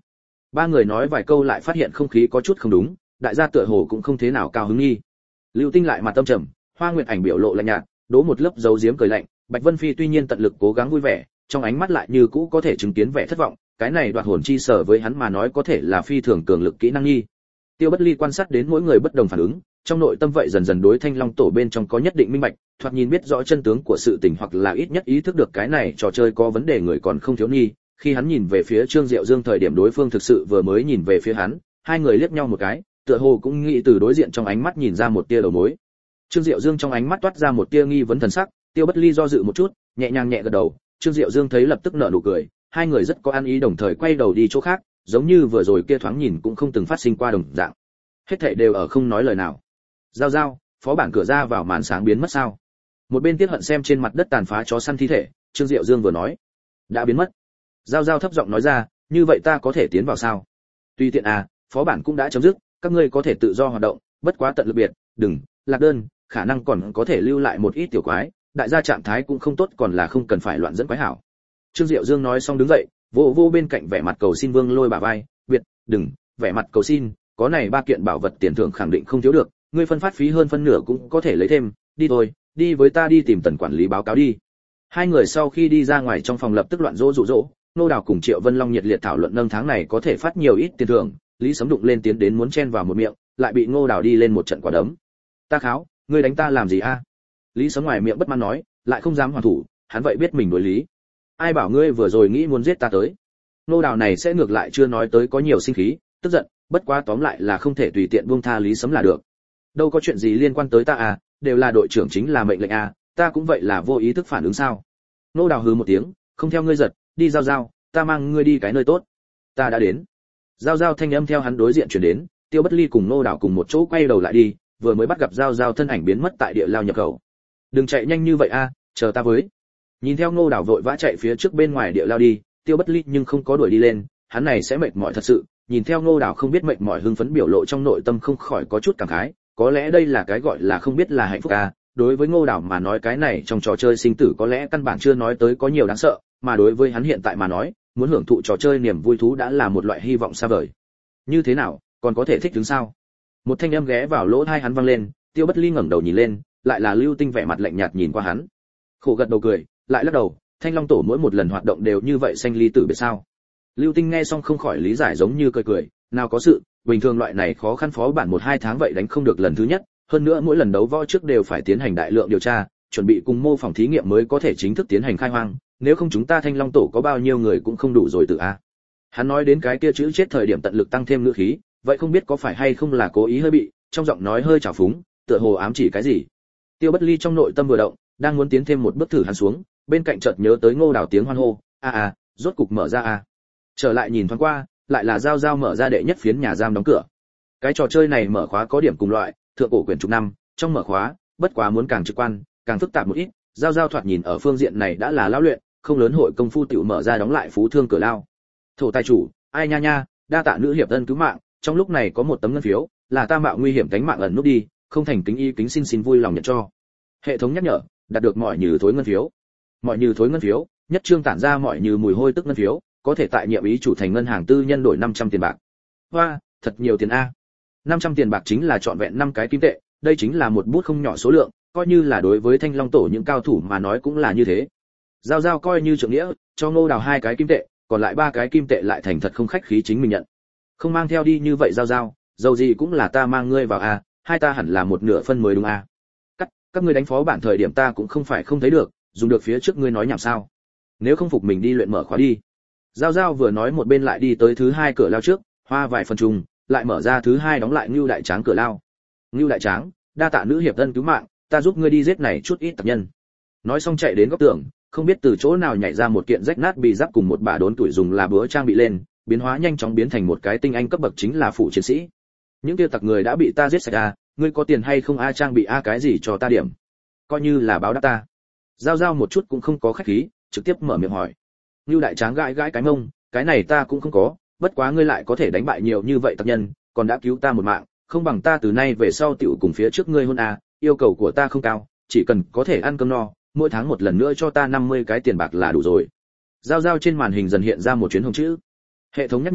Ba người nói vài câu lại phát hiện không khí có chút không đúng, đại gia tựa hồ cũng không thế nào cao hứng nghi. Lưu Tinh lại mặt tâm trầm, Hoa Nguyệt Ảnh biểu lộ lạnh nhạt, đố một lớp dấu giếm cười lạnh, Bạch Vân Phi tuy nhiên tận lực cố gắng vui vẻ, trong ánh mắt lại như cũ có thể chứng kiến vẻ thất vọng, cái này đoạt hồn chi sở với hắn mà nói có thể là phi thường cường lực kỹ năng nghi. Tiêu Bất Ly quan sát đến mỗi người bất đồng phản ứng, trong nội tâm vậy dần dần đối Thanh Long tổ bên trong có nhất định minh bạch, thoạt nhìn biết rõ chân tướng của sự tình hoặc là ít nhất ý thức được cái này trò chơi có vấn đề người còn không thiếu nghi. Khi hắn nhìn về phía Trương Diệu Dương thời điểm đối phương thực sự vừa mới nhìn về phía hắn, hai người liếc nhau một cái, tựa hồ cũng nghĩ từ đối diện trong ánh mắt nhìn ra một tia đầu mối. Trương Diệu Dương trong ánh mắt toát ra một tia nghi vấn thần sắc, Tiêu Bất Ly do dự một chút, nhẹ nhàng nhẹ gật đầu, Trương Diệu Dương thấy lập tức nở nụ cười, hai người rất có ăn ý đồng thời quay đầu đi chỗ khác, giống như vừa rồi kia thoáng nhìn cũng không từng phát sinh qua đồng dạng. Hết thảy đều ở không nói lời nào. Giao giao, phó bản cửa ra vào màn sáng biến mất sao? Một bên tiếc hận xem trên mặt đất tàn phá chó săn thi thể, Trương Diệu Dương vừa nói, đã biến mất. Giao giao thấp giọng nói ra, như vậy ta có thể tiến vào sao? Tùy tiện à, phó bản cũng đã chấm dứt, các ngươi có thể tự do hoạt động, bất quá tận lực biệt, đừng lạc đơn, khả năng còn có thể lưu lại một ít tiểu quái, đại gia trạng thái cũng không tốt còn là không cần phải loạn dẫn quái hảo. Trương Diệu Dương nói xong đứng dậy, vô vô bên cạnh vẻ mặt cầu xin Vương Lôi bả vai, biệt, đừng, vẻ mặt cầu xin, có này ba kiện bảo vật tiền thưởng khẳng định không thiếu được, ngươi phân phát phí hơn phân nửa cũng có thể lấy thêm, đi thôi, đi với ta đi tìm Tần quản lý báo cáo đi. Hai người sau khi đi ra ngoài trong phòng lập tức loạn dỗ dụ dỗ, Nô Đào cùng Triệu Vân Long nhiệt liệt thảo luận nâng tháng này có thể phát nhiều ít tiền thưởng, Lý Sấm đụng lên tiến đến muốn chen vào một miệng, lại bị Ngô Đào đi lên một trận quả đấm. Ta kháo, ngươi đánh ta làm gì a? Lý Sấm ngoài miệng bất mãn nói, lại không dám hoàn thủ, hắn vậy biết mình đối lý. Ai bảo ngươi vừa rồi nghĩ muốn giết ta tới? Nô Đào này sẽ ngược lại chưa nói tới có nhiều sinh khí, tức giận, bất quá tóm lại là không thể tùy tiện buông tha Lý Sấm là được. Đâu có chuyện gì liên quan tới ta à, đều là đội trưởng chính là mệnh lệnh à, ta cũng vậy là vô ý thức phản ứng sao? Nô Đào hừ một tiếng, không theo ngươi giật, đi giao giao, ta mang ngươi đi cái nơi tốt. Ta đã đến. Giao giao thanh âm theo hắn đối diện truyền đến, Tiêu Bất Ly cùng Nô Đào cùng một chỗ quay đầu lại đi, vừa mới bắt gặp giao giao thân ảnh biến mất tại địa lao nhập khẩu. Đừng chạy nhanh như vậy a, chờ ta với. Nhìn theo Nô Đào vội vã chạy phía trước bên ngoài địa lao đi, Tiêu Bất Ly nhưng không có đuổi đi lên, hắn này sẽ mệt mỏi thật sự, nhìn theo Nô Đào không biết mệt mỏi hưng phấn biểu lộ trong nội tâm không khỏi có chút cảm khái, có lẽ đây là cái gọi là không biết là hạnh phúc a. Đối với Ngô Đào mà nói cái này trong trò chơi sinh tử có lẽ căn bản chưa nói tới có nhiều đáng sợ, mà đối với hắn hiện tại mà nói, muốn hưởng thụ trò chơi niềm vui thú đã là một loại hy vọng xa vời. Như thế nào, còn có thể thích đứng sao? Một thanh âm ghé vào lỗ tai hắn vang lên, Tiêu Bất Ly ngẩng đầu nhìn lên, lại là Lưu Tinh vẻ mặt lạnh nhạt nhìn qua hắn. Khổ gật đầu cười, lại lắc đầu, Thanh Long tổ mỗi một lần hoạt động đều như vậy xanh ly tử biệt sao? Lưu Tinh nghe xong không khỏi lý giải giống như cười cười, nào có sự, bình thường loại này khó khăn phó bản 1-2 tháng vậy đánh không được lần thứ nhất, hơn nữa mỗi lần đấu võ trước đều phải tiến hành đại lượng điều tra, chuẩn bị cùng mô phỏng thí nghiệm mới có thể chính thức tiến hành khai hoang, nếu không chúng ta Thanh Long tổ có bao nhiêu người cũng không đủ rồi tự a. Hắn nói đến cái kia chữ chết thời điểm tận lực tăng thêm ngữ khí, vậy không biết có phải hay không là cố ý hơi bị, trong giọng nói hơi trào phúng, tựa hồ ám chỉ cái gì. Tiêu Bất Ly trong nội tâm vừa động, đang muốn tiến thêm một bước thử hắn xuống, bên cạnh chợt nhớ tới Ngô Đào tiếng hoan hô, rốt cục mở ra a. Trở lại nhìn thoáng qua, lại là giao giao mở ra đệ nhất phiến nhà giam đóng cửa. Cái trò chơi này mở khóa có điểm cùng loại, thượng cổ quyển chục năm, trong mở khóa, bất quá muốn càng trực quan, càng phức tạp một ít, giao giao thoạt nhìn ở phương diện này đã là lão luyện, không lớn hội công phu tiểu mở ra đóng lại phú thương cửa lao. Thổ tài chủ, ai nha nha, đa tạ nữ hiệp ân cứu mạng, trong lúc này có một tấm ngân phiếu, là ta mạo nguy hiểm cánh mạng ẩn núp đi, không thành kính y kính xin vui lòng nhận cho. Hệ thống nhắc nhở, đạt được mọi như thối ngân phiếu. Mọi như thối ngân phiếu, nhất trương tản ra mọi như mùi hôi tức ngân phiếu, có thể tại nhiệm ý chủ thành ngân hàng tư nhân đổi 500 tiền bạc. Hoa, thật nhiều tiền a. 500 tiền bạc chính là trọn vẹn 5 cái kim tệ, đây chính là một bút không nhỏ số lượng, coi như là đối với Thanh Long tổ những cao thủ mà nói cũng là như thế. Giao giao coi như trưởng nghĩa, cho Ngô Đào 2 cái kim tệ, còn lại 3 cái kim tệ lại thành thật không khách khí chính mình nhận. Không mang theo đi như vậy giao giao, dầu gì cũng là ta mang ngươi vào a, hai ta hẳn là một nửa phân mới đúng a. Các ngươi đánh phó bản thời điểm ta cũng không phải không thấy được, dùng được phía trước ngươi nói nhảm sao? Nếu không phục mình đi luyện mở khóa đi. Giao giao vừa nói một bên lại đi tới thứ 2 cửa lao trước, hoa vài phần trùng, lại mở ra thứ 2 đóng lại Ngưu Đại Tráng cửa lao. Ngưu Đại Tráng, đa tạ nữ hiệp ân cứu mạng, ta giúp ngươi đi giết này chút ít tập nhân. Nói xong chạy đến góc tường, không biết từ chỗ nào nhảy ra một kiện rách nát bị giáp cùng một bả đốn tuổi dùng là búa trang bị lên, biến hóa nhanh chóng biến thành một cái tinh anh cấp bậc chính là phụ chiến sĩ. Những kia tặc người đã bị ta giết sạch a, ngươi có tiền hay không a, trang bị a cái gì cho ta điểm, coi như là báo đáp ta. Giao giao một chút cũng không có khách khí, trực tiếp mở miệng hỏi. Ngưu Đại Tráng gãi gãi cái mông, cái này ta cũng không có, bất quá ngươi lại có thể đánh bại nhiều như vậy tặc nhân, còn đã cứu ta một mạng, không bằng ta từ nay về sau tiểu cùng phía trước ngươi hôn a, yêu cầu của ta không cao, chỉ cần có thể ăn cơm no, mỗi tháng một lần nữa cho ta 50 cái tiền bạc là đủ rồi. Giao giao trên màn hình dần hiện ra một chuyến hồng chữ. Hệ thống nhắc nhở,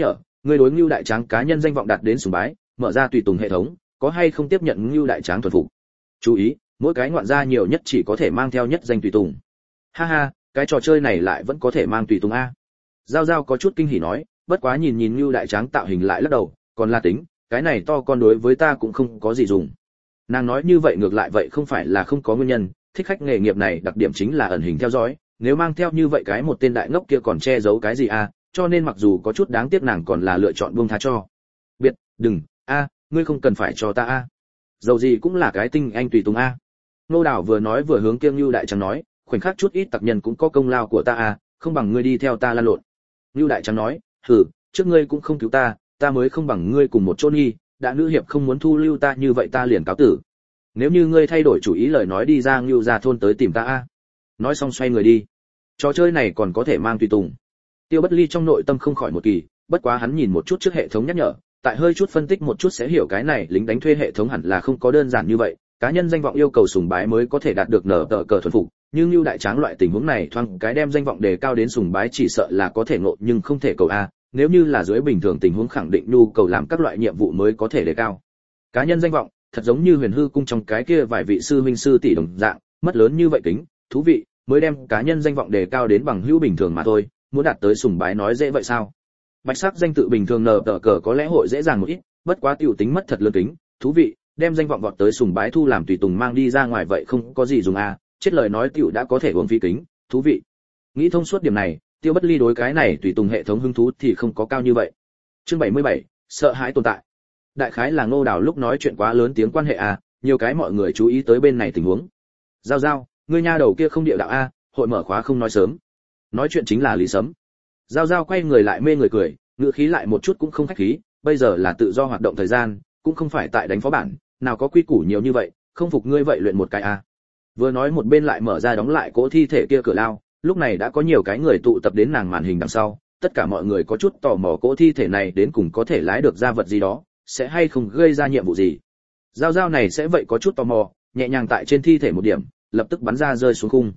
Ngươi đối Ngưu đại tráng cá nhân danh vọng đạt đến sùng bái, mở ra tùy tùng hệ thống, có hay không tiếp nhận Ngưu đại tráng thuần phục. Chú ý, mỗi cái ngoạn gia nhiều nhất chỉ có thể mang theo nhất danh tùy tùng. Ha ha, cái trò chơi này lại vẫn có thể mang tùy tùng a. Giao Giao có chút kinh hỉ nói, bất quá nhìn nhìn Ngưu đại tráng tạo hình lại lắc đầu, còn là tính, cái này to con đối với ta cũng không có gì dùng. Nàng nói như vậy ngược lại vậy không phải là không có nguyên nhân, thích khách nghề nghiệp này đặc điểm chính là ẩn hình theo dõi, nếu mang theo như vậy cái một tên đại ngốc kia còn che giấu cái gì a, cho nên mặc dù có chút đáng tiếc nàng còn là lựa chọn buông tha cho. Biệt, đừng, a, ngươi không cần phải cho ta a. Dầu gì cũng là cái tinh anh tùy tùng a. Nô Đảo vừa nói vừa hướng Kiêng Nưu đại trắng nói, khoảnh khắc chút ít tặc nhân cũng có công lao của ta a, không bằng ngươi đi theo ta lăn lộn. Nưu đại trắng nói, hừ, trước ngươi cũng không cứu ta, ta mới không bằng ngươi cùng một chỗ nghi, đã nữ hiệp không muốn thu lưu ta như vậy ta liền cáo tử. Nếu như ngươi thay đổi chủ ý lời nói đi ra Nưu ra thôn tới tìm ta a. Nói xong xoay người đi. Trò chơi này còn có thể mang tùy tùng. Tiêu Bất Ly trong nội tâm không khỏi một kỳ, bất quá hắn nhìn một chút trước hệ thống nhắc nhở, tại hơi chút phân tích một chút sẽ hiểu cái này lính đánh thuê hệ thống hẳn là không có đơn giản như vậy, cá nhân danh vọng yêu cầu sùng bái mới có thể đạt được nở tờ cờ thuần phục, nhưng Nưu đại tráng loại tình huống này thoáng cái đem danh vọng đề cao đến sùng bái chỉ sợ là có thể ngộ nhưng không thể cầu a, nếu như là dưới bình thường tình huống khẳng định nhu cầu làm các loại nhiệm vụ mới có thể đề cao. Cá nhân danh vọng, thật giống như Huyền Hư cung trong cái kia vài vị sư huynh sư tỷ đồng dạng, mất lớn như vậy kính, thú vị, mới đem cá nhân danh vọng đề cao đến bằng hữu bình thường mà thôi, muốn đạt tới sùng bái nói dễ vậy sao? Bạch sắc danh tự bình thường nở tờ cờ có lẽ hội dễ dàng một ít, bất quá tiểu tính mất thật lớn kính, thú vị, đem danh vọng vọt tới sùng bái thu làm tùy tùng mang đi ra ngoài vậy không có gì dùng a, chết lời nói tiểu đã có thể uống phí kính, thú vị. Nghĩ thông suốt điểm này, Tiêu Bất Ly đối cái này tùy tùng hệ thống hứng thú thì không có cao như vậy. Chương 77, sợ hãi tồn tại. Đại khái là Ngô Đào lúc nói chuyện quá lớn tiếng quan hệ a, nhiều cái mọi người chú ý tới bên này tình huống. Giao Giao, ngươi nha đầu kia không điệu đạo a, hội mở khóa không nói sớm. Nói chuyện chính là Lý Sấm. Giao Giao quay người lại mê người cười, ngữ khí lại một chút cũng không khách khí, bây giờ là tự do hoạt động thời gian, cũng không phải tại đánh phó bản, nào có quy củ nhiều như vậy, không phục ngươi vậy luyện một cái a. Vừa nói một bên lại mở ra đóng lại cỗ thi thể kia cửa lao, lúc này đã có nhiều cái người tụ tập đến nàng màn hình đằng sau, tất cả mọi người có chút tò mò cỗ thi thể này đến cùng có thể lái được ra vật gì đó, sẽ hay không gây ra nhiệm vụ gì. Giao Giao này sẽ vậy có chút tò mò, nhẹ nhàng tại trên thi thể một điểm, lập tức bắn ra rơi xuống khung.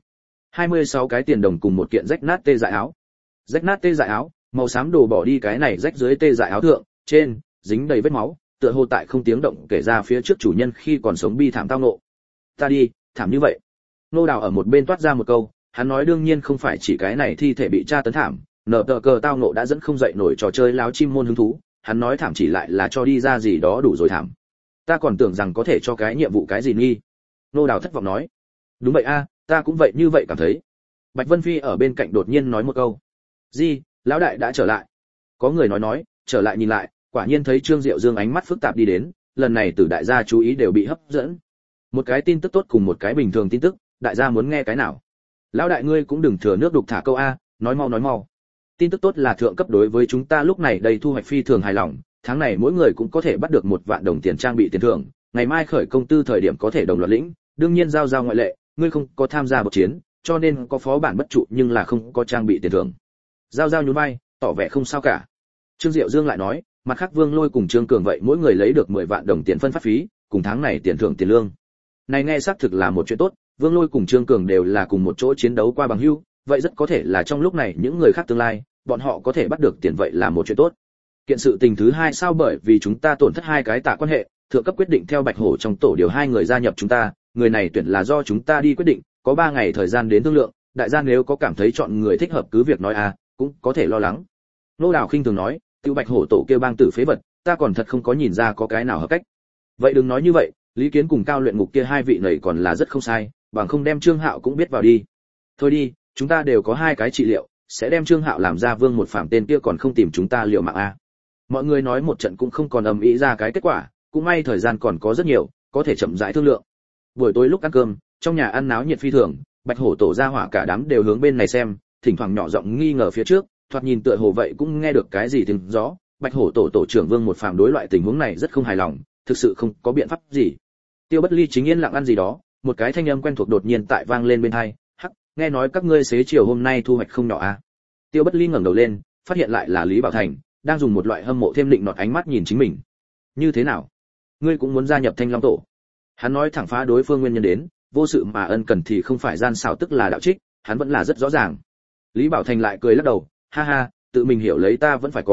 26 cái tiền đồng cùng một kiện rách nát tê dại áo. Rách nát tê dại áo, màu xám đồ bỏ đi cái này rách dưới tê dại áo thượng, trên dính đầy vết máu, tựa hồ tại không tiếng động kể ra phía trước chủ nhân khi còn sống bi thảm tao ngộ. Ta đi, thảm như vậy. Nô Đào ở một bên toát ra một câu, hắn nói đương nhiên không phải chỉ cái này thi thể bị tra tấn thảm, nở tờ cờ tao ngộ đã dẫn không dậy nổi trò chơi láo chim môn hứng thú, hắn nói thảm chỉ lại là cho đi ra gì đó đủ rồi thảm. Ta còn tưởng rằng có thể cho cái nhiệm vụ cái gì nghi. Nô Đào thất vọng nói. Đúng vậy a, ta cũng vậy như vậy cảm thấy. Bạch Vân Phi ở bên cạnh đột nhiên nói một câu. Gì, lão đại đã trở lại. Có người nói, trở lại nhìn lại, quả nhiên thấy Trương Diệu Dương ánh mắt phức tạp đi đến, lần này Tử đại gia chú ý đều bị hấp dẫn. Một cái tin tức tốt cùng một cái bình thường tin tức, đại gia muốn nghe cái nào? Lão đại ngươi cũng đừng thừa nước đục thả câu a, nói mau. Tin tức tốt là thượng cấp đối với chúng ta lúc này đây thu hoạch phi thường hài lòng, tháng này mỗi người cũng có thể bắt được 1 vạn đồng tiền trang bị tiền thưởng, ngày mai khởi công tư thời điểm có thể đồng loạt lĩnh, đương nhiên Giao Giao ngoại lệ, ngươi không có tham gia một chiến, cho nên có phó bản bất trụ nhưng là không có trang bị tiền thưởng. Giao Giao nhún vai, tỏ vẻ không sao cả. Trương Diệu Dương lại nói, mặt khác Vương Lôi cùng Trương Cường vậy mỗi người lấy được 10 vạn đồng tiền phân phát phí, cùng tháng này tiền thưởng tiền lương. Này nghe xác thực là một chuyện tốt, Vương Lôi cùng Trương Cường đều là cùng một chỗ chiến đấu qua bằng hữu, vậy rất có thể là trong lúc này những người khác tương lai, bọn họ có thể bắt được tiền vậy là một chuyện tốt. Kiện sự tình thứ hai sao bởi vì chúng ta tổn thất 2 cái tạ quan hệ, thượng cấp quyết định theo Bạch Hổ trong tổ điều 2 người gia nhập chúng ta, người này tuyển là do chúng ta đi quyết định, có 3 ngày thời gian đến thương lượng, đại gia nếu có cảm thấy chọn người thích hợp cứ việc nói a, cũng có thể lo lắng. Nô Đào khinh thường nói, tiêu Bạch Hổ tổ kêu bang tử phế vật, ta còn thật không có nhìn ra có cái nào hợp cách. Vậy đừng nói như vậy, Lý Kiến cùng Cao Luyện Ngục kia 2 vị này còn là rất không sai, bằng không đem Trương Hạo cũng biết vào đi. Thôi đi, chúng ta đều có 2 cái trị liệu, sẽ đem Trương Hạo làm ra Vương một phạm tên kia còn không tìm chúng ta liệu mạng a. Mọi người nói một trận cũng không còn ầm ĩ ra cái kết quả, cũng may thời gian còn có rất nhiều, có thể chậm rãi thương lượng. Buổi tối lúc ăn cơm, trong nhà ăn náo nhiệt phi thường, Bạch Hổ tổ ra hỏa cả đám đều hướng bên này xem, thỉnh thoảng nhỏ giọng nghi ngờ phía trước, thoạt nhìn tựa hồ vậy cũng nghe được cái gì tiếng gió. Bạch Hổ tổ tổ trưởng Vương một phàm đối loại tình huống này rất không hài lòng, thực sự không có biện pháp gì. Tiêu Bất Ly chính yên lặng ăn gì đó, một cái thanh âm quen thuộc đột nhiên tại vang lên bên tai, "Hắc, nghe nói các ngươi xế chiều hôm nay thu hoạch không nhỏ à?" Tiêu Bất Ly ngẩng đầu lên, phát hiện lại là Lý Bảo Thành, đang dùng một loại hâm mộ thêm định nọt ánh mắt nhìn chính mình. "Như thế nào? Ngươi cũng muốn gia nhập Thanh Long tổ?" Hắn nói thẳng phá đối phương nguyên nhân đến, vô sự mà ân cần thì không phải gian xảo tức là đạo trích, hắn vẫn là rất rõ ràng. Lý Bảo Thành lại cười lắc đầu, "Ha ha, tự mình hiểu lấy ta vẫn phải có,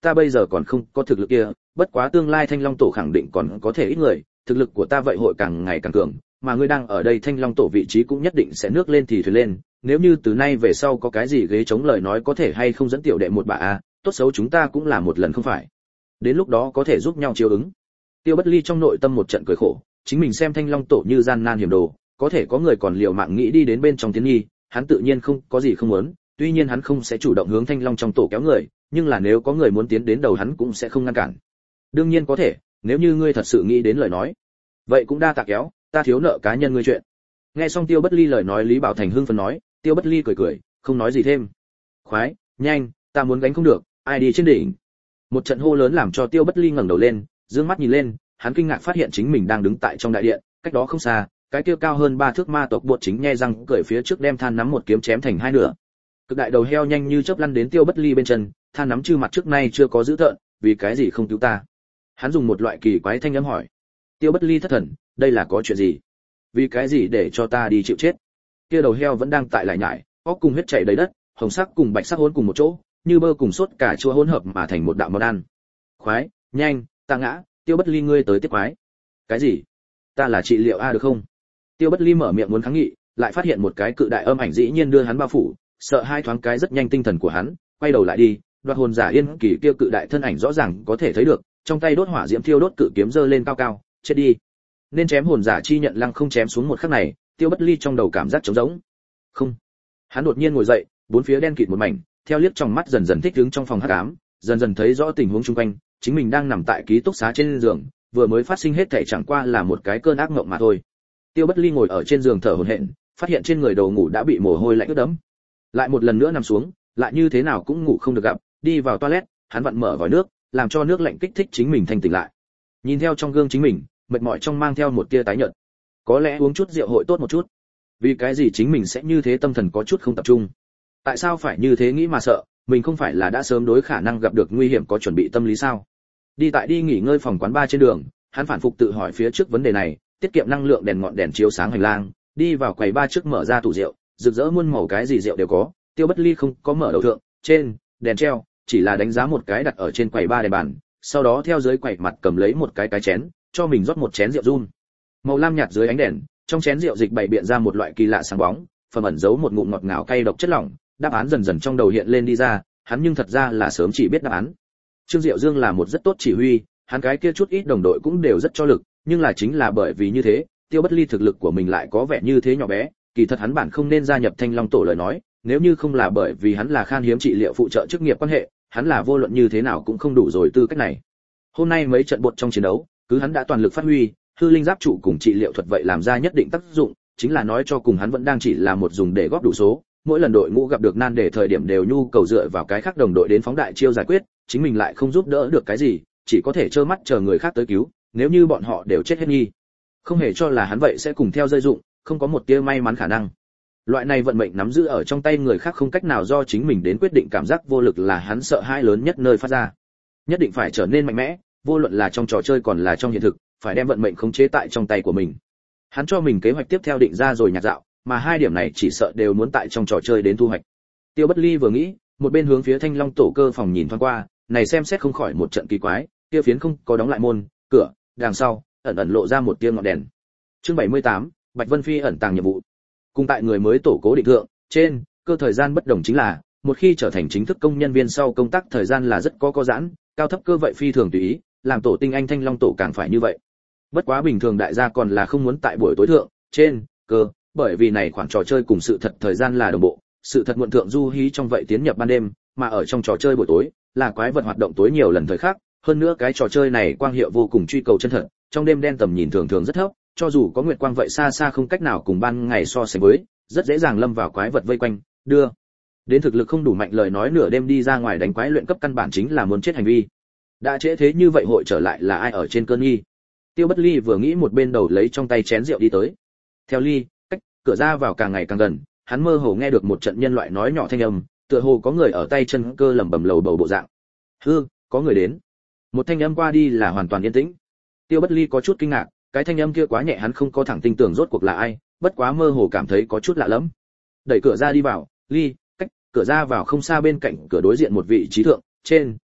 ta bây giờ còn không có thực lực kia, bất quá tương lai Thanh Long tổ khẳng định còn có thể ít người, thực lực của ta vậy hội càng ngày càng cường, mà ngươi đang ở đây Thanh Long tổ vị trí cũng nhất định sẽ nước lên thì thuyền lên, nếu như từ nay về sau có cái gì ghế chống lời nói có thể hay không dẫn tiểu đệ một bà a, tốt xấu chúng ta cũng là một lần không phải. Đến lúc đó có thể giúp nhau chiếu ứng. Tiêu Bất Ly trong nội tâm một trận cười khổ, chính mình xem Thanh Long tổ như gian nan hiểm đồ, có thể có người còn liều mạng nghĩ đi đến bên trong tiến nghi, hắn tự nhiên không có gì không muốn, tuy nhiên hắn không sẽ chủ động hướng Thanh Long trong tổ kéo người, nhưng là nếu có người muốn tiến đến đầu hắn cũng sẽ không ngăn cản. Đương nhiên có thể, nếu như ngươi thật sự nghĩ đến lời nói, vậy cũng đa tạ kéo, ta thiếu nợ cá nhân ngươi chuyện. Nghe xong Tiêu Bất Ly lời nói, Lý Bảo Thành hưng phấn nói, Tiêu Bất Ly cười cười, không nói gì thêm. Khoái, nhanh, ta muốn gánh không được, ai đi trên đỉnh. Một trận hô lớn làm cho Tiêu Bất Ly ngẩng đầu lên, dương mắt nhìn lên, hắn kinh ngạc phát hiện chính mình đang đứng tại trong đại điện, cách đó không xa, cái kia cao hơn 3 thước ma tộc bột chính nhe răng cười phía trước đem than nắm một kiếm chém thành hai nửa. Cực đại đầu heo nhanh như chớp lăn đến Tiêu Bất Ly bên chân, than nắm chư mặt trước nay chưa có giữ tợn, vì cái gì không cứu ta? Hắn dùng một loại kỳ quái thanh âm hỏi. Tiêu Bất Ly thất thần, đây là có chuyện gì? Vì cái gì để cho ta đi chịu chết? Kia đầu heo vẫn đang tại lại nhải, óc cùng huyết chảy đầy đất, hồng sắc cùng bạch sắc hỗn cùng một chỗ, như bơ cùng sốt cà chua hỗn hợp mà thành một đạo món ăn. Khoái, nhanh, ta ngã, Tiêu Bất Ly ngươi tới tiếp quái. Cái gì? Ta là trị liệu a được không? Tiêu Bất Ly mở miệng muốn kháng nghị, lại phát hiện một cái cự đại âm ảnh dĩ nhiên đưa hắn bao phủ, sợ hai thoáng cái rất nhanh tinh thần của hắn, quay đầu lại đi, đoạt hồn giả Yên Kỳ kia cự đại thân ảnh rõ ràng có thể thấy được, trong tay đốt hỏa diễm thiêu đốt cự kiếm giơ lên cao cao, chết đi. Nên chém hồn giả chi nhận lăng không chém xuống một khắc này, Tiêu Bất Ly trong đầu cảm giác trống rỗng. Không. Hắn đột nhiên ngồi dậy, bốn phía đen kịt một mảnh, theo liếc trong mắt dần dần thích ứng trong phòng hắc ám, dần dần thấy rõ tình huống xung quanh, chính mình đang nằm tại ký túc xá trên giường, vừa mới phát sinh hết thảy chẳng qua là một cái cơn ác mộng mà thôi. Tiêu Bất Ly ngồi ở trên giường thở hổn hển, phát hiện trên người đầu ngủ đã bị mồ hôi lạnh ướt đẫm. Lại một lần nữa nằm xuống, lại như thế nào cũng ngủ không được gặp, đi vào toilet, hắn vặn mở vòi nước, làm cho nước lạnh kích thích chính mình thanh tỉnh lại. Nhìn theo trong gương chính mình, mệt mỏi trong mang theo một tia tái nhợt. Có lẽ uống chút rượu hội tốt một chút. Vì cái gì chính mình sẽ như thế tâm thần có chút không tập trung? Tại sao phải như thế nghĩ mà sợ, mình không phải là đã sớm đối khả năng gặp được nguy hiểm có chuẩn bị tâm lý sao? Đi nghỉ ngơi phòng quán bar trên đường, hắn phản phục tự hỏi phía trước vấn đề này, tiết kiệm năng lượng đèn ngọn đèn chiếu sáng hành lang, đi vào quầy bar trước mở ra tủ rượu, rực rỡ muôn màu cái gì rượu đều có, Tiêu Bất Ly không có mở đầu thượng, trên, đèn treo, chỉ là đánh giá một cái đặt ở trên quầy bar đèn bàn, sau đó theo dưới quầy mặt cầm lấy một cái chén, cho mình rót một chén rượu run. Màu lam nhạt dưới ánh đèn, trong chén rượu dịch bày biện ra một loại kỳ lạ sáng bóng, phần ẩn giấu một ngụm ngọt ngào cay độc chất lỏng, đáp án dần dần trong đầu hiện lên đi ra, hắn nhưng thật ra là sớm chỉ biết đáp án. Trương Diệu Dương là một rất tốt chỉ huy, hắn cái kia chút ít đồng đội cũng đều rất cho lực, nhưng là chính là bởi vì như thế, Tiêu Bất Ly thực lực của mình lại có vẻ như thế nhỏ bé, kỳ thật hắn bản không nên gia nhập Thanh Long tổ lời nói, nếu như không là bởi vì hắn là khan hiếm trị liệu phụ trợ chức nghiệp quan hệ, hắn là vô luận như thế nào cũng không đủ rồi tư cách này. Hôm nay mấy trận bột trong chiến đấu, cứ hắn đã toàn lực phát huy, hư linh giáp trụ cùng trị liệu thuật vậy làm ra nhất định tác dụng, chính là nói cho cùng hắn vẫn đang chỉ là một dùng để góp đủ số, mỗi lần đội ngũ gặp được nan đề thời điểm đều nhu cầu dựa vào cái khác đồng đội đến phóng đại chiêu giải quyết, chính mình lại không giúp đỡ được cái gì, chỉ có thể trơ mắt chờ người khác tới cứu, nếu như bọn họ đều chết hết nghi, không hề cho là hắn vậy sẽ cùng theo rơi dụng, không có một tia may mắn khả năng. Loại này vận mệnh nắm giữ ở trong tay người khác không cách nào do chính mình đến quyết định, cảm giác vô lực là hắn sợ hãi lớn nhất nơi phát ra. Nhất định phải trở nên mạnh mẽ, vô luận là trong trò chơi còn là trong hiện thực, phải đem vận mệnh khống chế tại trong tay của mình. Hắn cho mình kế hoạch tiếp theo định ra rồi nhạt dạo, mà hai điểm này chỉ sợ đều muốn tại trong trò chơi đến thu hoạch. Tiêu Bất Ly vừa nghĩ, một bên hướng phía Thanh Long tổ cơ phòng nhìn thoáng qua, này xem xét không khỏi một trận kỳ quái, kia phiến không có đóng lại môn, cửa, đằng sau ẩn ẩn lộ ra một tia ngọn đèn. Chương 78, Bạch Vân Phi ẩn tàng nhiệm vụ. Cùng tại người mới tổ cố định thượng, trên cơ thời gian bất đồng chính là, một khi trở thành chính thức công nhân viên sau công tác thời gian là rất có giãn, cao thấp cơ vậy phi thường tùy ý, làm tổ tinh anh Thanh Long tổ càng phải như vậy. Bất quá bình thường đại gia còn là không muốn tại buổi tối thượng, trên cơ, bởi vì này khoảng trò chơi cùng sự thật thời gian là đồng bộ, sự thật muộn thượng du hí trong vậy tiến nhập ban đêm, mà ở trong trò chơi buổi tối là quái vật hoạt động tối nhiều lần thời khác, hơn nữa cái trò chơi này quang hiệu vô cùng truy cầu chân thật, trong đêm đen tầm nhìn thường thường rất thấp, cho dù có nguyệt quang vậy xa xa không cách nào cùng ban ngày so sánh với, rất dễ dàng lâm vào quái vật vây quanh, đưa đến thực lực không đủ mạnh lời nói nửa đêm đi ra ngoài đánh quái luyện cấp căn bản chính là muốn chết hành vi. Đã trễ thế như vậy hội trở lại là ai ở trên cơn nghi. Tiêu Bất Ly vừa nghĩ một bên đầu lấy trong tay chén rượu đi tới. Theo ly, cách cửa ra vào càng ngày càng gần, hắn mơ hồ nghe được một trận nhân loại nói nhỏ thanh âm, tựa hồ có người ở tay chân cơ lẩm bẩm lầu bầu bộ dạng. Hư, có người đến. Một thanh âm qua đi là hoàn toàn yên tĩnh. Tiêu Bất Ly có chút kinh ngạc, cái thanh âm kia quá nhẹ hắn không có thẳng tin tưởng rốt cuộc là ai, bất quá mơ hồ cảm thấy có chút lạ lẫm. Đẩy cửa ra đi vào, ly, cách cửa ra vào không xa bên cạnh cửa đối diện một vị trí thượng, trên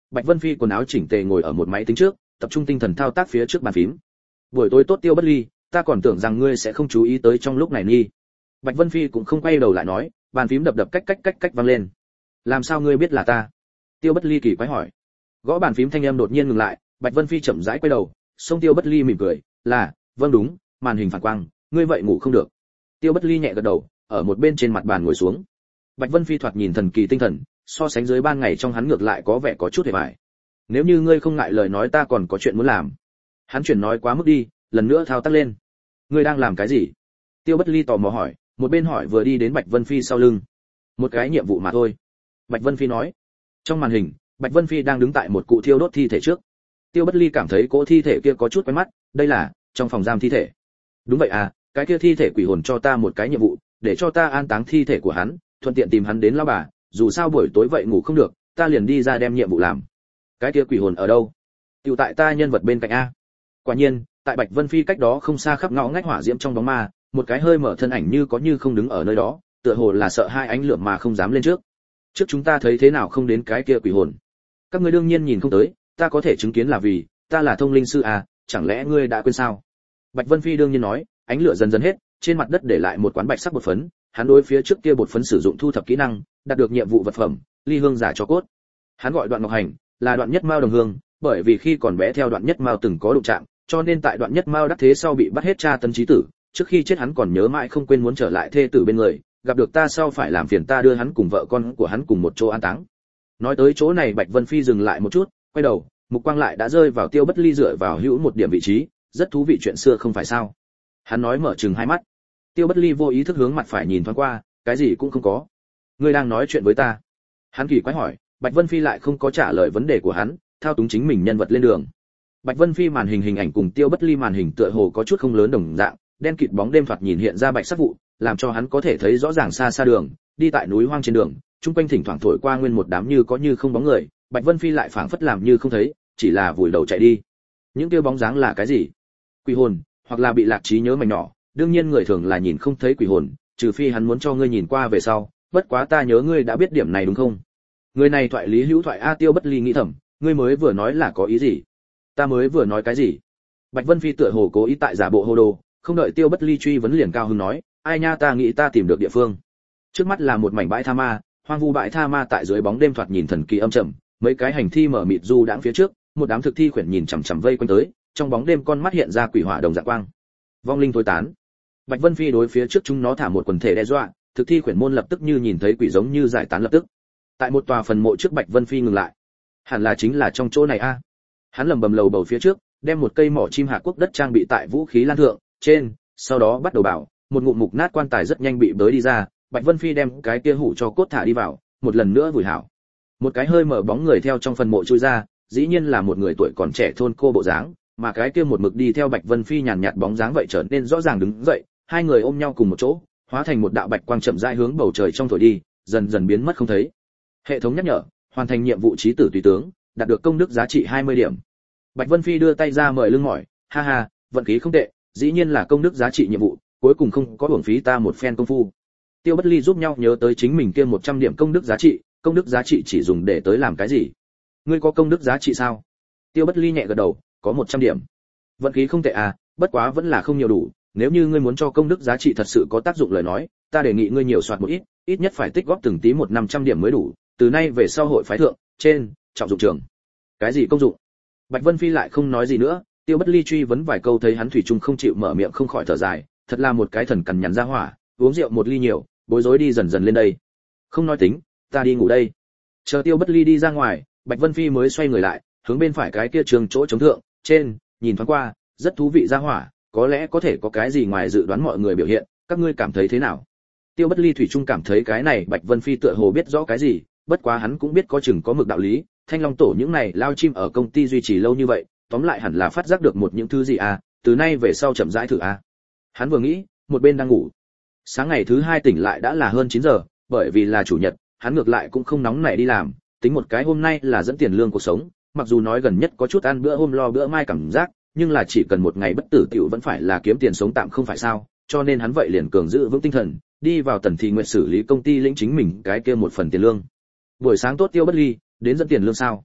Bạch Vân Phi quần áo chỉnh tề ngồi ở một máy tính trước, tập trung tinh thần thao tác phía trước bàn phím. Buổi tối tốt Tiêu Bất Ly, ta còn tưởng rằng ngươi sẽ không chú ý tới trong lúc này nghi. Bạch Vân Phi cũng không quay đầu lại nói, bàn phím đập đập cách vang lên. Làm sao ngươi biết là ta? Tiêu Bất Ly kỳ quái hỏi. Gõ bàn phím thanh âm đột nhiên ngừng lại, Bạch Vân Phi chậm rãi quay đầu, xông Tiêu Bất Ly mỉm cười, là, vâng đúng, màn hình phản quang, ngươi vậy ngủ không được. Tiêu Bất Ly nhẹ gật đầu, ở một bên trên mặt bàn ngồi xuống. Bạch Vân Phi thoạt nhìn thần kỳ tinh thần, so sánh dưới ban ngày trong hắn ngược lại có vẻ có chút hề bại. Nếu như ngươi không ngại lời nói ta còn có chuyện muốn làm. Hắn chuyển nói quá mức đi, lần nữa thao tác lên. Ngươi đang làm cái gì? Tiêu Bất Ly tò mò hỏi, một bên hỏi vừa đi đến Bạch Vân Phi sau lưng. Một cái nhiệm vụ mà thôi. Bạch Vân Phi nói. Trong màn hình, Bạch Vân Phi đang đứng tại một cụ thiêu đốt thi thể trước. Tiêu Bất Ly cảm thấy cỗ thi thể kia có chút quen mắt, đây là trong phòng giam thi thể. Đúng vậy à, cái kia thi thể quỷ hồn cho ta một cái nhiệm vụ, để cho ta an táng thi thể của hắn, thuận tiện tìm hắn đến lão bà, dù sao buổi tối vậy ngủ không được, ta liền đi ra đem nhiệm vụ làm. Cái kia quỷ hồn ở đâu? Tiểu tại ta nhân vật bên cạnh a. Quả nhiên, tại Bạch Vân Phi cách đó không xa khắp ngõ ngách hỏa diễm trong bóng ma, một cái hơi mở thân ảnh như có như không đứng ở nơi đó, tựa hồ là sợ hai ánh lửa mà không dám lên trước. Trước chúng ta thấy thế nào không đến cái kia quỷ hồn? Các ngươi đương nhiên nhìn không tới, ta có thể chứng kiến là vì ta là thông linh sư à, chẳng lẽ ngươi đã quên sao? Bạch Vân Phi đương nhiên nói, ánh lửa dần dần hết, trên mặt đất để lại một quán bạch sắc bột phấn, hắn đối phía trước kia bột phấn sử dụng thu thập kỹ năng, đạt được nhiệm vụ vật phẩm, ly hương giả cho cốt. Hắn gọi Đoạn Ngọc Hành, là Đoạn Nhất Mao đồng hương, bởi vì khi còn bé theo Đoạn Nhất Mao từng có đụng chạm, cho nên tại Đoạn Nhất Mao đắc thế sau bị bắt hết tra tấn chí tử, trước khi chết hắn còn nhớ mãi không quên muốn trở lại thê tử bên người, gặp được ta sau phải làm phiền ta đưa hắn cùng vợ con của hắn cùng một chỗ an táng. Nói tới chỗ này Bạch Vân Phi dừng lại một chút, quay đầu, mục quang lại đã rơi vào Tiêu Bất Ly dựa vào hữu một điểm vị trí, rất thú vị chuyện xưa không phải sao? Hắn nói mở trừng hai mắt. Tiêu Bất Ly vô ý thức hướng mặt phải nhìn thoáng qua, cái gì cũng không có. Ngươi đang nói chuyện với ta? Hắn kỳ quái hỏi. Bạch Vân Phi lại không có trả lời vấn đề của hắn, thao túng chính mình nhân vật lên đường. Bạch Vân Phi màn hình ảnh cùng Tiêu Bất Ly màn hình tựa hồ có chút không lớn đồng dạng, đen kịt bóng đêm thoạt nhìn hiện ra bạch sắc vụ, làm cho hắn có thể thấy rõ ràng xa xa đường, đi tại núi hoang trên đường, trung quanh thỉnh thoảng thổi qua nguyên một đám như có như không bóng người, Bạch Vân Phi lại phảng phất làm như không thấy, chỉ là vùi đầu chạy đi. Những kia bóng dáng là cái gì? Quỷ hồn, hoặc là bị lạc trí nhớ mảnh nhỏ, đương nhiên người thường là nhìn không thấy quỷ hồn, trừ phi hắn muốn cho ngươi nhìn qua về sau, bất quá ta nhớ ngươi đã biết điểm này đúng không? Người này thoại lý hữu thoại a. Tiêu Bất Ly nghĩ thầm, ngươi mới vừa nói là có ý gì? Ta mới vừa nói cái gì? Bạch Vân Phi tựa hồ cố ý tại giả bộ hồ đồ, không đợi Tiêu Bất Ly truy vấn liền cao hứng nói, ai nha, ta nghĩ ta tìm được địa phương. Trước mắt là một mảnh bãi tha ma, hoang vu bãi tha ma tại dưới bóng đêm thoạt nhìn thần kỳ âm trầm, mấy cái hành thi mở mịt du đãng phía trước, một đám thực thi khuyển nhìn chằm chằm vây quanh tới, trong bóng đêm con mắt hiện ra quỷ hỏa đồng dạng quang. Vong linh tối tán. Bạch Vân Phi đối phía trước chúng nó thả một quần thể đe dọa, thực thi khuyển môn lập tức như nhìn thấy quỷ giống như giải tán lập tức. Tại một tòa phần mộ trước Bạch Vân Phi ngừng lại. Hẳn là chính là trong chỗ này a. Hắn lẩm bẩm lầu bầu phía trước, đem một cây mỏ chim Hạ Quốc đất trang bị tại vũ khí lan thượng, trên, sau đó bắt đầu bảo, một ngụm mục nát quan tài rất nhanh bị bới đi ra, Bạch Vân Phi đem cái kia hủ cho cốt thả đi vào, một lần nữa vùi hảo. Một cái hơi mở bóng người theo trong phần mộ chui ra, dĩ nhiên là một người tuổi còn trẻ thôn cô bộ dáng, mà cái kia một mực đi theo Bạch Vân Phi nhàn nhạt bóng dáng vậy trở nên rõ ràng đứng dậy, hai người ôm nhau cùng một chỗ, hóa thành một đạo bạch quang chậm rãi hướng bầu trời trong thổi đi, dần dần biến mất không thấy. Hệ thống nhắc nhở, hoàn thành nhiệm vụ chí tử tùy tướng, đạt được công đức giá trị 20 điểm. Bạch Vân Phi đưa tay ra mời lưng mỏi, ha ha, vận khí không tệ, dĩ nhiên là công đức giá trị nhiệm vụ, cuối cùng không có uổng phí ta một phen công phu. Tiêu Bất Ly giúp nhau nhớ tới chính mình kia 100 điểm công đức giá trị chỉ dùng để tới làm cái gì? Ngươi có công đức giá trị sao? Tiêu Bất Ly nhẹ gật đầu, có 100 điểm. Vận khí không tệ à, bất quá vẫn là không nhiều đủ, nếu như ngươi muốn cho công đức giá trị thật sự có tác dụng lời nói, ta đề nghị ngươi nhiều soạt một ít, ít nhất phải tích góp từng tí 500 điểm mới đủ, từ nay về sau hội phái thượng, trên, trọng dụng trường. Cái gì công dụng? Bạch Vân Phi lại không nói gì nữa, Tiêu Bất Ly truy vấn vài câu thấy hắn thủy chung không chịu mở miệng không khỏi thở dài, thật là một cái thần cằn nhằn ra hỏa, uống rượu một ly nhiều, bối rối đi dần dần lên đây. Không nói tính, ta đi ngủ đây. Chờ Tiêu Bất Ly đi ra ngoài, Bạch Vân Phi mới xoay người lại, hướng bên phải cái kia trường chỗ chống thượng, trên, nhìn thoáng qua, rất thú vị ra hỏa, có lẽ có thể có cái gì ngoài dự đoán mọi người biểu hiện, các ngươi cảm thấy thế nào? Tiêu Bất Ly thủy chung cảm thấy cái này Bạch Vân Phi tựa hồ biết rõ cái gì, bất quá hắn cũng biết có chừng có mực đạo lý, Thanh Long tổ những này lao chim ở công ty duy trì lâu như vậy, tóm lại hẳn là phát giác được một những thứ gì à, từ nay về sau chậm rãi thử à. Hắn vừa nghĩ, một bên đang ngủ. Sáng ngày thứ hai tỉnh lại đã là hơn 9 giờ, bởi vì là chủ nhật, hắn ngược lại cũng không nóng nảy đi làm, tính một cái hôm nay là dẫn tiền lương cuộc sống, mặc dù nói gần nhất có chút ăn bữa hôm lo bữa mai cảm giác, nhưng là chỉ cần một ngày bất tử tiểu vẫn phải là kiếm tiền sống tạm không phải sao, cho nên hắn vậy liền cường giữ vững tinh thần, đi vào Tần Thị Nguyệt xử lý công ty lĩnh chính mình cái kia một phần tiền lương. Buổi sáng tốt Tiêu Bất Ly, đến dẫn tiền lương sao?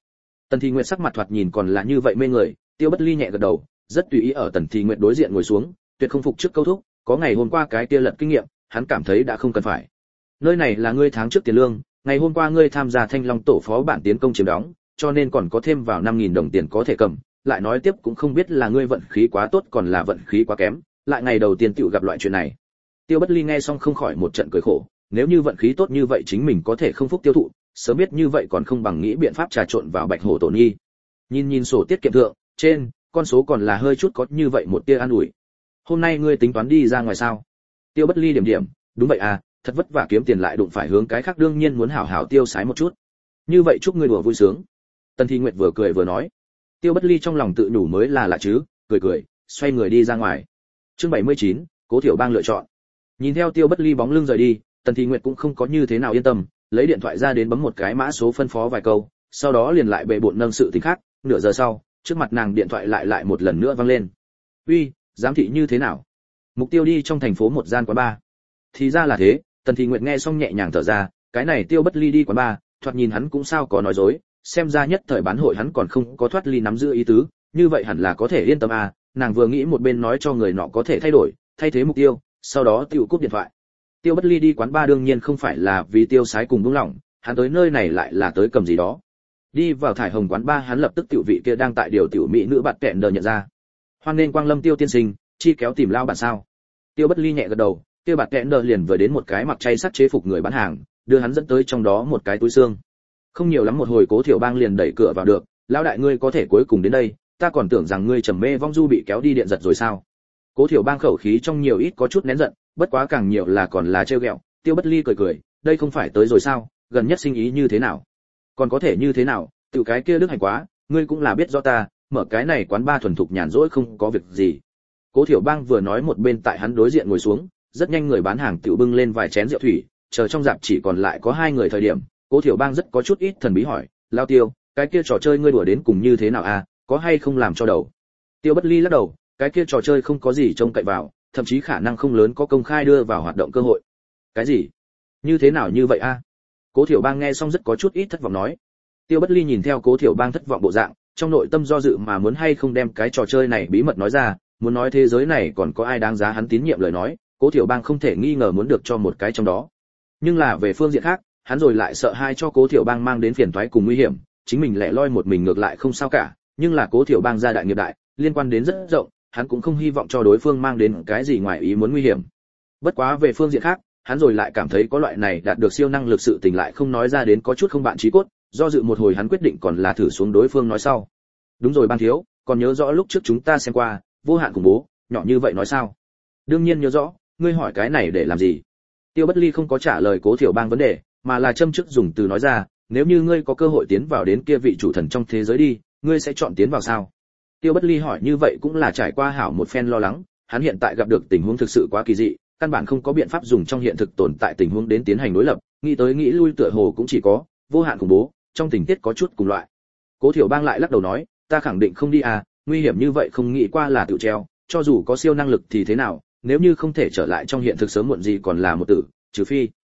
Tần Thị Nguyệt sắc mặt thoạt nhìn còn là như vậy mê người, Tiêu Bất Ly nhẹ gật đầu, rất tùy ý ở Tần Thị Nguyệt đối diện ngồi xuống, tuyệt không phục trước câu thúc, có ngày hôm qua cái kia lật kinh nghiệm, hắn cảm thấy đã không cần phải. Nơi này là ngươi tháng trước tiền lương, ngày hôm qua ngươi tham gia Thanh Long tổ phó bản tiến công chiếm đóng, cho nên còn có thêm vào 5000 đồng tiền có thể cầm, lại nói tiếp cũng không biết là ngươi vận khí quá tốt còn là vận khí quá kém, lại ngày đầu tiên tựu gặp loại chuyện này. Tiêu Bất Ly nghe xong không khỏi một trận cười khổ, nếu như vận khí tốt như vậy chính mình có thể không phúc tiêu thụ, sớm biết như vậy còn không bằng nghĩ biện pháp trà trộn vào Bạch Hổ tổ nghi. Nhìn sổ tiết kiệm thượng, trên con số còn là hơi chút có như vậy một tia an ủi. Hôm nay ngươi tính toán đi ra ngoài sao? Tiêu Bất Ly điểm điểm, đúng vậy à, thật vất vả kiếm tiền lại đụng phải hướng cái khác đương nhiên muốn hảo hảo tiêu xái một chút. Như vậy chúc ngươi đùa vui sướng. Tần Thị Nguyệt vừa cười vừa nói. Tiêu Bất Ly trong lòng tự nhủ mới là lạ chứ, cười, xoay người đi ra ngoài. Chương 79, Cố Thiểu Bang lựa chọn. Nhìn theo Tiêu Bất Ly bóng lưng rời đi, Tần Thị Nguyệt cũng không có như thế nào yên tâm, lấy điện thoại ra đến bấm một cái mã số phân phó vài câu, sau đó liền lại bệ bội nâng sự tình khác, nửa giờ sau, trước mặt nàng điện thoại lại một lần nữa vang lên. "Uy, giám thị như thế nào?" Mục tiêu đi trong thành phố một gian quán bar. Thì ra là thế, Tần Thị Nguyệt nghe xong nhẹ nhàng thở ra, cái này Tiêu Bất Ly đi quán bar, thoạt nhìn hắn cũng sao có nói dối, xem ra nhất thời bán hội hắn còn không có thoát ly nắm giữ ý tứ, như vậy hẳn là có thể yên tâm à, nàng vừa nghĩ một bên nói cho người nọ có thể thay thế mục tiêu, sau đó tiêu cúp điện thoại. Tiêu Bất Ly đi quán bar đương nhiên không phải là vì tiêu sái cùng đúng lòng, hắn tới nơi này lại là tới cầm gì đó. Đi vào thải hồng quán bar hắn lập tức tiểu vị kia đang tại điều tiểu mỹ nữ bạn kẹn đờ nhận ra. Hoan nên quang lâm Tiêu tiên sinh, chi kéo tìm lao bản sao? Tiêu Bất Ly nhẹ gật đầu, kia bạn kẹn đờ liền vừa đến một cái mặc chay sắt chế phục người bán hàng, đưa hắn dẫn tới trong đó một cái túi xương. Không nhiều lắm một hồi Cố Thiểu Bang liền đẩy cửa vào được, lão đại ngươi có thể cuối cùng đến đây, ta còn tưởng rằng ngươi trầm mê vong du bị kéo đi điện giật rồi sao? Cố Thiểu Bang khẩu khí trong nhiều ít có chút nén giận, bất quá càng nhiều là còn là trêu ghẹo. Tiêu Bất Ly cười, đây không phải tới rồi sao, gần nhất sinh ý như thế nào? Còn có thể như thế nào, tiểu cái kia đức hành quá, ngươi cũng là biết rõ ta, mở cái này quán bar thuần thục nhàn rỗi không có việc gì. Cố Thiểu Bang vừa nói một bên tại hắn đối diện ngồi xuống, rất nhanh người bán hàng tiểu bưng lên vài chén rượu thủy, chờ trong dạp chỉ còn lại có hai người thời điểm, Cố Thiểu Bang rất có chút ít thần bí hỏi, "Lao Tiêu, cái kia trò chơi ngươi đùa đến cùng như thế nào a, có hay không làm cho đầu?" Tiêu Bất Ly lắc đầu, cái kia trò chơi không có gì trông cậy vào, thậm chí khả năng không lớn có công khai đưa vào hoạt động cơ hội. Cái gì? Như thế nào như vậy a? Cố Thiểu Bang nghe xong rất có chút ít thất vọng nói. Tiêu Bất Ly nhìn theo Cố Thiểu Bang thất vọng bộ dạng, trong nội tâm do dự mà muốn hay không đem cái trò chơi này bí mật nói ra, muốn nói thế giới này còn có ai đáng giá hắn tín nhiệm lời nói, Cố Thiểu Bang không thể nghi ngờ muốn được cho một cái trong đó. Nhưng là về phương diện khác, hắn rồi lại sợ hai cho Cố Thiểu Bang mang đến phiền toái cùng nguy hiểm, chính mình lẻ loi một mình ngược lại không sao cả, nhưng là Cố Thiểu Bang gia đại nghiệp đại, liên quan đến rất rộng, hắn cũng không hy vọng cho đối phương mang đến cái gì ngoài ý muốn nguy hiểm. Bất quá về phương diện khác, hắn rồi lại cảm thấy có loại này đạt được siêu năng lực sự tình lại không nói ra đến có chút không bạn chí cốt, do dự một hồi hắn quyết định còn là thử xuống đối phương nói sau. Đúng rồi Ban thiếu, còn nhớ rõ lúc trước chúng ta xem qua, vô hạn khủng bố, nhỏ như vậy nói sao? Đương nhiên nhớ rõ, ngươi hỏi cái này để làm gì? Tiêu Bất Ly không có trả lời Cố Thiểu Bang vấn đề, mà là châm chức dùng từ nói ra, nếu như ngươi có cơ hội tiến vào đến kia vị chủ thần trong thế giới đi, ngươi sẽ chọn tiến vào sao? Tiêu Bất Ly hỏi như vậy cũng là trải qua hảo một phen lo lắng, hắn hiện tại gặp được tình huống thực sự quá kỳ dị, căn bản không có biện pháp dùng trong hiện thực tồn tại tình huống đến tiến hành đối lập, nghĩ tới nghĩ lui tựa hồ cũng chỉ có vô hạn khủng bố, trong tình tiết có chút cùng loại. Cố Thiểu Bang lại lắc đầu nói, ta khẳng định không đi à, nguy hiểm như vậy không nghĩ qua là tự treo, cho dù có siêu năng lực thì thế nào, nếu như không thể trở lại trong hiện thực sớm muộn gì còn là một tử, trừ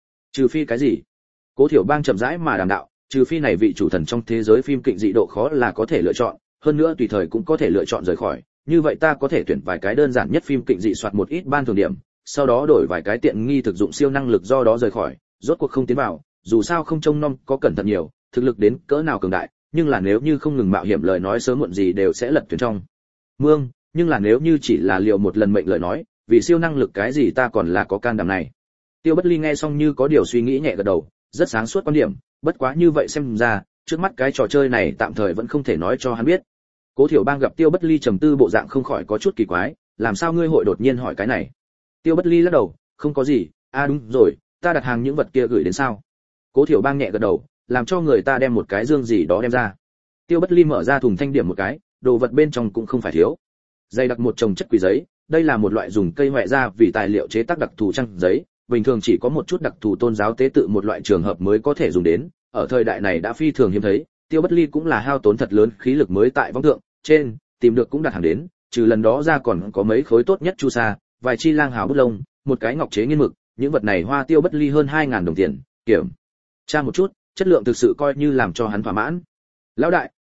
phi cái gì? Cố Thiểu Bang chậm rãi mà đàm đạo, trừ phi này vị chủ thần trong thế giới phim kịch dị độ khó là có thể lựa chọn, hơn nữa tùy thời cũng có thể lựa chọn rời khỏi, như vậy ta có thể tuyển vài cái đơn giản nhất phim kịch dị soạt một ít ban thường điểm, sau đó đổi vài cái tiện nghi thực dụng siêu năng lực do đó rời khỏi, rốt cuộc không tiến vào, dù sao không trông nom có cẩn thận nhiều, thực lực đến cỡ nào cường đại, nhưng là nếu như không ngừng mạo hiểm lời nói sớm muộn gì đều sẽ lật thuyền trong mương, nhưng là nếu như chỉ là liều một lần mệnh lời nói, vì siêu năng lực cái gì ta còn là có can đảm này. Tiêu Bất Ly nghe xong như có điều suy nghĩ nhẹ gật đầu, rất sáng suốt quan điểm, bất quá như vậy xem ra, trước mắt cái trò chơi này tạm thời vẫn không thể nói cho hắn biết. Cố Thiểu Bang gặp Tiêu Bất Ly trầm tư bộ dạng không khỏi có chút kỳ quái, làm sao ngươi hội đột nhiên hỏi cái này? Tiêu Bất Ly lắc đầu, không có gì, đúng rồi, ta đặt hàng những vật kia gửi đến sao? Cố Thiểu Bang nhẹ gật đầu, làm cho người ta đem một cái dương gì đó đem ra. Tiêu Bất Ly mở ra thùng thanh điểm một cái, đồ vật bên trong cũng không phải thiếu. Dày đặc một chồng chất quỷ giấy, đây là một loại dùng cây hoại ra vì tài liệu chế tác đặc thù trang giấy, bình thường chỉ có một chút đặc thù tôn giáo tế tự một loại trường hợp mới có thể dùng đến, ở thời đại này đã phi thường hiếm thấy. Tiêu Bất Ly cũng là hao tốn thật lớn khí lực mới tại võng thượng trên tìm được cũng đặt hàng đến, trừ lần đó ra còn có mấy khối tốt nhất chu sa, vài chi lang hào bút lông, một cái ngọc chế nghiên mực, những vật này hoa Tiêu Bất Ly hơn 2000 đồng tiền, kiểm tra một chút, chất lượng thực sự coi như làm cho hắn thỏa mãn. Lão đại,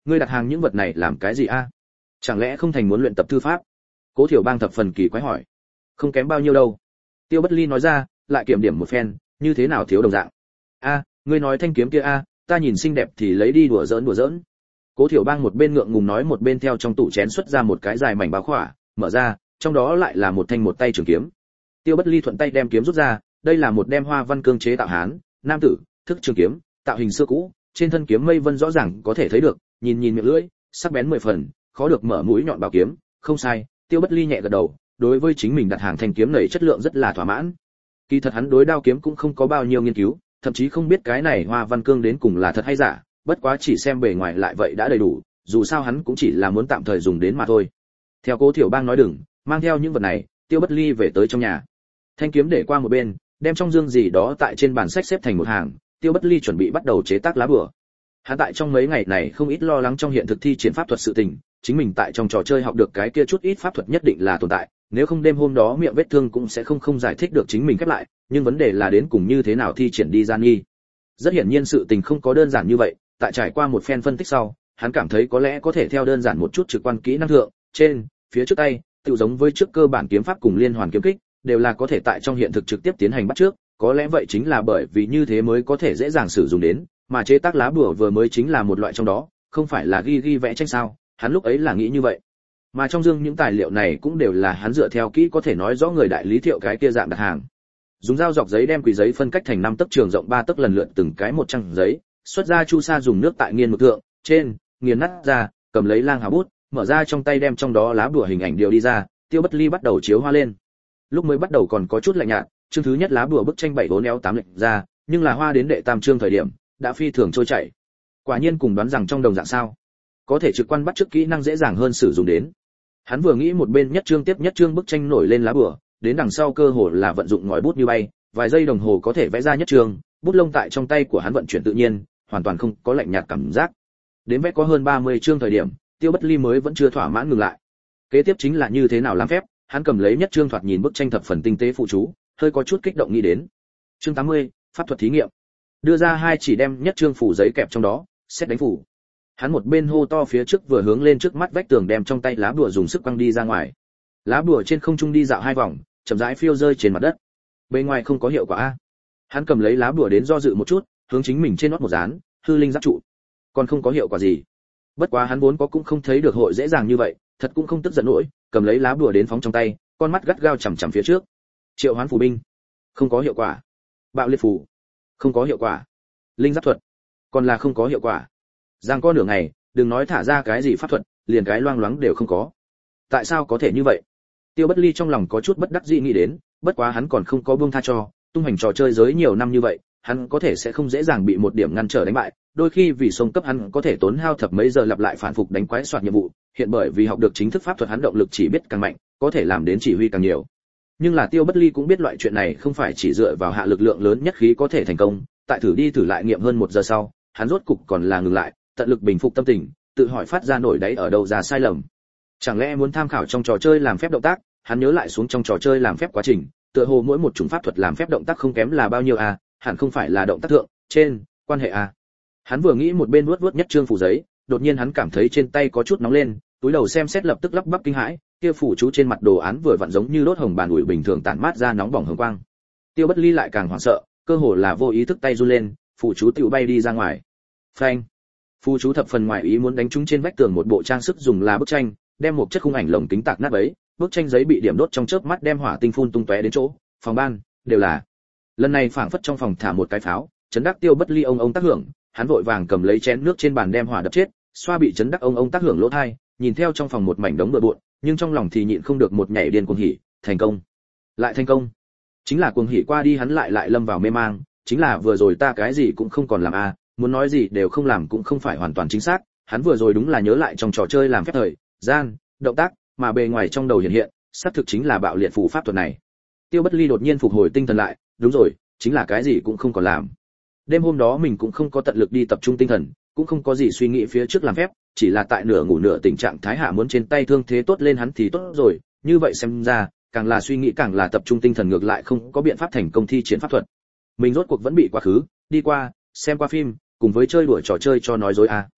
ngươi đặt hàng những vật này làm cái gì a? Chẳng lẽ không thành muốn luyện tập thư pháp? Cố Thiểu Bang thập phần kỳ quái hỏi. Không kém bao nhiêu đâu. Tiêu Bất Ly nói ra, lại kiểm điểm một phen, như thế nào thiếu đồng dạng. A, ngươi nói thanh kiếm kia a, ta nhìn xinh đẹp thì lấy đi đùa giỡn. Cố Thiểu Bang một bên ngượng ngùng nói một bên theo trong tủ chén xuất ra một cái dài mảnh báo khỏa, mở ra, trong đó lại là một thanh một tay trường kiếm. Tiêu Bất Ly thuận tay đem kiếm rút ra, đây là một đem hoa văn cương chế tạo hán, nam tử, thức trường kiếm, tạo hình xưa cũ, trên thân kiếm mây vân rõ ràng có thể thấy được, nhìn miệng lưỡi, sắc bén 10 phần, khó được mở mũi nhọn bảo kiếm, không sai, Tiêu Bất Ly nhẹ gật đầu, đối với chính mình đặt hàng thanh kiếm này chất lượng rất là thỏa mãn. Kỳ thật hắn đối đao kiếm cũng không có bao nhiêu nghiên cứu, thậm chí không biết cái này hoa văn cương đến cùng là thật hay giả, bất quá chỉ xem bề ngoài lại vậy đã đầy đủ, dù sao hắn cũng chỉ là muốn tạm thời dùng đến mà thôi. Theo Cố Thiểu Bang nói đừng mang theo những vật này, Tiêu Bất Ly về tới trong nhà. Thanh kiếm để qua một bên, đem trong dương gì đó tại trên bàn sách xếp thành một hàng, Tiêu Bất Ly chuẩn bị bắt đầu chế tác lá bùa. Hắn tại trong mấy ngày này không ít lo lắng trong hiện thực thi triển pháp thuật sự tình, chính mình tại trong trò chơi học được cái kia chút ít pháp thuật nhất định là tồn tại, nếu không đêm hôm đó miệng vết thương cũng sẽ không giải thích được chính mình khép lại, nhưng vấn đề là đến cùng như thế nào thi triển đi ra nghi. Rất hiển nhiên sự tình không có đơn giản như vậy, tại trải qua một phen phân tích sau, hắn cảm thấy có lẽ có thể theo đơn giản một chút trực quan kỹ năng thượng, trên, phía trước tay, tự giống với trước cơ bản kiếm pháp cùng liên hoàn kiếm kích, đều là có thể tại trong hiện thực trực tiếp tiến hành bắt trước, có lẽ vậy chính là bởi vì như thế mới có thể dễ dàng sử dụng đến, mà chế tác lá bùa vừa mới chính là một loại trong đó, không phải là ghi vẽ tranh sao, hắn lúc ấy là nghĩ như vậy. Mà trong dương những tài liệu này cũng đều là hắn dựa theo kỹ có thể nói rõ người đại lý Thiệu cái kia dạng đặt hàng. Dùng dao dọc giấy đem quỷ giấy phân cách thành 5 tấc trường rộng 3 tấc lần lượt từng cái một trang giấy, xuất ra chu sa dùng nước tại nghiền một thượng, trên, nghiền nát ra, cầm lấy lang hào bút, mở ra trong tay đem trong đó lá bùa hình ảnh điều đi ra, Tiêu Bất Ly bắt đầu chiếu hoa lên. Lúc mới bắt đầu còn có chút lạnh nhạt, chương thứ nhất lá bùa bức tranh 7-4-8 lệch ra, nhưng là hoa đến đệ tam chương thời điểm, đã phi thường trôi chảy. Quả nhiên cùng đoán rằng trong đồng dạng sao, có thể trực quan bắt chước kỹ năng dễ dàng hơn sử dụng đến. Hắn vừa nghĩ một bên nhất chương tiếp nhất chương bức tranh nổi lên lá bùa, đến đằng sau cơ hồ là vận dụng ngòi bút như bay, vài giây đồng hồ có thể vẽ ra nhất chương, bút lông tại trong tay của hắn vận chuyển tự nhiên, hoàn toàn không có lạnh nhạt cảm giác. Đến vẽ có hơn 30 chương thời điểm, Tiêu Bất Ly mới vẫn chưa thỏa mãn ngừng lại. Kế tiếp chính là như thế nào làm phép, hắn cầm lấy nhất chương thoạt nhìn bức tranh thập phần tinh tế phụ chú, hơi có chút kích động nghĩ đến. Chương 80, pháp thuật thí nghiệm. Đưa ra hai chỉ đem nhất chương phủ giấy kẹp trong đó, xét đánh phủ. Hắn một bên hô to phía trước vừa hướng lên trước mắt vách tường đem trong tay lá bùa dùng sức quăng đi ra ngoài. Lá bùa trên không trung đi dạo 2 vòng, chậm rãi phiêu rơi trên mặt đất. Bên ngoài không có hiệu quả a. Hắn cầm lấy lá bùa đến do dự một chút, hướng chính mình trên nót một dán, hư linh giáp trụ. Còn không có hiệu quả gì. Bất quá hắn vốn có cũng không thấy được hội dễ dàng như vậy, thật cũng không tức giận nổi, cầm lấy lá bùa đến phóng trong tay, con mắt gắt gao chằm chằm phía trước. Triệu hoán phù binh, không có hiệu quả. Bạo liệt phù, không có hiệu quả. Linh giáp thuật, còn là không có hiệu quả. Giang có nửa ngày, đừng nói thả ra cái gì pháp thuật, liền cái loang loáng đều không có. Tại sao có thể như vậy? Tiêu Bất Ly trong lòng có chút bất đắc dĩ nghĩ đến, bất quá hắn còn không có buông tha cho, tung hành trò chơi giới nhiều năm như vậy, hắn có thể sẽ không dễ dàng bị một điểm ngăn trở đánh bại, đôi khi vì sông cấp hắn có thể tốn hao thập mấy giờ lặp lại phản phục đánh quái soạt nhiệm vụ, hiện bởi vì học được chính thức pháp thuật hắn động lực chỉ biết càng mạnh, có thể làm đến chỉ huy càng nhiều. Nhưng là Tiêu Bất Ly cũng biết loại chuyện này không phải chỉ dựa vào hạ lực lượng lớn nhất khí có thể thành công, tại thử đi thử lại nghiệm hơn 1 giờ sau, hắn rốt cục còn là ngừng lại, tận lực bình phục tâm tình, tự hỏi phát ra nổi đáy ở đâu ra sai lầm. Chẳng lẽ muốn tham khảo trong trò chơi làm phép động tác, hắn nhớ lại xuống trong trò chơi làm phép quá trình, tựa hồ mỗi một chủng pháp thuật làm phép động tác không kém là bao nhiêu à, hẳn không phải là động tác thượng, trên, quan hệ à. Hắn vừa nghĩ một bên vuốt nhất trương phủ giấy, đột nhiên hắn cảm thấy trên tay có chút nóng lên, túi đầu xem xét lập tức lắp bắp kinh hãi, kia phủ chú trên mặt đồ án vừa vặn giống như đốt hồng bàn ủi bình thường tản mát ra nóng bỏng hồng quang. Tiêu Bất Ly lại càng hoảng sợ, cơ hồ là vô ý thức tay run lên, phủ chú tiểu bay đi ra ngoài. Phanh! Phù chú thập phần ngoài ý muốn đánh trúng trên vách tường một bộ trang sức dùng là bức tranh, đem một chất khung ảnh lồng kính tạc nát bấy, bức tranh giấy bị điểm đốt trong chớp mắt đem hỏa tinh phun tung tóe đến chỗ, phòng ban đều là. Lần này phảng phất trong phòng thả một cái pháo, chấn đắc Tiêu Bất Ly ông tác hưởng, hắn vội vàng cầm lấy chén nước trên bàn đem hỏa đập chết, xoa bị chấn đắc ông tác hưởng lỗ tai, nhìn theo trong phòng một mảnh đống bừa bộn, nhưng trong lòng thì nhịn không được một nhảy điên cuồng hỉ, thành công. Lại thành công. Chính là cuồng hỉ qua đi hắn lại lâm vào mê mang, chính là vừa rồi ta cái gì cũng không còn làm a, muốn nói gì đều không làm cũng không phải hoàn toàn chính xác, hắn vừa rồi đúng là nhớ lại trong trò chơi làm phép thời gian, động tác, mà bề ngoài trong đầu hiện xác thực chính là bạo liệt phù pháp thuật này. Tiêu Bất Ly đột nhiên phục hồi tinh thần lại, đúng rồi, chính là cái gì cũng không còn làm. Đêm hôm đó mình cũng không có tận lực đi tập trung tinh thần, cũng không có gì suy nghĩ phía trước làm phép, chỉ là tại nửa ngủ nửa tình trạng thái hạ muốn trên tay thương thế tốt lên hắn thì tốt rồi, như vậy xem ra, càng là suy nghĩ càng là tập trung tinh thần ngược lại không có biện pháp thành công thi triển pháp thuật. Mình rốt cuộc vẫn bị quá khứ, đi qua, xem qua phim, cùng với chơi đuổi trò chơi cho nói dối a.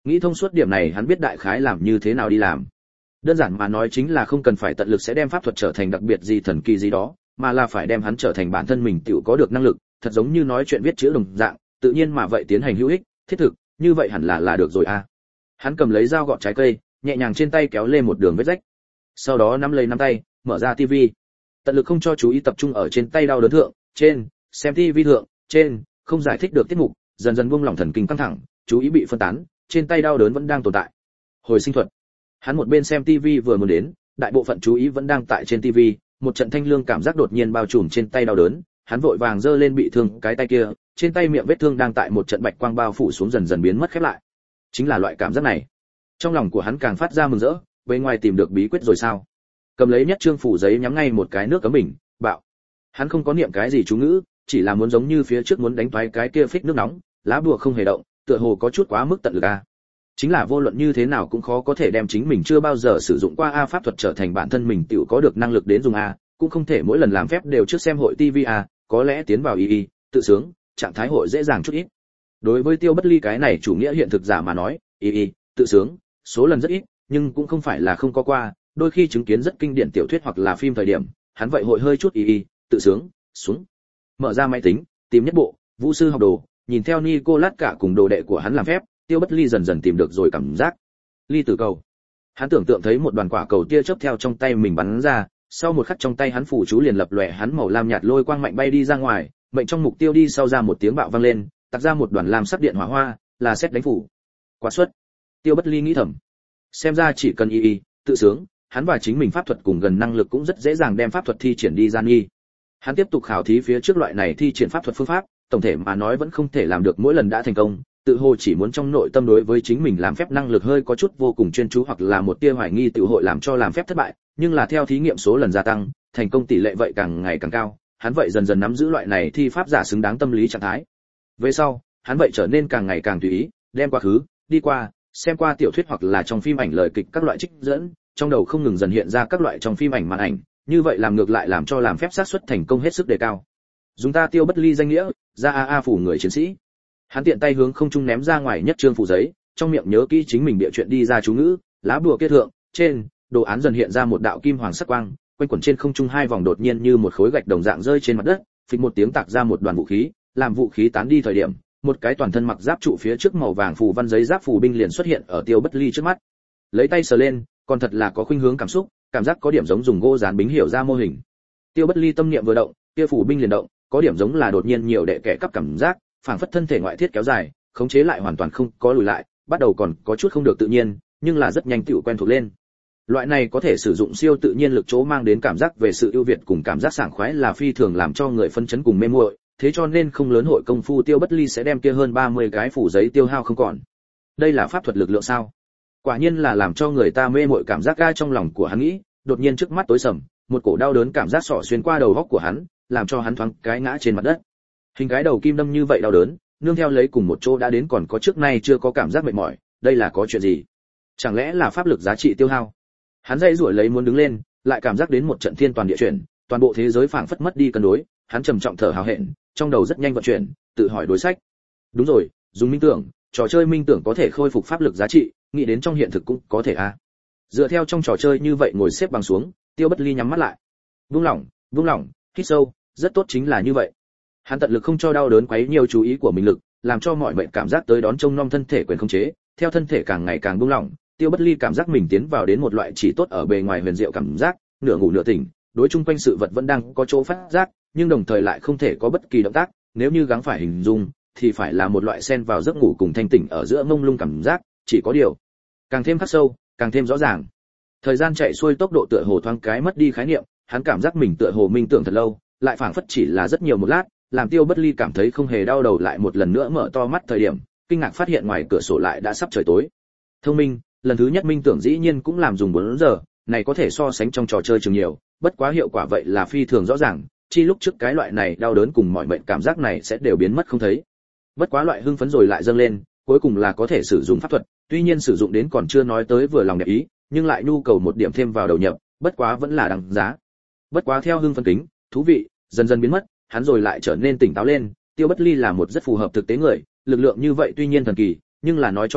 Nghĩ thông suốt điểm này, hắn biết đại khái làm như thế nào đi làm. Đơn giản mà nói chính là không cần phải tận lực sẽ đem pháp thuật trở thành đặc biệt gì thần kỳ gì đó, mà là phải đem hắn trở thành bản thân mình tự có được năng lực, thật giống như nói chuyện viết chữ đồng dạng, tự nhiên mà vậy tiến hành hữu ích, thiết thực, như vậy hẳn là được rồi a. Hắn cầm lấy dao gọt trái cây, nhẹ nhàng trên tay kéo lên một đường vết rách. Sau đó nắm lấy nắm tay, mở ra tivi. Tận lực không cho chú ý tập trung ở trên tay đau đớn thượng, trên, xem tivi thượng, trên, không giải thích được tiết mục, dần dần buông lỏng thần kinh căng thẳng, chú ý bị phân tán, trên tay đau đớn vẫn đang tồn tại. Hồi sinh thuật. Hắn một bên xem tivi vừa muốn đến, đại bộ phận chú ý vẫn đang tại trên tivi, một trận thanh lương cảm giác đột nhiên bao trùm trên tay đau đớn, hắn vội vàng giơ lên bị thương cái tay kia, trên tay miệng vết thương đang tại một trận bạch quang bao phủ xuống dần dần biến mất khép lại. Chính là loại cảm giác này. Trong lòng của hắn càng phát ra mừng rỡ, bên ngoài tìm được bí quyết rồi sao? Cầm lấy nhất trương phủ giấy nhắm ngay một cái nước cấm bình, bạo. Hắn không có niệm cái gì chú ngữ, chỉ là muốn giống như phía trước muốn đánh toái cái kia phích nước nóng, lá bùa không hề động, tựa hồ có chút quá mức tận lực a. Chính là vô luận như thế nào cũng khó có thể đem chính mình chưa bao giờ sử dụng qua a pháp thuật trở thành bản thân mình tiểu có được năng lực đến dùng a, cũng không thể mỗi lần làm phép đều trước xem hội TV a, có lẽ tiến vào y tự sướng, trạng thái hội dễ dàng chút ít. Đối với Tiêu Bất Ly cái này chủ nghĩa hiện thực giả mà nói, y tự sướng, số lần rất ít, nhưng cũng không phải là không có qua, đôi khi chứng kiến rất kinh điển tiểu thuyết hoặc là phim thời điểm, hắn vậy hội hơi chút y tự sướng, xuống. Mở ra máy tính, tìm nhất bộ, Vũ sư học đồ, nhìn theo Nicolas cả cùng đồ đệ của hắn làm phép, Tiêu Bất Ly dần dần tìm được rồi cảm giác. Ly tử cầu. Hắn tưởng tượng thấy một đoàn quả cầu tia chớp theo trong tay mình bắn ra, sau một khắc trong tay hắn phủ chú liền lập lòe hắn màu lam nhạt lôi quang mạnh bay đi ra ngoài, mệnh trong mục tiêu đi sau ra một tiếng bạo vang lên, tạc ra một đoàn lam sắc điện hỏa hoa, là sét đánh phủ. Quả suất. Tiêu Bất Ly nghĩ thầm. Xem ra chỉ cần tự sướng, hắn và chính mình pháp thuật cùng gần năng lực cũng rất dễ dàng đem pháp thuật thi triển đi gian nghi. Hắn tiếp tục khảo thí phía trước loại này thi triển pháp thuật phương pháp, tổng thể mà nói vẫn không thể làm được mỗi lần đã thành công, tự hồ chỉ muốn trong nội tâm đối với chính mình làm phép năng lực hơi có chút vô cùng chuyên chú hoặc là một tia hoài nghi tự hội làm cho làm phép thất bại, nhưng là theo thí nghiệm số lần gia tăng, thành công tỷ lệ vậy càng ngày càng cao, hắn vậy dần dần nắm giữ loại này thi pháp giả xứng đáng tâm lý trạng thái. Về sau, hắn vậy trở nên càng ngày càng tùy ý, đem quá khứ, đi qua, xem qua tiểu thuyết hoặc là trong phim ảnh lời kịch các loại trích dẫn, trong đầu không ngừng dần hiện ra các loại trong phim ảnh màn ảnh, như vậy làm ngược lại làm cho làm phép xác suất thành công hết sức đề cao. Dùng ta Tiêu Bất Ly danh nghĩa, ra a phủ người chiến sĩ. Hắn tiện tay hướng không trung ném ra ngoài nhất trương phủ giấy, trong miệng nhớ kỹ chính mình bịa chuyện đi ra chú ngữ, lá bùa kết thượng, trên, đồ án dần hiện ra một đạo kim hoàng sắc quang, quanh quẩn trên không trung hai vòng đột nhiên như một khối gạch đồng dạng rơi trên mặt đất, phịch một tiếng tạc ra một đoàn vũ khí, làm vũ khí tán đi thời điểm, một cái toàn thân mặc giáp trụ phía trước màu vàng phù văn giấy giáp phù binh liền xuất hiện ở Tiêu Bất Ly trước mắt. Lấy tay sờ lên, còn thật là có khuynh hướng cảm xúc, cảm giác có điểm giống dùng gỗ dán bính hiểu ra mô hình. Tiêu Bất Ly tâm niệm vừa động, kia phù binh liền động, có điểm giống là đột nhiên nhiều đệ kẻ cắp cảm giác, phảng phất thân thể ngoại thiết kéo dài, khống chế lại hoàn toàn không có lùi lại, bắt đầu còn có chút không được tự nhiên, nhưng là rất nhanh tựu quen thuộc lên. Loại này có thể sử dụng siêu tự nhiên lực chỗ mang đến cảm giác về sự ưu việt cùng cảm giác sảng khoái là phi thường làm cho người phân chấn cùng mê muội, thế cho nên không lớn hội công phu Tiêu Bất Ly sẽ đem kia hơn 30 cái phủ giấy tiêu hao không còn. Đây là pháp thuật lực lượng sao? Quả nhiên là làm cho người ta mê muội cảm giác ga trong lòng của hắn nghĩ, đột nhiên trước mắt tối sầm, một cổ đau đớn cảm giác xỏ xuyên qua đầu óc của hắn, làm cho hắn thoáng cái ngã trên mặt đất. Hình cái đầu kim đâm như vậy đau đớn, nương theo lấy cùng một chỗ đã đến còn có trước nay chưa có cảm giác mệt mỏi, đây là có chuyện gì? Chẳng lẽ là pháp lực giá trị tiêu hao? Hắn dãy rủa lấy muốn đứng lên, lại cảm giác đến một trận thiên toàn địa chuyển, toàn bộ thế giới phảng phất mất đi cân đối, hắn trầm trọng thở hào hẹn, trong đầu rất nhanh vận chuyển, tự hỏi đối sách. Đúng rồi, dùng minh tưởng, trò chơi minh tưởng có thể khôi phục pháp lực giá trị, nghĩ đến trong hiện thực cũng có thể a. Dựa theo trong trò chơi như vậy ngồi xếp bằng xuống, Tiêu Bất Ly nhắm mắt lại. Buông lỏng, hít sâu, rất tốt chính là như vậy. Hắn tận lực không cho đau đớn quấy nhiều chú ý của mình lực, làm cho mọi mệnh cảm giác tới đón trông nom thân thể quyền không chế, theo thân thể càng ngày càng buông lỏng, Tiêu Bất Ly cảm giác mình tiến vào đến một loại chỉ tốt ở bề ngoài huyền diệu cảm giác, nửa ngủ nửa tỉnh, đối chung quanh sự vật vẫn đang có chỗ phát giác, nhưng đồng thời lại không thể có bất kỳ động tác, nếu như gắng phải hình dung, thì phải là một loại xen vào giấc ngủ cùng thanh tỉnh ở giữa mông lung cảm giác, chỉ có điều càng thêm khắc sâu, càng thêm rõ ràng. Thời gian chạy xuôi tốc độ tựa hồ thoáng cái mất đi khái niệm, hắn cảm giác mình tựa hồ minh tưởng thật lâu, lại phảng phất chỉ là rất nhiều một lát, làm Tiêu Bất Ly cảm thấy không hề đau đầu lại một lần nữa mở to mắt thời điểm, kinh ngạc phát hiện ngoài cửa sổ lại đã sắp trời tối. Thông minh, lần thứ nhất minh tưởng dĩ nhiên cũng làm dùng 4 giờ, này có thể so sánh trong trò chơi trường nhiều, bất quá hiệu quả vậy là phi thường rõ ràng, chi lúc trước cái loại này đau đớn cùng mọi mệnh cảm giác này sẽ đều biến mất không thấy. Bất quá loại hưng phấn rồi lại dâng lên, cuối cùng là có thể sử dụng pháp thuật, tuy nhiên sử dụng đến còn chưa nói tới vừa lòng đẹp ý, nhưng lại nhu cầu một điểm thêm vào đầu nhập, bất quá vẫn là đáng giá. Bất quá theo hưng phấn kính, thú vị dần dần biến mất, hắn rồi lại trở nên tỉnh táo lên. Tiêu Bất Ly là một rất phù hợp thực tế người, lực lượng như vậy tuy nhiên thần kỳ, nhưng là nói cho cùng,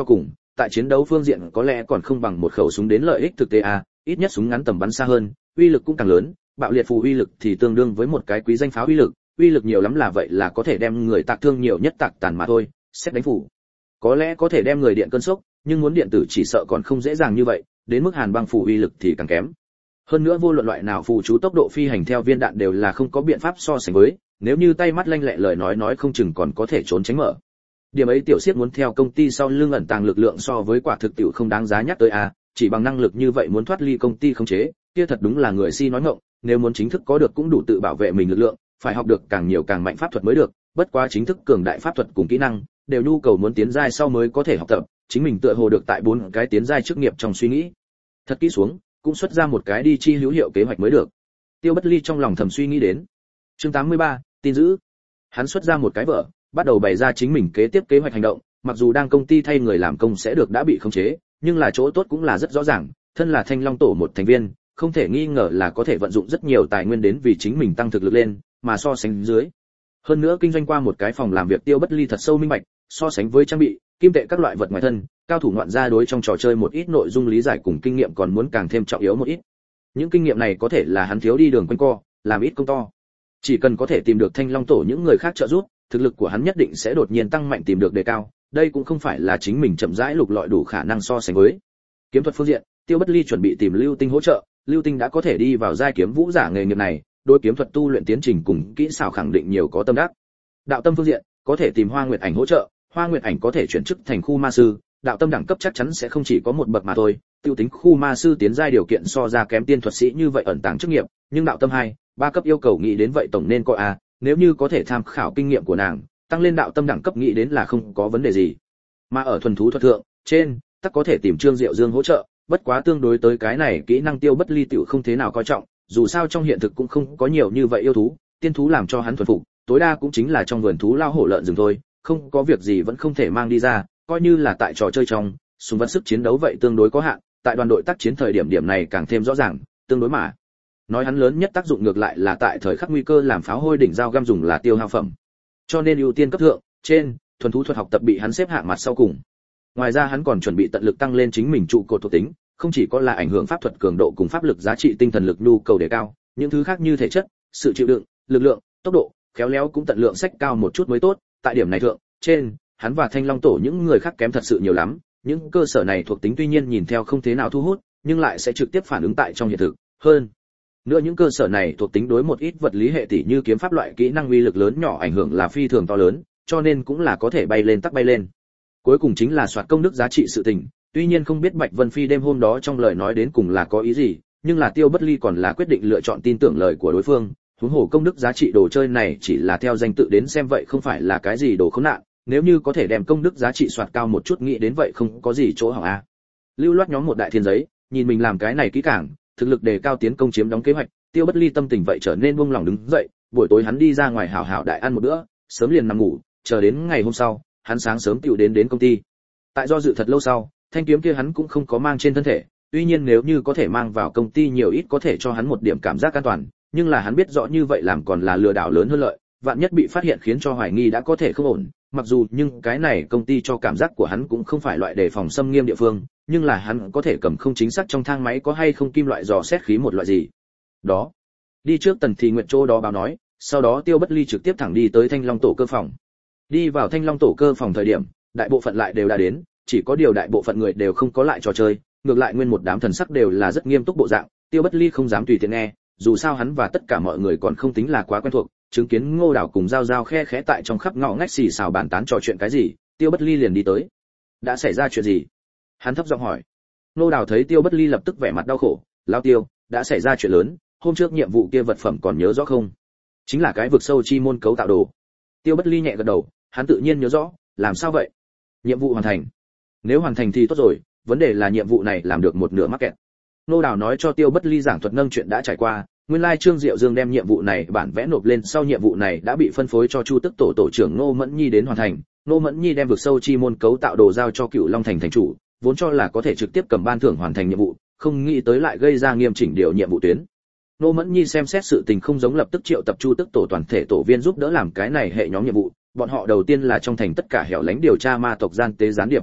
tại chiến đấu phương diện có lẽ còn không bằng một khẩu súng đến lợi ích thực tế a, ít nhất súng ngắn tầm bắn xa hơn, uy lực cũng càng lớn, bạo liệt phù uy lực thì tương đương với một cái quý danh pháo uy lực nhiều lắm là vậy là có thể đem người tạc thương nhiều nhất tạc tàn mà thôi, xét đánh phù có lẽ có thể đem người điện cơn sốc, nhưng muốn điện tử chỉ sợ còn không dễ dàng như vậy, đến mức hàn băng phù uy lực thì càng kém. Hơn nữa vô luận loại nào phù chú tốc độ phi hành theo viên đạn đều là không có biện pháp so sánh với, nếu như tay mắt lanh lẹ lời nói không chừng còn có thể trốn tránh mở. Điểm ấy tiểu siết muốn theo công ty sau lưng ẩn tàng lực lượng so với quả thực tiểu không đáng giá nhắc tới a, chỉ bằng năng lực như vậy muốn thoát ly công ty khống chế, kia thật đúng là người si nói ngọng, nếu muốn chính thức có được cũng đủ tự bảo vệ mình lực lượng, phải học được càng nhiều càng mạnh pháp thuật mới được, bất quá chính thức cường đại pháp thuật cùng kỹ năng đều nhu cầu muốn tiến giai sau mới có thể học tập, chính mình tựa hồ được tại 4 cái tiến giai chức nghiệp trong suy nghĩ. Thật kỹ xuống, cũng xuất ra một cái đi chi hữu hiệu kế hoạch mới được. Tiêu Bất Ly trong lòng thầm suy nghĩ đến. Chương 83, tin dữ. Hắn xuất ra một cái vở, bắt đầu bày ra chính mình kế tiếp kế hoạch hành động, mặc dù đang công ty thay người làm công sẽ được đã bị khống chế, nhưng là chỗ tốt cũng là rất rõ ràng, thân là Thanh Long tổ một thành viên, không thể nghi ngờ là có thể vận dụng rất nhiều tài nguyên đến vì chính mình tăng thực lực lên, mà so sánh dưới. Hơn nữa kinh doanh qua một cái phòng làm việc Tiêu Bất Ly thật sâu minh bạch, so sánh với trang bị, kim tệ các loại vật ngoài thân, cao thủ ngoạn gia đối trong trò chơi một ít nội dung lý giải cùng kinh nghiệm còn muốn càng thêm trọng yếu một ít. Những kinh nghiệm này có thể là hắn thiếu đi đường quanh co, làm ít công to. Chỉ cần có thể tìm được Thanh Long tổ những người khác trợ giúp, thực lực của hắn nhất định sẽ đột nhiên tăng mạnh tìm được đề cao, đây cũng không phải là chính mình chậm rãi lục lọi đủ khả năng so sánh với. Kiếm thuật phương diện, Tiêu Bất Ly chuẩn bị tìm Lưu Tinh hỗ trợ, Lưu Tinh đã có thể đi vào giai kiếm vũ giả nghề nghiệp này, đối kiếm thuật tu luyện tiến trình cùng kỹ xảo khẳng định nhiều có tâm đắc. Đạo tâm phương diện, có thể tìm Hoa Nguyệt Ảnh hỗ trợ, Hoa Nguyệt Ảnh có thể chuyển chức thành khu ma sư, đạo tâm đẳng cấp chắc chắn sẽ không chỉ có một bậc mà thôi, tiêu tính khu ma sư tiến giai điều kiện so ra kém tiên thuật sĩ như vậy ẩn tàng chức nghiệp, nhưng đạo tâm 2, 3 cấp yêu cầu nghĩ đến vậy tổng nên có a, nếu như có thể tham khảo kinh nghiệm của nàng, tăng lên đạo tâm đẳng cấp nghĩ đến là không có vấn đề gì. Mà ở thuần thú thuật thượng, trên, tất có thể tìm Trương Diệu Dương hỗ trợ, bất quá tương đối tới cái này kỹ năng Tiêu Bất Ly tiểu không thế nào coi trọng, dù sao trong hiện thực cũng không có nhiều như vậy yêu thú, tiên thú làm cho hắn thuần phục, tối đa cũng chính là trong vườn thú lao hổ lợn rừng thôi, không có việc gì vẫn không thể mang đi ra, coi như là tại trò chơi trong, súng vật sức chiến đấu vậy tương đối có hạn, tại đoàn đội tác chiến thời điểm điểm này càng thêm rõ ràng, tương đối mà. Nói hắn lớn nhất tác dụng ngược lại là tại thời khắc nguy cơ làm pháo hôi đỉnh dao găm dùng là tiêu hao phẩm. Cho nên ưu tiên cấp thượng, trên, thuần thú thuật học tập bị hắn xếp hạng mặt sau cùng. Ngoài ra hắn còn chuẩn bị tận lực tăng lên chính mình trụ cột thuộc tính, không chỉ có là ảnh hưởng pháp thuật cường độ cùng pháp lực giá trị tinh thần lực nhu cầu đề cao, những thứ khác như thể chất, sự chịu đựng, lực lượng, tốc độ, khéo léo cũng tận lượng sách cao một chút mới tốt, tại điểm này thượng, trên, hắn và Thanh Long tổ những người khác kém thật sự nhiều lắm, những cơ sở này thuộc tính tuy nhiên nhìn theo không thế nào thu hút, nhưng lại sẽ trực tiếp phản ứng tại trong hiện thực, hơn nữa những cơ sở này thuộc tính đối một ít vật lý hệ tỷ như kiếm pháp loại kỹ năng uy lực lớn nhỏ ảnh hưởng là phi thường to lớn, cho nên cũng là có thể bay lên tắc bay lên. Cuối cùng chính là soạt công đức giá trị sự tình, tuy nhiên không biết Bạch Vân Phi đêm hôm đó trong lời nói đến cùng là có ý gì, nhưng là Tiêu Bất Ly còn là quyết định lựa chọn tin tưởng lời của đối phương, huống hồ công đức giá trị đồ chơi này chỉ là theo danh tự đến xem vậy không phải là cái gì đồ khốn nạn, nếu như có thể đem công đức giá trị soạt cao một chút nghĩ đến vậy không có gì chỗ hỏng a. Lưu Loát nhóm một đại thiên giấy, nhìn mình làm cái này kỹ càng, thực lực đề cao tiến công chiếm đóng kế hoạch, Tiêu Bất Ly tâm tình vậy trở nên buông lỏng đứng dậy, buổi tối hắn đi ra ngoài hảo hảo đại ăn một bữa, sớm liền nằm ngủ, chờ đến ngày hôm sau, hắn sáng sớm tiểu đến công ty. Tại do dự thật lâu sau, thanh kiếm kia hắn cũng không có mang trên thân thể, tuy nhiên nếu như có thể mang vào công ty nhiều ít có thể cho hắn một điểm cảm giác an toàn, nhưng là hắn biết rõ như vậy làm còn là lừa đảo lớn hơn lợi, vạn nhất bị phát hiện khiến cho hoài nghi đã có thể không ổn, mặc dù nhưng cái này công ty cho cảm giác của hắn cũng không phải loại đề phòng xâm nghiêm địa phương, nhưng là hắn có thể cầm không chính xác trong thang máy có hay không kim loại dò xét khí một loại gì. Đó. Đi trước Tần Thị Nguyệt chỗ đó báo nói, sau đó Tiêu Bất Ly trực tiếp thẳng đi tới Thanh Long tổ cơ phòng. Đi vào Thanh Long tổ cơ phòng thời điểm, đại bộ phận lại đều đã đến, chỉ có điều đại bộ phận người đều không có lại trò chơi, ngược lại nguyên một đám thần sắc đều là rất nghiêm túc bộ dạng, Tiêu Bất Ly không dám tùy tiện nghe, dù sao hắn và tất cả mọi người còn không tính là quá quen thuộc, chứng kiến Ngô Đào cùng Giao Giao khe khẽ tại trong khắp ngõ ngách xì xào bàn tán trò chuyện cái gì, Tiêu Bất Ly liền đi tới. Đã xảy ra chuyện gì? Hắn thấp giọng hỏi. Ngô Đào thấy Tiêu Bất Ly lập tức vẻ mặt đau khổ, "Lão Tiêu, đã xảy ra chuyện lớn, hôm trước nhiệm vụ kia vật phẩm còn nhớ rõ không? Chính là cái vực sâu chi môn cấu tạo đồ." Tiêu Bất Ly nhẹ gật đầu, hắn tự nhiên nhớ rõ, "Làm sao vậy?" "Nhiệm vụ hoàn thành." "Nếu hoàn thành thì tốt rồi, vấn đề là nhiệm vụ này làm được một nửa mắc kẹt." Ngô Đào nói cho Tiêu Bất Ly giảng thuật nâng chuyện đã trải qua, nguyên lai Trương Diệu Dương đem nhiệm vụ này bản vẽ nộp lên, sau nhiệm vụ này đã bị phân phối cho Chu Tức tổ tổ trưởng Ngô Mẫn Nhi đến hoàn thành. Ngô Mẫn Nhi đem vực sâu chi môn cấu tạo đồ giao cho Cựu Long thành thành chủ, vốn cho là có thể trực tiếp cầm ban thưởng hoàn thành nhiệm vụ, không nghĩ tới lại gây ra nghiêm chỉnh điều nhiệm vụ tuyến. Ngô Mẫn Nhi xem xét sự tình không giống, lập tức triệu tập Chu Tức tổ toàn thể tổ viên giúp đỡ làm cái này hệ nhóm nhiệm vụ. Bọn họ đầu tiên là trong thành tất cả hẻo lánh điều tra ma tộc gian tế gián điệp hành động,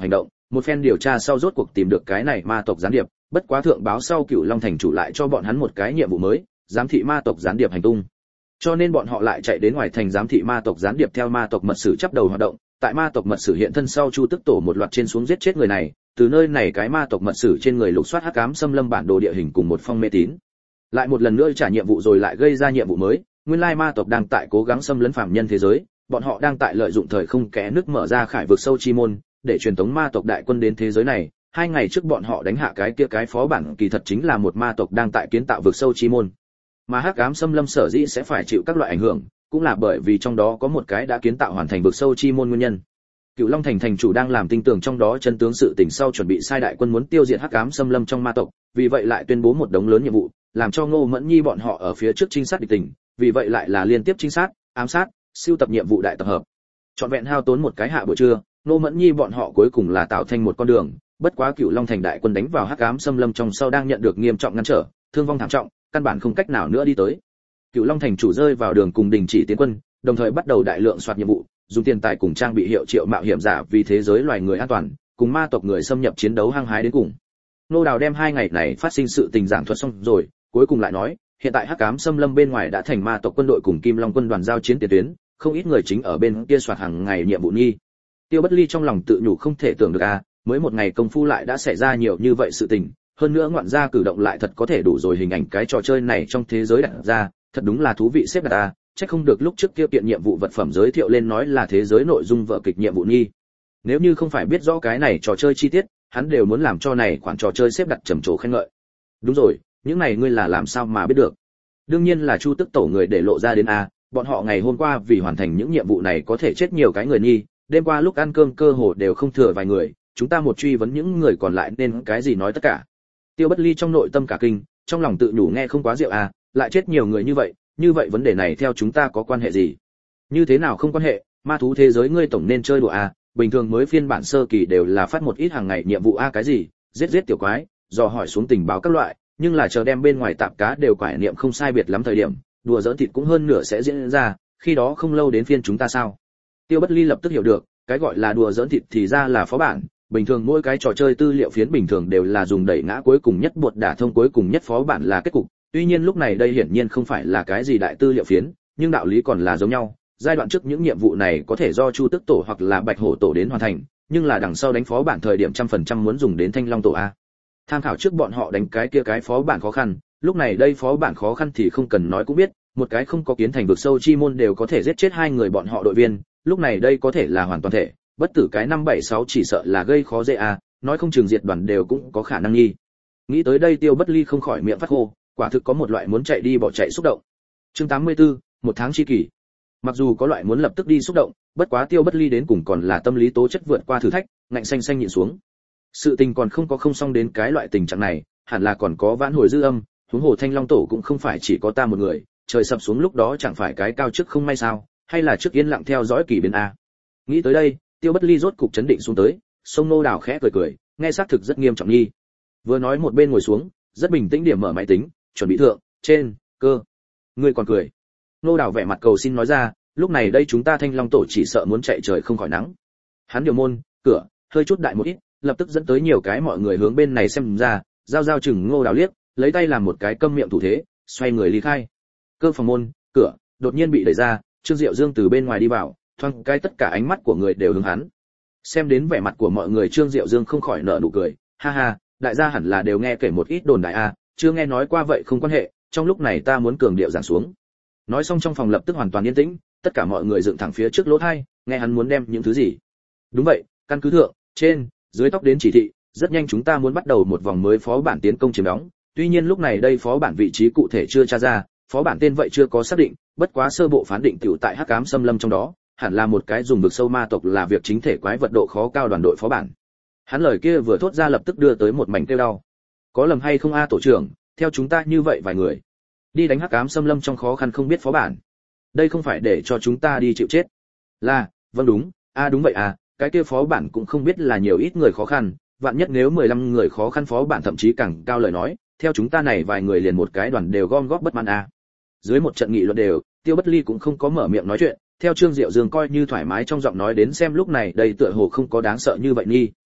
Một phen điều tra sau rốt cuộc tìm được cái này ma tộc gián điệp, bất quá thượng báo sau Cửu Long thành chủ lại cho bọn hắn một cái nhiệm vụ mới, giám thị ma tộc gián điệp hành tung. Cho nên bọn họ lại chạy đến ngoài thành giám thị ma tộc gián điệp theo ma tộc mật sử chấp đầu hoạt động, tại ma tộc mật sử hiện thân sau Chu Tức Tổ một loạt trên xuống giết chết người này, từ nơi này cái ma tộc mật sử trên người lục soát hắc ám xâm lâm bản đồ địa hình cùng một phong mê tín. Lại một lần nữa trả nhiệm vụ rồi lại gây ra nhiệm vụ mới, nguyên lai ma tộc đang tại cố gắng xâm lấn phàm nhân thế giới, bọn họ đang tại lợi dụng thời không kẽ nước mở ra khải vực sâu chi môn, để truyền tống ma tộc đại quân đến thế giới này. 2 ngày trước bọn họ đánh hạ cái kia cái phó bản kỳ thật chính là một ma tộc đang tại kiến tạo vực sâu chi môn. Mà hắc ám xâm lâm sở dĩ sẽ phải chịu các loại ảnh hưởng, cũng là bởi vì trong đó có một cái đã kiến tạo hoàn thành vực sâu chi môn nguyên nhân. Cửu Long thành thành chủ đang làm tinh tường trong đó chân tướng sự tình sau chuẩn bị sai đại quân muốn tiêu diệt hắc ám xâm lâm trong ma tộc, vì vậy lại tuyên bố một đống lớn nhiệm vụ, làm cho Ngô Mẫn Nhi bọn họ ở phía trước trinh sát địch tình, vì vậy lại là liên tiếp trinh sát, ám sát, siêu tập nhiệm vụ đại tập hợp. Trọn vẹn hao tốn một cái hạ buổi trưa, Ngô Mẫn Nhi bọn họ cuối cùng là tạo thành một con đường, bất quá Cửu Long thành đại quân đánh vào hắc ám xâm lâm trong sau đang nhận được nghiêm trọng ngăn trở, thương vong thảm trọng, căn bản không cách nào nữa đi tới. Cửu Long thành chủ rơi vào đường cùng đình chỉ tiến quân, đồng thời bắt đầu đại lượng soạt nhiệm vụ, dùng tiền tài cùng trang bị hiệu triệu mạo hiểm giả vì thế giới loài người an toàn, cùng ma tộc người xâm nhập chiến đấu hăng hái đến cùng. Nô Đào đem 2 ngày này phát sinh sự tình giảng thuật xong rồi, cuối cùng lại nói, hiện tại hắc ám xâm lâm bên ngoài đã thành ma tộc quân đội cùng Kim Long quân đoàn giao chiến tiền tuyến, không ít người chính ở bên kia soạt hàng ngày nhiệm vụ nghi. Tiêu Bất Ly trong lòng tự nhủ không thể tưởng được mới một ngày công phu lại đã xảy ra nhiều như vậy sự tình, hơn nữa ngoạn gia cử động lại thật có thể đủ rồi hình ảnh cái trò chơi này trong thế giới đặt ra, thật đúng là thú vị xếp đặt chắc không được lúc trước kia kiện nhiệm vụ vật phẩm giới thiệu lên nói là thế giới nội dung vở kịch nhiệm vụ nghi. Nếu như không phải biết rõ cái này trò chơi chi tiết, hắn đều muốn làm cho này khoản trò chơi xếp đặt trầm trồ khen ngợi. Đúng rồi, những này ngươi là làm sao mà biết được? Đương nhiên là Chu Tức Tổ người để lộ ra đến bọn họ ngày hôm qua vì hoàn thành những nhiệm vụ này có thể chết nhiều cái người nghi, đêm qua lúc ăn cơm cơ hồ đều không thừa vài người, chúng ta một truy vấn những người còn lại nên cái gì nói tất cả. Tiêu Bất Ly trong nội tâm cả kinh, trong lòng tự nhủ nghe không quá rượu lại chết nhiều người như vậy vấn đề này theo chúng ta có quan hệ gì? Như thế nào không quan hệ, ma thú thế giới ngươi tổng nên chơi đùa bình thường mới phiên bản sơ kỳ đều là phát một ít hàng ngày nhiệm vụ cái gì, giết tiểu quái, dò hỏi xuống tình báo các loại, nhưng là chờ đem bên ngoài tạp cá đều quải niệm không sai biệt lắm thời điểm, đùa giỡn thịt cũng hơn nửa sẽ diễn ra, khi đó không lâu đến phiên chúng ta sao? Tiêu Bất Ly lập tức hiểu được, cái gọi là đùa giỡn thịt thì ra là phó bản, bình thường mỗi cái trò chơi tư liệu phiến bình thường đều là dùng đẩy ngã cuối cùng nhất buộc đả thông cuối cùng nhất phó bản là kết cục. Tuy nhiên lúc này đây hiển nhiên không phải là cái gì đại tư liệu phiến, nhưng đạo lý còn là giống nhau. Giai đoạn trước những nhiệm vụ này có thể do Chu Tức Tổ hoặc là Bạch Hổ Tổ đến hoàn thành, nhưng là đằng sau đánh phó bản thời điểm 100% muốn dùng đến Thanh Long Tổ Tham khảo trước bọn họ đánh cái kia cái phó bản khó khăn, lúc này đây phó bản khó khăn thì không cần nói cũng biết, một cái không có kiến thành vực sâu chi môn đều có thể giết chết 2 người bọn họ đội viên, lúc này đây có thể là hoàn toàn thể, bất tử cái 576 chỉ sợ là gây khó dễ nói không chừng diệt đoàn đều cũng có khả năng nghi. Nghĩ tới đây Tiêu Bất Ly không khỏi miệng phát khô, quả thực có một loại muốn chạy đi bỏ chạy xúc động. Chương 84, một tháng chi kỷ. Mặc dù có loại muốn lập tức đi xúc động, bất quá Tiêu Bất Ly đến cùng còn là tâm lý tố chất vượt qua thử thách, ngạnh xanh xanh nhịn xuống. Sự tình còn không xong đến cái loại tình trạng này, hẳn là còn có vãn hồi dư âm, huống hồ Thanh Long Tổ cũng không phải chỉ có ta một người, trời sập xuống lúc đó chẳng phải cái cao trước không may sao, hay là trước yên lặng theo dõi kỳ biến Nghĩ tới đây, Tiêu Bất Ly rốt cục chấn định xuống tới, sông Nô Đào khẽ cười, nghe xác thực rất nghiêm trọng nghi. Vừa nói một bên ngồi xuống, rất bình tĩnh điểm mở máy tính, chuẩn bị thượng, trên, cơ. Ngươi còn cười. Nô Đào vẻ mặt cầu xin nói ra, lúc này đây chúng ta Thanh Long Tổ chỉ sợ muốn chạy trời không khỏi nắng. Hắn điều môn, cửa, hơi chút đại một ít, lập tức dẫn tới nhiều cái mọi người hướng bên này xem ra, giao chừng Ngô Đào liếc, lấy tay làm một cái câm miệng thủ thế, xoay người ly khai. Cơ phòng môn, cửa, đột nhiên bị đẩy ra, Trương Diệu Dương từ bên ngoài đi vào, thoáng cái tất cả ánh mắt của người đều hướng hắn. Xem đến vẻ mặt của mọi người Trương Diệu Dương không khỏi nở nụ cười, ha ha, đại gia hẳn là đều nghe kể một ít đồn đại chưa nghe nói qua vậy không quan hệ, trong lúc này ta muốn cường điệu giảng xuống. Nói xong trong phòng lập tức hoàn toàn yên tĩnh, tất cả mọi người dựng thẳng phía trước lỗ tai, nghe hắn muốn đem những thứ gì. Đúng vậy, căn cứ thượng, trên, dưới tóc đến chỉ thị, rất nhanh chúng ta muốn bắt đầu một vòng mới phó bản tiến công chiếm đóng, tuy nhiên lúc này đây phó bản vị trí cụ thể chưa tra ra, phó bản tên vậy chưa có xác định, bất quá sơ bộ phán định tiểu tại Hắc Ám Xâm Lâm trong đó, hẳn là một cái dùng vực sâu ma tộc là việc chính thể quái vật độ khó cao đoàn đội phó bản. Hắn lời kia vừa thốt ra lập tức đưa tới một mảnh kêu đau. Có lầm hay không tổ trưởng, theo chúng ta như vậy vài người đi đánh Hắc Ám Xâm Lâm trong khó khăn không biết phó bản, đây không phải để cho chúng ta đi chịu chết. Là, vâng đúng, đúng vậy cái kia phó bản cũng không biết là nhiều ít người khó khăn, vạn nhất nếu 15 người khó khăn phó bản thậm chí càng cao lời nói, theo chúng ta này vài người liền một cái đoàn đều gom góp bất mãn Dưới một trận nghị luận đều, Tiêu Bất Ly cũng không có mở miệng nói chuyện, theo Trương Diệu Dương coi như thoải mái trong giọng nói đến xem lúc này đây tựa hồ không có đáng sợ như vậy nghi.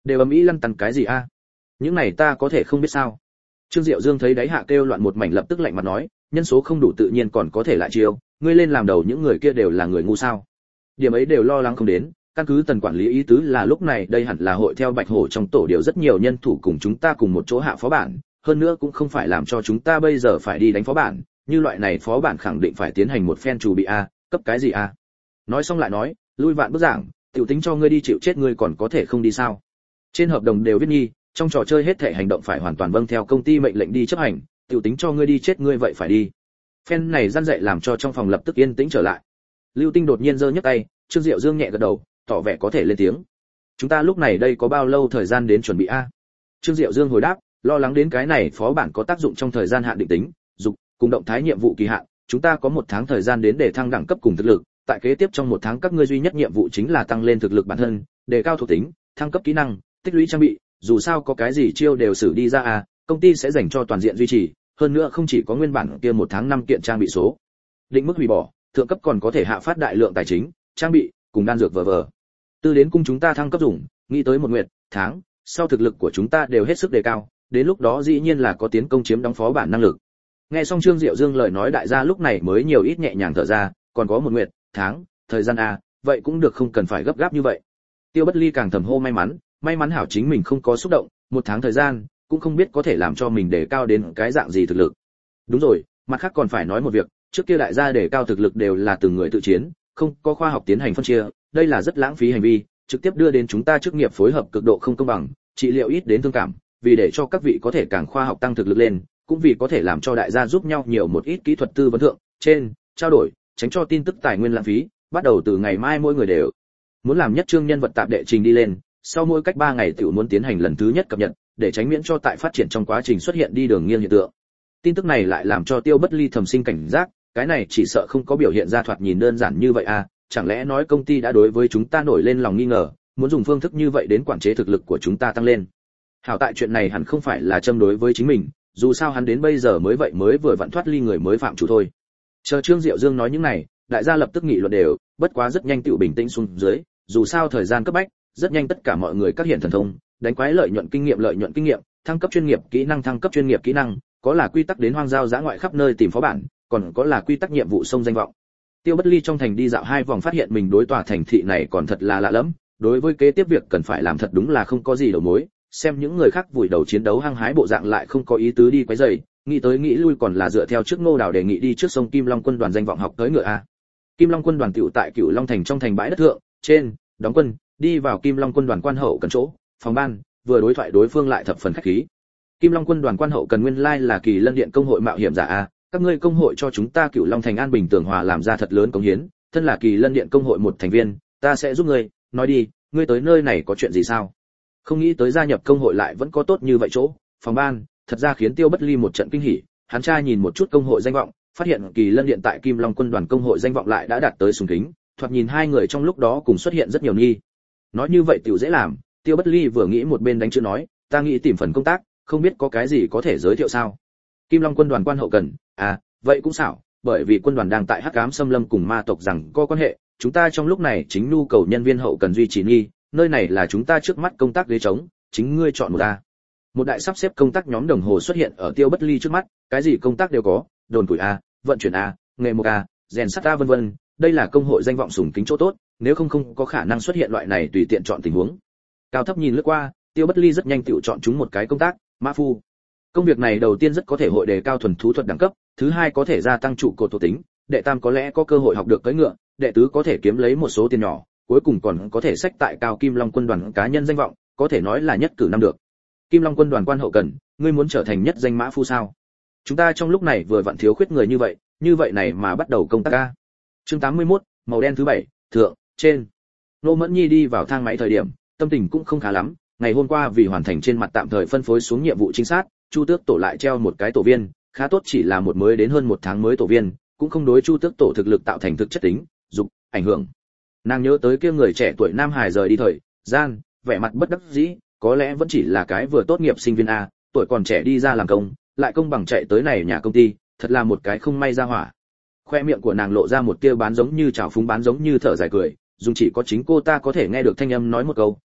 đều ầm ĩ lăn tăn cái gì a? Những này ta có thể không biết sao? Trương Diệu Dương thấy đáy hạ kêu loạn một mảnh lập tức lạnh mặt nói, nhân số không đủ tự nhiên còn có thể lại chiêu, ngươi lên làm đầu những người kia đều là người ngu sao? Điểm ấy đều lo lắng không đến, căn cứ Tần quản lý ý tứ là lúc này đây hẳn là hội theo Bạch Hổ trong tổ điều rất nhiều nhân thủ cùng chúng ta cùng một chỗ hạ phó bản, hơn nữa cũng không phải làm cho chúng ta bây giờ phải đi đánh phó bản, như loại này phó bản khẳng định phải tiến hành một phen chuẩn bị a, cấp cái gì a? Nói xong lại nói, lui vạn bước giảng, tiểu tính cho ngươi đi chịu chết ngươi còn có thể không đi sao? Trên hợp đồng đều viết nghi, trong trò chơi hết thảy hành động phải hoàn toàn vâng theo công ty mệnh lệnh đi chấp hành, tiểu tính cho ngươi đi chết ngươi vậy phải đi. Phen này răn dạy làm cho trong phòng lập tức yên tĩnh trở lại. Lưu Tinh đột nhiên giơ nhấc tay, Trương Diệu Dương nhẹ gật đầu, tỏ vẻ có thể lên tiếng. Chúng ta lúc này đây có bao lâu thời gian đến chuẩn bị a? Trương Diệu Dương hồi đáp, lo lắng đến cái này phó bản có tác dụng trong thời gian hạn định tính, dục cùng động thái nhiệm vụ kỳ hạn, chúng ta có 1 tháng thời gian đến để thăng đẳng cấp cùng thực lực, tại kế tiếp trong 1 tháng các ngươi duy nhất nhiệm vụ chính là tăng lên thực lực bản thân, đề cao thuộc tính, thăng cấp kỹ năng, tích lũy trang bị, dù sao có cái gì chiêu đều xử đi ra à, công ty sẽ dành cho toàn diện duy trì, hơn nữa không chỉ có nguyên bản kia 1 tháng 5 kiện trang bị số. Định mức hủy bỏ, thượng cấp còn có thể hạ phát đại lượng tài chính, trang bị, cùng đan dược vờ. Từ đến cung chúng ta thăng cấp dùng, nghĩ tới 1 nguyệt, tháng, sau thực lực của chúng ta đều hết sức đề cao, đến lúc đó dĩ nhiên là có tiến công chiếm đóng phó bản năng lực. Nghe xong Trương Diệu Dương lời nói đại gia lúc này mới nhiều ít nhẹ nhàng thở ra, còn có 1 nguyệt, tháng, thời gian a, vậy cũng được không cần phải gấp gáp như vậy. Tiêu Bất Ly càng thầm hô may mắn hảo chính mình không có xúc động, 1 tháng thời gian, cũng không biết có thể làm cho mình đề cao đến cái dạng gì thực lực. Đúng rồi, mặt khác còn phải nói một việc, trước kia đại gia đề cao thực lực đều là từng người tự chiến, không có khoa học tiến hành phân chia, đây là rất lãng phí hành vi, trực tiếp đưa đến chúng ta chức nghiệp phối hợp cực độ không công bằng, trị liệu ít đến thương cảm, vì để cho các vị có thể càng khoa học tăng thực lực lên, cũng vì có thể làm cho đại gia giúp nhau nhiều một ít kỹ thuật tư vấn thượng, trên, trao đổi, tránh cho tin tức tài nguyên lãng phí, bắt đầu từ ngày mai mỗi người đều muốn làm nhất chương nhân vật tạp đệ trình đi lên, sau mỗi cách 3 ngày tiểu muốn tiến hành lần thứ nhất cập nhật, để tránh miễn cho tại phát triển trong quá trình xuất hiện đi đường nghiêng hiện tượng. Tin tức này lại làm cho Tiêu Bất Ly thầm sinh cảnh giác, cái này chỉ sợ không có biểu hiện ra thoạt nhìn đơn giản như vậy à, chẳng lẽ nói công ty đã đối với chúng ta nổi lên lòng nghi ngờ, muốn dùng phương thức như vậy đến quản chế thực lực của chúng ta tăng lên. Hảo tại chuyện này hẳn không phải là châm đối với chính mình, dù sao hắn đến bây giờ mới vừa vặn thoát ly người mới phạm chủ thôi. Chờ Trương Diệu Dương nói những này, đại gia lập tức nghị luận đều, bất quá rất nhanh tựu bình tĩnh xuống dưới, dù sao thời gian cấp bách, rất nhanh tất cả mọi người các hiện thần thông, đánh quái lợi nhuận kinh nghiệm, thăng cấp chuyên nghiệp kỹ năng thăng cấp chuyên nghiệp kỹ năng, có là quy tắc đến hoang giao dã ngoại khắp nơi tìm phó bản, còn có là quy tắc nhiệm vụ sông danh vọng. Tiêu Bất Ly trong thành đi dạo 2 vòng phát hiện mình đối tòa thành thị này còn thật là lạ lẫm, đối với kế tiếp việc cần phải làm thật đúng là không có gì đầu mối, xem những người khác vùi đầu chiến đấu hăng hái bộ dạng lại không có ý tứ đi quấy rầy, nghĩ tới nghĩ lui còn là dựa theo trước Ngô Đào đề nghị đi trước sông Kim Long quân đoàn danh vọng học tới ngựa a. Kim Long quân đoàn tiểu tại Cửu Long thành trong thành bãi đất thượng, trên, đóng quân, đi vào Kim Long quân đoàn quan hậu cần chỗ, phòng ban, vừa đối thoại đối phương lại thập phần khách khí. Kim Long quân đoàn quan hậu cần nguyên lai là Kỳ Lân điện công hội mạo hiểm giả a, các ngươi công hội cho chúng ta Cửu Long thành an bình tường hòa làm ra thật lớn cống hiến, thân là Kỳ Lân điện công hội một thành viên, ta sẽ giúp ngươi, nói đi, ngươi tới nơi này có chuyện gì sao? Không nghĩ tới gia nhập công hội lại vẫn có tốt như vậy chỗ, phòng ban, thật ra khiến Tiêu Bất Ly một trận kinh hỉ, hắn tra nhìn một chút công hội danh vọng, phát hiện Kỳ Lân điện tại Kim Long quân đoàn công hội danh vọng lại đã đạt tới sùng kính, thoạt nhìn hai người trong lúc đó cùng xuất hiện rất nhiều nghi. Nói như vậy tiểu dễ làm, Tiêu Bất Ly vừa nghĩ một bên đánh chữ nói, ta nghĩ tìm phần công tác, không biết có cái gì có thể giới thiệu sao? Kim Long quân đoàn quan hậu cần, à, vậy cũng xảo, bởi vì quân đoàn đang tại Hắc Ám Xâm Lâm cùng ma tộc rằng có quan hệ, chúng ta trong lúc này chính nhu cầu nhân viên hậu cần duy trì nghi, nơi này là chúng ta trước mắt công tác ghế trống, chính ngươi chọn một a. Một đại sắp xếp công tác nhóm đồng hồ xuất hiện ở Tiêu Bất Ly trước mắt, cái gì công tác đều có, đồn tuổi a, vận chuyển a, nghề mộc a, rèn sắt a vân vân, đây là công hội danh vọng sủng kính chỗ tốt, nếu không có khả năng xuất hiện loại này tùy tiện chọn tình huống. Cao thấp nhìn lướt qua, Tiêu Bất Ly rất nhanh tự chọn chúng một cái công tác, mã phu. Công việc này đầu tiên rất có thể hội đề cao thuần thú thuật đẳng cấp, thứ hai có thể gia tăng trụ cột thuộc tính, đệ tam có lẽ có cơ hội học được cưỡi ngựa, đệ tứ có thể kiếm lấy một số tiền nhỏ, cuối cùng còn có thể sách tại cao Kim Long quân đoàn cá nhân danh vọng, có thể nói là nhất cử năm được. Kim Long quân đoàn quan hậu cần, ngươi muốn trở thành nhất danh mã phu sao? Chúng ta trong lúc này vừa vặn thiếu khuyết người như vậy này mà bắt đầu công tác a. Chương 81, màu đen thứ 7, thượng, trên. Nô Mẫn Nhi đi vào thang máy thời điểm, tâm tình cũng không khá lắm, ngày hôm qua vì hoàn thành trên mặt tạm thời phân phối xuống nhiệm vụ chính xác, Chu Tước tổ lại treo một cái tổ viên, khá tốt chỉ là một mới đến hơn 1 tháng mới tổ viên, cũng không đối Chu Tước tổ thực lực tạo thành thực chất tính, dục ảnh hưởng. Nàng nhớ tới kia người trẻ tuổi nam hài rời đi thời gian, vẻ mặt bất đắc dĩ, có lẽ vẫn chỉ là cái vừa tốt nghiệp sinh viên a, tuổi còn trẻ đi ra làm công, lại công bằng chạy tới này nhà công ty, thật là một cái không may ra hỏa. Khoe miệng của nàng lộ ra một tia bán giống như trào phúng bán giống như thở dài cười, dùng chỉ có chính cô ta có thể nghe được thanh âm nói một câu,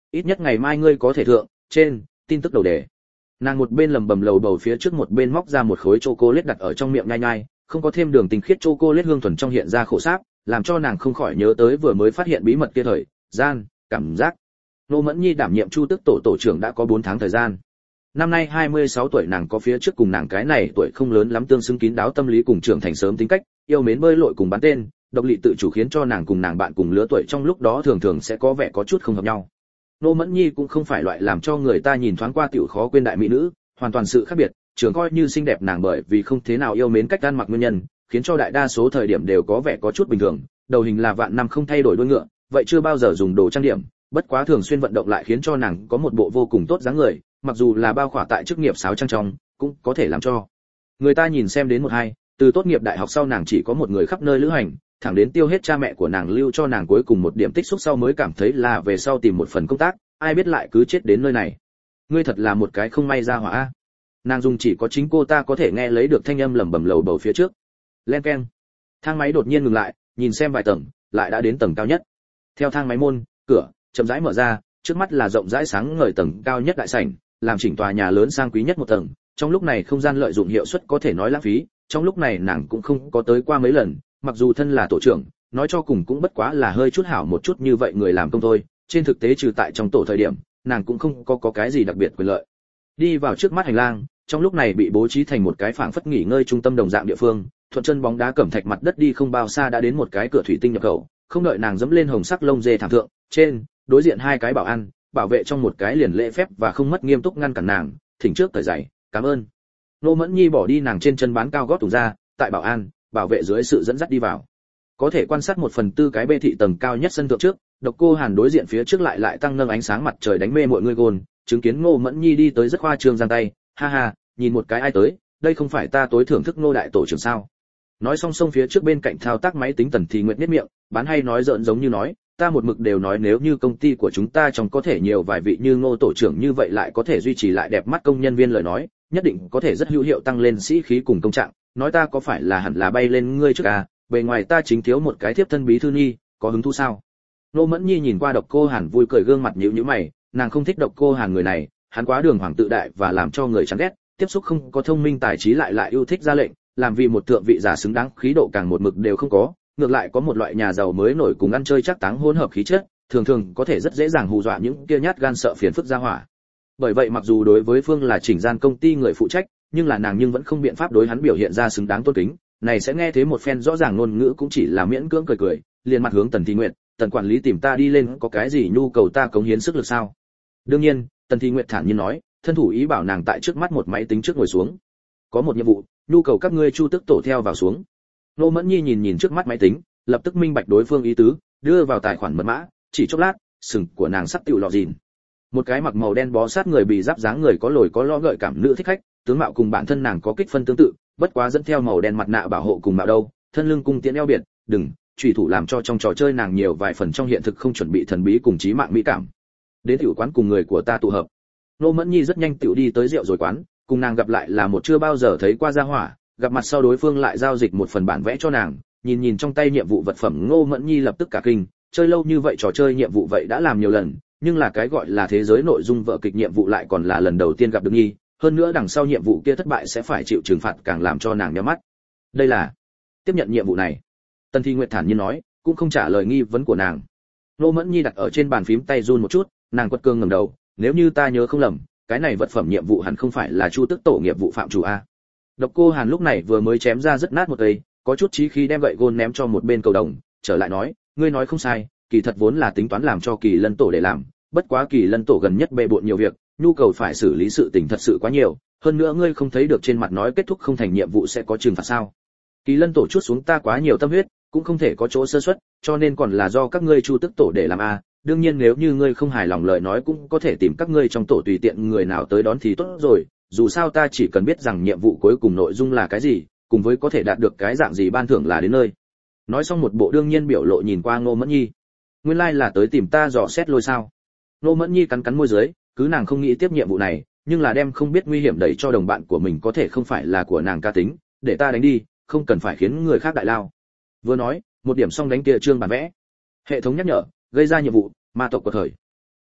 ít nhất ngày mai ngươi có thể thượng trên tin tức đầu đề. Nàng một bên lầm bầm lầu bầu phía trước một bên móc ra một khối chocolate đặt ở trong miệng nhai nhai, không có thêm đường tinh khiết chocolate hương thuần trong hiện ra khổ sáp, làm cho nàng không khỏi nhớ tới vừa mới phát hiện bí mật kia thời gian cảm giác. Ngô Mẫn Nhi đảm nhiệm Chu Tức tổ tổ trưởng đã có 4 tháng thời gian. Năm nay 26 tuổi, nàng có phía trước cùng nàng cái này tuổi không lớn lắm tương xứng kín đáo tâm lý cùng trưởng thành sớm tính cách, yêu mến bơi lội cùng bán tên, độc lị tự chủ khiến cho nàng cùng nàng bạn cùng lứa tuổi trong lúc đó thường thường sẽ có vẻ có chút không hợp nhau. Ngô Mẫn Nhi cũng không phải loại làm cho người ta nhìn thoáng qua tiểu khó quên đại mỹ nữ, hoàn toàn sự khác biệt, trường coi như xinh đẹp nàng bởi vì không thế nào yêu mến cách ăn mặc nguyên nhân, khiến cho đại đa số thời điểm đều có vẻ có chút bình thường, đầu hình là vạn năm không thay đổi đuôi ngựa, vậy chưa bao giờ dùng đồ trang điểm, bất quá thường xuyên vận động lại khiến cho nàng có một bộ vô cùng tốt dáng người, mặc dù là bao khỏa tại chức nghiệp sáo trang trong, cũng có thể làm cho người ta nhìn xem đến một hai. Từ tốt nghiệp đại học sau nàng chỉ có một người khắp nơi lữ hành, thẳng đến tiêu hết cha mẹ của nàng lưu cho nàng cuối cùng một điểm tích xúc sau mới cảm thấy là về sau tìm một phần công tác, ai biết lại cứ chết đến nơi này. Ngươi thật là một cái không may ra hỏa a. Nàng dùng chỉ có chính cô ta có thể nghe lấy được thanh âm lẩm bẩm lầu bầu phía trước. Len keng. Thang máy đột nhiên ngừng lại, nhìn xem vài tầng, lại đã đến tầng cao nhất. Theo thang máy môn, cửa chậm rãi mở ra, trước mắt là rộng rãi sáng ngời tầng cao nhất đại sảnh, làm chỉnh tòa nhà lớn sang quý nhất một tầng. Trong lúc này không gian lợi dụng hiệu suất có thể nói lãng phí, trong lúc này nàng cũng không có tới qua mấy lần, mặc dù thân là tổ trưởng, nói cho cùng cũng bất quá là hơi chút hảo một chút như vậy người làm công thôi, trên thực tế trừ tại trong tổ thời điểm, nàng cũng không có cái gì đặc biệt quyền lợi. Đi vào trước mắt hành lang, trong lúc này bị bố trí thành một cái phảng phất nghỉ ngơi trung tâm đồng dạng địa phương, thuận chân bóng đá cẩm thạch mặt đất đi không bao xa đã đến một cái cửa thủy tinh nhập khẩu, không đợi nàng dẫm lên hồng sắc lông dê thảm thượng, trên đối diện hai cái bảo an, bảo vệ trong một cái liền lễ phép và không mất nghiêm túc ngăn cản nàng, thỉnh trước cởi giày, cảm ơn. Ngô Mẫn Nhi bỏ đi nàng trên chân bán cao gót tùng ra, tại bảo an, bảo vệ dưới sự dẫn dắt đi vào. Có thể quan sát 1/4 cái bê thị tầng cao nhất sân thượng trước, Độc Cô Hàn đối diện phía trước lại tăng nâng ánh sáng mặt trời đánh mê mọi người gồn, chứng kiến Ngô Mẫn Nhi đi tới rất khoa trương giang tay, ha ha, nhìn một cái ai tới, đây không phải ta tối thưởng thức Ngô đại tổ trưởng sao? Nói song song phía trước bên cạnh thao tác máy tính Tần Thì Nguyệt nhếch miệng, bán hay nói giỡn giống như nói, ta một mực đều nói nếu như công ty của chúng ta trong có thể nhiều vài vị như Ngô tổ trưởng như vậy lại có thể duy trì lại đẹp mắt công nhân viên lời nói, nhất định có thể rất hữu hiệu tăng lên sĩ khí cùng công trạng, nói ta có phải là hẳn là bay lên ngươi trước à, bề ngoài ta chính thiếu một cái thiếp thân bí thư nhi, có hứng thú sao? Ngô Mẫn Nhi nhìn qua Độc Cô Hàn vui cười gương mặt nhíu nhíu mày, nàng không thích Độc Cô Hàn người này, hắn quá đường hoàng tự đại và làm cho người chán ghét, tiếp xúc không có thông minh tài trí lại yêu thích ra lệnh, làm vì một thượng vị giả xứng đáng khí độ càng một mực đều không có, ngược lại có một loại nhà giàu mới nổi cùng ăn chơi chắc táng hỗn hợp khí chất, thường có thể rất dễ dàng hù dọa những kia nhát gan sợ phiền phức ra hỏa. Bởi vậy mặc dù đối với Phương là chỉnh gian công ty người phụ trách, nhưng là nàng nhưng vẫn không biện pháp đối hắn biểu hiện ra xứng đáng tôn kính, này sẽ nghe thế một phen rõ ràng ngôn ngữ cũng chỉ là miễn cưỡng cười, liền mặt hướng Tần Thị Nguyệt, Tần quản lý tìm ta đi lên có cái gì nhu cầu ta cống hiến sức lực sao? Đương nhiên, Tần Thị Nguyệt thản nhiên nói, thân thủ ý bảo nàng tại trước mắt một máy tính trước ngồi xuống. Có một nhiệm vụ, nhu cầu các ngươi Chu Tức tổ theo vào xuống. Ngô Mẫn Nhi nhìn trước mắt máy tính, lập tức minh bạch đối phương ý tứ, đưa vào tài khoản mật mã, chỉ chốc lát, sừng của nàng sắp tựu lọ gìn. Một cái mặc màu đen bó sát người bị giáp dáng người có lồi có lõm gợi cảm nữ thích khách, tướng mạo cùng bản thân nàng có kích phân tương tự, bất quá dẫn theo màu đen mặt nạ bảo hộ cùng mạo đâu, thân lưng cung tiễn eo biệt, đừng, chủy thủ làm cho trong trò chơi nàng nhiều vài phần trong hiện thực không chuẩn bị thần bí cùng chí mạng mỹ cảm. Đến tiểu quán cùng người của ta tụ hợp. Ngô Mẫn Nhi rất nhanh tiểu đi tới rượu rồi quán, cùng nàng gặp lại là một chưa bao giờ thấy qua gia hỏa, gặp mặt sau đối phương lại giao dịch một phần bản vẽ cho nàng, nhìn trong tay nhiệm vụ vật phẩm Ngô Mẫn Nhi lập tức cả kinh, chơi lâu như vậy trò chơi nhiệm vụ vậy đã làm nhiều lần, nhưng là cái gọi là thế giới nội dung vở kịch nhiệm vụ lại còn là lần đầu tiên gặp được Nhi, hơn nữa đằng sau nhiệm vụ kia thất bại sẽ phải chịu trừng phạt càng làm cho nàng nhíu mắt. Đây là tiếp nhận nhiệm vụ này. Tần Thi Nguyệt thản nhiên nói, cũng không trả lời nghi vấn của nàng. Ngô Mẫn Nhi đặt ở trên bàn phím tay run một chút, nàng quật cường ngẩng đầu, nếu như ta nhớ không lầm, cái này vật phẩm nhiệm vụ hẳn không phải là Chu Tức tổ nghiệp vụ phạm chủ a. Độc Cô Hàn lúc này vừa mới chém ra rất nát một cây, có chút chí khí đem gậy gôn ném cho một bên cầu đồng, trở lại nói, ngươi nói không sai, kỳ thật vốn là tính toán làm cho Kỳ Lân tổ để làm, bất quá Kỳ Lân tổ gần nhất bề bộn nhiều việc, nhu cầu phải xử lý sự tình thật sự quá nhiều, hơn nữa ngươi không thấy được trên mặt nói kết thúc không thành nhiệm vụ sẽ có trừng phạt sao? Kỳ Lân tổ chút xuống ta quá nhiều tâm huyết, cũng không thể có chỗ sơ suất, cho nên còn là do các ngươi Chu Tức tổ để làm a. Đương nhiên nếu như ngươi không hài lòng lời nói cũng có thể tìm các ngươi trong tổ tùy tiện người nào tới đón thì tốt rồi, dù sao ta chỉ cần biết rằng nhiệm vụ cuối cùng nội dung là cái gì, cùng với có thể đạt được cái dạng gì ban thưởng là đến nơi. Nói xong một bộ đương nhiên biểu lộ nhìn qua Ngô Mẫn Nhi. Nguyên lai là tới tìm ta dò xét lôi sao? Ngô Mẫn Nhi cắn môi dưới, cứ nàng không nghĩ tiếp nhiệm vụ này, nhưng là đem không biết nguy hiểm đẩy cho đồng bạn của mình có thể không phải là của nàng ca tính, để ta đánh đi, không cần phải khiến người khác đại lao. Vừa nói, một điểm xong đánh kia trương bản vẽ. Hệ thống nhắc nhở, gây ra nhiệm vụ, ma tộc của thời.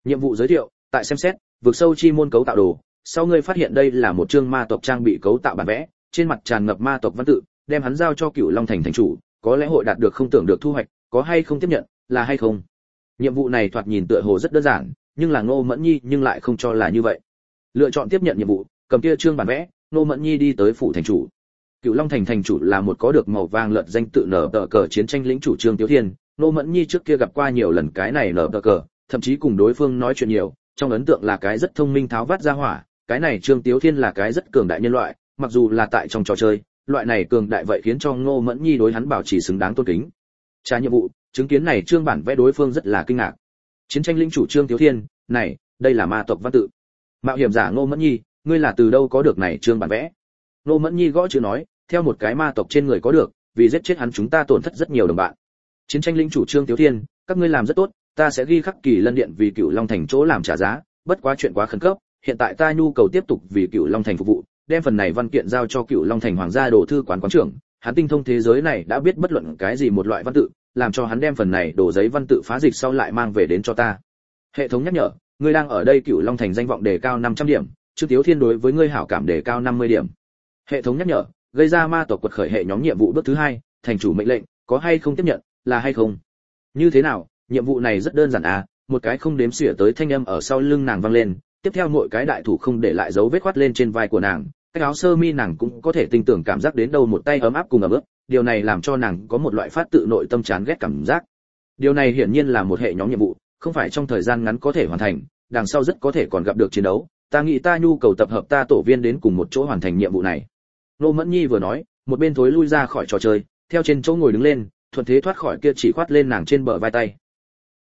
Nhiệm vụ giới thiệu, tại xem xét vực sâu chi môn cấu tạo đồ, sau ngươi phát hiện đây là một chương ma tộc trang bị cấu tạo bản vẽ, trên mặt tràn ngập ma tộc văn tự, đem hắn giao cho Cửu Long thành thành chủ, có lẽ hội đạt được không tưởng được thu hoạch, có hay không tiếp nhận, là hay không. Nhiệm vụ này thoạt nhìn tựa hồ rất đơn giản, nhưng là Ngô Mẫn Nhi nhưng lại không cho là như vậy. Lựa chọn tiếp nhận nhiệm vụ, cầm kia chương bản vẽ, Ngô Mẫn Nhi đi tới phủ thành chủ. Cửu Long thành thành chủ là một có được màu vàng lợn danh tự nở tờ cờ chiến tranh lĩnh chủ Trương Tiếu Thiên, Ngô Mẫn Nhi trước kia gặp qua nhiều lần cái này nở tờ cờ, thậm chí cùng đối phương nói chuyện nhiều, trong ấn tượng là cái rất thông minh tháo vát ra hỏa, cái này Trương Tiếu Thiên là cái rất cường đại nhân loại, mặc dù là tại trong trò chơi, loại này cường đại vậy khiến cho Ngô Mẫn Nhi đối hắn bảo trì xứng đáng tôn kính. Trả nhiệm vụ, chứng kiến này trương bản vẽ đối phương rất là kinh ngạc. Chiến tranh linh chủ Trương Tiếu Thiên, này, đây là ma tộc văn tự. Mạo hiểm giả Ngô Mẫn Nhi, ngươi là từ đâu có được này trương bản vẽ? Ngô Mẫn Nhi gõ chữ nói, theo một cái ma tộc trên người có được, vì giết chết hắn chúng ta tổn thất rất nhiều đồng bạn. Chiến tranh linh chủ Trương Tiếu Thiên, các ngươi làm rất tốt, ta sẽ ghi khắc Kỳ Lân Điện vì Cửu Long thành chỗ làm trả giá, bất quá chuyện quá khẩn cấp, hiện tại ta nhu cầu tiếp tục vì Cửu Long thành phục vụ, đem phần này văn kiện giao cho Cửu Long thành hoàng gia đồ thư quán quán trưởng, hắn tinh thông thế giới này đã biết bất luận cái gì một loại văn tự, làm cho hắn đem phần này đổ giấy văn tự phá dịch sau lại mang về đến cho ta. Hệ thống nhắc nhở, ngươi đang ở đây Cửu Long thành danh vọng đề cao 500 điểm, Trương Tiếu Thiên đối với ngươi hảo cảm đề cao 50 điểm. Hệ thống nhắc nhở, gây ra ma tộc quật khởi hệ nhóm nhiệm vụ bước thứ 2, thành chủ mệnh lệnh, có hay không tiếp nhận, là hay không? Như thế nào, nhiệm vụ này rất đơn giản à, một cái không đếm xỉa tới thanh âm ở sau lưng nàng vang lên, tiếp theo mỗi cái đại thủ không để lại dấu vết khoát lên trên vai của nàng, cái áo sơ mi nàng cũng có thể tinh tưởng cảm giác đến đâu một tay ấm áp cùng ấm ướt, điều này làm cho nàng có một loại phát tự nội tâm chán ghét cảm giác. Điều này hiển nhiên là một hệ nhóm nhiệm vụ, không phải trong thời gian ngắn có thể hoàn thành, đằng sau rất có thể còn gặp được chiến đấu, ta nghĩ ta nhu cầu tập hợp ta tổ viên đến cùng một chỗ hoàn thành nhiệm vụ này. Nô Mẫn Nhi vừa nói, một bên thối lui ra khỏi trò chơi, theo trên chỗ ngồi đứng lên, thuận thế thoát khỏi kia chỉ khoát lên nàng trên bờ vai tay.